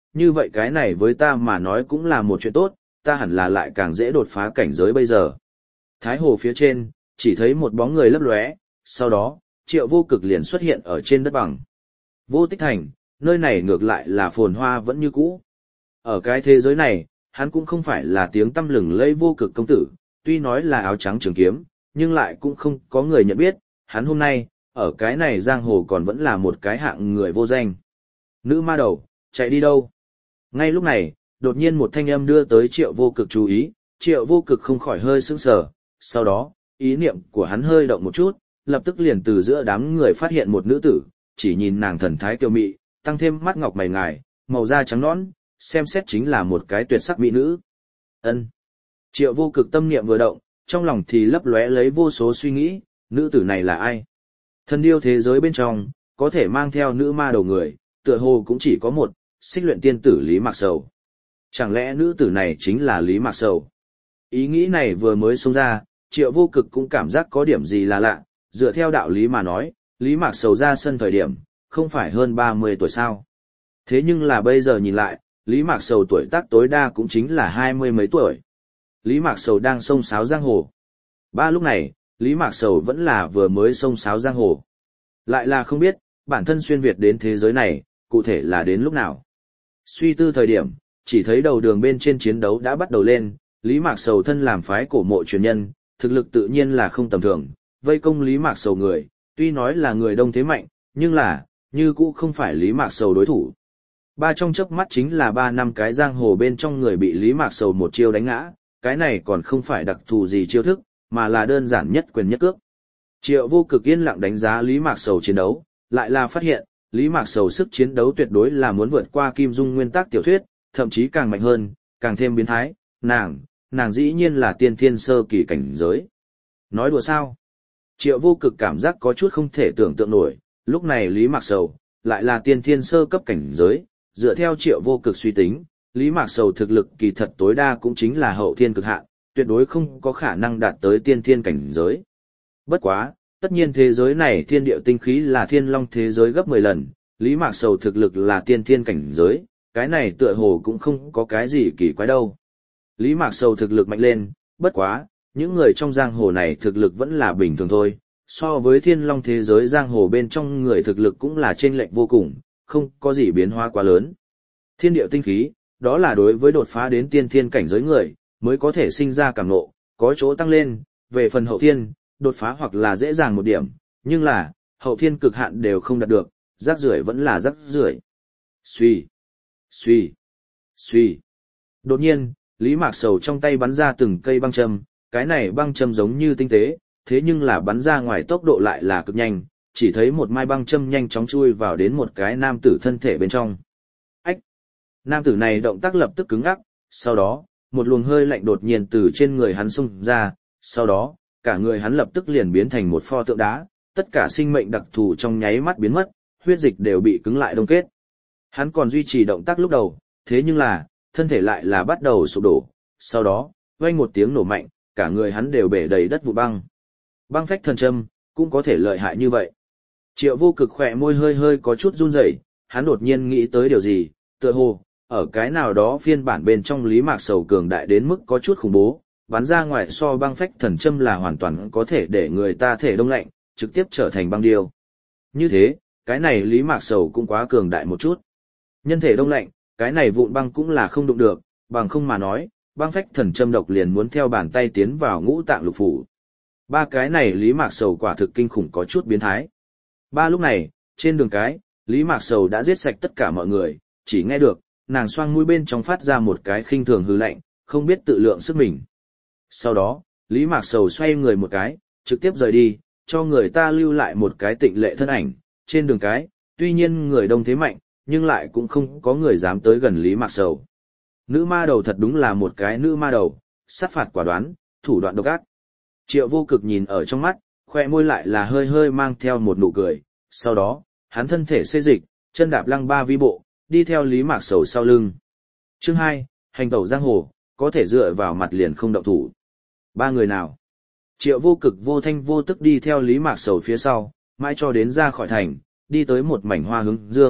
như vậy cái này với ta mà nói cũng là một chuyện tốt, ta hẳn là lại càng dễ đột phá cảnh giới bây giờ. Thái hồ phía trên, chỉ thấy một bóng người lấp lóe, sau đó, Triệu Vô Cực liền xuất hiện ở trên đất bằng. Vô Tích Thành, nơi này ngược lại là phồn hoa vẫn như cũ. Ở cái thế giới này, hắn cũng không phải là tiếng tăm lừng lẫy Vô Cực công tử, tuy nói là áo trắng trường kiếm, nhưng lại cũng không có người nhận biết, hắn hôm nay, ở cái này giang hồ còn vẫn là một cái hạng người vô danh. Nữ ma đầu, chạy đi đâu? Ngay lúc này, đột nhiên một thanh âm đưa tới Triệu Vô Cực chú ý, Triệu Vô Cực không khỏi hơi sững sờ, sau đó, ý niệm của hắn hơi động một chút, lập tức liền từ giữa đám người phát hiện một nữ tử, chỉ nhìn nàng thần thái kiều mị, tăng thêm mắt ngọc mày ngài, màu da trắng nõn, xem xét chính là một cái tuyệt sắc mỹ nữ. Ân. Triệu Vô Cực tâm niệm vừa động, trong lòng thì lấp lóe lấy vô số suy nghĩ, nữ tử này là ai? Thần điêu thế giới bên trong, có thể mang theo nữ ma đầu người, tựa hồ cũng chỉ có một, Xích Luyện tiên tử Lý Mạc Sầu. Chẳng lẽ nữ tử này chính là Lý Mạc Sầu? Ý nghĩ này vừa mới xông ra, Triệu Vô Cực cũng cảm giác có điểm gì là lạ, dựa theo đạo lý mà nói, Lý Mạc Sầu ra sân thời điểm, không phải hơn ba mươi tuổi sao. Thế nhưng là bây giờ nhìn lại, Lý Mạc Sầu tuổi tác tối đa cũng chính là hai mươi mấy tuổi. Lý Mạc Sầu đang xông xáo giang hồ. Ba lúc này, Lý Mạc Sầu vẫn là vừa mới xông xáo giang hồ. Lại là không biết, bản thân xuyên Việt đến thế giới này, cụ thể là đến lúc nào. Suy tư thời điểm, chỉ thấy đầu đường bên trên chiến đấu đã bắt đầu lên, Lý Mạc Sầu thân làm phái cổ mộ truyền nhân, thực lực tự nhiên là không tầm thường, vây công Lý Mạc Sầu người, tuy nói là người đông thế mạnh, nhưng là, như cũ không phải Lý Mạc Sầu đối thủ. Ba trong chớp mắt chính là ba năm cái giang hồ bên trong người bị Lý Mạc Sầu một chiêu đánh ngã, cái này còn không phải đặc thù gì chiêu thức, mà là đơn giản nhất quyền nhất cước. Triệu Vô Cực yên lặng đánh giá Lý Mạc Sầu chiến đấu, lại là phát hiện, Lý Mạc Sầu sức chiến đấu tuyệt đối là muốn vượt qua Kim Dung nguyên tắc tiểu thuyết, thậm chí càng mạnh hơn, càng thêm biến thái, nàng, nàng dĩ nhiên là tiên thiên sơ kỳ cảnh giới. Nói đùa sao? Triệu Vô Cực cảm giác có chút không thể tưởng tượng nổi, lúc này Lý Mạc Sầu, lại là tiên thiên sơ cấp cảnh giới, dựa theo Triệu Vô Cực suy tính, Lý Mạc Sầu thực lực kỳ thật tối đa cũng chính là hậu thiên cực hạn, tuyệt đối không có khả năng đạt tới tiên thiên cảnh giới. Bất quá, tất nhiên thế giới này thiên điệu tinh khí là thiên long thế giới gấp mười lần, Lý Mạc Sầu thực lực là tiên thiên cảnh giới, cái này tựa hồ cũng không có cái gì kỳ quái đâu. Lý Mạc Sầu thực lực mạnh lên, bất quá, những người trong giang hồ này thực lực vẫn là bình thường thôi, so với thiên long thế giới giang hồ bên trong người thực lực cũng là chênh lệch vô cùng, không có gì biến hóa quá lớn. Thiên điệu tinh khí, đó là đối với đột phá đến tiên thiên cảnh giới người, mới có thể sinh ra cảm ngộ, có chỗ tăng lên, về phần hậu thiên, đột phá hoặc là dễ dàng một điểm, nhưng là, hậu thiên cực hạn đều không đạt được, rác rưởi vẫn là rác rưởi. Xuy, xuy, xuy. Đột nhiên, Lý Mạc Sầu trong tay bắn ra từng cây băng châm, cái này băng châm giống như tinh tế, thế nhưng là bắn ra ngoài tốc độ lại là cực nhanh, chỉ thấy một mai băng châm nhanh chóng chui vào đến một cái nam tử thân thể bên trong. Ách! Nam tử này động tác lập tức cứng ngắc, sau đó, một luồng hơi lạnh đột nhiên từ trên người hắn xông ra, sau đó, cả người hắn lập tức liền biến thành một pho tượng đá, tất cả sinh mệnh đặc thù trong nháy mắt biến mất, huyết dịch đều bị cứng lại đông kết. Hắn còn duy trì động tác lúc đầu, thế nhưng là, thân thể lại là bắt đầu sụp đổ, sau đó, vang một tiếng nổ mạnh, cả người hắn đều bể đầy đất vụ băng. Băng phách thần châm, cũng có thể lợi hại như vậy. Triệu Vô Cực khỏe môi hơi hơi có chút run rẩy, hắn đột nhiên nghĩ tới điều gì, tựa hồ, ở cái nào đó phiên bản bên trong Lý Mạc Sầu cường đại đến mức có chút khủng bố, bắn ra ngoài so băng phách thần châm là hoàn toàn có thể để người ta thể đông lạnh, trực tiếp trở thành băng điêu. Như thế, cái này Lý Mạc Sầu cũng quá cường đại một chút. Nhân thể đông lạnh, cái này vụn băng cũng là không đụng được, bằng không mà nói, băng phách thần châm độc liền muốn theo bàn tay tiến vào ngũ tạng lục phủ. Ba cái này Lý Mạc Sầu quả thực kinh khủng có chút biến thái. Ba lúc này, trên đường cái, Lý Mạc Sầu đã giết sạch tất cả mọi người, chỉ nghe được, nàng xoang mũi bên trong phát ra một cái khinh thường hư lạnh, không biết tự lượng sức mình. Sau đó, Lý Mạc Sầu xoay người một cái, trực tiếp rời đi, cho người ta lưu lại một cái tịnh lệ thân ảnh, trên đường cái, tuy nhiên người đông thế mạnh, nhưng lại cũng không có người dám tới gần Lý Mạc Sầu. Nữ ma đầu thật đúng là một cái nữ ma đầu, sát phạt quả đoán, thủ đoạn độc ác. Triệu Vô Cực nhìn ở trong mắt, khoe môi lại là hơi hơi mang theo một nụ cười, sau đó, hắn thân thể xê dịch, chân đạp lăng ba vi bộ, đi theo Lý Mạc Sầu sau lưng. Chương hai, hành tẩu giang hồ, có thể dựa vào mặt liền không động thủ. Ba người nào? Triệu Vô Cực vô thanh vô tức đi theo Lý Mạc Sầu phía sau, mãi cho đến ra khỏi thành, đi tới một mảnh hoa hướng dương,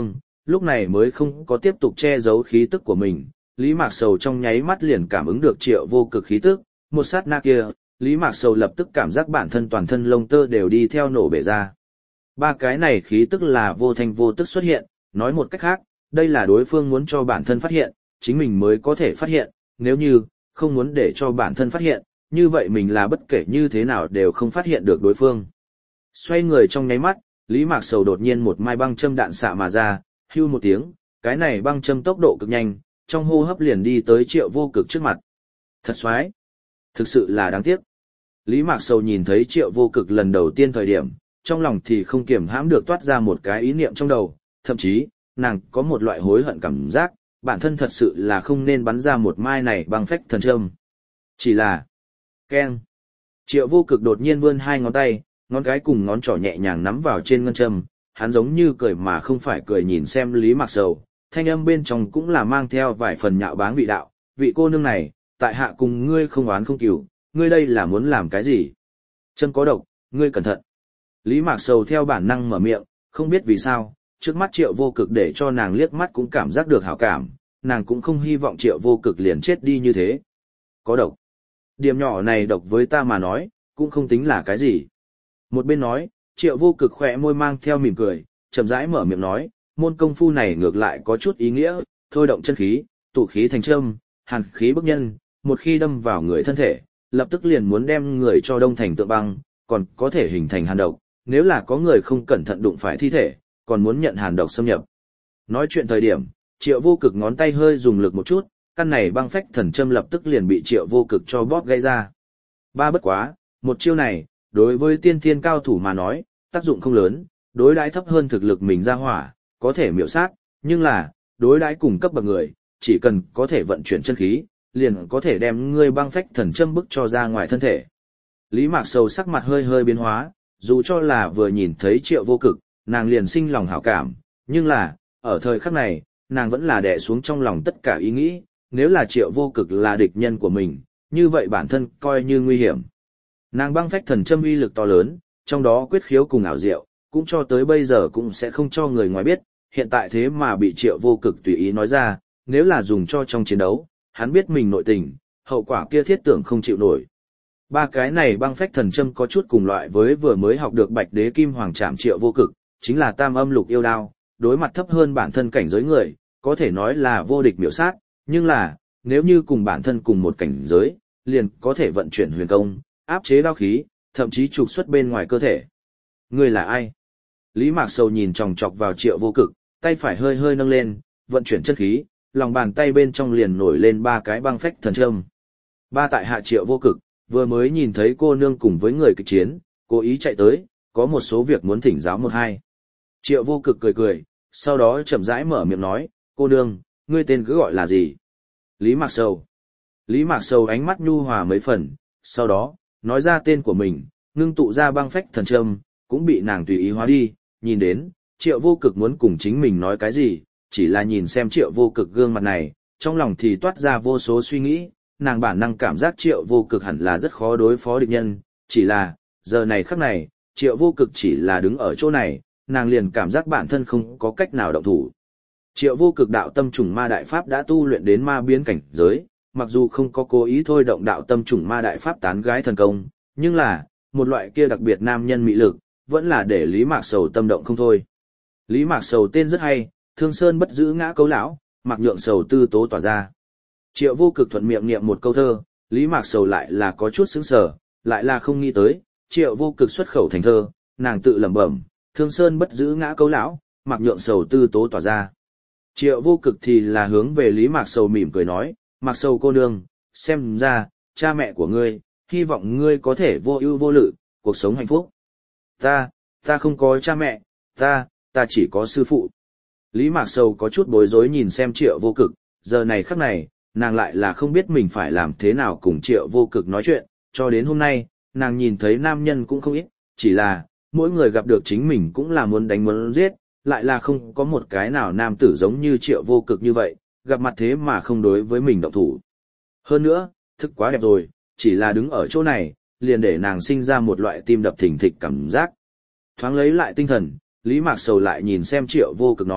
lúc này mới không có tiếp tục che giấu khí tức của mình. Lý Mạc Sầu trong nháy mắt liền cảm ứng được Triệu Vô Cực khí tức, một sát na kia, Lý Mạc Sầu lập tức cảm giác bản thân toàn thân lông tơ đều đi theo nổ bể ra. Ba cái này khí tức là vô thanh vô tức xuất hiện, nói một cách khác, đây là đối phương muốn cho bản thân phát hiện, chính mình mới có thể phát hiện, nếu như không muốn để cho bản thân phát hiện, như vậy mình là bất kể như thế nào đều không phát hiện được đối phương. Xoay người trong nháy mắt, Lý Mạc Sầu đột nhiên một mai băng châm đạn xạ mà ra, hưu một tiếng, cái này băng châm tốc độ cực nhanh, trong hô hấp liền đi tới Triệu Vô Cực trước mặt. Thật xoái, thực sự là đáng tiếc. Lý Mạc Sầu nhìn thấy Triệu Vô Cực lần đầu tiên thời điểm, trong lòng thì không kiềm hãm được toát ra một cái ý niệm trong đầu, thậm chí, nàng có một loại hối hận cảm giác, bản thân thật sự là không nên bắn ra một mai này băng phách thần châm. Chỉ là, keng. Triệu Vô Cực đột nhiên vươn hai ngón tay, ngón cái cùng ngón trỏ nhẹ nhàng nắm vào trên ngân châm, hắn giống như cười mà không phải cười nhìn xem Lý Mạc Sầu, thanh âm bên trong cũng là mang theo vài phần nhạo báng vị đạo, vị cô nương này, tại hạ cùng ngươi không oán không cừu, ngươi đây là muốn làm cái gì? Châm có độc, ngươi cẩn thận. Lý Mạc Sầu theo bản năng mở miệng, không biết vì sao, trước mắt Triệu Vô Cực để cho nàng liếc mắt cũng cảm giác được hảo cảm, nàng cũng không hy vọng Triệu Vô Cực liền chết đi như thế. Có độc. Điểm nhỏ này độc với ta mà nói, cũng không tính là cái gì. Một bên nói, Triệu Vô Cực khỏe môi mang theo mỉm cười, chậm rãi mở miệng nói, môn công phu này ngược lại có chút ý nghĩa, thôi động chân khí, tụ khí thành châm, hàn khí bức nhân, một khi đâm vào người thân thể, lập tức liền muốn đem người cho đông thành tượng băng, còn có thể hình thành hàn độc, nếu là có người không cẩn thận đụng phải thi thể, còn muốn nhận hàn độc xâm nhập. Nói chuyện thời điểm, Triệu Vô Cực ngón tay hơi dùng lực một chút, căn này băng phách thần châm lập tức liền bị Triệu Vô Cực cho bóp gây ra. Ba bất quá, một chiêu này, đối với tiên thiên cao thủ mà nói, tác dụng không lớn, đối đãi thấp hơn thực lực mình ra hỏa, có thể miểu sát, nhưng là, đối đãi cùng cấp bậc người, chỉ cần có thể vận chuyển chân khí, liền có thể đem ngươi băng phách thần châm bức cho ra ngoài thân thể. Lý Mạc Sầu sắc mặt hơi hơi biến hóa, dù cho là vừa nhìn thấy Triệu Vô Cực, nàng liền sinh lòng hảo cảm, nhưng là, ở thời khắc này, nàng vẫn là đè xuống trong lòng tất cả ý nghĩ, nếu là Triệu Vô Cực là địch nhân của mình, như vậy bản thân coi như nguy hiểm. Nàng băng phách thần châm uy lực to lớn, trong đó quyết khiếu cùng ảo diệu, cũng cho tới bây giờ cũng sẽ không cho người ngoài biết, hiện tại thế mà bị Triệu Vô Cực tùy ý nói ra, nếu là dùng cho trong chiến đấu, hắn biết mình nội tình, hậu quả kia thiết tưởng không chịu nổi. Ba cái này băng phách thần châm có chút cùng loại với vừa mới học được Bạch Đế Kim Hoàng Trảm Triệu Vô Cực, chính là tam âm lục yêu đao, đối mặt thấp hơn bản thân cảnh giới người, có thể nói là vô địch miểu sát, nhưng là, nếu như cùng bản thân cùng một cảnh giới, liền có thể vận chuyển huyền công, áp chế đao khí, thậm chí trục xuất bên ngoài cơ thể. Ngươi là ai? Lý Mạc Sầu nhìn chòng chọc vào Triệu Vô Cực, tay phải hơi hơi nâng lên, vận chuyển chân khí, lòng bàn tay bên trong liền nổi lên ba cái băng phách thần châm. Ba tại hạ Triệu Vô Cực, vừa mới nhìn thấy cô nương cùng với người kịch chiến, cố ý chạy tới, có một số việc muốn thỉnh giáo một hai. Triệu Vô Cực cười cười, sau đó chậm rãi mở miệng nói, cô nương, ngươi tên cứ gọi là gì? Lý Mạc Sầu. Lý Mạc Sầu ánh mắt nhu hòa mấy phần, sau đó, nói ra tên của mình, ngưng tụ ra băng phách thần châm, cũng bị nàng tùy ý hóa đi, nhìn đến, Triệu Vô Cực muốn cùng chính mình nói cái gì, chỉ là nhìn xem Triệu Vô Cực gương mặt này, trong lòng thì toát ra vô số suy nghĩ, nàng bản năng cảm giác Triệu Vô Cực hẳn là rất khó đối phó địch nhân, chỉ là, giờ này khắc này, Triệu Vô Cực chỉ là đứng ở chỗ này, nàng liền cảm giác bản thân không có cách nào động thủ. Triệu Vô Cực đạo tâm trùng ma đại pháp đã tu luyện đến ma biến cảnh giới, mặc dù không có cố ý thôi động đạo tâm trùng ma đại pháp tán gái thần công, nhưng là, một loại kia đặc biệt nam nhân mị lực, vẫn là để Lý Mạc Sầu tâm động không thôi. Lý Mạc Sầu tên rất hay, thương sơn bất giữ ngã cấu lão, Mạc Nhượng Sầu tư tố tỏa ra. Triệu Vô Cực thuận miệng niệm một câu thơ, Lý Mạc Sầu lại là có chút sững sờ, lại là không nghĩ tới, Triệu Vô Cực xuất khẩu thành thơ, nàng tự lẩm bẩm, thương sơn bất giữ ngã cấu lão, Mạc Nhượng Sầu tư tố tỏa ra. Triệu Vô Cực thì là hướng về Lý Mạc Sầu mỉm cười nói, Mạc Sầu cô nương, xem ra, cha mẹ của ngươi, hy vọng ngươi có thể vô ưu vô lự, cuộc sống hạnh phúc. Ta, ta không có cha mẹ, ta, ta chỉ có sư phụ. Lý Mạc Sầu có chút bối rối nhìn xem Triệu Vô Cực, giờ này khắc này, nàng lại là không biết mình phải làm thế nào cùng Triệu Vô Cực nói chuyện, cho đến hôm nay, nàng nhìn thấy nam nhân cũng không ít, chỉ là, mỗi người gặp được chính mình cũng là muốn đánh muốn giết, lại là không có một cái nào nam tử giống như Triệu Vô Cực như vậy, gặp mặt thế mà không đối với mình động thủ. Hơn nữa, thức quá đẹp rồi, chỉ là đứng ở chỗ này, liền để nàng sinh ra một loại tim đập thình thịch cảm giác. Thoáng lấy lại tinh thần, Lý Mạc Sầu lại nhìn xem Triệu Vô Cực nói,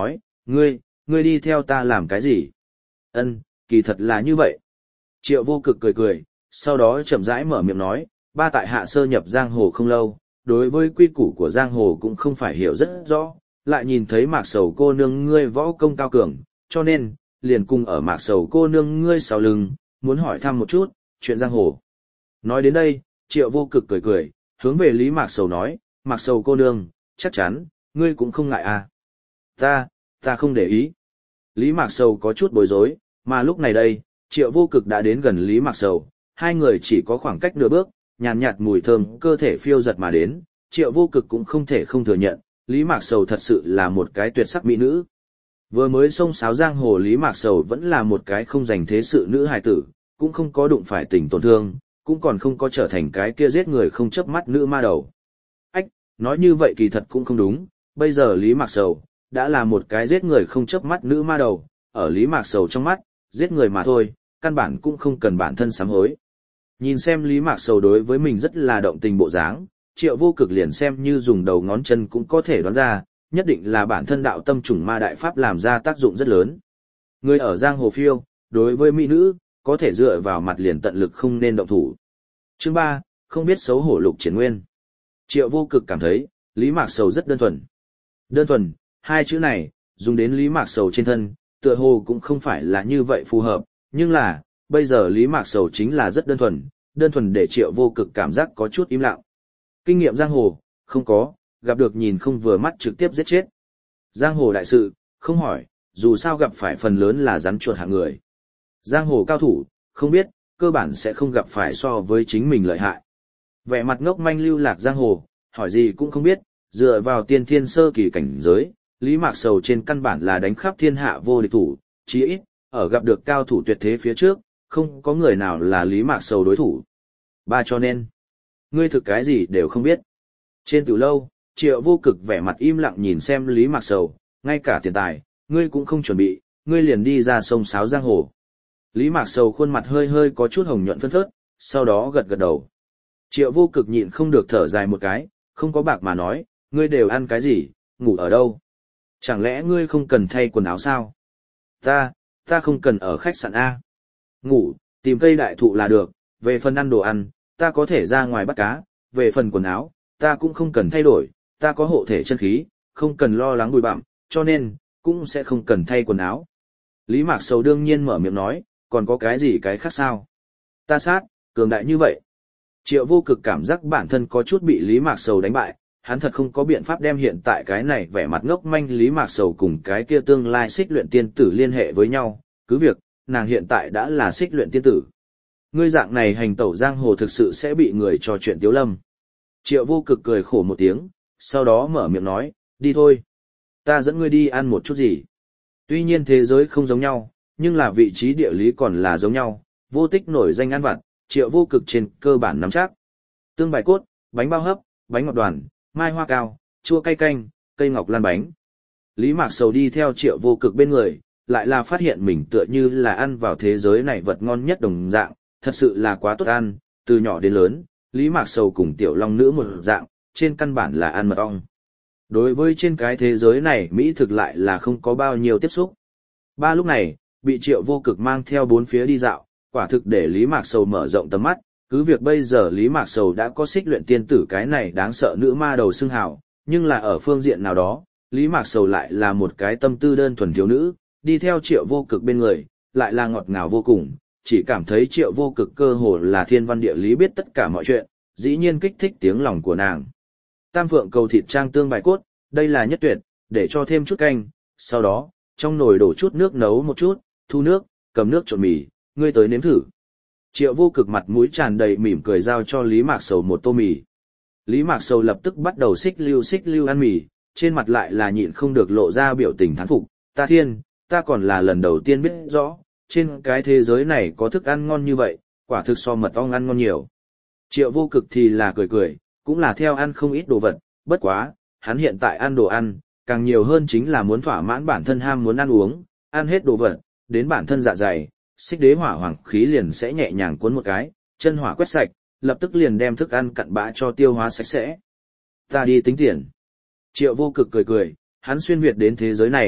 Ngươi, ngươi đi theo ta làm cái gì? Ân, kỳ thật là như vậy. Triệu vô cực cười cười, sau đó chậm rãi mở miệng nói, ba tại hạ sơ nhập giang hồ không lâu, đối với quy củ của giang hồ cũng không phải hiểu rất rõ, lại nhìn thấy mạc sầu cô nương ngươi võ công cao cường, cho nên, liền cùng ở mạc sầu cô nương ngươi sau lưng, muốn hỏi thăm một chút, chuyện giang hồ. Nói đến đây, triệu vô cực cười cười, hướng về Lý Mạc Sầu nói, Mạc Sầu cô nương, chắc chắn, ngươi cũng không ngại à. Ta, ta không để ý. Lý Mạc Sầu có chút bối rối, mà lúc này đây, triệu vô cực đã đến gần Lý Mạc Sầu, hai người chỉ có khoảng cách nửa bước, nhàn nhạt, nhạt mùi thơm cơ thể phiêu giật mà đến, triệu vô cực cũng không thể không thừa nhận, Lý Mạc Sầu thật sự là một cái tuyệt sắc mỹ nữ. Vừa mới xông xáo giang hồ Lý Mạc Sầu vẫn là một cái không dành thế sự nữ hài tử, cũng không có đụng phải tình tổn thương, cũng còn không có trở thành cái kia giết người không chớp mắt nữ ma đầu. Ách, nói như vậy kỳ thật cũng không đúng, bây giờ Lý Mạc Sầu đã là một cái giết người không chớp mắt nữ ma đầu, ở Lý Mạc Sầu trong mắt, giết người mà thôi, căn bản cũng không cần bản thân sám hối. Nhìn xem Lý Mạc Sầu đối với mình rất là động tình bộ dáng, Triệu Vô Cực liền xem như dùng đầu ngón chân cũng có thể đoán ra, nhất định là bản thân đạo tâm trùng ma đại pháp làm ra tác dụng rất lớn. Người ở giang hồ phiêu, đối với mỹ nữ, có thể dựa vào mặt liền tận lực không nên động thủ. Chương ba, không biết xấu hổ Lục Triển Nguyên. Triệu Vô Cực cảm thấy, Lý Mạc Sầu rất đơn thuần. Đơn thuần, hai chữ này, dùng đến Lý Mạc Sầu trên thân, tựa hồ cũng không phải là như vậy phù hợp, nhưng là, bây giờ Lý Mạc Sầu chính là rất đơn thuần, đơn thuần để Triệu Vô Cực cảm giác có chút im lặng. Kinh nghiệm giang hồ, không có, gặp được nhìn không vừa mắt trực tiếp giết chết. Giang hồ đại sự, không hỏi, dù sao gặp phải phần lớn là rắn chuột hạng người. Giang hồ cao thủ, không biết, cơ bản sẽ không gặp phải so với chính mình lợi hại. Vẻ mặt ngốc manh lưu lạc giang hồ, hỏi gì cũng không biết, dựa vào tiên thiên sơ kỳ cảnh giới, Lý Mạc Sầu trên căn bản là đánh khắp thiên hạ vô địch thủ, chí ít, ở gặp được cao thủ tuyệt thế phía trước, không có người nào là Lý Mạc Sầu đối thủ. Ba cho nên, ngươi thực cái gì đều không biết. Trên tiểu lâu, Triệu Vô Cực vẻ mặt im lặng nhìn xem Lý Mạc Sầu, ngay cả tiền tài, ngươi cũng không chuẩn bị, ngươi liền đi ra sông sáo giang hồ. Lý Mạc Sầu khuôn mặt hơi hơi có chút hồng nhuận phân phớt, sau đó gật gật đầu. Triệu Vô Cực nhịn không được thở dài một cái, không có bạc mà nói, ngươi đều ăn cái gì, ngủ ở đâu? Chẳng lẽ ngươi không cần thay quần áo sao? Ta, ta không cần ở khách sạn A. Ngủ, tìm cây đại thụ là được, về phần ăn đồ ăn, ta có thể ra ngoài bắt cá, về phần quần áo, ta cũng không cần thay đổi, ta có hộ thể chân khí, không cần lo lắng bụi bặm, cho nên, cũng sẽ không cần thay quần áo. Lý Mạc Sầu đương nhiên mở miệng nói, còn có cái gì cái khác sao? Ta sát, cường đại như vậy. Triệu Vô Cực cảm giác bản thân có chút bị Lý Mạc Sầu đánh bại, hắn thật không có biện pháp đem hiện tại cái này vẻ mặt ngốc manh Lý Mạc Sầu cùng cái kia tương lai xích luyện tiên tử liên hệ với nhau, cứ việc, nàng hiện tại đã là xích luyện tiên tử. Ngươi dạng này hành tẩu giang hồ thực sự sẽ bị người trò chuyện tiếu lâm. Triệu Vô Cực cười khổ một tiếng, sau đó mở miệng nói, đi thôi. Ta dẫn ngươi đi ăn một chút gì. Tuy nhiên thế giới không giống nhau, nhưng là vị trí địa lý còn là giống nhau, Vô Tích nổi danh ăn vặt, Triệu Vô Cực trên cơ bản nắm chắc. Tương bài cốt, bánh bao hấp, bánh ngọt đoàn, mai hoa cao, chua cay canh, cây ngọc lan bánh. Lý Mạc Sầu đi theo Triệu Vô Cực bên người, lại là phát hiện mình tựa như là ăn vào thế giới này vật ngon nhất đồng dạng, thật sự là quá tốt ăn, từ nhỏ đến lớn, Lý Mạc Sầu cùng Tiểu Long Nữ một dạng, trên căn bản là ăn mật ong. Đối với trên cái thế giới này Mỹ thực lại là không có bao nhiêu tiếp xúc. Ba lúc này, bị Triệu Vô Cực mang theo bốn phía đi dạo, quả thực để Lý Mạc Sầu mở rộng tầm mắt, cứ việc bây giờ Lý Mạc Sầu đã có xích luyện tiên tử cái này đáng sợ nữ ma đầu xưng hào, nhưng là ở phương diện nào đó, Lý Mạc Sầu lại là một cái tâm tư đơn thuần thiếu nữ, đi theo Triệu Vô Cực bên người, lại là ngọt ngào vô cùng, chỉ cảm thấy Triệu Vô Cực cơ hồ là thiên văn địa lý biết tất cả mọi chuyện, dĩ nhiên kích thích tiếng lòng của nàng. Tam phượng cầu thịt trang tương bài cốt, đây là nhất tuyệt, để cho thêm chút canh, sau đó, trong nồi đổ chút nước nấu một chút, thu nước, cầm nước trộn mì, ngươi tới nếm thử. Triệu Vô Cực mặt mũi tràn đầy mỉm cười giao cho Lý Mạc Sầu một tô mì. Lý Mạc Sầu lập tức bắt đầu xích lưu xích lưu ăn mì, trên mặt lại là nhịn không được lộ ra biểu tình thán phục, ta thiên, ta còn là lần đầu tiên biết rõ, trên cái thế giới này có thức ăn ngon như vậy, quả thực so mật ong ăn ngon nhiều. Triệu Vô Cực thì là cười cười, cũng là theo ăn không ít đồ vật, bất quá, hắn hiện tại ăn đồ ăn, càng nhiều hơn chính là muốn thỏa mãn bản thân ham muốn ăn uống, ăn hết đồ vật, đến bản thân dạ dày, xích đế hỏa hoàng khí liền sẽ nhẹ nhàng cuốn một cái, chân hỏa quét sạch, lập tức liền đem thức ăn cặn bã cho tiêu hóa sạch sẽ. Ta đi tính tiền. Triệu Vô Cực cười cười, hắn xuyên Việt đến thế giới này,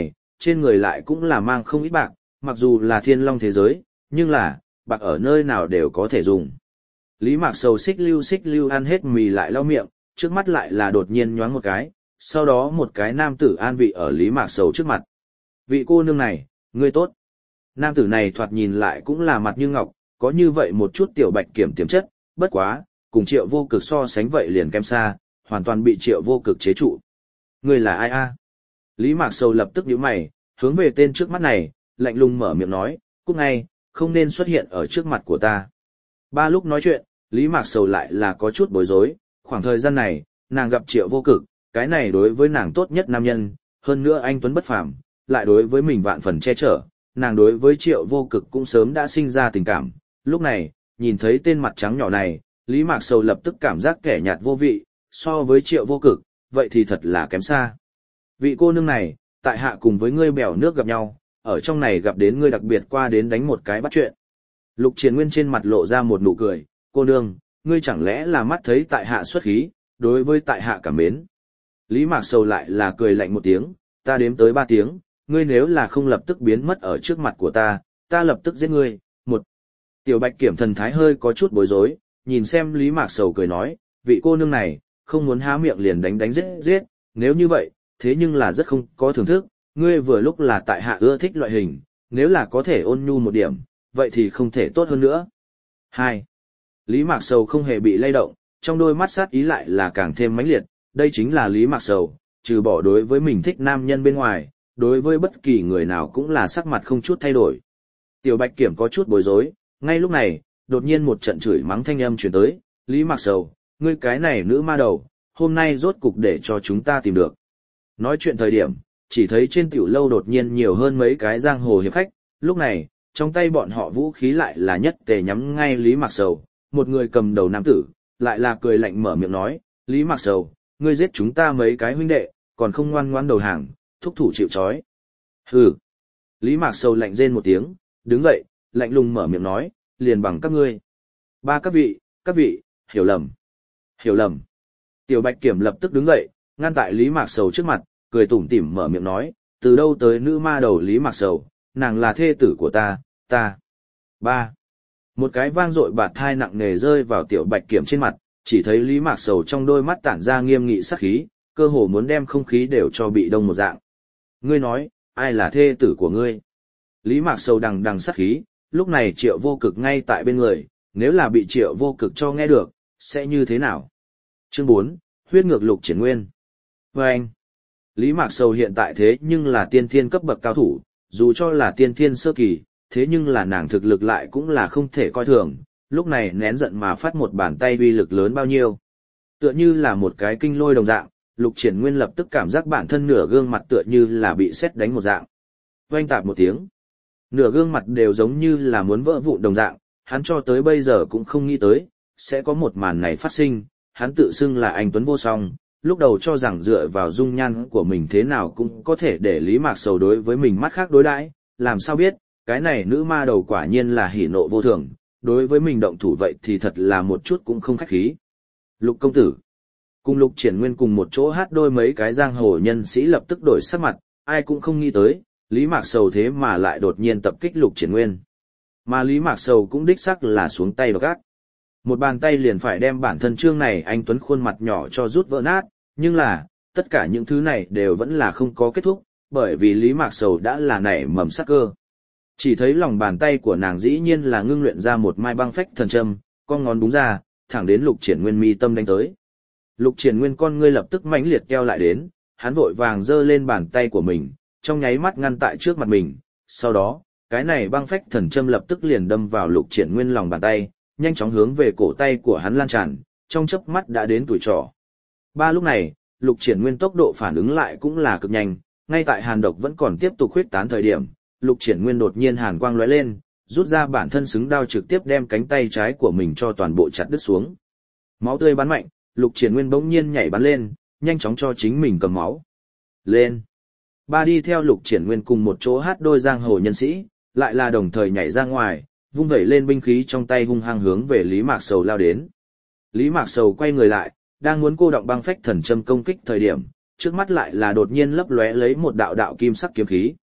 trên người lại cũng là mang không ít bạc, mặc dù là thiên long thế giới, nhưng là, bạc ở nơi nào đều có thể dùng. Lý Mạc Sầu xích lưu xích lưu ăn hết mì lại lau miệng, trước mắt lại là đột nhiên nhoáng một cái, sau đó một cái nam tử an vị ở Lý Mạc Sầu trước mặt. Vị cô nương này, ngươi tốt. Nam tử này thoạt nhìn lại cũng là mặt như ngọc, có như vậy một chút tiểu bạch kiểm tiềm chất, bất quá, cùng Triệu Vô Cực so sánh vậy liền kém xa, hoàn toàn bị Triệu Vô Cực chế trụ. Ngươi là ai a? Lý Mạc Sầu lập tức nhíu mày, hướng về tên trước mắt này, lạnh lùng mở miệng nói, cút ngay, không nên xuất hiện ở trước mặt của ta. Ba lúc nói chuyện, Lý Mạc Sầu lại là có chút bối rối, khoảng thời gian này, nàng gặp Triệu Vô Cực, cái này đối với nàng tốt nhất nam nhân, hơn nữa anh tuấn bất phàm, lại đối với mình vạn phần che chở, nàng đối với Triệu Vô Cực cũng sớm đã sinh ra tình cảm. Lúc này, nhìn thấy tên mặt trắng nhỏ này, Lý Mạc Sầu lập tức cảm giác kẻ nhạt vô vị, so với Triệu Vô Cực, vậy thì thật là kém xa. Vị cô nương này, tại hạ cùng với ngươi bèo nước gặp nhau, ở trong này gặp đến ngươi đặc biệt qua đến đánh một cái bắt chuyện. Lục Triển Nguyên trên mặt lộ ra một nụ cười, cô nương, ngươi chẳng lẽ là mắt thấy tại hạ xuất khí, đối với tại hạ cảm mến. Lý Mạc Sầu lại là cười lạnh một tiếng, ta đếm tới ba tiếng, ngươi nếu là không lập tức biến mất ở trước mặt của ta, ta lập tức giết ngươi. Một. Tiểu Bạch Kiểm thần thái hơi có chút bối rối, nhìn xem Lý Mạc Sầu cười nói, vị cô nương này, không muốn há miệng liền đánh đánh giết giết, nếu như vậy, thế nhưng là rất không có thưởng thức, ngươi vừa lúc là tại hạ ưa thích loại hình, nếu là có thể ôn nhu một điểm, vậy thì không thể tốt hơn nữa. Hai. Lý Mạc Sầu không hề bị lay động, trong đôi mắt sát ý lại là càng thêm mãnh liệt, đây chính là Lý Mạc Sầu, trừ bỏ đối với mình thích nam nhân bên ngoài, đối với bất kỳ người nào cũng là sắc mặt không chút thay đổi. Tiểu Bạch Kiểm có chút bối rối, ngay lúc này, đột nhiên một trận chửi mắng thanh âm truyền tới, Lý Mạc Sầu, ngươi cái này nữ ma đầu, hôm nay rốt cục để cho chúng ta tìm được. Nói chuyện thời điểm, chỉ thấy trên tiểu lâu đột nhiên nhiều hơn mấy cái giang hồ hiệp khách, lúc này, trong tay bọn họ vũ khí lại là nhất tề nhắm ngay Lý Mạc Sầu, một người cầm đầu nam tử, lại là cười lạnh mở miệng nói, Lý Mạc Sầu, ngươi giết chúng ta mấy cái huynh đệ, còn không ngoan ngoãn đầu hàng, thúc thủ chịu trói. Hừ. Lý Mạc Sầu lạnh rên một tiếng, đứng dậy, lạnh lùng mở miệng nói, liền bằng các ngươi. Ba các vị, các vị, hiểu lầm. Hiểu lầm. Tiểu Bạch Kiểm lập tức đứng dậy, ngăn tại Lý Mạc Sầu trước mặt, cười tủm tỉm mở miệng nói, từ đâu tới nữ ma đầu Lý Mạc Sầu, nàng là thê tử của ta, ta. Ba. Một cái vang dội bạt thai nặng nề rơi vào Tiểu Bạch Kiểm trên mặt, chỉ thấy Lý Mạc Sầu trong đôi mắt tản ra nghiêm nghị sát khí, cơ hồ muốn đem không khí đều cho bị đông một dạng. Ngươi nói, ai là thê tử của ngươi? Lý Mạc Sầu đằng đằng sát khí, lúc này Triệu Vô Cực ngay tại bên người, nếu là bị Triệu Vô Cực cho nghe được, sẽ như thế nào? Chương bốn, huyết ngược Lục Triển Nguyên. Và anh, Lý Mạc Sầu hiện tại thế nhưng là tiên thiên cấp bậc cao thủ, dù cho là tiên thiên sơ kỳ, thế nhưng là nàng thực lực lại cũng là không thể coi thường, lúc này nén giận mà phát một bàn tay uy lực lớn bao nhiêu. Tựa như là một cái kinh lôi đồng dạng, Lục Triển Nguyên lập tức cảm giác bản thân nửa gương mặt tựa như là bị sét đánh một dạng. Oanh tạp một tiếng. Nửa gương mặt đều giống như là muốn vỡ vụn đồng dạng, hắn cho tới bây giờ cũng không nghĩ tới, sẽ có một màn này phát sinh, hắn tự xưng là anh Tuấn vô song, lúc đầu cho rằng dựa vào dung nhan của mình thế nào cũng có thể để Lý Mạc Sầu đối với mình mắt khác đối đãi, làm sao biết, cái này nữ ma đầu quả nhiên là hỉ nộ vô thường, đối với mình động thủ vậy thì thật là một chút cũng không khách khí. Lục công tử, cùng Lục Triển Nguyên cùng một chỗ hát đôi mấy cái giang hồ nhân sĩ lập tức đổi sắc mặt, ai cũng không nghĩ tới, Lý Mạc Sầu thế mà lại đột nhiên tập kích Lục Triển Nguyên. Mà Lý Mạc Sầu cũng đích xác là xuống tay độc ác. Một bàn tay liền phải đem bản thân trương này anh Tuấn khuôn mặt nhỏ cho rút vỡ nát, nhưng là, tất cả những thứ này đều vẫn là không có kết thúc, bởi vì Lý Mạc Sầu đã là nảy mầm sắc cơ. Chỉ thấy lòng bàn tay của nàng dĩ nhiên là ngưng luyện ra một mai băng phách thần châm, con ngón búng ra, thẳng đến Lục Triển Nguyên mi tâm đánh tới. Lục Triển Nguyên con ngươi lập tức mãnh liệt keo lại đến, hắn vội vàng giơ lên bàn tay của mình, trong nháy mắt ngăn tại trước mặt mình, sau đó, cái này băng phách thần châm lập tức liền đâm vào Lục Triển Nguyên lòng bàn tay, nhanh chóng hướng về cổ tay của hắn lan tràn, trong chớp mắt đã đến tuổi trỏ. Ba lúc này, Lục Triển Nguyên tốc độ phản ứng lại cũng là cực nhanh, ngay tại hàn độc vẫn còn tiếp tục khuyết tán thời điểm, Lục Triển Nguyên đột nhiên hàn quang lóe lên, rút ra bản thân xứng đao trực tiếp đem cánh tay trái của mình cho toàn bộ chặt đứt xuống. Máu tươi bắn mạnh, Lục Triển Nguyên bỗng nhiên nhảy bắn lên, nhanh chóng cho chính mình cầm máu. Lên. Ba đi theo Lục Triển Nguyên cùng một chỗ hát đôi giang hồ nhân sĩ, lại là đồng thời nhảy ra ngoài, vung vẩy lên binh khí trong tay hung hăng hướng về Lý Mạc Sầu lao đến. Lý Mạc Sầu quay người lại, đang muốn cô động băng phách thần châm công kích thời điểm, trước mắt lại là đột nhiên lấp lóe lấy một đạo đạo kim sắc kiếm khí.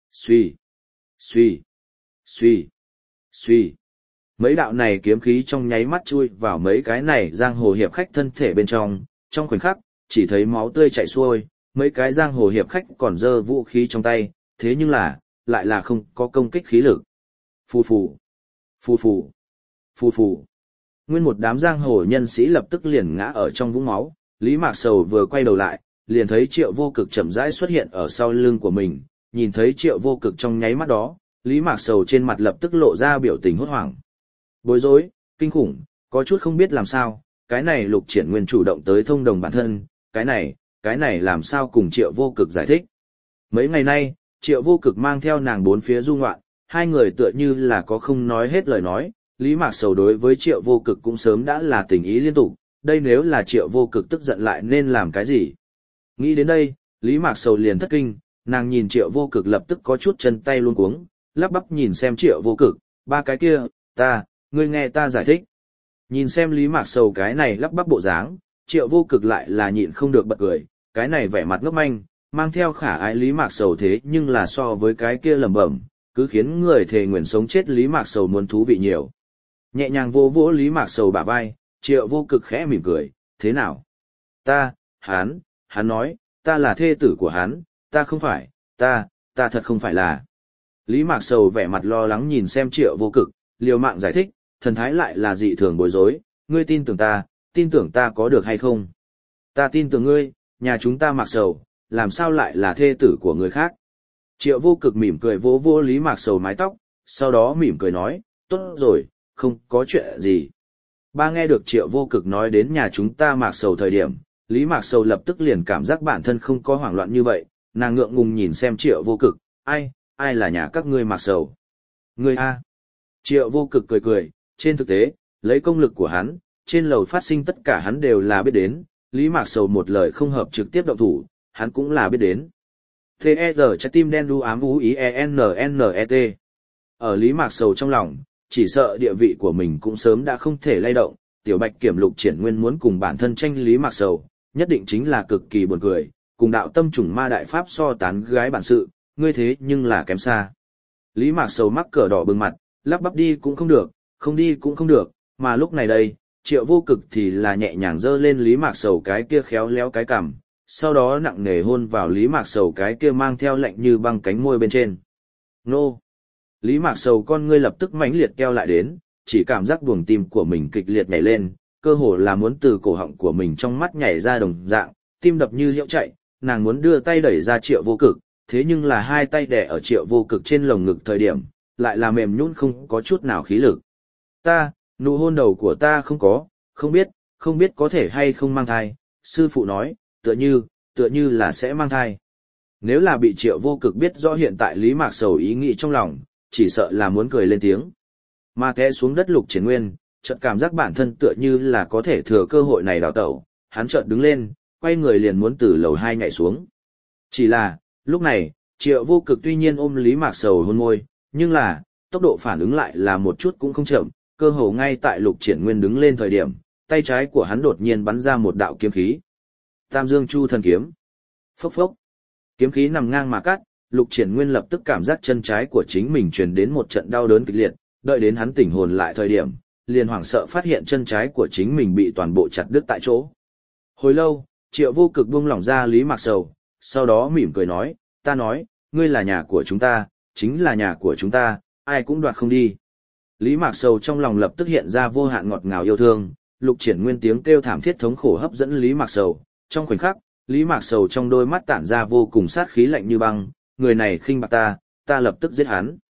Xuy, xuy, xuy, xuy. Mấy đạo này kiếm khí trong nháy mắt chui vào mấy cái này giang hồ hiệp khách thân thể bên trong, trong khoảnh khắc, chỉ thấy máu tươi chảy xuôi, mấy cái giang hồ hiệp khách còn giơ vũ khí trong tay, thế nhưng là, lại là không có công kích khí lực. Phù phù, phù phù, phù phù. Nguyên một đám giang hồ nhân sĩ lập tức liền ngã ở trong vũng máu, Lý Mạc Sầu vừa quay đầu lại, liền thấy Triệu Vô Cực chậm rãi xuất hiện ở sau lưng của mình, nhìn thấy Triệu Vô Cực trong nháy mắt đó, Lý Mạc Sầu trên mặt lập tức lộ ra biểu tình hốt hoảng. Bối rối, kinh khủng, có chút không biết làm sao, cái này Lục Triển Nguyên chủ động tới thông đồng bản thân, cái này, cái này làm sao cùng Triệu Vô Cực giải thích. Mấy ngày nay, Triệu Vô Cực mang theo nàng bốn phía du ngoạn, hai người tựa như là có không nói hết lời nói, Lý Mạc Sầu đối với Triệu Vô Cực cũng sớm đã là tình ý liên tục, đây nếu là Triệu Vô Cực tức giận lại nên làm cái gì. Nghĩ đến đây, Lý Mạc Sầu liền thất kinh, nàng nhìn Triệu Vô Cực lập tức có chút chân tay luống cuống, lắp bắp nhìn xem Triệu Vô Cực, ba cái kia, ta, ngươi nghe ta giải thích. Nhìn xem Lý Mạc Sầu cái này lắp bắp bộ dáng, Triệu Vô Cực lại là nhịn không được bật cười, cái này vẻ mặt ngốc manh, mang theo khả ái Lý Mạc Sầu thế nhưng là so với cái kia lẩm bẩm, cứ khiến người thề nguyện sống chết Lý Mạc Sầu muốn thú vị nhiều. Nhẹ nhàng vỗ vỗ Lý Mạc Sầu bả vai, Triệu Vô Cực khẽ mỉm cười, thế nào? Ta, hắn, hắn nói, ta là thê tử của hắn, ta không phải, ta, ta thật không phải là. Lý Mạc Sầu vẻ mặt lo lắng nhìn xem Triệu Vô Cực, liều mạng giải thích, thần thái lại là dị thường bối rối, ngươi tin tưởng ta, tin tưởng ta có được hay không? Ta tin tưởng ngươi, nhà chúng ta Mạc Sầu, làm sao lại là thê tử của người khác? Triệu Vô Cực mỉm cười vỗ vỗ Lý Mạc Sầu mái tóc, sau đó mỉm cười nói, tốt rồi, không có chuyện gì. Ba nghe được Triệu Vô Cực nói đến nhà chúng ta Mạc Sầu thời điểm, Lý Mạc Sầu lập tức liền cảm giác bản thân không có hoảng loạn như vậy, nàng ngượng ngùng nhìn xem Triệu Vô Cực, ai, ai là nhà các ngươi Mạc Sầu? Ngươi a. Triệu Vô Cực cười cười, trên thực tế, lấy công lực của hắn, trên lầu phát sinh tất cả hắn đều là biết đến, Lý Mạc Sầu một lời không hợp trực tiếp động thủ, hắn cũng là biết đến. T E R trái tim đen đu ám u i e n n e t. Ở Lý Mạc Sầu trong lòng, chỉ sợ địa vị của mình cũng sớm đã không thể lay động, Tiểu Bạch Kiểm Lục Triển Nguyên muốn cùng bản thân tranh Lý Mạc Sầu, nhất định chính là cực kỳ buồn cười, cùng đạo tâm trùng ma đại pháp so tán gái bản sự, ngươi thế nhưng là kém xa. Lý Mạc Sầu mắc cờ đỏ bừng mặt, lắp bắp đi cũng không được, không đi cũng không được, mà lúc này đây, Triệu Vô Cực thì là nhẹ nhàng giơ lên Lý Mạc Sầu cái kia khéo léo cái cằm, sau đó nặng nề hôn vào Lý Mạc Sầu cái kia mang theo lạnh như băng cánh môi bên trên. Nô! Lý Mạc Sầu con ngươi lập tức mãnh liệt keo lại đến, chỉ cảm giác buồng tim của mình kịch liệt nhảy lên, cơ hồ là muốn từ cổ họng của mình trong mắt nhảy ra đồng dạng, tim đập như liễu chạy, nàng muốn đưa tay đẩy ra Triệu Vô Cực, thế nhưng là hai tay đè ở Triệu Vô Cực trên lồng ngực thời điểm, lại là mềm nhũn không có chút nào khí lực. Ta, nụ hôn đầu của ta không có, không biết, không biết có thể hay không mang thai, sư phụ nói, tựa như, tựa như là sẽ mang thai. Nếu là bị Triệu Vô Cực biết rõ hiện tại Lý Mạc Sầu ý nghĩ trong lòng, chỉ sợ là muốn cười lên tiếng. Mà té xuống đất Lục Triển Nguyên, chợt cảm giác bản thân tựa như là có thể thừa cơ hội này đào tẩu, hắn chợt đứng lên, quay người liền muốn từ lầu hai nhảy xuống. Chỉ là, lúc này, Triệu Vô Cực tuy nhiên ôm Lý Mạc Sầu hôn môi, nhưng là, tốc độ phản ứng lại là một chút cũng không chậm, cơ hồ ngay tại Lục Triển Nguyên đứng lên thời điểm, tay trái của hắn đột nhiên bắn ra một đạo kiếm khí. Tam Dương Chu Thần Kiếm. Phốc phốc. Kiếm khí nằm ngang mà cắt, Lục Triển Nguyên lập tức cảm giác chân trái của chính mình truyền đến một trận đau đớn kịch liệt, đợi đến hắn tỉnh hồn lại thời điểm, liền hoảng sợ phát hiện chân trái của chính mình bị toàn bộ chặt đứt tại chỗ. Hồi lâu, Triệu Vô Cực buông lỏng ra Lý Mạc Sầu, sau đó mỉm cười nói, ta nói, ngươi là nhà của chúng ta, chính là nhà của chúng ta, ai cũng đoạt không đi. Lý Mạc Sầu trong lòng lập tức hiện ra vô hạn ngọt ngào yêu thương, Lục Triển Nguyên tiếng kêu thảm thiết thống khổ hấp dẫn Lý Mạc Sầu, trong khoảnh khắc, Lý Mạc Sầu trong đôi mắt tản ra vô cùng sát khí lạnh như băng, người này khinh bạc ta, ta lập tức giết hắn.